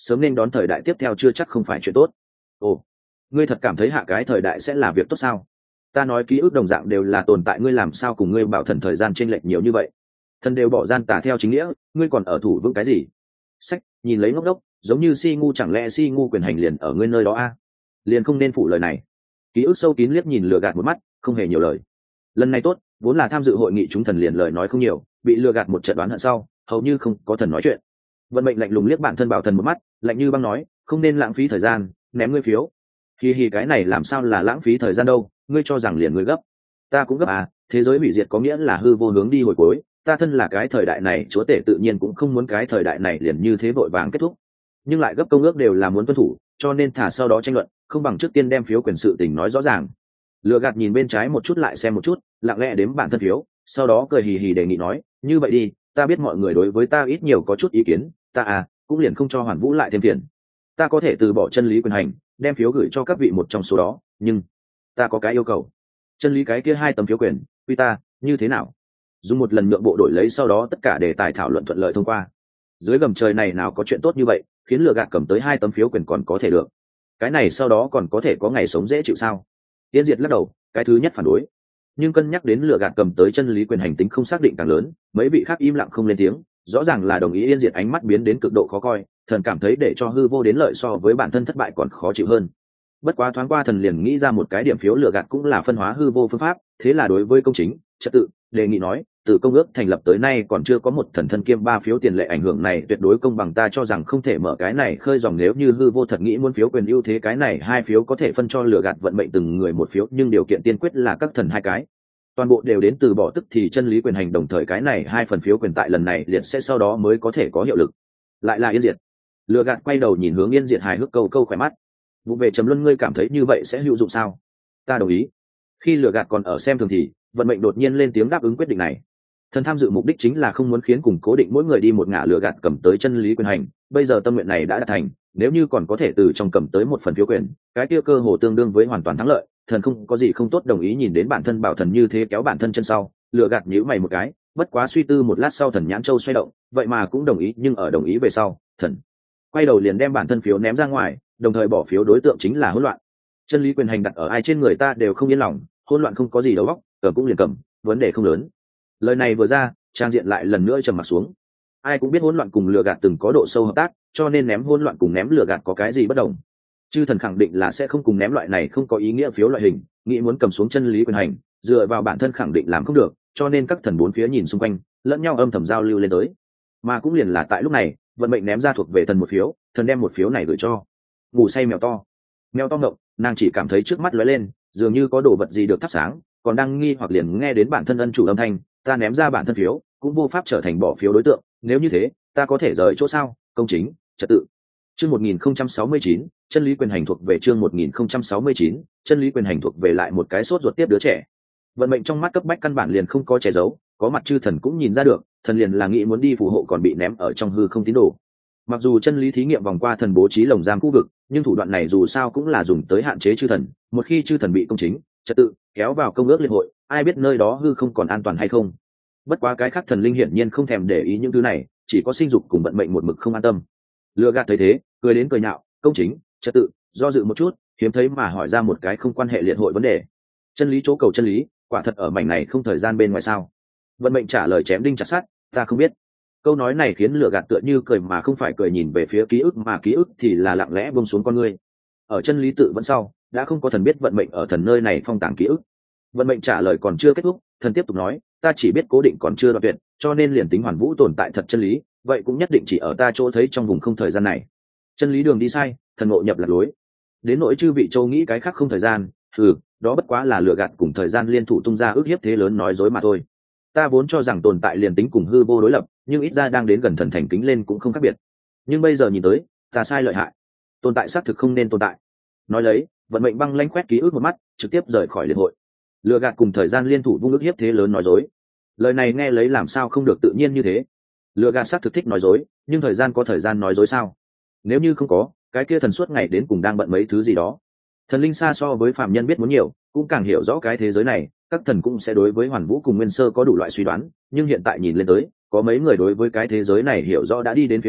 sớm nên đón thời đại tiếp theo chưa chắc không phải chuyện tốt. Ồ, ngươi thật cảm thấy hạ cái thời đại sẽ là việc tốt sao? Ta nói ký ức đồng dạng đều là tồn tại, ngươi làm sao cùng ngươi bảo thần thời gian chênh lệch nhiều như vậy? Thần đều bỏ gian tà theo chính nghĩa, ngươi còn ở thủ vững cái gì? Sách, nhìn lấy ngốc đốc, giống như si ngu, chẳng lẽ si ngu quyền hành liền ở ngươi nơi đó a? Liền không nên phụ lời này. Ký ức sâu kín liếc nhìn lừa gạt một mắt, không hề nhiều lời. Lần này tốt, vốn là tham dự hội nghị chúng thần liền lời nói không nhiều, bị lừa gạt một trận đoán hận sau, hầu như không có thần nói chuyện. Vận mệnh lạnh lùng liếc bản thân bảo thần một mắt, lạnh như băng nói, không nên lãng phí thời gian, ném ngươi phiếu. Hi, cái này làm sao là lãng phí thời gian đâu, ngươi cho rằng liền ngươi gấp. Ta cũng gấp à, thế giới hủy diệt có nghĩa là hư vô hướng đi hồi cuối, ta thân là cái thời đại này chúa tể tự nhiên cũng không muốn cái thời đại này liền như thế vội vàng kết thúc. Nhưng lại gấp công ước đều là muốn tuân thủ, cho nên thả sau đó tranh luận, không bằng trước tiên đem phiếu quyền sự tình nói rõ ràng. Lừa gạt nhìn bên trái một chút lại xem một chút, lặng lẽ đếm bản thân phiếu, sau đó cười hì hì đề nghị nói, như vậy đi, ta biết mọi người đối với ta ít nhiều có chút ý kiến, ta cũng liền không cho Hoàn Vũ lại thêm phiền. Ta có thể từ bỏ chân lý quyền hành, đem phiếu gửi cho các vị một trong số đó, nhưng ta có cái yêu cầu. Chân lý cái kia 2 tấm phiếu quyền, quy ta, như thế nào? Dùng một lần nhượng bộ đổi lấy, sau đó tất cả đề tài thảo luận thuận lợi thông qua. Dưới gầm trời này nào có chuyện tốt như vậy, khiến lừa gạt cầm tới 2 tấm phiếu quyền còn có thể được. Cái này sau đó còn có thể có ngày sống dễ chịu sao? Tiên Diệt lắc đầu, cái thứ nhất phản đối. Nhưng cân nhắc đến lừa gạt cầm tới chân lý quyền hành tính không xác định càng lớn, mấy vị khác im lặng không lên tiếng, rõ ràng là đồng ý. Yên Diệt ánh mắt biến đến cực độ khó coi, thần cảm thấy để cho hư vô đến lợi so với bản thân thất bại còn khó chịu hơn. Bất quá thoáng qua thần liền nghĩ ra một cái điểm phiếu lừa gạt cũng là phân hóa hư vô phương pháp, thế là đối với công chính trật tự đề nghị nói, từ công ước thành lập tới nay còn chưa có một thần thân kiêm 3 phiếu tiền lệ, ảnh hưởng này tuyệt đối công bằng, ta cho rằng không thể mở cái này khơi dòng. Nếu như hư vô thật nghĩ muốn phiếu quyền ưu thế, cái này 2 phiếu có thể phân cho lừa gạt vận mệnh từng người 1 phiếu, nhưng điều kiện tiên quyết là các thần 2 cái toàn bộ đều đến từ bỏ, tức thì chân lý quyền hành đồng thời cái này 2 phần phiếu quyền tại lần này liệt sẽ sau đó mới có thể có hiệu lực. Lại là Yên Diệt. Lừa gạt quay đầu nhìn hướng Yên Diệt hài hước câu khỏe mắt. Vụ về trầm luân, ngươi cảm thấy như vậy sẽ hữu dụng sao? Ta đồng ý. Khi lừa gạt còn ở xem thường thì vận mệnh đột nhiên lên tiếng đáp ứng quyết định này. Thần tham dự mục đích chính là không muốn khiến cùng cố định mỗi người đi một ngả, lừa gạt cầm tới chân lý quyền hành, bây giờ tâm nguyện này đã đạt thành, nếu như còn có thể từ trong cầm tới 1 phần phiếu quyền, cái kia cơ hồ tương đương với hoàn toàn thắng lợi. Thần không có gì không tốt đồng ý. Nhìn đến bản thân bảo thần như thế kéo bản thân chân sau, lừa gạt nhíu mày một cái, bất quá suy tư một lát sau thần nhãn châu xoay động, vậy mà cũng đồng ý. Nhưng ở đồng ý về sau, thần quay đầu liền đem bản thân phiếu ném ra ngoài, đồng thời bỏ phiếu đối tượng chính là hỗn loạn. Chân lý quyền hành đặt ở ai trên người ta đều không yên lòng, hỗn loạn không có gì đầu óc, cầm cũng liền cầm, vấn đề không lớn. Lời này vừa ra, trang diện lại lần nữa trầm mặc xuống. Ai cũng biết hỗn loạn cùng lừa gạt từng có độ sâu hợp tác, cho nên ném hỗn loạn cùng ném lừa gạt có cái gì bất đồng. Chư thần khẳng định là sẽ không cùng ném loại này không có ý nghĩa phiếu loại hình, nghĩ muốn cầm xuống chân lý quyền hành, dựa vào bản thân khẳng định làm không được, cho nên các thần bốn phía nhìn xung quanh, lẫn nhau âm thầm giao lưu lên tới. Mà cũng liền là tại lúc này, vận mệnh ném ra thuộc về thần 1 phiếu, thần đem 1 phiếu này gửi cho ngủ say mèo to. Mèo to ngộng, nàng chỉ cảm thấy trước mắt lóe lên, dường như có đồ vật gì được thắp sáng, còn đang nghi hoặc liền nghe đến bản thân ân chủ âm thanh, ta ném ra bản thân phiếu, cũng vô pháp trở thành bỏ phiếu đối tượng, nếu như thế, ta có thể rời chỗ sao? Công chính, trật tự. Chương 1069, chân lý quyền hành thuộc về chương 1069, chân lý quyền hành thuộc về lại một cái sốt ruột tiếp đứa trẻ. Vận mệnh trong mắt cấp bách căn bản liền không có che giấu, có mặt chư thần cũng nhìn ra được, thần liền là nghĩ muốn đi phù hộ còn bị ném ở trong hư không tín đồ. Mặc dù chân lý thí nghiệm vòng qua thần bố trí lồng giam khu vực, nhưng thủ đoạn này dù sao cũng là dùng tới hạn chế chư thần, một khi chư thần bị công chính trật tự kéo vào công ước liên hội, ai biết nơi đó hư không còn an toàn hay không. Bất quá cái khác thần linh hiển nhiên không thèm để ý những thứ này, chỉ có sinh dục cùng vận mệnh một mực không an tâm. Lừa gạt thấy thế, cười đến cười nhạo, công chính trật tự, do dự một chút, hiếm thấy mà hỏi ra một cái không quan hệ liệt hội vấn đề. Chân lý chỗ cầu chân lý, quả thật ở mảnh này không thời gian bên ngoài sao? Vận mệnh trả lời chém đinh chặt sắt, ta không biết. Câu nói này khiến lừa gạt tựa như cười mà không phải cười, nhìn về phía ký ức mà ký ức thì là lặng lẽ buông xuống con ngươi. Ở chân lý tự vẫn sau, đã không có thần biết vận mệnh ở thần nơi này phong tàng ký ức. Vận mệnh trả lời còn chưa kết thúc, thần tiếp tục nói, ta chỉ biết cố định còn chưa đoạn tuyệt, cho nên liền tính hoàn vũ tồn tại thật chân lý, vậy cũng nhất định chỉ ở ta chỗ thấy trong vùng không thời gian này. Chân lý đường đi sai, thần ngộ nhập lạc lối. Đến nỗi chư vị châu nghĩ cái khác không thời gian, đó bất quá là lừa gạt cùng thời gian liên thủ tung ra ước hiếp thế lớn nói dối mà thôi. Ta vốn cho rằng tồn tại liền tính cùng hư vô đối lập, nhưng ít ra đang đến gần thần thành kính lên cũng không khác biệt. Nhưng bây giờ nhìn tới, ta sai lợi hại. Tồn tại xác thực không nên tồn tại. Nói lấy, vận mệnh băng lanh quét ký ức một mắt, trực tiếp rời khỏi liên hội. Lừa gạt cùng thời gian liên thủ vung ước hiếp thế lớn nói dối. Lời này nghe lấy làm sao không được tự nhiên như thế. Lừa gạt xác thực thích nói dối, nhưng thời gian có thời gian nói dối sao? Nếu như không có, cái kia thần suốt ngày đến cùng đang bận mấy thứ gì đó. Thần linh xa so với phạm nhân biết muốn nhiều, cũng càng hiểu rõ cái thế giới này, các thần cũng sẽ đối với hoàn vũ cùng nguyên sơ có đủ loại suy đoán, nhưng hiện tại nhìn lên tới, có mấy người đối với cái thế giới này hiểu rõ đã đi đến phía trước,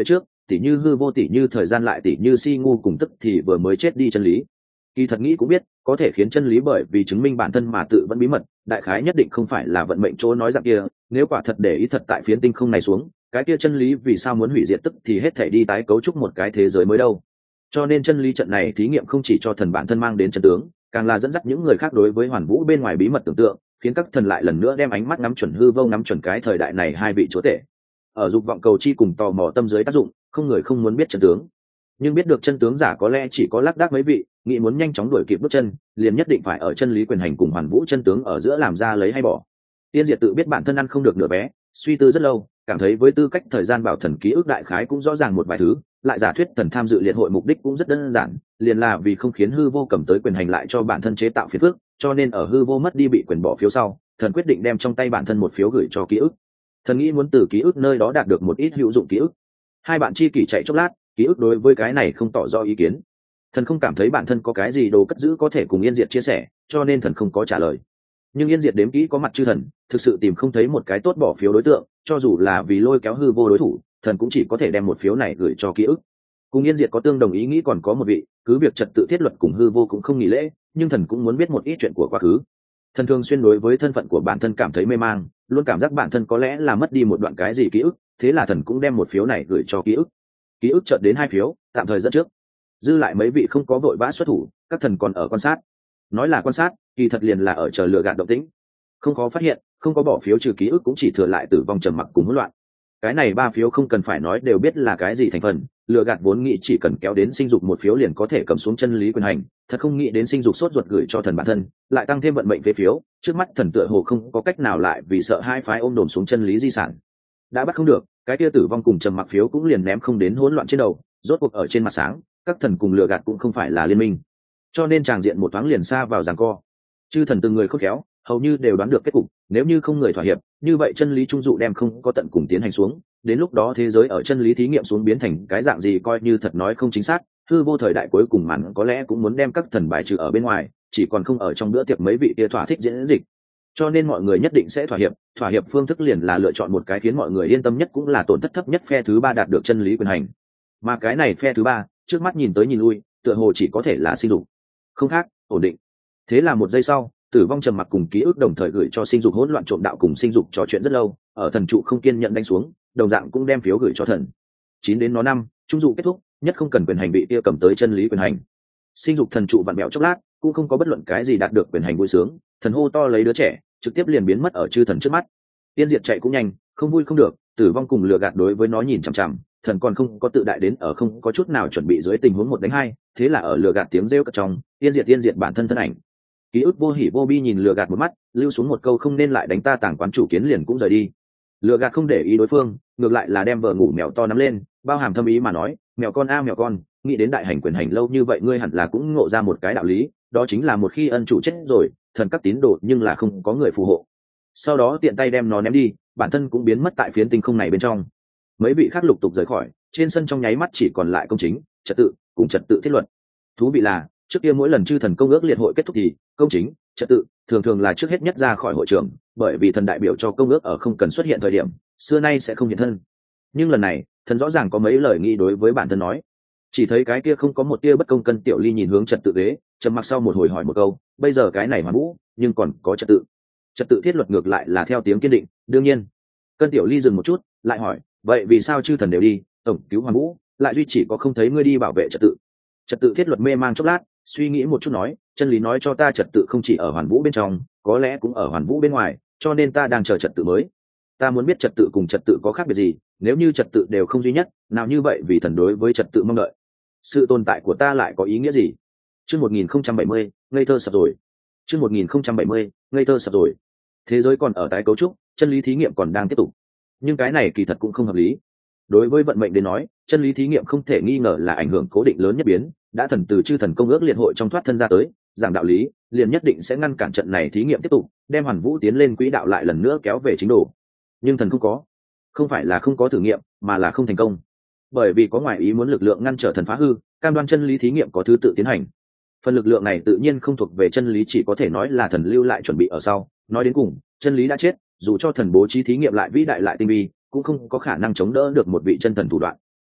tỉ như hư vô, tỉ như thời gian, lại tỉ như si ngu cùng tức thì vừa mới chết đi chân lý. Kỳ thật nghĩ cũng biết, có thể khiến chân lý bởi vì chứng minh bản thân mà tự vẫn bí mật, đại khái nhất định không phải là vận mệnh chỗ nói dạng kia. Nếu quả thật để ý thật tại phiến tinh không này xuống, cái kia chân lý vì sao muốn hủy diệt tức thì hết thể đi tái cấu trúc một cái thế giới mới đâu. Cho nên chân lý trận này thí nghiệm không chỉ cho thần bản thân mang đến chân tướng, càng là dẫn dắt những người khác đối với hoàn vũ bên ngoài bí mật tưởng tượng, khiến các thần lại lần nữa đem ánh mắt ngắm chuẩn hư vô, ngắm chuẩn cái thời đại này hai vị chúa tể. Ở dục vọng cầu chi cùng tò mò tâm dưới tác dụng, không người không muốn biết chân tướng. Nhưng biết được chân tướng giả có lẽ chỉ có lác đác mấy vị, nghĩ muốn nhanh chóng đuổi kịp bước chân, liền nhất định phải ở chân lý quyền hành cùng hoàn vũ chân tướng ở giữa làm ra lấy hay bỏ. Tiên Diệt tự biết bản thân ăn không được nửa bé, suy tư rất lâu, cảm thấy với tư cách thời gian bảo thần ký ức đại khái cũng rõ ràng một vài thứ, lại giả thuyết thần tham dự liệt hội mục đích cũng rất đơn giản, liền là vì không khiến hư vô cầm tới quyền hành lại cho bản thân chế tạo phiền phức, cho nên ở hư vô mất đi bị quyền bỏ phiếu sau, thần quyết định đem trong tay bản thân một phiếu gửi cho ký ức. Thần nghĩ muốn từ ký ức nơi đó đạt được một ít hữu dụng ký ức. Hai bạn chi kỷ chạy chốc lát, ký ức đối với cái này không tỏ rõ ý kiến. Thần không cảm thấy bản thân có cái gì đồ cất giữ có thể cùng Yên Diệt chia sẻ, cho nên thần không có trả lời. Nhưng Yên Diệt đếm kỹ có mặt chư thần, thực sự tìm không thấy một cái tốt bỏ phiếu đối tượng, cho dù là vì lôi kéo hư vô đối thủ, thần cũng chỉ có thể đem một phiếu này gửi cho ký ức. Cùng Yên Diệt có tương đồng ý nghĩ còn có một vị, cứ việc trật tự thiết luật cùng hư vô cũng không nghỉ lễ, nhưng thần cũng muốn biết một ít chuyện của quá khứ. Thần thường xuyên đối với thân phận của bản thân cảm thấy mê mang, luôn cảm giác bản thân có lẽ là mất đi một đoạn cái gì ký ức, thế là thần cũng đem một phiếu này gửi cho ký ức. Ký ức chợt đến hai phiếu, tạm thời dẫn trước. Dư lại mấy vị không có vội vã xuất thủ, các thần còn ở quan sát. Nói là quan sát, kỳ thật liền là ở chờ lựa gạt động tĩnh. Không có phát hiện, không có bỏ phiếu trừ ký ức cũng chỉ thừa lại tử vong trầm mặc cùng hỗn loạn. Cái này ba phiếu không cần phải nói đều biết là cái gì thành phần, lựa gạt vốn nghĩ chỉ cần kéo đến sinh dục một phiếu liền có thể cầm xuống chân lý quyền hành, thật không nghĩ đến sinh dục sốt ruột gửi cho thần bản thân, lại tăng thêm vận mệnh phế phiếu, trước mắt thần tựa hồ không có cách nào lại vì sợ hai phái ôm đồm xuống chân lý di sản. Đã bắt không được, cái kia tử vong cùng trầm mặc phiếu cũng liền ném không đến hỗn loạn trên đầu, rốt cuộc ở trên mặt sáng, các thần cùng lựa gạt cũng không phải là liên minh, cho nên tràng diện một thoáng liền xa vào giằng co. Chư thần từng người khôn khéo, hầu như đều đoán được kết cục, nếu như không người thỏa hiệp, như vậy chân lý trung dụ đem không có tận cùng tiến hành xuống, đến lúc đó thế giới ở chân lý thí nghiệm xuống biến thành cái dạng gì coi như thật nói không chính xác, hư vô thời đại cuối cùng màn có lẽ cũng muốn đem các thần bài trừ ở bên ngoài, chỉ còn không ở trong bữa tiệc mấy vị kia thỏa thích diễn dịch. Cho nên mọi người nhất định sẽ thỏa hiệp phương thức liền là lựa chọn một cái khiến mọi người yên tâm nhất cũng là tổn thất thấp nhất phe thứ ba đạt được chân lý quyền hành. Mà cái này phe thứ ba, trước mắt nhìn tới nhìn lui, tựa hồ chỉ có thể là sinh dục, không khác, ổn định. Thế là một giây sau, tử vong trầm mặc cùng ký ức đồng thời gửi cho sinh dục hỗn loạn trộm đạo cùng sinh dục trò chuyện rất lâu, ở thần trụ không kiên nhận đánh xuống, đồng dạng cũng đem phiếu gửi cho thần. 9 đến nó 5, trung dụ kết thúc, nhất không cần quyền hành bị kia cầm tới chân lý quyền hành. Sinh dục thần trụ vặn bẹo chốc lát, cũng không có bất luận cái gì đạt được quyền hành vui sướng, thần hô to lấy đứa trẻ, trực tiếp liền biến mất ở chư thần trước mắt. Tiên Diệt chạy cũng nhanh, không vui không được, tử vong cùng lừa gạt đối với nó nhìn chằm chằm, thần còn không có tự đại đến ở không có chút nào chuẩn bị dưới tình huống 1 đánh 2, thế là ở lừa gạt tiếng rêu cất trong, Tiên Diệt bản thân thân ảnh. Ký ức vô hỉ vô bi nhìn lừa gạt một mắt, lưu xuống một câu không nên lại đánh ta tàng quán chủ kiến liền cũng rời đi. Lừa gạt không để ý đối phương, ngược lại là đem vợ ngủ mèo to nắm lên, bao hàm thâm ý mà nói, mèo con a mèo con, nghĩ đến đại hành quyền hành lâu như vậy ngươi hẳn là cũng ngộ ra một cái đạo lý, đó chính là một khi ân chủ chết rồi, thần các tín đồ nhưng là không có người phù hộ. Sau đó tiện tay đem nó ném đi, bản thân cũng biến mất tại phiến tinh không này bên trong. Mấy vị khác lục tục rời khỏi, trên sân trong nháy mắt chỉ còn lại công chính, trật tự cùng trật tự thiết luật. Thú vị là, trước kia mỗi lần chư thần công ước liệt hội kết thúc thì công chính, trật tự thường là trước hết nhất ra khỏi hội trường, bởi vì thần đại biểu cho công ước ở không cần xuất hiện thời điểm, xưa nay sẽ không hiện thân. Nhưng lần này, thần rõ ràng có mấy lời nghĩ đối với bản thân nói. Chỉ thấy cái kia không có một tia bất công cân tiểu ly nhìn hướng trật tự ghế, trầm mặc sau một hồi hỏi một câu, bây giờ cái này hoàn vũ, nhưng còn có trật tự thiết luật ngược lại là theo tiếng kiên định, đương nhiên. Cân tiểu ly dừng một chút, lại hỏi, vậy vì sao chư thần đều đi, tổng cứu hoàn vũ, lại duy chỉ có không thấy ngươi đi bảo vệ trật tự thiết luật mê mang chốc lát, suy nghĩ một chút nói, chân lý nói cho ta trật tự không chỉ ở hoàn vũ bên trong, có lẽ cũng ở hoàn vũ bên ngoài, cho nên ta đang chờ trật tự mới. Ta muốn biết trật tự cùng trật tự có khác biệt gì, nếu như trật tự đều không duy nhất, nào như vậy vì thần đối với trật tự mong đợi, sự tồn tại của ta lại có ý nghĩa gì? Chương 1070, ngây thơ sập rồi. Chương 1070, ngây thơ sập rồi. Thế giới còn ở tái cấu trúc, chân lý thí nghiệm còn đang tiếp tục. Nhưng cái này kỳ thật cũng không hợp lý. Đối với vận mệnh đến nói, chân lý thí nghiệm không thể nghi ngờ là ảnh hưởng cố định lớn nhất biến, đã thần từ chư thần công ước liệt hội trong thoát thân ra tới, giảng đạo lý, liền nhất định sẽ ngăn cản trận này thí nghiệm tiếp tục, đem hoàn vũ tiến lên quỹ đạo lại lần nữa kéo về chính đồ. Nhưng thần không phải là không có thử nghiệm, mà là không thành công. Bởi vì có ngoại ý muốn lực lượng ngăn trở thần phá hư, cam đoan chân lý thí nghiệm có thứ tự tiến hành. Phần lực lượng này tự nhiên không thuộc về chân lý, chỉ có thể nói là thần lưu lại chuẩn bị ở sau. Nói đến cùng, chân lý đã chết, dù cho thần bố trí thí nghiệm lại vĩ đại lại tinh vi, cũng không có khả năng chống đỡ được một vị chân thần thủ đoạn.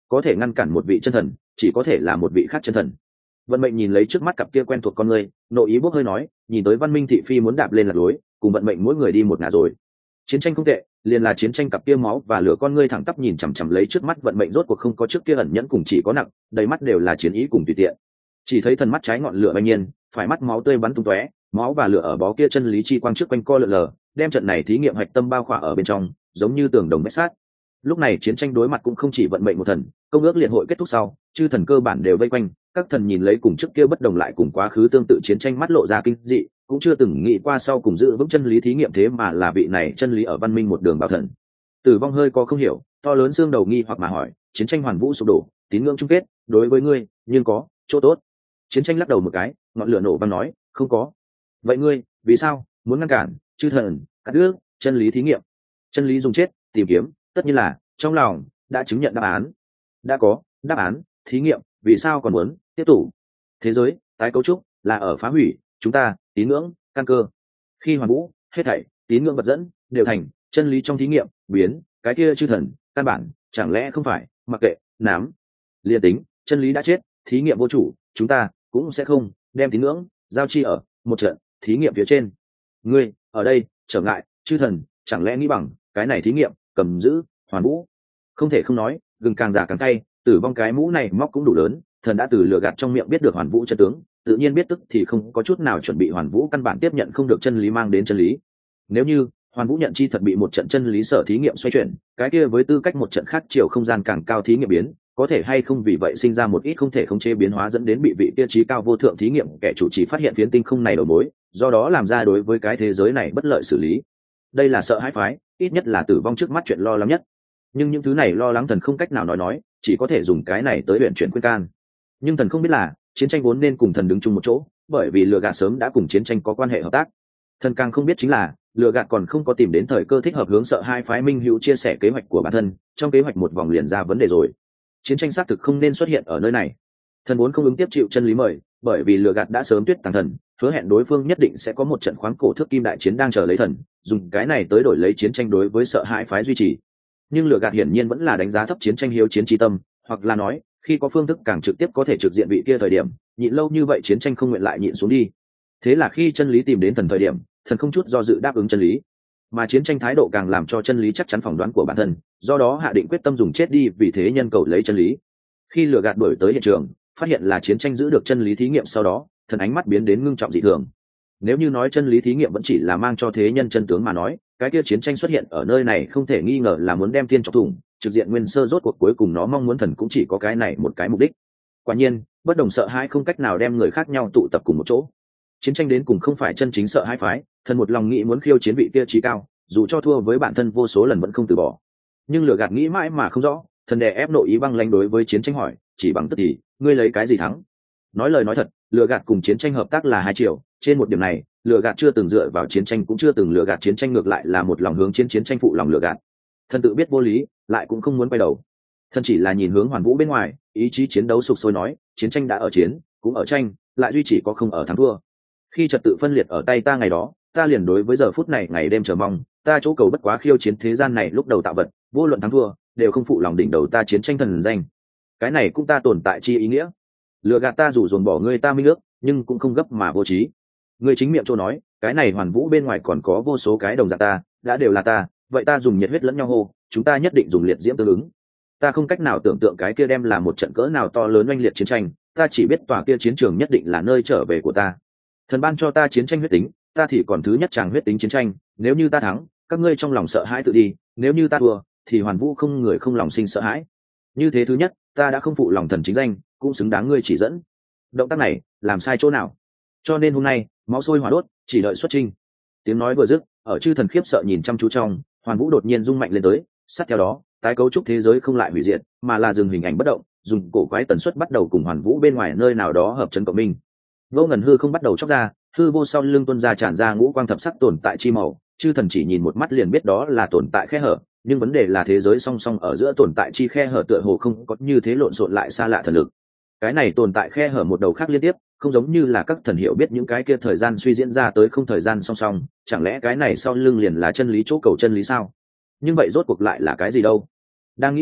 có thể ngăn cản một vị chân thần chỉ có thể là một vị khác chân thần. Vận mệnh nhìn lấy trước mắt cặp kia quen thuộc con người, nội ý bốc hơi nói, nhìn tới Văn Minh thị phi muốn đạp lên lạc lối, cùng vận mệnh mỗi người đi một ngả rồi. Chiến tranh không tệ, liền là chiến tranh cặp kia máu và lửa con ngươi thẳng tắp nhìn chằm chằm lấy trước mắt vận mệnh, rốt cuộc không có trước kia ẩn nhẫn cùng chỉ có nặng, đầy mắt đều là chiến ý cùng tùy tiện. Chỉ thấy thần mắt trái ngọn lửa bay nhiên, phải mắt máu tươi bắn tung tóe, máu và lửa ở bó kia chân lý chi quang trước quanh co lượn lờ, đem trận này thí nghiệm hạch tâm bao khỏa ở bên trong, giống như tường đồng vách sát. Lúc này chiến tranh đối mặt cũng không chỉ vận mệnh một thần, công ước liên hội kết thúc sau, chư thần cơ bản đều vây quanh, các thần nhìn lấy cùng trước kia bất đồng lại cùng quá khứ tương tự chiến tranh mắt lộ ra kinh dị, cũng chưa từng nghĩ qua sau cùng giữ vững chân lý thí nghiệm thế mà là vị này chân lý ở văn minh một đường bảo thần. Tử Vong hơi có không hiểu, to lớn xương đầu nghi hoặc mà hỏi, chiến tranh hoàn vũ sụp đổ, tín ngưỡng chung kết, đối với ngươi, nhưng có chỗ tốt. Chiến tranh lắc đầu một cái, ngọn lửa nổ vang nói, không có. Vậy ngươi, vì sao muốn ngăn cản chư thần cắt đứt chân lý thí nghiệm? Chân lý dùng chết tìm kiếm, tất nhiên là trong lòng đã chứng nhận đáp án, đã có đáp án, thí nghiệm vì sao còn muốn tiếp tục? Thế giới tái cấu trúc là ở phá hủy chúng ta tín ngưỡng căn cơ. Khi hoàn vũ, hết thảy tín ngưỡng vật dẫn đều thành chân lý trong thí nghiệm biến, cái kia chư thần căn bản chẳng lẽ không phải mặc kệ nám liên tính chân lý đã chết, thí nghiệm vô chủ, chúng ta cũng sẽ không đem tín ngưỡng giao chi ở một trận thí nghiệm phía trên. Ngươi ở đây trở ngại chư thần, chẳng lẽ nghĩ bằng cái này thí nghiệm cầm giữ hoàn vũ? Không thể không nói, gừng càng già càng cay, Tử Vong cái mũ này móc cũng đủ lớn. Thần đã từ lừa gạt trong miệng biết được hoàn vũ chân tướng, tự nhiên biết tức thì không có chút nào chuẩn bị hoàn vũ căn bản tiếp nhận không được chân lý mang đến chân lý. Nếu như hoàn vũ nhận chi thật bị một trận chân lý sở thí nghiệm xoay chuyển, cái kia với tư cách một trận khác chiều không gian càng cao thí nghiệm biến, có thể hay không vì vậy sinh ra một ít không thể khống chế biến hóa dẫn đến bị vị tiêu chí cao vô thượng thí nghiệm kẻ chủ trì phát hiện phiến tinh không này đầu mối, do đó làm ra đối với cái thế giới này bất lợi xử lý. Đây là sợ hãi phái, ít nhất là Tử Vong trước mắt chuyện lo lắng nhất. Nhưng những thứ này lo lắng thần không cách nào nói, chỉ có thể dùng cái này tới luyện chuyển khuyên can. Nhưng thần không biết là chiến tranh vốn nên cùng thần đứng chung một chỗ, bởi vì lừa gạt sớm đã cùng chiến tranh có quan hệ hợp tác. Thần càng không biết chính là lừa gạt còn không có tìm đến thời cơ thích hợp hướng sợ hai phái minh hữu chia sẻ kế hoạch của bản thân, trong kế hoạch một vòng liền ra vấn đề rồi. Chiến tranh xác thực không nên xuất hiện ở nơi này. Thần vốn không ứng tiếp chịu chân lý mời, bởi vì lừa gạt đã sớm tuyết tàng thần, hứa hẹn đối phương nhất định sẽ có một trận khoáng cổ thước kim đại chiến đang chờ lấy thần, dùng cái này tới đổi lấy chiến tranh đối với sợ hãi phái duy trì. Nhưng lừa gạt hiển nhiên vẫn là đánh giá thấp chiến tranh hiếu chiến tri tâm, hoặc là nói khi có phương thức càng trực tiếp có thể trực diện vị kia thời điểm, nhịn lâu như vậy chiến tranh không nguyện lại nhịn xuống đi. Thế là khi chân lý tìm đến thần thời điểm, thần không chút do dự đáp ứng chân lý, mà chiến tranh thái độ càng làm cho chân lý chắc chắn phỏng đoán của bản thân, do đó hạ định quyết tâm dùng chết đi vì thế nhân cầu lấy chân lý. Khi lừa gạt đuổi tới hiện trường, phát hiện là chiến tranh giữ được chân lý thí nghiệm sau đó, thần ánh mắt biến đến ngưng trọng dị thường. Nếu như nói chân lý thí nghiệm vẫn chỉ là mang cho thế nhân chân tướng mà nói, cái kia chiến tranh xuất hiện ở nơi này không thể nghi ngờ là muốn đem thiên chọc thủng, trực diện nguyên sơ, rốt cuộc cuối cùng nó mong muốn thần cũng chỉ có cái này một cái mục đích. Quả nhiên, bất đồng sợ hãi không cách nào đem người khác nhau tụ tập cùng một chỗ. Chiến tranh đến cùng không phải chân chính sợ hãi phái, thần một lòng nghĩ muốn khiêu chiến vị kia trí cao, dù cho thua với bản thân vô số lần vẫn không từ bỏ. Nhưng lừa gạt nghĩ mãi mà không rõ, thần đè ép nội ý băng lãnh đối với chiến tranh hỏi, chỉ bằng tức thì ngươi lấy cái gì thắng? Nói lời nói thật, lừa gạt cùng chiến tranh hợp tác là hai chiều, trên một điểm này lừa gạt chưa từng dựa vào chiến tranh, cũng chưa từng lừa gạt chiến tranh, ngược lại là một lòng hướng chiến tranh phụ lòng lừa gạt. Thần tự biết vô lý, lại cũng không muốn quay đầu. Thần chỉ là nhìn hướng hoàn vũ bên ngoài, ý chí chiến đấu sục sôi nói, chiến tranh đã ở chiến, cũng ở tranh, lại duy chỉ có không ở thắng thua. Khi trật tự phân liệt ở tay ta ngày đó, ta liền đối với giờ phút này ngày đêm chờ mong, ta chỗ cầu bất quá khiêu chiến thế gian này lúc đầu tạo vật, vô luận thắng thua đều không phụ lòng đỉnh đầu ta chiến tranh thần danh. Cái này cũng ta tồn tại chi ý nghĩa. Lừa gạt ta dù dồn bỏ ngươi ta minh ước, nhưng cũng không gấp mà vô trí. Ngươi chính miệng chỗ nói, cái này hoàn vũ bên ngoài còn có vô số cái đồng dạng ta, đã đều là ta, vậy ta dùng nhiệt huyết lẫn nhau hô, chúng ta nhất định dùng liệt diễm tương ứng. Ta không cách nào tưởng tượng cái kia đem là một trận cỡ nào to lớn oanh liệt chiến tranh, ta chỉ biết tòa kia chiến trường nhất định là nơi trở về của ta. Thần ban cho ta chiến tranh huyết tính, ta thì còn thứ nhất chàng huyết tính chiến tranh, nếu như ta thắng, các ngươi trong lòng sợ hãi tự đi, nếu như ta thua, thì hoàn vũ không người không lòng sinh sợ hãi. Như thế thứ nhất, ta đã không phụ lòng thần chính danh, cũng xứng đáng ngươi chỉ dẫn. Động tác này làm sai chỗ nào? Cho nên hôm nay máu sôi hỏa đốt, chỉ đợi xuất chinh. Tiếng nói vừa dứt, ở chư thần khiếp sợ nhìn chăm chú trong, hoàn vũ đột nhiên rung mạnh lên tới, sát theo đó tái cấu trúc thế giới không lại hủy diệt, mà là dừng hình ảnh bất động, dùng cổ quái tần suất bắt đầu cùng hoàn vũ bên ngoài nơi nào đó hợp chấn cộng minh. Vô ngần hư không bắt đầu chóc ra, hư vô sau lưng tuôn ra tràn ra ngũ quang thập sắc tồn tại chi màu, chư thần chỉ nhìn một mắt liền biết đó là tồn tại khe hở, nhưng vấn đề là thế giới song song ở giữa tồn tại chi khe hở tựa hồ không có như thế lộn xộn lại xa lạ thần lực. Cái này tồn tại khe hở một đầu khác liên tiếp, không giống như là các thần hiểu biết những cái kia thời gian suy diễn ra tới không thời gian song song, chẳng lẽ cái này sau lưng liền là chân lý chỗ cầu chân lý sao? Nhưng vậy rốt cuộc lại là cái gì đâu? Đang nghĩ ngợi,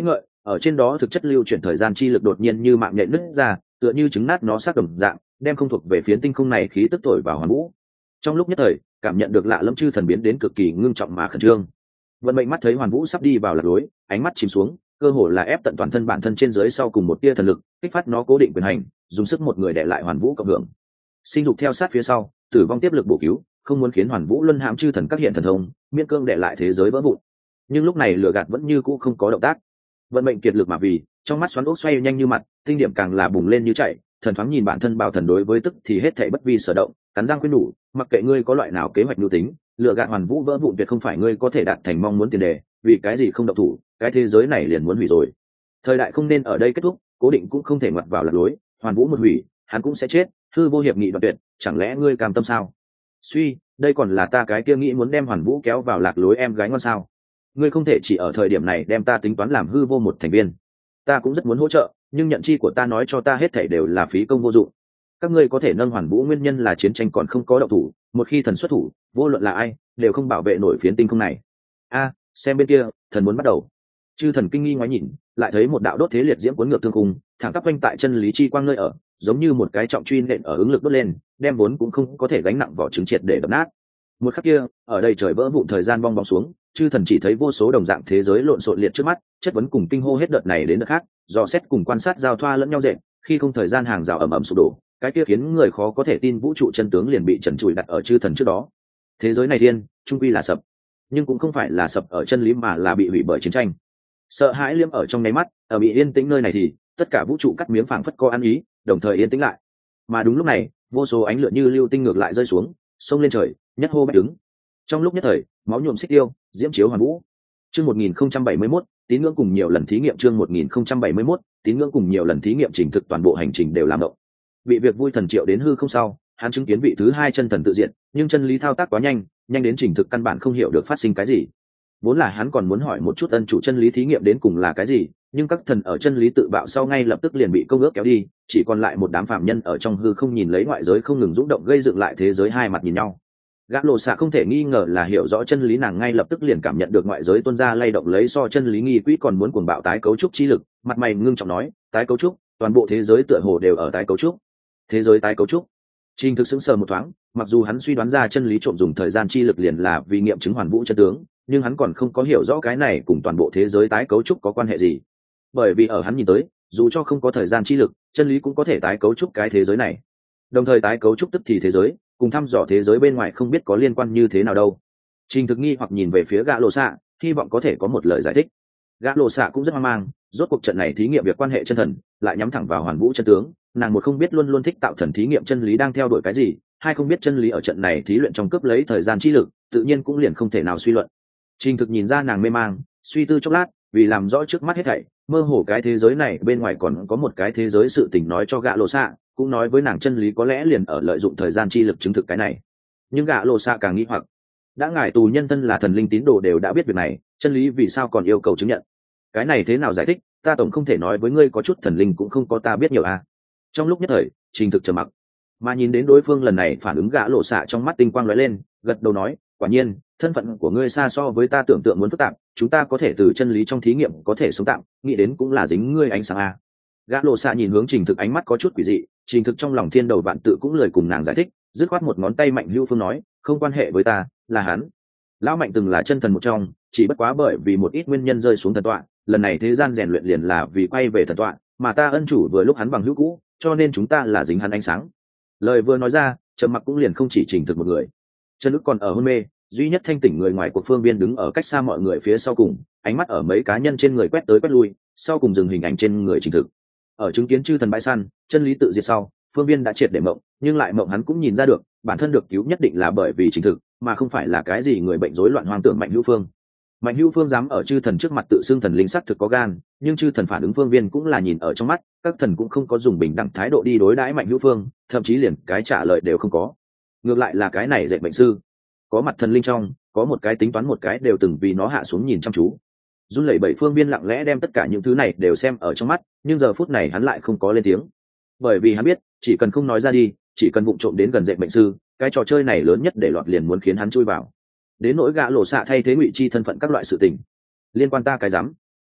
ở trên đó thực chất lưu chuyển thời gian chi lực đột nhiên như mạng nhện nứt ra, tựa như trứng nát nó xác đồng dạng, đem không thuộc về phiến tinh không này khí tức thổi vào Hoàn Vũ. Trong lúc nhất thời, cảm nhận được lạ lẫm chư thần biến đến cực kỳ ngưng trọng mà khẩn trương. Vận mệnh mắt thấy Hoàn Vũ sắp đi vào lạc lối, ánh mắt chìm xuống, cơ hồ là ép tận toàn thân bản thân trên dưới sau cùng một tia thần lực, kích phát nó cố định quyền hành, dùng sức một người đè lại Hoàn Vũ cộng hưởng. Sinh dục theo sát phía sau, tử vong tiếp lực bổ cứu, không muốn khiến Hoàn Vũ luân hãm chư thần các hiện thần thông, miễn cương đè lại thế giới vỡ vụn. Nhưng lúc này lửa gạt vẫn như cũ không có động tác. Vận mệnh kiệt lực mà vì, trong mắt xoắn ốc xoay nhanh như mặt, tinh điểm càng là bùng lên như chạy, thần thoáng nhìn bản thân bảo thần đối với tức thì hết thảy bất vi sở động, cắn răng khuyên nhủ, mặc kệ ngươi có loại nào kế hoạch nhu tính, lựa gạt Hoàn Vũ vỡ vụn tuyệt không phải ngươi có thể đạt thành mong muốn tiền đề, vì cái gì không động thủ, cái thế giới này liền muốn hủy rồi. Thời đại không nên ở đây kết thúc, cố định cũng không thể ngoặt vào lạc lối, Hoàn Vũ một hủy, hắn cũng sẽ chết, hư vô hiệp nghị đoạn tuyệt, chẳng lẽ ngươi cam tâm sao? Suy, đây còn là ta cái kia nghĩ muốn đem Hoàn Vũ kéo vào lạc lối em gái ngon sao? Ngươi không thể chỉ ở thời điểm này đem ta tính toán làm hư vô một thành viên. Ta cũng rất muốn hỗ trợ, nhưng nhận chi của ta nói cho ta hết thảy đều là phí công vô dụng. Các ngươi có thể nâng Hoàn Vũ nguyên nhân là chiến tranh còn không có động thủ, một khi thần xuất thủ, vô luận là ai, đều không bảo vệ nổi phiến tinh không này. A, xem bên kia, thần muốn bắt đầu. Chư thần kinh nghi ngoái nhìn, lại thấy một đạo đốt thế liệt diễm cuốn ngược tương cung, thẳng tắp quanh tại chân lý chi quang nơi ở, giống như một cái trọng truy nện ở ứng lực đốt lên, đem vốn cũng không có thể gánh nặng vỏ trứng triệt để đập nát. Một khắc kia, ở đây trời vỡ vụn thời gian bong bóng xuống, chư thần chỉ thấy vô số đồng dạng thế giới lộn xộn liệt trước mắt, chất vấn cùng kinh hô hết đợt này đến đợt khác, dò xét cùng quan sát giao thoa lẫn nhau dệt, khi không thời gian hàng rào ầm ầm sụp đổ, cái kia khiến người khó có thể tin vũ trụ chân tướng liền bị trần trụi đặt ở chư thần trước đó. Thế giới này thiên, trung quy là sập, nhưng cũng không phải là sập ở chân lý mà là bị hủy bởi chiến tranh. Sợ hãi liêm ở trong nháy mắt, ở bị yên tĩnh nơi này thì tất cả vũ trụ cắt miếng phảng phất có ăn ý, đồng thời yên tĩnh lại. Mà đúng lúc này, vô số ánh lửa như lưu tinh ngược lại rơi xuống, xông lên trời, nhất hô bách đứng. Trong lúc nhất thời, máu nhuộm xích tiêu, diễm chiếu Hoàn Vũ. Chương 1071, tín ngưỡng cùng nhiều lần thí nghiệm chương 1071, tín ngưỡng cùng nhiều lần thí nghiệm trình thực toàn bộ hành trình đều làm động. Bị việc vui thần triệu đến hư không sau, hắn chứng kiến vị thứ hai chân thần tự diện, nhưng chân lý thao tác quá nhanh, nhanh đến trình thực căn bản không hiểu được phát sinh cái gì. Vốn là hắn còn muốn hỏi một chút ân chủ chân lý thí nghiệm đến cùng là cái gì, nhưng các thần ở chân lý tự bạo sau ngay lập tức liền bị công ước kéo đi, chỉ còn lại một đám phàm nhân ở trong hư không nhìn lấy ngoại giới không ngừng rung động gây dựng lại thế giới hai mặt nhìn nhau. Gã lộ xạ không thể nghi ngờ là hiểu rõ chân lý, nàng ngay lập tức liền cảm nhận được ngoại giới tuôn ra lay động lấy so chân lý nghi quỹ còn muốn cuồng bạo tái cấu trúc chi lực, mặt mày ngưng trọng nói, tái cấu trúc, toàn bộ thế giới tựa hồ đều ở tái cấu trúc. Thế giới tái cấu trúc. Trình Thực sững sờ một thoáng, mặc dù hắn suy đoán ra chân lý trộm dùng thời gian chi lực liền là vì nghiệm chứng Hoàn Vũ chân tướng, nhưng hắn còn không có hiểu rõ cái này cùng toàn bộ thế giới tái cấu trúc có quan hệ gì. Bởi vì ở hắn nhìn tới, dù cho không có thời gian chi lực, chân lý cũng có thể tái cấu trúc cái thế giới này. Đồng thời tái cấu trúc tức thì thế giới, cùng thăm dò thế giới bên ngoài không biết có liên quan như thế nào đâu. Trình Thực nghi hoặc nhìn về phía gã lộ xạ, hy vọng có thể có một lời giải thích. Gã lộ xạ cũng rất hoang mang, rốt cuộc trận này thí nghiệm việc quan hệ chân thần, lại nhắm thẳng vào Hoàn Vũ chân tướng, nàng một không biết luôn luôn thích tạo thần thí nghiệm chân lý đang theo đuổi cái gì, hai không biết chân lý ở trận này thí luyện trong cướp lấy thời gian chi lực, tự nhiên cũng liền không thể nào suy luận. Trình Thực nhìn ra nàng mê mang, suy tư chốc lát, vì làm rõ trước mắt hết thảy, mơ hồ cái thế giới này bên ngoài còn có một cái thế giới sự tình nói cho gã lộ xạ, cũng nói với nàng chân lý có lẽ liền ở lợi dụng thời gian chi lực chứng thực cái này. Nhưng gã lộ xạ càng nghĩ hoặc, đã ngài tù nhân thân là thần linh tín đồ đều đã biết việc này, chân lý vì sao còn yêu cầu chứng nhận? Cái này thế nào giải thích, ta tổng không thể nói với ngươi có chút thần linh cũng không có ta biết nhiều à. Trong lúc nhất thời, Trình Thực trầm mặc, mà nhìn đến đối phương lần này phản ứng, gã lộ xạ trong mắt tinh quang lóe lên, gật đầu nói, quả nhiên thân phận của ngươi xa so với ta tưởng tượng muốn phức tạp, chúng ta có thể từ chân lý trong thí nghiệm có thể sống tạm, nghĩ đến cũng là dính ngươi ánh sáng à. Gã lộ xạ nhìn hướng Trình Thực, ánh mắt có chút quỷ dị. Trình Thực trong lòng thiên đầu vạn tự cũng lười cùng nàng giải thích, dứt khoát một ngón tay Mạnh Hữu Phương nói, không quan hệ với ta, là hắn. Lão Mạnh từng là chân thần một trong, chỉ bất quá bởi vì một ít nguyên nhân rơi xuống thần tọa, lần này thế gian rèn luyện liền là vì quay về thần tọa, mà ta ân chủ vừa lúc hắn bằng hữu cũ, cho nên chúng ta là dính hắn ánh sáng. Lời vừa nói ra, trầm mặc cũng liền không chỉ Trình Thực một người. Chân Ức còn ở hôn mê, duy nhất thanh tỉnh người ngoài cuộc Phương Biên đứng ở cách xa mọi người phía sau cùng, ánh mắt ở mấy cá nhân trên người quét tới quét lui, sau cùng dừng hình ảnh trên người Trình Thực. Ở chứng kiến chư thần bãi săn, chân lý tự diệt sau, Phương Biên đã triệt để mộng, nhưng lại mộng hắn cũng nhìn ra được, bản thân được cứu nhất định là bởi vì Trình Thực, mà không phải là cái gì người bệnh rối loạn hoang tưởng Mạnh Hữu Phương. Mạnh Hữu Phương dám ở chư thần trước mặt tự xưng thần linh sắc thực có gan, nhưng chư thần phản ứng Phương Viên cũng là nhìn ở trong mắt, các thần cũng không có dùng bình đẳng thái độ đi đối đãi Mạnh Hữu Phương, thậm chí liền cái trả lời đều không có. Ngược lại là cái này dạy bệnh sư, có mặt thần linh trong, có một cái tính toán một cái đều từng vì nó hạ xuống nhìn chăm chú. Run lẩy bẩy Phương Viên lặng lẽ đem tất cả những thứ này đều xem ở trong mắt, nhưng giờ phút này hắn lại không có lên tiếng, bởi vì hắn biết, chỉ cần không nói ra đi, chỉ cần vụng trộm đến gần dạy bệnh sư, cái trò chơi này lớn nhất để lọt liền muốn khiến hắn chui vào. Đến nỗi gã lộ xạ thay thế Ngụy Chi thân phận các loại sự tình, liên quan ta cái rắm.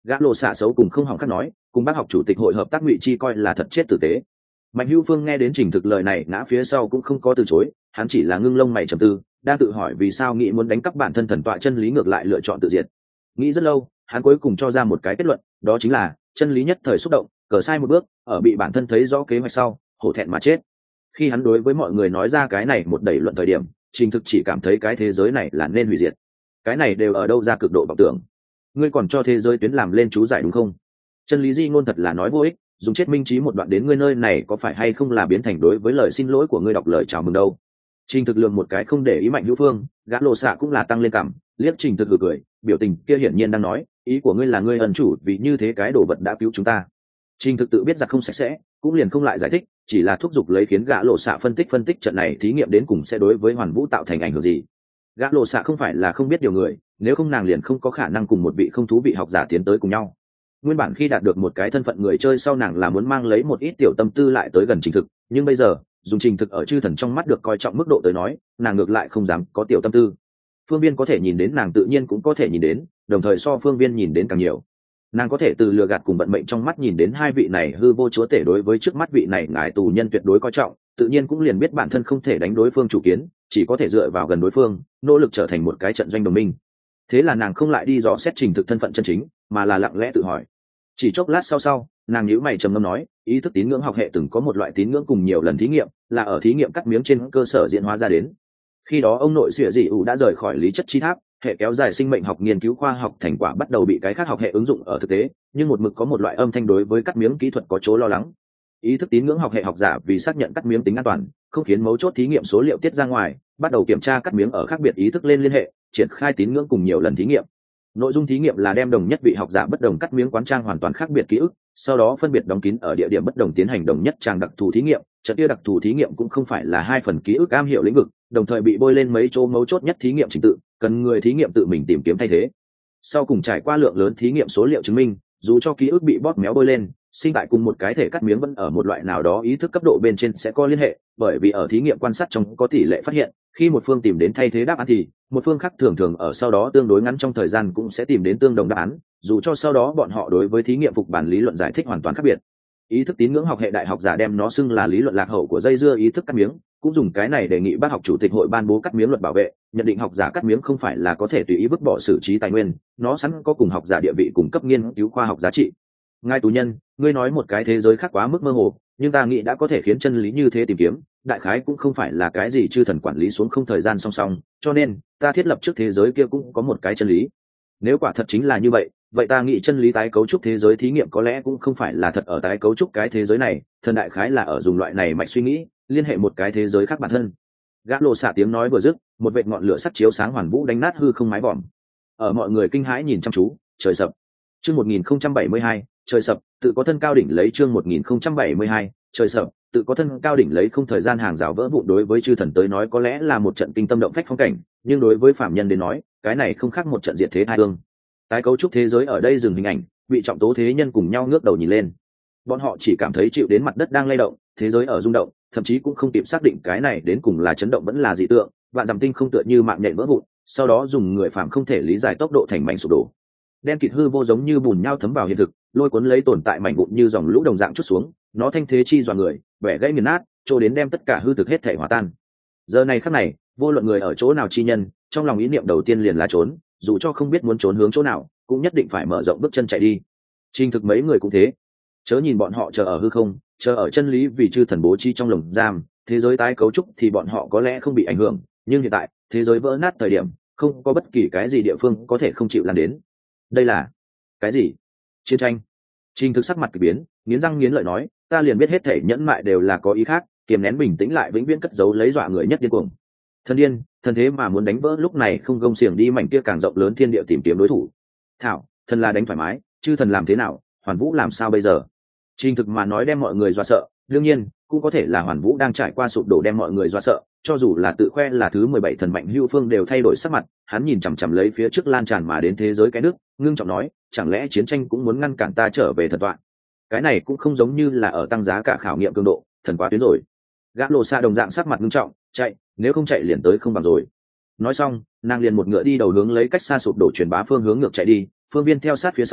Gã lộ xạ xấu cùng không hỏng khác nói, cùng bác học chủ tịch hội hợp tác Ngụy Chi coi là thật chết tử tế. Mạnh Hữu Phương nghe đến Trình Thực lời này ngã phía sau cũng không có từ chối, hắn chỉ là ngưng lông mày trầm tư, đang tự hỏi vì sao nghĩ muốn đánh cắp bản thân thần tọa chân lý ngược lại lựa chọn tự diệt. Nghĩ rất lâu, hắn cuối cùng cho ra một cái kết luận, đó chính là chân lý nhất thời xúc động, cờ sai một bước, ở bị bản thân thấy rõ kế hoạch sau, hổ thẹn mà chết. Khi hắn đối với mọi người nói ra cái này một đẩy luận thời điểm, Trình Thực chỉ cảm thấy cái thế giới này là nên hủy diệt. Cái này đều ở đâu ra cực độ vọng tưởng. Ngươi còn cho thế giới tuyến làm lên chú giải đúng không? Chân lý di ngôn thật là nói vô ích, dùng chết minh trí một đoạn đến ngươi nơi này có phải hay không là biến thành đối với lời xin lỗi của ngươi đọc lời chào mừng đâu. Trình Thực lường một cái không để ý Mạnh Hữu Phương, gã lộ xạ cũng là tăng lên cảm, liếc Trình Thực cười, biểu tình kia hiển nhiên đang nói, ý của ngươi là ngươi ân chủ vì như thế cái đồ vật đã cứu chúng ta. Trình Thực tự biết giặc không sạch sẽ, cũng liền không lại giải thích, chỉ là thúc giục lấy khiến gã lộ xạ phân tích trận này thí nghiệm đến cùng sẽ đối với Hoàn Vũ tạo thành ảnh hưởng gì. Gã lộ xạ không phải là không biết điều người, nếu không nàng liền không có khả năng cùng một vị không thú vị học giả tiến tới cùng nhau. Nguyên bản khi đạt được một cái thân phận người chơi sau nàng là muốn mang lấy một ít tiểu tâm tư lại tới gần Trình Thực, nhưng bây giờ dùng Trình Thực ở chư thần trong mắt được coi trọng mức độ tới nói, nàng ngược lại không dám có tiểu tâm tư. Phương Viên có thể nhìn đến nàng tự nhiên cũng có thể nhìn đến, đồng thời so Phương Viên nhìn đến càng nhiều. Nàng có thể từ lừa gạt cùng vận mệnh trong mắt nhìn đến hai vị này hư vô chúa tể đối với trước mắt vị này ngài tù nhân tuyệt đối coi trọng, tự nhiên cũng liền biết bản thân không thể đánh đối phương chủ kiến, chỉ có thể dựa vào gần đối phương, nỗ lực trở thành một cái trận doanh đồng minh. Thế là nàng không lại đi dò xét Trình Thực thân phận chân chính, mà là lặng lẽ tự hỏi. Chỉ chốc lát sau, nàng nhíu mày trầm ngâm nói, ý thức tín ngưỡng học hệ từng có một loại tín ngưỡng cùng nhiều lần thí nghiệm, là ở thí nghiệm cắt miếng trên cơ sở diễn hóa ra đến. Khi đó ông nội Xỉa Dị ủ đã rời khỏi lý chất chi tháp, hệ kéo dài sinh mệnh học nghiên cứu khoa học thành quả bắt đầu bị cái khác học hệ ứng dụng ở thực tế, nhưng một mực có một loại âm thanh đối với cắt miếng kỹ thuật có chỗ lo lắng. Ý thức tín ngưỡng học hệ học giả vì xác nhận cắt miếng tính an toàn, không khiến mấu chốt thí nghiệm số liệu tiết ra ngoài, bắt đầu kiểm tra cắt miếng ở khác biệt ý thức lên liên hệ, triển khai tín ngưỡng cùng nhiều lần thí nghiệm. Nội dung thí nghiệm là đem đồng nhất vị học giả bất đồng cắt miếng quán trang hoàn toàn khác biệt ký ức, sau đó phân biệt đóng kín ở địa điểm bất đồng tiến hành đồng nhất trang đặc thù thí nghiệm. Trận kia đặc thù thí nghiệm cũng không phải là hai phần ký ức am hiểu lĩnh vực, đồng thời bị bôi lên mấy chỗ mấu chốt nhất thí nghiệm trình tự, cần người thí nghiệm tự mình tìm kiếm thay thế. Sau cùng trải qua lượng lớn thí nghiệm số liệu chứng minh, dù cho ký ức bị bóp méo bôi lên, sinh tại cùng một cái thể cắt miếng vẫn ở một loại nào đó ý thức cấp độ bên trên sẽ có liên hệ, bởi vì ở thí nghiệm quan sát trong có tỷ lệ phát hiện, khi một phương tìm đến thay thế đáp án thì một phương khác thường thường ở sau đó tương đối ngắn trong thời gian cũng sẽ tìm đến tương đồng đáp án, dù cho sau đó bọn họ đối với thí nghiệm phục bản lý luận giải thích hoàn toàn khác biệt. Ý thức tín ngưỡng học hệ đại học giả đem nó xưng là lý luận lạc hậu của dây dưa ý thức cắt miếng, cũng dùng cái này đề nghị bác học chủ tịch hội ban bố cắt miếng luật bảo vệ, nhận định học giả cắt miếng không phải là có thể tùy ý vứt bỏ xử trí tài nguyên, nó sẵn có cùng học giả địa vị cùng cấp nghiên cứu khoa học giá trị. Ngài tù nhân, ngươi nói một cái thế giới khác quá mức mơ hồ, nhưng ta nghĩ đã có thể khiến chân lý như thế tìm kiếm, đại khái cũng không phải là cái gì chư thần quản lý xuống không thời gian song song, cho nên ta thiết lập trước thế giới kia cũng có một cái chân lý. Nếu quả thật chính là như vậy, vậy ta nghĩ chân lý tái cấu trúc thế giới thí nghiệm có lẽ cũng không phải là thật ở tái cấu trúc cái thế giới này, thần đại khái là ở dùng loại này mạch suy nghĩ liên hệ một cái thế giới khác bản thân. Gã lộ xạ tiếng nói vừa dứt, một vệt ngọn lửa sắt chiếu sáng Hoàn Vũ đánh nát hư không mái vòm. Ở mọi người kinh hãi nhìn chăm chú, trời sập. Chương 1072, trời sập, tự có thân cao đỉnh lấy chương 1072, trời sập, tự có thân cao đỉnh lấy không thời gian hàng rào vỡ vụn đối với chư thần tới nói có lẽ là một trận kinh tâm động phách phong cảnh, nhưng đối với phạm nhân đến nói, cái này không khác một trận diệt thế tai ương. Tái cấu trúc thế giới ở đây dừng hình ảnh, bị trọng tố thế nhân cùng nhau ngước đầu nhìn lên. Bọn họ chỉ cảm thấy chịu đến mặt đất đang lay động, thế giới ở rung động, thậm chí cũng không kịp xác định cái này đến cùng là chấn động vẫn là dị tượng, vạn dặm tinh không tựa như mạng nhện vỡ vụn, sau đó dùng người phàm không thể lý giải tốc độ thành mảnh sụp đổ. Đen kịt hư vô giống như bùn nhau thấm vào hiện thực, lôi cuốn lấy tồn tại mảnh vụn như dòng lũ đồng dạng chút xuống, nó thanh thế chi dọa người, bẻ gãy nghiền nát, cho đến đem tất cả hư thực hết thể hòa tan. Giờ này khắc này, vô luận người ở chỗ nào chi nhân, trong lòng ý niệm đầu tiên liền là trốn, dù cho không biết muốn trốn hướng chỗ nào, cũng nhất định phải mở rộng bước chân chạy đi. Trình Thực mấy người cũng thế, chớ nhìn bọn họ chờ ở hư không, chờ ở chân lý vì chư thần bố trí trong lồng giam, thế giới tái cấu trúc thì bọn họ có lẽ không bị ảnh hưởng, nhưng hiện tại thế giới vỡ nát thời điểm, không có bất kỳ cái gì địa phương có thể không chịu lan đến. Đây là cái gì? Chiến tranh. Trình Thực sắc mặt kỳ biến, nghiến răng nghiến lợi nói, ta liền biết hết thể nhẫn mại đều là có ý khác, kiềm nén bình tĩnh lại vĩnh viễn cất giấu lấy dọa người nhất điên cuồng. Thần điên, thần thế mà muốn đánh vỡ lúc này không gông xiềng đi mảnh kia càng rộng lớn thiên địa tìm kiếm đối thủ. Thảo, thần là đánh thoải mái, chứ thần làm thế nào, Hoàn Vũ làm sao bây giờ? Trình Thực mà nói đem mọi người dọa sợ, đương nhiên cũng có thể là Hoàn Vũ đang trải qua sụp đổ đem mọi người dọa sợ, cho dù là tự khoe là thứ 17 thần Mạnh Hữu Phương đều thay đổi sắc mặt, hắn nhìn chằm chằm lấy phía trước lan tràn mà đến thế giới cái nước, ngưng trọng nói, chẳng lẽ chiến tranh cũng muốn ngăn cản ta trở về thần tọa? Cái này cũng không giống như là ở tăng giá cả khảo nghiệm cường độ, thần quá tuyến rồi. Gã lộ xa đồng dạng sắc mặt ngưng trọng, chạy, nếu không chạy liền tới không bằng rồi. Nói xong, nàng liền một ngựa đi đầu hướng lấy cách xa sụp đổ truyền bá phương hướng ngược chạy đi, Phương Viên theo sát phía sau,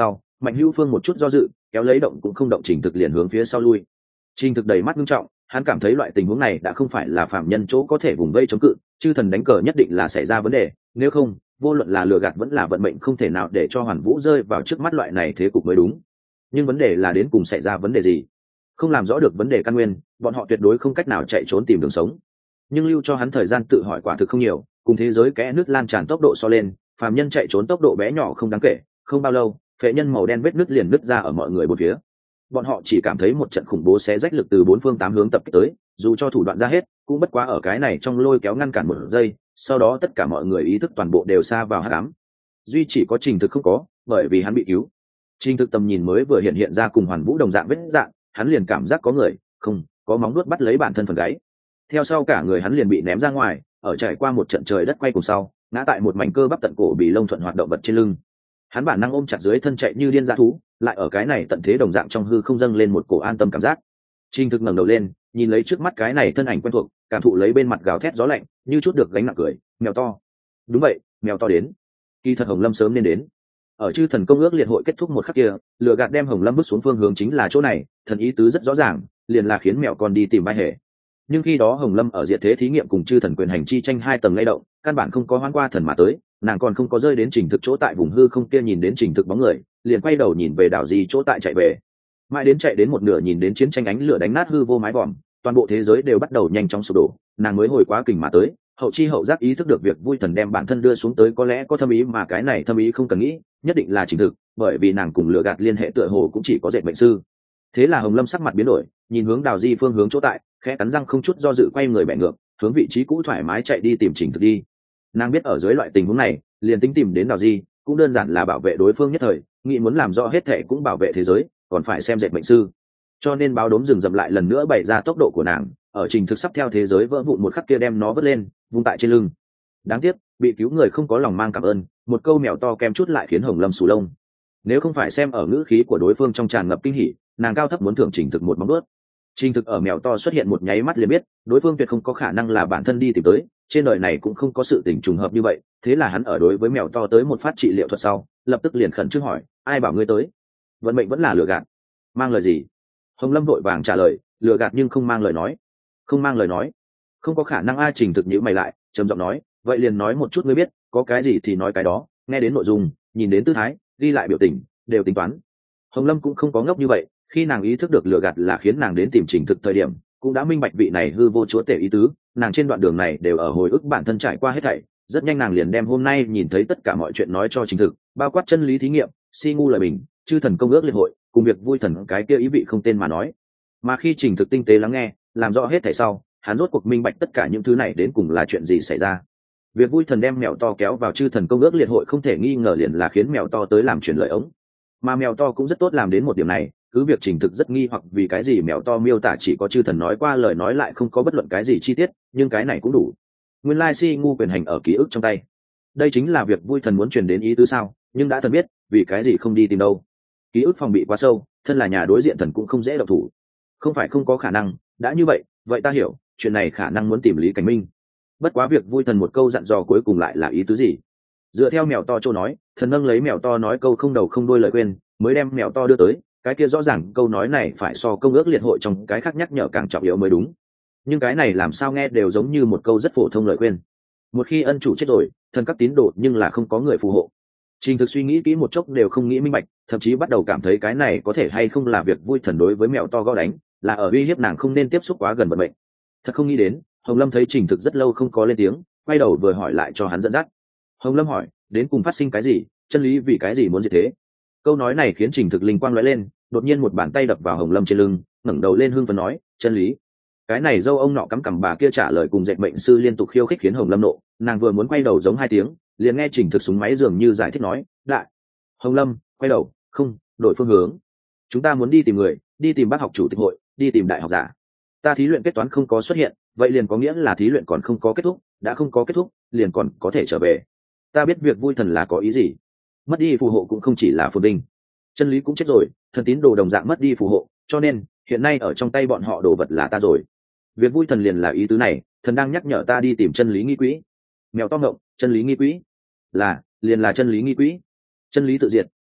Mạnh Hữu Phương một chút do dự, kéo lấy động cũng không động Trình Thực liền hướng phía sau lui. Trình Thực đầy mắt nghiêm trọng, hắn cảm thấy loại tình huống này đã không phải là phạm nhân chỗ có thể vùng vây chống cự, chư thần đánh cờ nhất định là xảy ra vấn đề, nếu không, vô luận là lừa gạt vẫn là vận mệnh không thể nào để cho Hoàn Vũ rơi vào trước mắt loại này thế cục mới đúng. Nhưng vấn đề là đến cùng xảy ra vấn đề gì? Không làm rõ được vấn đề căn nguyên, bọn họ tuyệt đối không cách nào chạy trốn tìm đường sống. Nhưng lưu cho hắn thời gian tự hỏi quả thực không nhiều, cùng thế giới kẽ nước lan tràn tốc độ so lên, phàm nhân chạy trốn tốc độ bé nhỏ không đáng kể, không bao lâu, phệ nhân màu đen vết nứt liền nứt ra ở mọi người bốn phía. Bọn họ chỉ cảm thấy một trận khủng bố xé rách lực từ bốn phương tám hướng tập kích tới, dù cho thủ đoạn ra hết, cũng bất quá ở cái này trong lôi kéo ngăn cản một giây, sau đó tất cả mọi người ý thức toàn bộ đều sa vào hắc ám. Duy chỉ có Trình Thực không có, bởi vì hắn bị cứu. Trình Thực tầm nhìn mới vừa hiện ra cùng Hoàn Vũ đồng dạng vết dạng, hắn liền cảm giác có người, không, có móng vuốt bắt lấy bản thân phần gáy. Theo sau cả người hắn liền bị ném ra ngoài, ở trải qua một trận trời đất quay cùng sau, ngã tại một mảnh cơ bắp tận cổ bị lông thuận hoạt động vật trên lưng. Hắn bản năng ôm chặt dưới thân chạy như điên dã thú, lại ở cái này tận thế đồng dạng trong hư không dâng lên một cổ an tâm cảm giác. Trình Thực ngẩng đầu lên, nhìn lấy trước mắt cái này thân ảnh quen thuộc, cảm thụ lấy bên mặt gào thét gió lạnh, như chút được gánh nặng cười, mèo to. Đúng vậy, mèo to đến. Kỳ thật Hồng Lâm sớm nên đến. Ở chư thần công ước liệt hội kết thúc một khắc kia, lừa gạt đem Hồng Lâm bước xuống phương hướng chính là chỗ này, thần ý tứ rất rõ ràng, liền là khiến mèo con đi tìm vai hệ. Nhưng khi đó Hồng Lâm ở diệt thế thí nghiệm cùng chư thần quyền hành chi tranh hai tầng lay động, căn bản không có hoán qua thần mà tới, nàng còn không có rơi đến Trình Thực chỗ tại vùng hư không kia nhìn đến Trình Thực bóng người, liền quay đầu nhìn về đảo gì chỗ tại chạy về. Mãi đến chạy đến một nửa nhìn đến chiến tranh ánh lửa đánh nát hư vô mái vòm, toàn bộ thế giới đều bắt đầu nhanh chóng sụp đổ, nàng mới hồi quá kình mà tới, hậu chi hậu giác ý thức được việc vui thần đem bản thân đưa xuống tới có lẽ có thâm ý mà cái này thâm ý không cần nghĩ, nhất định là Trình Thực, bởi vì nàng cùng lừa gạt liên hệ tựa hồ cũng chỉ có dệt mệnh sư. Thế là Hồng Lâm sắc mặt biến đổi, nhìn hướng Đào Di phương hướng chỗ tại, khẽ cắn răng không chút do dự quay người bẻ ngược, hướng vị trí cũ thoải mái chạy đi tìm Trình Thực đi. Nàng biết ở dưới loại tình huống này, liền tính tìm đến Đào Di, cũng đơn giản là bảo vệ đối phương nhất thời, nghĩ muốn làm rõ hết thệ cũng bảo vệ thế giới, còn phải xem dệt mệnh sư. Cho nên báo đốm rừng rậm lại lần nữa bày ra tốc độ của nàng, ở Trình Thực sắp theo thế giới vỡ vụn một khắc kia đem nó vớt lên, vung tại trên lưng. Đáng tiếc, bị cứu người không có lòng mang cảm ơn, một câu mèo to kem chút lại khiến Hồng Lâm sù lông. Nếu không phải xem ở ngữ khí của đối phương trong tràn ngập kinh hỉ, nàng cao thấp muốn thưởng Trình Thực một móng vuốt. Trình Thực ở mèo to xuất hiện một nháy mắt liền biết, đối phương tuyệt không có khả năng là bản thân đi tìm tới, trên đời này cũng không có sự tình trùng hợp như vậy, thế là hắn ở đối với mèo to tới một phát trị liệu thuật sau, lập tức liền khẩn trương hỏi, ai bảo ngươi tới? Vận mệnh vẫn là lừa gạt. Mang lời gì? Hồng Lâm vội vàng trả lời, lừa gạt nhưng không mang lời nói. Không mang lời nói? Không có khả năng. A Trình Thực nhíu mày lại, trầm giọng nói, vậy liền nói một chút ngươi biết, có cái gì thì nói cái đó, nghe đến nội dung, nhìn đến tư thái, ghi lại biểu tình, đều tính toán. Hồng Lâm cũng không có ngốc như vậy, khi nàng ý thức được lừa gạt là khiến nàng đến tìm Trình Thực thời điểm, cũng đã minh bạch vị này hư vô chúa tể ý tứ, nàng trên đoạn đường này đều ở hồi ức bản thân trải qua hết thảy, rất nhanh nàng liền đem hôm nay nhìn thấy tất cả mọi chuyện nói cho Trình Thực, bao quát chân lý thí nghiệm, si ngu lời bình, chư thần công ước liên hội, cùng việc vui thần cái kia ý vị không tên mà nói. Mà khi Trình Thực tinh tế lắng nghe, làm rõ hết thảy sau, hắn rốt cuộc minh bạch tất cả những thứ này đến cùng là chuyện gì xảy ra. Việc vui thần đem mèo to kéo vào chư thần công ước liệt hội không thể nghi ngờ liền là khiến mèo to tới làm truyền lời ống, mà mèo to cũng rất tốt làm đến một điểm này, cứ việc Trình Thực rất nghi hoặc vì cái gì mèo to miêu tả chỉ có chư thần nói qua lời nói lại không có bất luận cái gì chi tiết, nhưng cái này cũng đủ. Nguyên lai si ngu quyền hành ở ký ức trong tay, đây chính là việc vui thần muốn truyền đến ý tứ sao? Nhưng đã thần biết, vì cái gì không đi tìm đâu? Ký ức phòng bị quá sâu, thân là nhà đối diện thần cũng không dễ động thủ. Không phải không có khả năng, đã như vậy, vậy ta hiểu, chuyện này khả năng muốn tìm Lý Cảnh Minh. Bất quá việc vui thần một câu dặn dò cuối cùng lại là ý tứ gì? Dựa theo mèo to châu nói, thần nâng lấy mèo to nói câu không đầu không đuôi lời khuyên, mới đem mèo to đưa tới, cái kia rõ ràng câu nói này phải so công ước liệt hội trong cái khác nhắc nhở càng trọng yếu mới đúng. Nhưng cái này làm sao nghe đều giống như một câu rất phổ thông lời khuyên. Một khi ân chủ chết rồi, thần các tín đồ nhưng là không có người phù hộ. Trình Thực suy nghĩ kỹ một chốc đều không nghĩ minh bạch, thậm chí bắt đầu cảm thấy cái này có thể hay không là việc vui thần đối với mèo to gõ đánh, là ở uy hiếp nàng không nên tiếp xúc quá gần vận mệnh. Thật không nghĩ đến, Hồng Lâm thấy Trình Thực rất lâu không có lên tiếng, quay đầu vừa hỏi lại cho hắn dẫn dắt. Hồng Lâm hỏi, đến cùng phát sinh cái gì, chân lý vì cái gì muốn diệt thế? Câu nói này khiến Trình Thực linh quang lóe lên, đột nhiên một bàn tay đập vào Hồng Lâm trên lưng, ngẩng đầu lên hưng phấn nói, chân lý. Cái này dâu ông nọ cắm cằm bà kia trả lời cùng dệt mệnh sư liên tục khiêu khích khiến Hồng Lâm nộ, nàng vừa muốn quay đầu giống hai tiếng, liền nghe Trình Thực súng máy dường như giải thích nói, đại. Hồng Lâm, quay đầu, không, đổi phương hướng. Chúng ta muốn đi tìm người, đi tìm bác học chủ tịch hội, đi tìm đại học giả. Ta thí luyện kết toán không có xuất hiện, vậy liền có nghĩa là thí luyện còn không có kết thúc, đã không có kết thúc, liền còn có thể trở về. Ta biết việc vui thần là có ý gì. Mất đi phù hộ cũng không chỉ là phồn vinh, chân lý cũng chết rồi, thần tín đồ đồng dạng mất đi phù hộ, cho nên hiện nay ở trong tay bọn họ đồ vật là ta rồi. Việc vui thần liền là ý tứ này, thần đang nhắc nhở ta đi tìm chân lý nghi quỹ. Mèo to ngộng, chân lý nghi quỹ, liền là chân lý nghi quỹ. Chân lý tự diệt,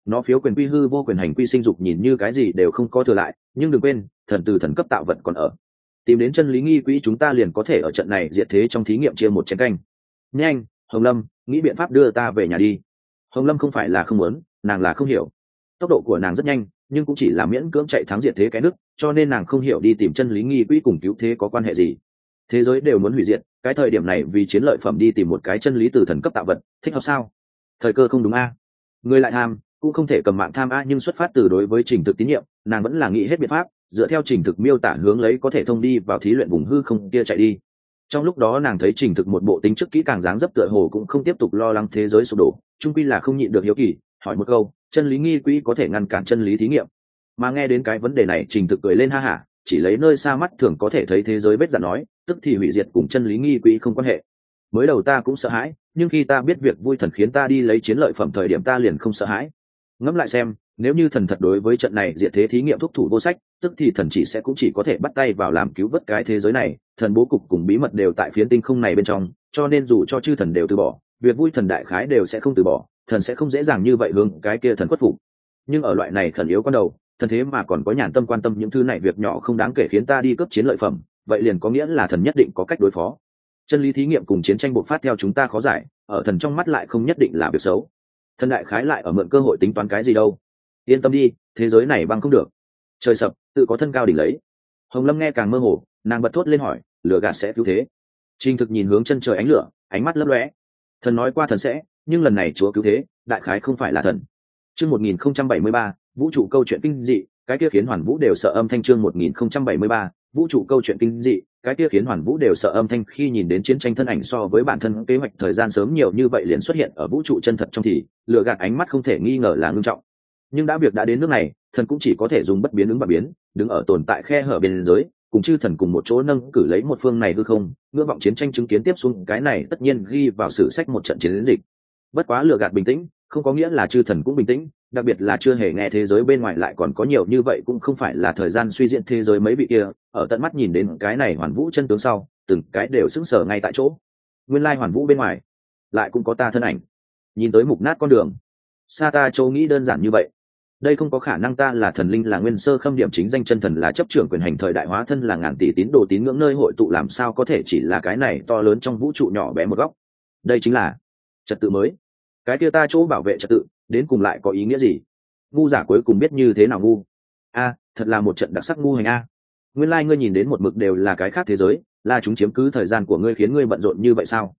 nó phiếu quyền quy hư vô quyền hành quy sinh dục nhìn như cái gì đều không có thừa lại, nhưng đừng quên thần từ thần cấp tạo vật còn ở. Tìm đến chân lý nghi quỹ chúng ta liền có thể ở trận này diệt thế trong thí nghiệm chia một chén canh. Nhanh, Hồng Lâm, nghĩ biện pháp đưa ta về nhà đi. Hồng Lâm không phải là không muốn, nàng là không hiểu. Tốc độ của nàng rất nhanh, nhưng cũng chỉ là miễn cưỡng chạy thắng diệt thế cái nước, cho nên nàng không hiểu đi tìm chân lý nghi quỹ cùng cứu thế có quan hệ gì. Thế giới đều muốn hủy diệt, cái thời điểm này vì chiến lợi phẩm đi tìm một cái chân lý từ thần cấp tạo vật, thích hợp sao? Thời cơ không đúng a. Người lại tham, cũng không thể cầm mạng tham a, nhưng xuất phát từ đối với trình thực tín nhiệm, nàng vẫn là nghĩ hết biện pháp, dựa theo trình thực miêu tả hướng lấy có thể thông đi vào thí luyện vùng hư không kia chạy đi. Trong lúc đó nàng thấy trình thực một bộ tính trước kỹ càng dáng dấp tựa hồ cũng không tiếp tục lo lắng thế giới sụp đổ, chung quy là không nhịn được hiếu kỳ, hỏi một câu, chân lý nghi quỹ có thể ngăn cản chân lý thí nghiệm? Mà nghe đến cái vấn đề này, trình thực cười lên ha hả, chỉ lấy nơi xa mắt thường có thể thấy thế giới vết dạn nói, tức thì hủy diệt cùng chân lý nghi quỹ không quan hệ. Mới đầu ta cũng sợ hãi, nhưng khi ta biết việc vui thần khiến ta đi lấy chiến lợi phẩm thời điểm ta liền không sợ hãi. Ngẫm lại xem, nếu như thần thật đối với trận này diệt thế thí nghiệm thúc thủ vô sách, tức thì thần cũng chỉ có thể bắt tay vào làm cứu vớt cái thế giới này, thần bố cục cùng bí mật đều tại phiến tinh không này bên trong, cho nên dù cho chư thần đều từ bỏ, việc vui thần đại khái đều sẽ không từ bỏ, thần sẽ không dễ dàng như vậy hướng cái kia thần khuất phục. Nhưng ở loại này thần yếu con đầu, thần thế mà còn có nhàn tâm quan tâm những thứ này việc nhỏ không đáng kể khiến ta đi cướp chiến lợi phẩm, vậy liền có nghĩa là thần nhất định có cách đối phó. Chân lý thí nghiệm cùng chiến tranh bộc phát theo chúng ta khó giải, ở thần trong mắt lại không nhất định là việc xấu. Thần đại khái lại ở mượn cơ hội tính toán cái gì đâu. Yên tâm đi, thế giới này băng không được. Trời sập, tự có thân cao đỉnh lấy. Hồng Lâm nghe càng mơ hồ, nàng bật thốt lên hỏi, lửa gạt sẽ cứu thế? Trình thực nhìn hướng chân trời ánh lửa, ánh mắt lấp lóe. Thần nói qua thần sẽ, nhưng lần này chúa cứu thế, đại khái không phải là thần. Chương 1073, vũ trụ câu chuyện kinh dị, cái kia khiến Hoàn Vũ đều sợ âm thanh. Chương 1073, vũ trụ câu chuyện kinh dị, cái kia khiến Hoàn Vũ đều sợ âm thanh. Khi nhìn đến chiến tranh thân ảnh so với bản thân kế hoạch thời gian sớm nhiều như vậy liền xuất hiện ở vũ trụ chân thật trong thì lựa gạt ánh mắt không thể nghi ngờ là ngưng trọng. Nhưng việc đã đến nước này, thần cũng chỉ có thể dùng bất biến ứng và biến, đứng ở tồn tại khe hở biên giới, cùng chư thần cùng một chỗ nâng cử lấy một phương này hư không, ngưỡng vọng chiến tranh chứng kiến tiếp xuống cái này tất nhiên ghi vào sử sách một trận chiến dịch. Bất quá lựa gạt bình tĩnh, không có nghĩa là chư thần cũng bình tĩnh, đặc biệt là chưa hề nghe thế giới bên ngoài lại còn có nhiều như vậy, cũng không phải là thời gian suy diễn thế giới mấy vị kia, ở tận mắt nhìn đến cái này Hoàn Vũ chân tướng sau, từng cái đều sững sờ ngay tại chỗ. Nguyên lai Hoàn Vũ bên ngoài lại cũng có ta thân ảnh. Nhìn tới mục nát con đường, xa ta châu nghĩ đơn giản như vậy. Đây không có khả năng, ta là thần linh, là nguyên sơ khâm điểm chính danh chân thần, là chấp trưởng quyền hành thời đại, hóa thân là ngàn tỷ tín đồ tín ngưỡng nơi hội tụ, làm sao có thể chỉ là cái này to lớn trong vũ trụ nhỏ bé một góc. Đây chính là trật tự mới. Cái kia ta chỗ bảo vệ trật tự đến cùng lại có ý nghĩa gì? Ngu giả cuối cùng biết như thế nào ngu. Thật là một trận đặc sắc ngu hành a. Nguyên lai ngươi nhìn đến một mực đều là cái khác thế giới, là chúng chiếm cứ thời gian của ngươi khiến ngươi bận rộn như vậy sao?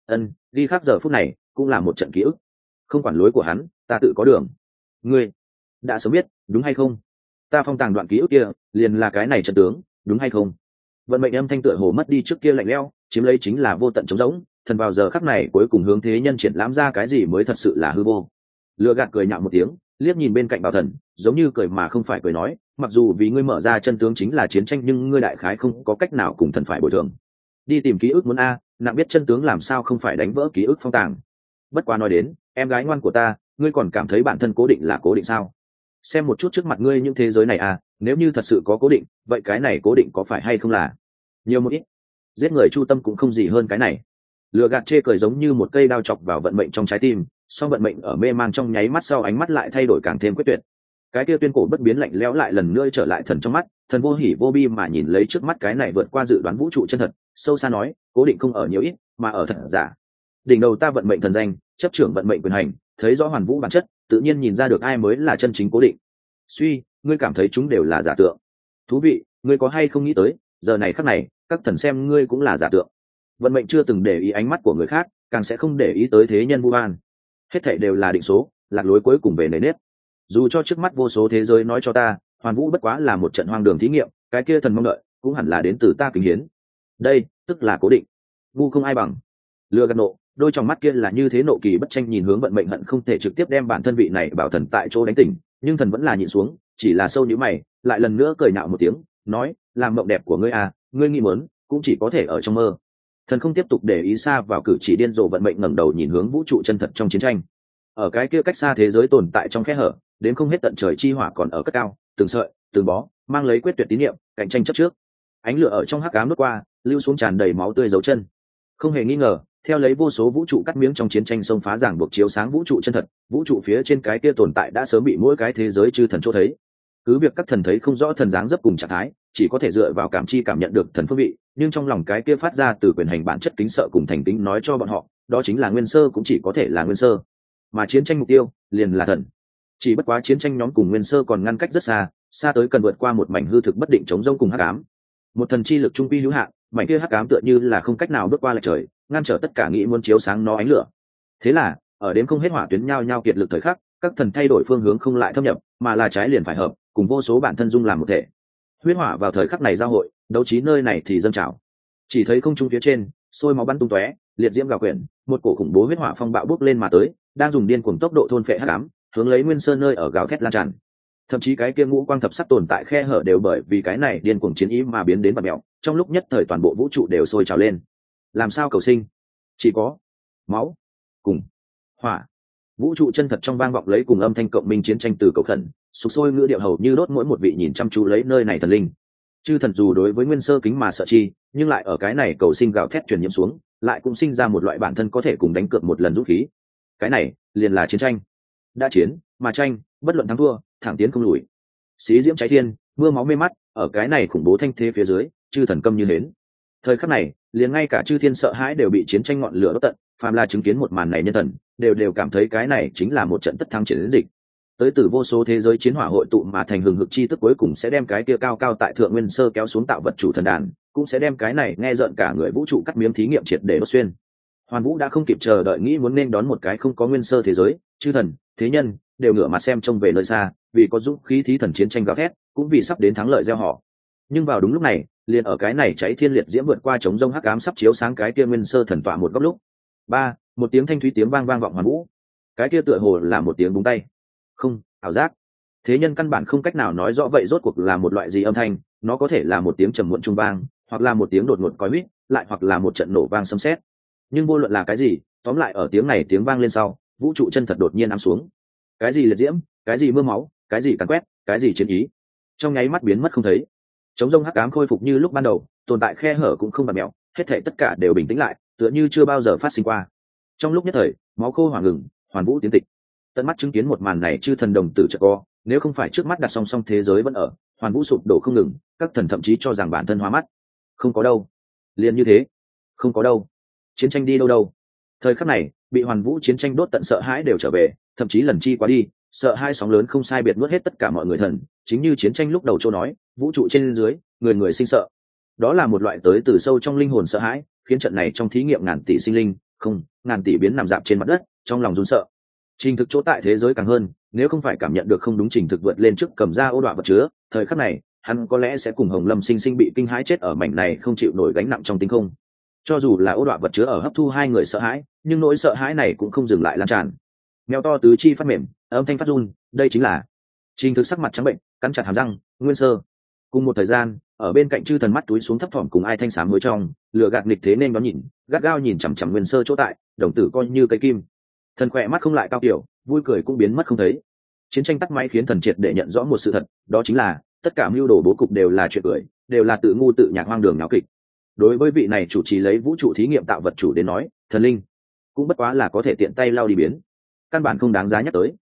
Đi khác giờ phút này cũng là một trận ký ức. Không quản lối của hắn, ta tự có đường. Ngươi đã sớm biết, đúng hay không? Ta phong tàng đoạn ký ức kia liền là cái này trận tướng, đúng hay không? Vận mệnh âm thanh tựa hồ mất đi trước kia lạnh lẽo, chiếm lấy chính là vô tận trống rỗng. Thần vào giờ khắc này cuối cùng hướng thế nhân triển lãm ra cái gì mới thật sự là hư vô. Lựa gạt cười nhạo một tiếng, liếc nhìn bên cạnh Bảo Thần, giống như cười mà không phải cười nói, mặc dù vì ngươi mở ra chân tướng chính là chiến tranh, nhưng ngươi đại khái không có cách nào cùng thần phải bồi thường. Đi tìm ký ức muốn nặng biết chân tướng làm sao không phải đánh vỡ ký ức phong tàng. Bất quá nói đến, em gái ngoan của ta, ngươi còn cảm thấy bản thân cố định là cố định sao? Xem một chút trước mặt ngươi những thế giới này nếu như thật sự có cố định, vậy cái này cố định có phải hay không là nhiều một ít? Giết người chu tâm cũng không gì hơn cái này. Lừa gạt chê cười giống như một cây đao chọc vào vận mệnh trong trái tim, song vận mệnh ở mê man trong nháy mắt sau ánh mắt lại thay đổi càng thêm quyết tuyệt. Cái kia tuyên cổ bất biến lạnh lẽo lại lần nữa trở lại thần trong mắt, thần vô hỉ vô bi mà nhìn lấy trước mắt cái này vượt qua dự đoán vũ trụ chân thật, sâu xa nói, cố định không ở nhiều ít, mà ở thật giả. Đỉnh đầu ta vận mệnh thần danh, chấp trưởng vận mệnh quyền hành, thấy rõ Hoàn Vũ bản chất, tự nhiên nhìn ra được ai mới là chân chính cố định. Suy, ngươi cảm thấy chúng đều là giả tượng. Thú vị, ngươi có hay không nghĩ tới, giờ này khắc này, các thần xem ngươi cũng là giả tượng. Vận mệnh chưa từng để ý ánh mắt của người khác, càng sẽ không để ý tới thế nhân vu oan. Hết thảy đều là định số, lạc lối cuối cùng về nề nếp. Dù cho trước mắt vô số thế giới nói cho ta, Hoàn Vũ bất quá là một trận hoang đường thí nghiệm, cái kia thần mong đợi cũng hẳn là đến từ ta kính hiến. Đây, tức là cố định. Ngu không ai bằng. Lừa gạt nộ, đôi trong mắt kia là như thế nộ kỳ bất tranh nhìn hướng vận mệnh, hận không thể trực tiếp đem bản thân vị này Bảo Thần tại chỗ đánh tỉnh, nhưng thần vẫn là nhịn xuống, chỉ là sâu nhíu mày, lại lần nữa cười nhạo một tiếng, nói, làm mộng đẹp của ngươi ngươi nghi muốn, cũng chỉ có thể ở trong mơ. Thần không tiếp tục để ý xa vào cử chỉ điên rồ vận mệnh, ngẩng đầu nhìn hướng vũ trụ chân thật trong chiến tranh. Ở cái kia cách xa thế giới tồn tại trong khe hở, đến không hết tận trời chi hỏa còn ở cất cao, từng sợi, từng bó, mang lấy quyết tuyệt tín niệm, cạnh tranh chấp trước. Ánh lửa ở trong hắc ám lướt qua, lưu xuống tràn đầy máu tươi dấu chân. Không hề nghi ngờ, theo lấy vô số vũ trụ cắt miếng trong chiến tranh xông phá giảng buộc chiếu sáng vũ trụ chân thật, vũ trụ phía trên cái kia tồn tại đã sớm bị mỗi cái thế giới chư thần chỗ thấy. Cứ việc các thần thấy không rõ thần dáng dấp cùng trạng thái, chỉ có thể dựa vào cảm chi cảm nhận được thần phương vị, nhưng trong lòng cái kia phát ra từ quyền hành bản chất kính sợ cùng thành kính nói cho bọn họ, đó chính là nguyên sơ cũng chỉ có thể là nguyên sơ, mà chiến tranh mục tiêu liền là thần. Chỉ bất quá chiến tranh nhóm cùng nguyên sơ còn ngăn cách rất xa, xa tới cần vượt qua một mảnh hư thực bất định chống rông cùng hắc ám. Một thần chi lực trung quy hữu hạn, mảnh kia hắc ám tựa như là không cách nào bước qua lại trời, ngăn trở tất cả nghĩ muốn chiếu sáng nó ánh lửa. Thế là ở đến không hết hỏa tuyến nhau nhau kiệt lực thời khắc, các thần thay đổi phương hướng không lại thâm nhập, mà là trái liền phải hợp, cùng vô số bản thân dung làm một thể. Huyết hỏa vào thời khắc này giao hội, đấu trí nơi này thì dâng trào. Chỉ thấy không trung phía trên sôi máu bắn tung tóe, liệt diễm gào quyển, một cổ khủng bố huyết hỏa phong bạo bốc lên mà tới, đang dùng điên cuồng tốc độ thôn phệ hắc ám, hướng lấy nguyên sơn nơi ở gào thét lan tràn. Thậm chí cái kia ngũ quang thập sắc tồn tại khe hở đều bởi vì cái này điên cuồng chiến ý mà biến đến bạt mèo, trong lúc nhất thời toàn bộ vũ trụ đều sôi trào lên. Làm sao cầu sinh? Chỉ có máu cùng hỏa. Vũ trụ chân thật trong vang vọng lấy cùng âm thanh cộng minh chiến tranh từ cầu khẩn, sục sôi ngữ điệu hầu như đốt mỗi một vị nhìn chăm chú lấy nơi này thần linh. Chư thần dù đối với nguyên sơ kính mà sợ chi, nhưng lại ở cái này cầu sinh gào thét truyền nhiễm xuống, lại cũng sinh ra một loại bản thân có thể cùng đánh cược một lần dũng khí. Cái này liền là chiến tranh. Đã chiến mà tranh, bất luận thắng thua, thẳng tiến không lùi. Xí diễm cháy thiên, mưa máu mê mắt, ở cái này khủng bố thanh thế phía dưới, chư thần câm như hến. Thời khắc này, liền ngay cả chư thiên sợ hãi đều bị chiến tranh ngọn lửa đốt tận, phàm là chứng kiến một màn này nhân thần, đều cảm thấy cái này chính là một trận tất thắng chiến dịch. Tới từ vô số thế giới chiến hỏa hội tụ mà thành hừng hực chi tức cuối cùng sẽ đem cái kia cao cao tại thượng nguyên sơ kéo xuống tạo vật chủ thần đàn, cũng sẽ đem cái này nghe rợn cả người vũ trụ cắt miếng thí nghiệm triệt để đốt xuyên. Hoàn Vũ đã không kịp chờ đợi nghĩ muốn nên đón một cái không có nguyên sơ thế giới, chư thần, thế nhân đều ngửa mặt xem trông về nơi xa, vì có dũng khí thí thần chiến tranh gào thét, cũng vì sắp đến thắng lợi gieo họ. Nhưng vào đúng lúc này, liền ở cái này cháy thiên liệt diễm vượt qua chống rông hắc ám sắp chiếu sáng cái kia nguyên sơ thần tọa một góc lúc, một tiếng thanh thúy tiếng vang vang vọng Hoàn Vũ. Cái kia tựa hồ là một tiếng búng tay. Không, ảo giác. Thế nhân căn bản không cách nào nói rõ vậy rốt cuộc là một loại gì âm thanh, nó có thể là một tiếng trầm muộn trung vang, hoặc là một tiếng đột ngột cói huýt, lại hoặc là một trận nổ vang sấm sét. Nhưng vô luận là cái gì, tóm lại ở tiếng này tiếng vang lên sau, vũ trụ chân thật đột nhiên ám xuống. Cái gì liệt diễm, cái gì mưa máu, cái gì càn quét, cái gì chiến ý, trong nháy mắt biến mất không thấy. Trống rông hắc ám khôi phục như lúc ban đầu, tồn tại khe hở cũng không bạt mèo, hết thảy tất cả đều bình tĩnh lại, tựa như chưa bao giờ phát sinh qua. Trong lúc nhất thời, máu khô hỏa ngừng, Hoàn Vũ tiến tịch. Tận mắt chứng kiến một màn này chư thần đồng tử chợt co, nếu không phải trước mắt đặt song song thế giới vẫn ở, Hoàn Vũ sụp đổ không ngừng, các thần thậm chí cho rằng bản thân hóa mắt. Không có đâu. Liền như thế. Không có đâu. Chiến tranh đi đâu đâu. Thời khắc này, bị Hoàn Vũ chiến tranh đốt tận sợ hãi đều trở về, thậm chí lần chi quá đi, sợ hai sóng lớn không sai biệt nuốt hết tất cả mọi người thần, chính như chiến tranh lúc đầu châu nói, vũ trụ trên dưới, người người sinh sợ. Đó là một loại tới từ sâu trong linh hồn sợ hãi, khiến trận này trong thí nghiệm ngàn tỷ sinh linh, không, ngàn tỷ biến nằm dạp trên mặt đất, trong lòng run sợ. Trình thực chỗ tại thế giới càng hơn, nếu không phải cảm nhận được không đúng trình thực vượt lên trước cầm ra ô đoạn vật chứa, thời khắc này, hắn có lẽ sẽ cùng Hồng Lâm sinh sinh bị kinh hãi chết ở mảnh này không chịu nổi gánh nặng trong tinh không. Cho dù là ô đoạn vật chứa ở hấp thu hai người sợ hãi, nhưng nỗi sợ hãi này cũng không dừng lại lan tràn. Mèo to tứ chi phát mềm, âm thanh phát run, đây chính là trình thực sắc mặt trắng bệnh, cắn chặt hàm răng, nguyên sơ. Cùng một thời gian, ở bên cạnh chư thần mắt túi xuống thấp thỏm cùng ai thanh xám mới trong, lửa gạt nghịch thế nên đón nhìn, gắt gao nhìn chằm chằm nguyên sơ chỗ tại, đồng tử coi như cây kim. Thần khỏe mắt không lại cao kiểu, vui cười cũng biến mất không thấy. Chiến tranh tắt máy khiến thần triệt để nhận rõ một sự thật, đó chính là tất cả mưu đồ bố cục đều là chuyện cười, đều là tự ngu tự nhạc hoang đường náo kịch. Đối với vị này chủ trì lấy vũ trụ thí nghiệm tạo vật chủ đến nói, thần linh cũng bất quá là có thể tiện tay lao đi biến, căn bản không đáng giá nhắc tới.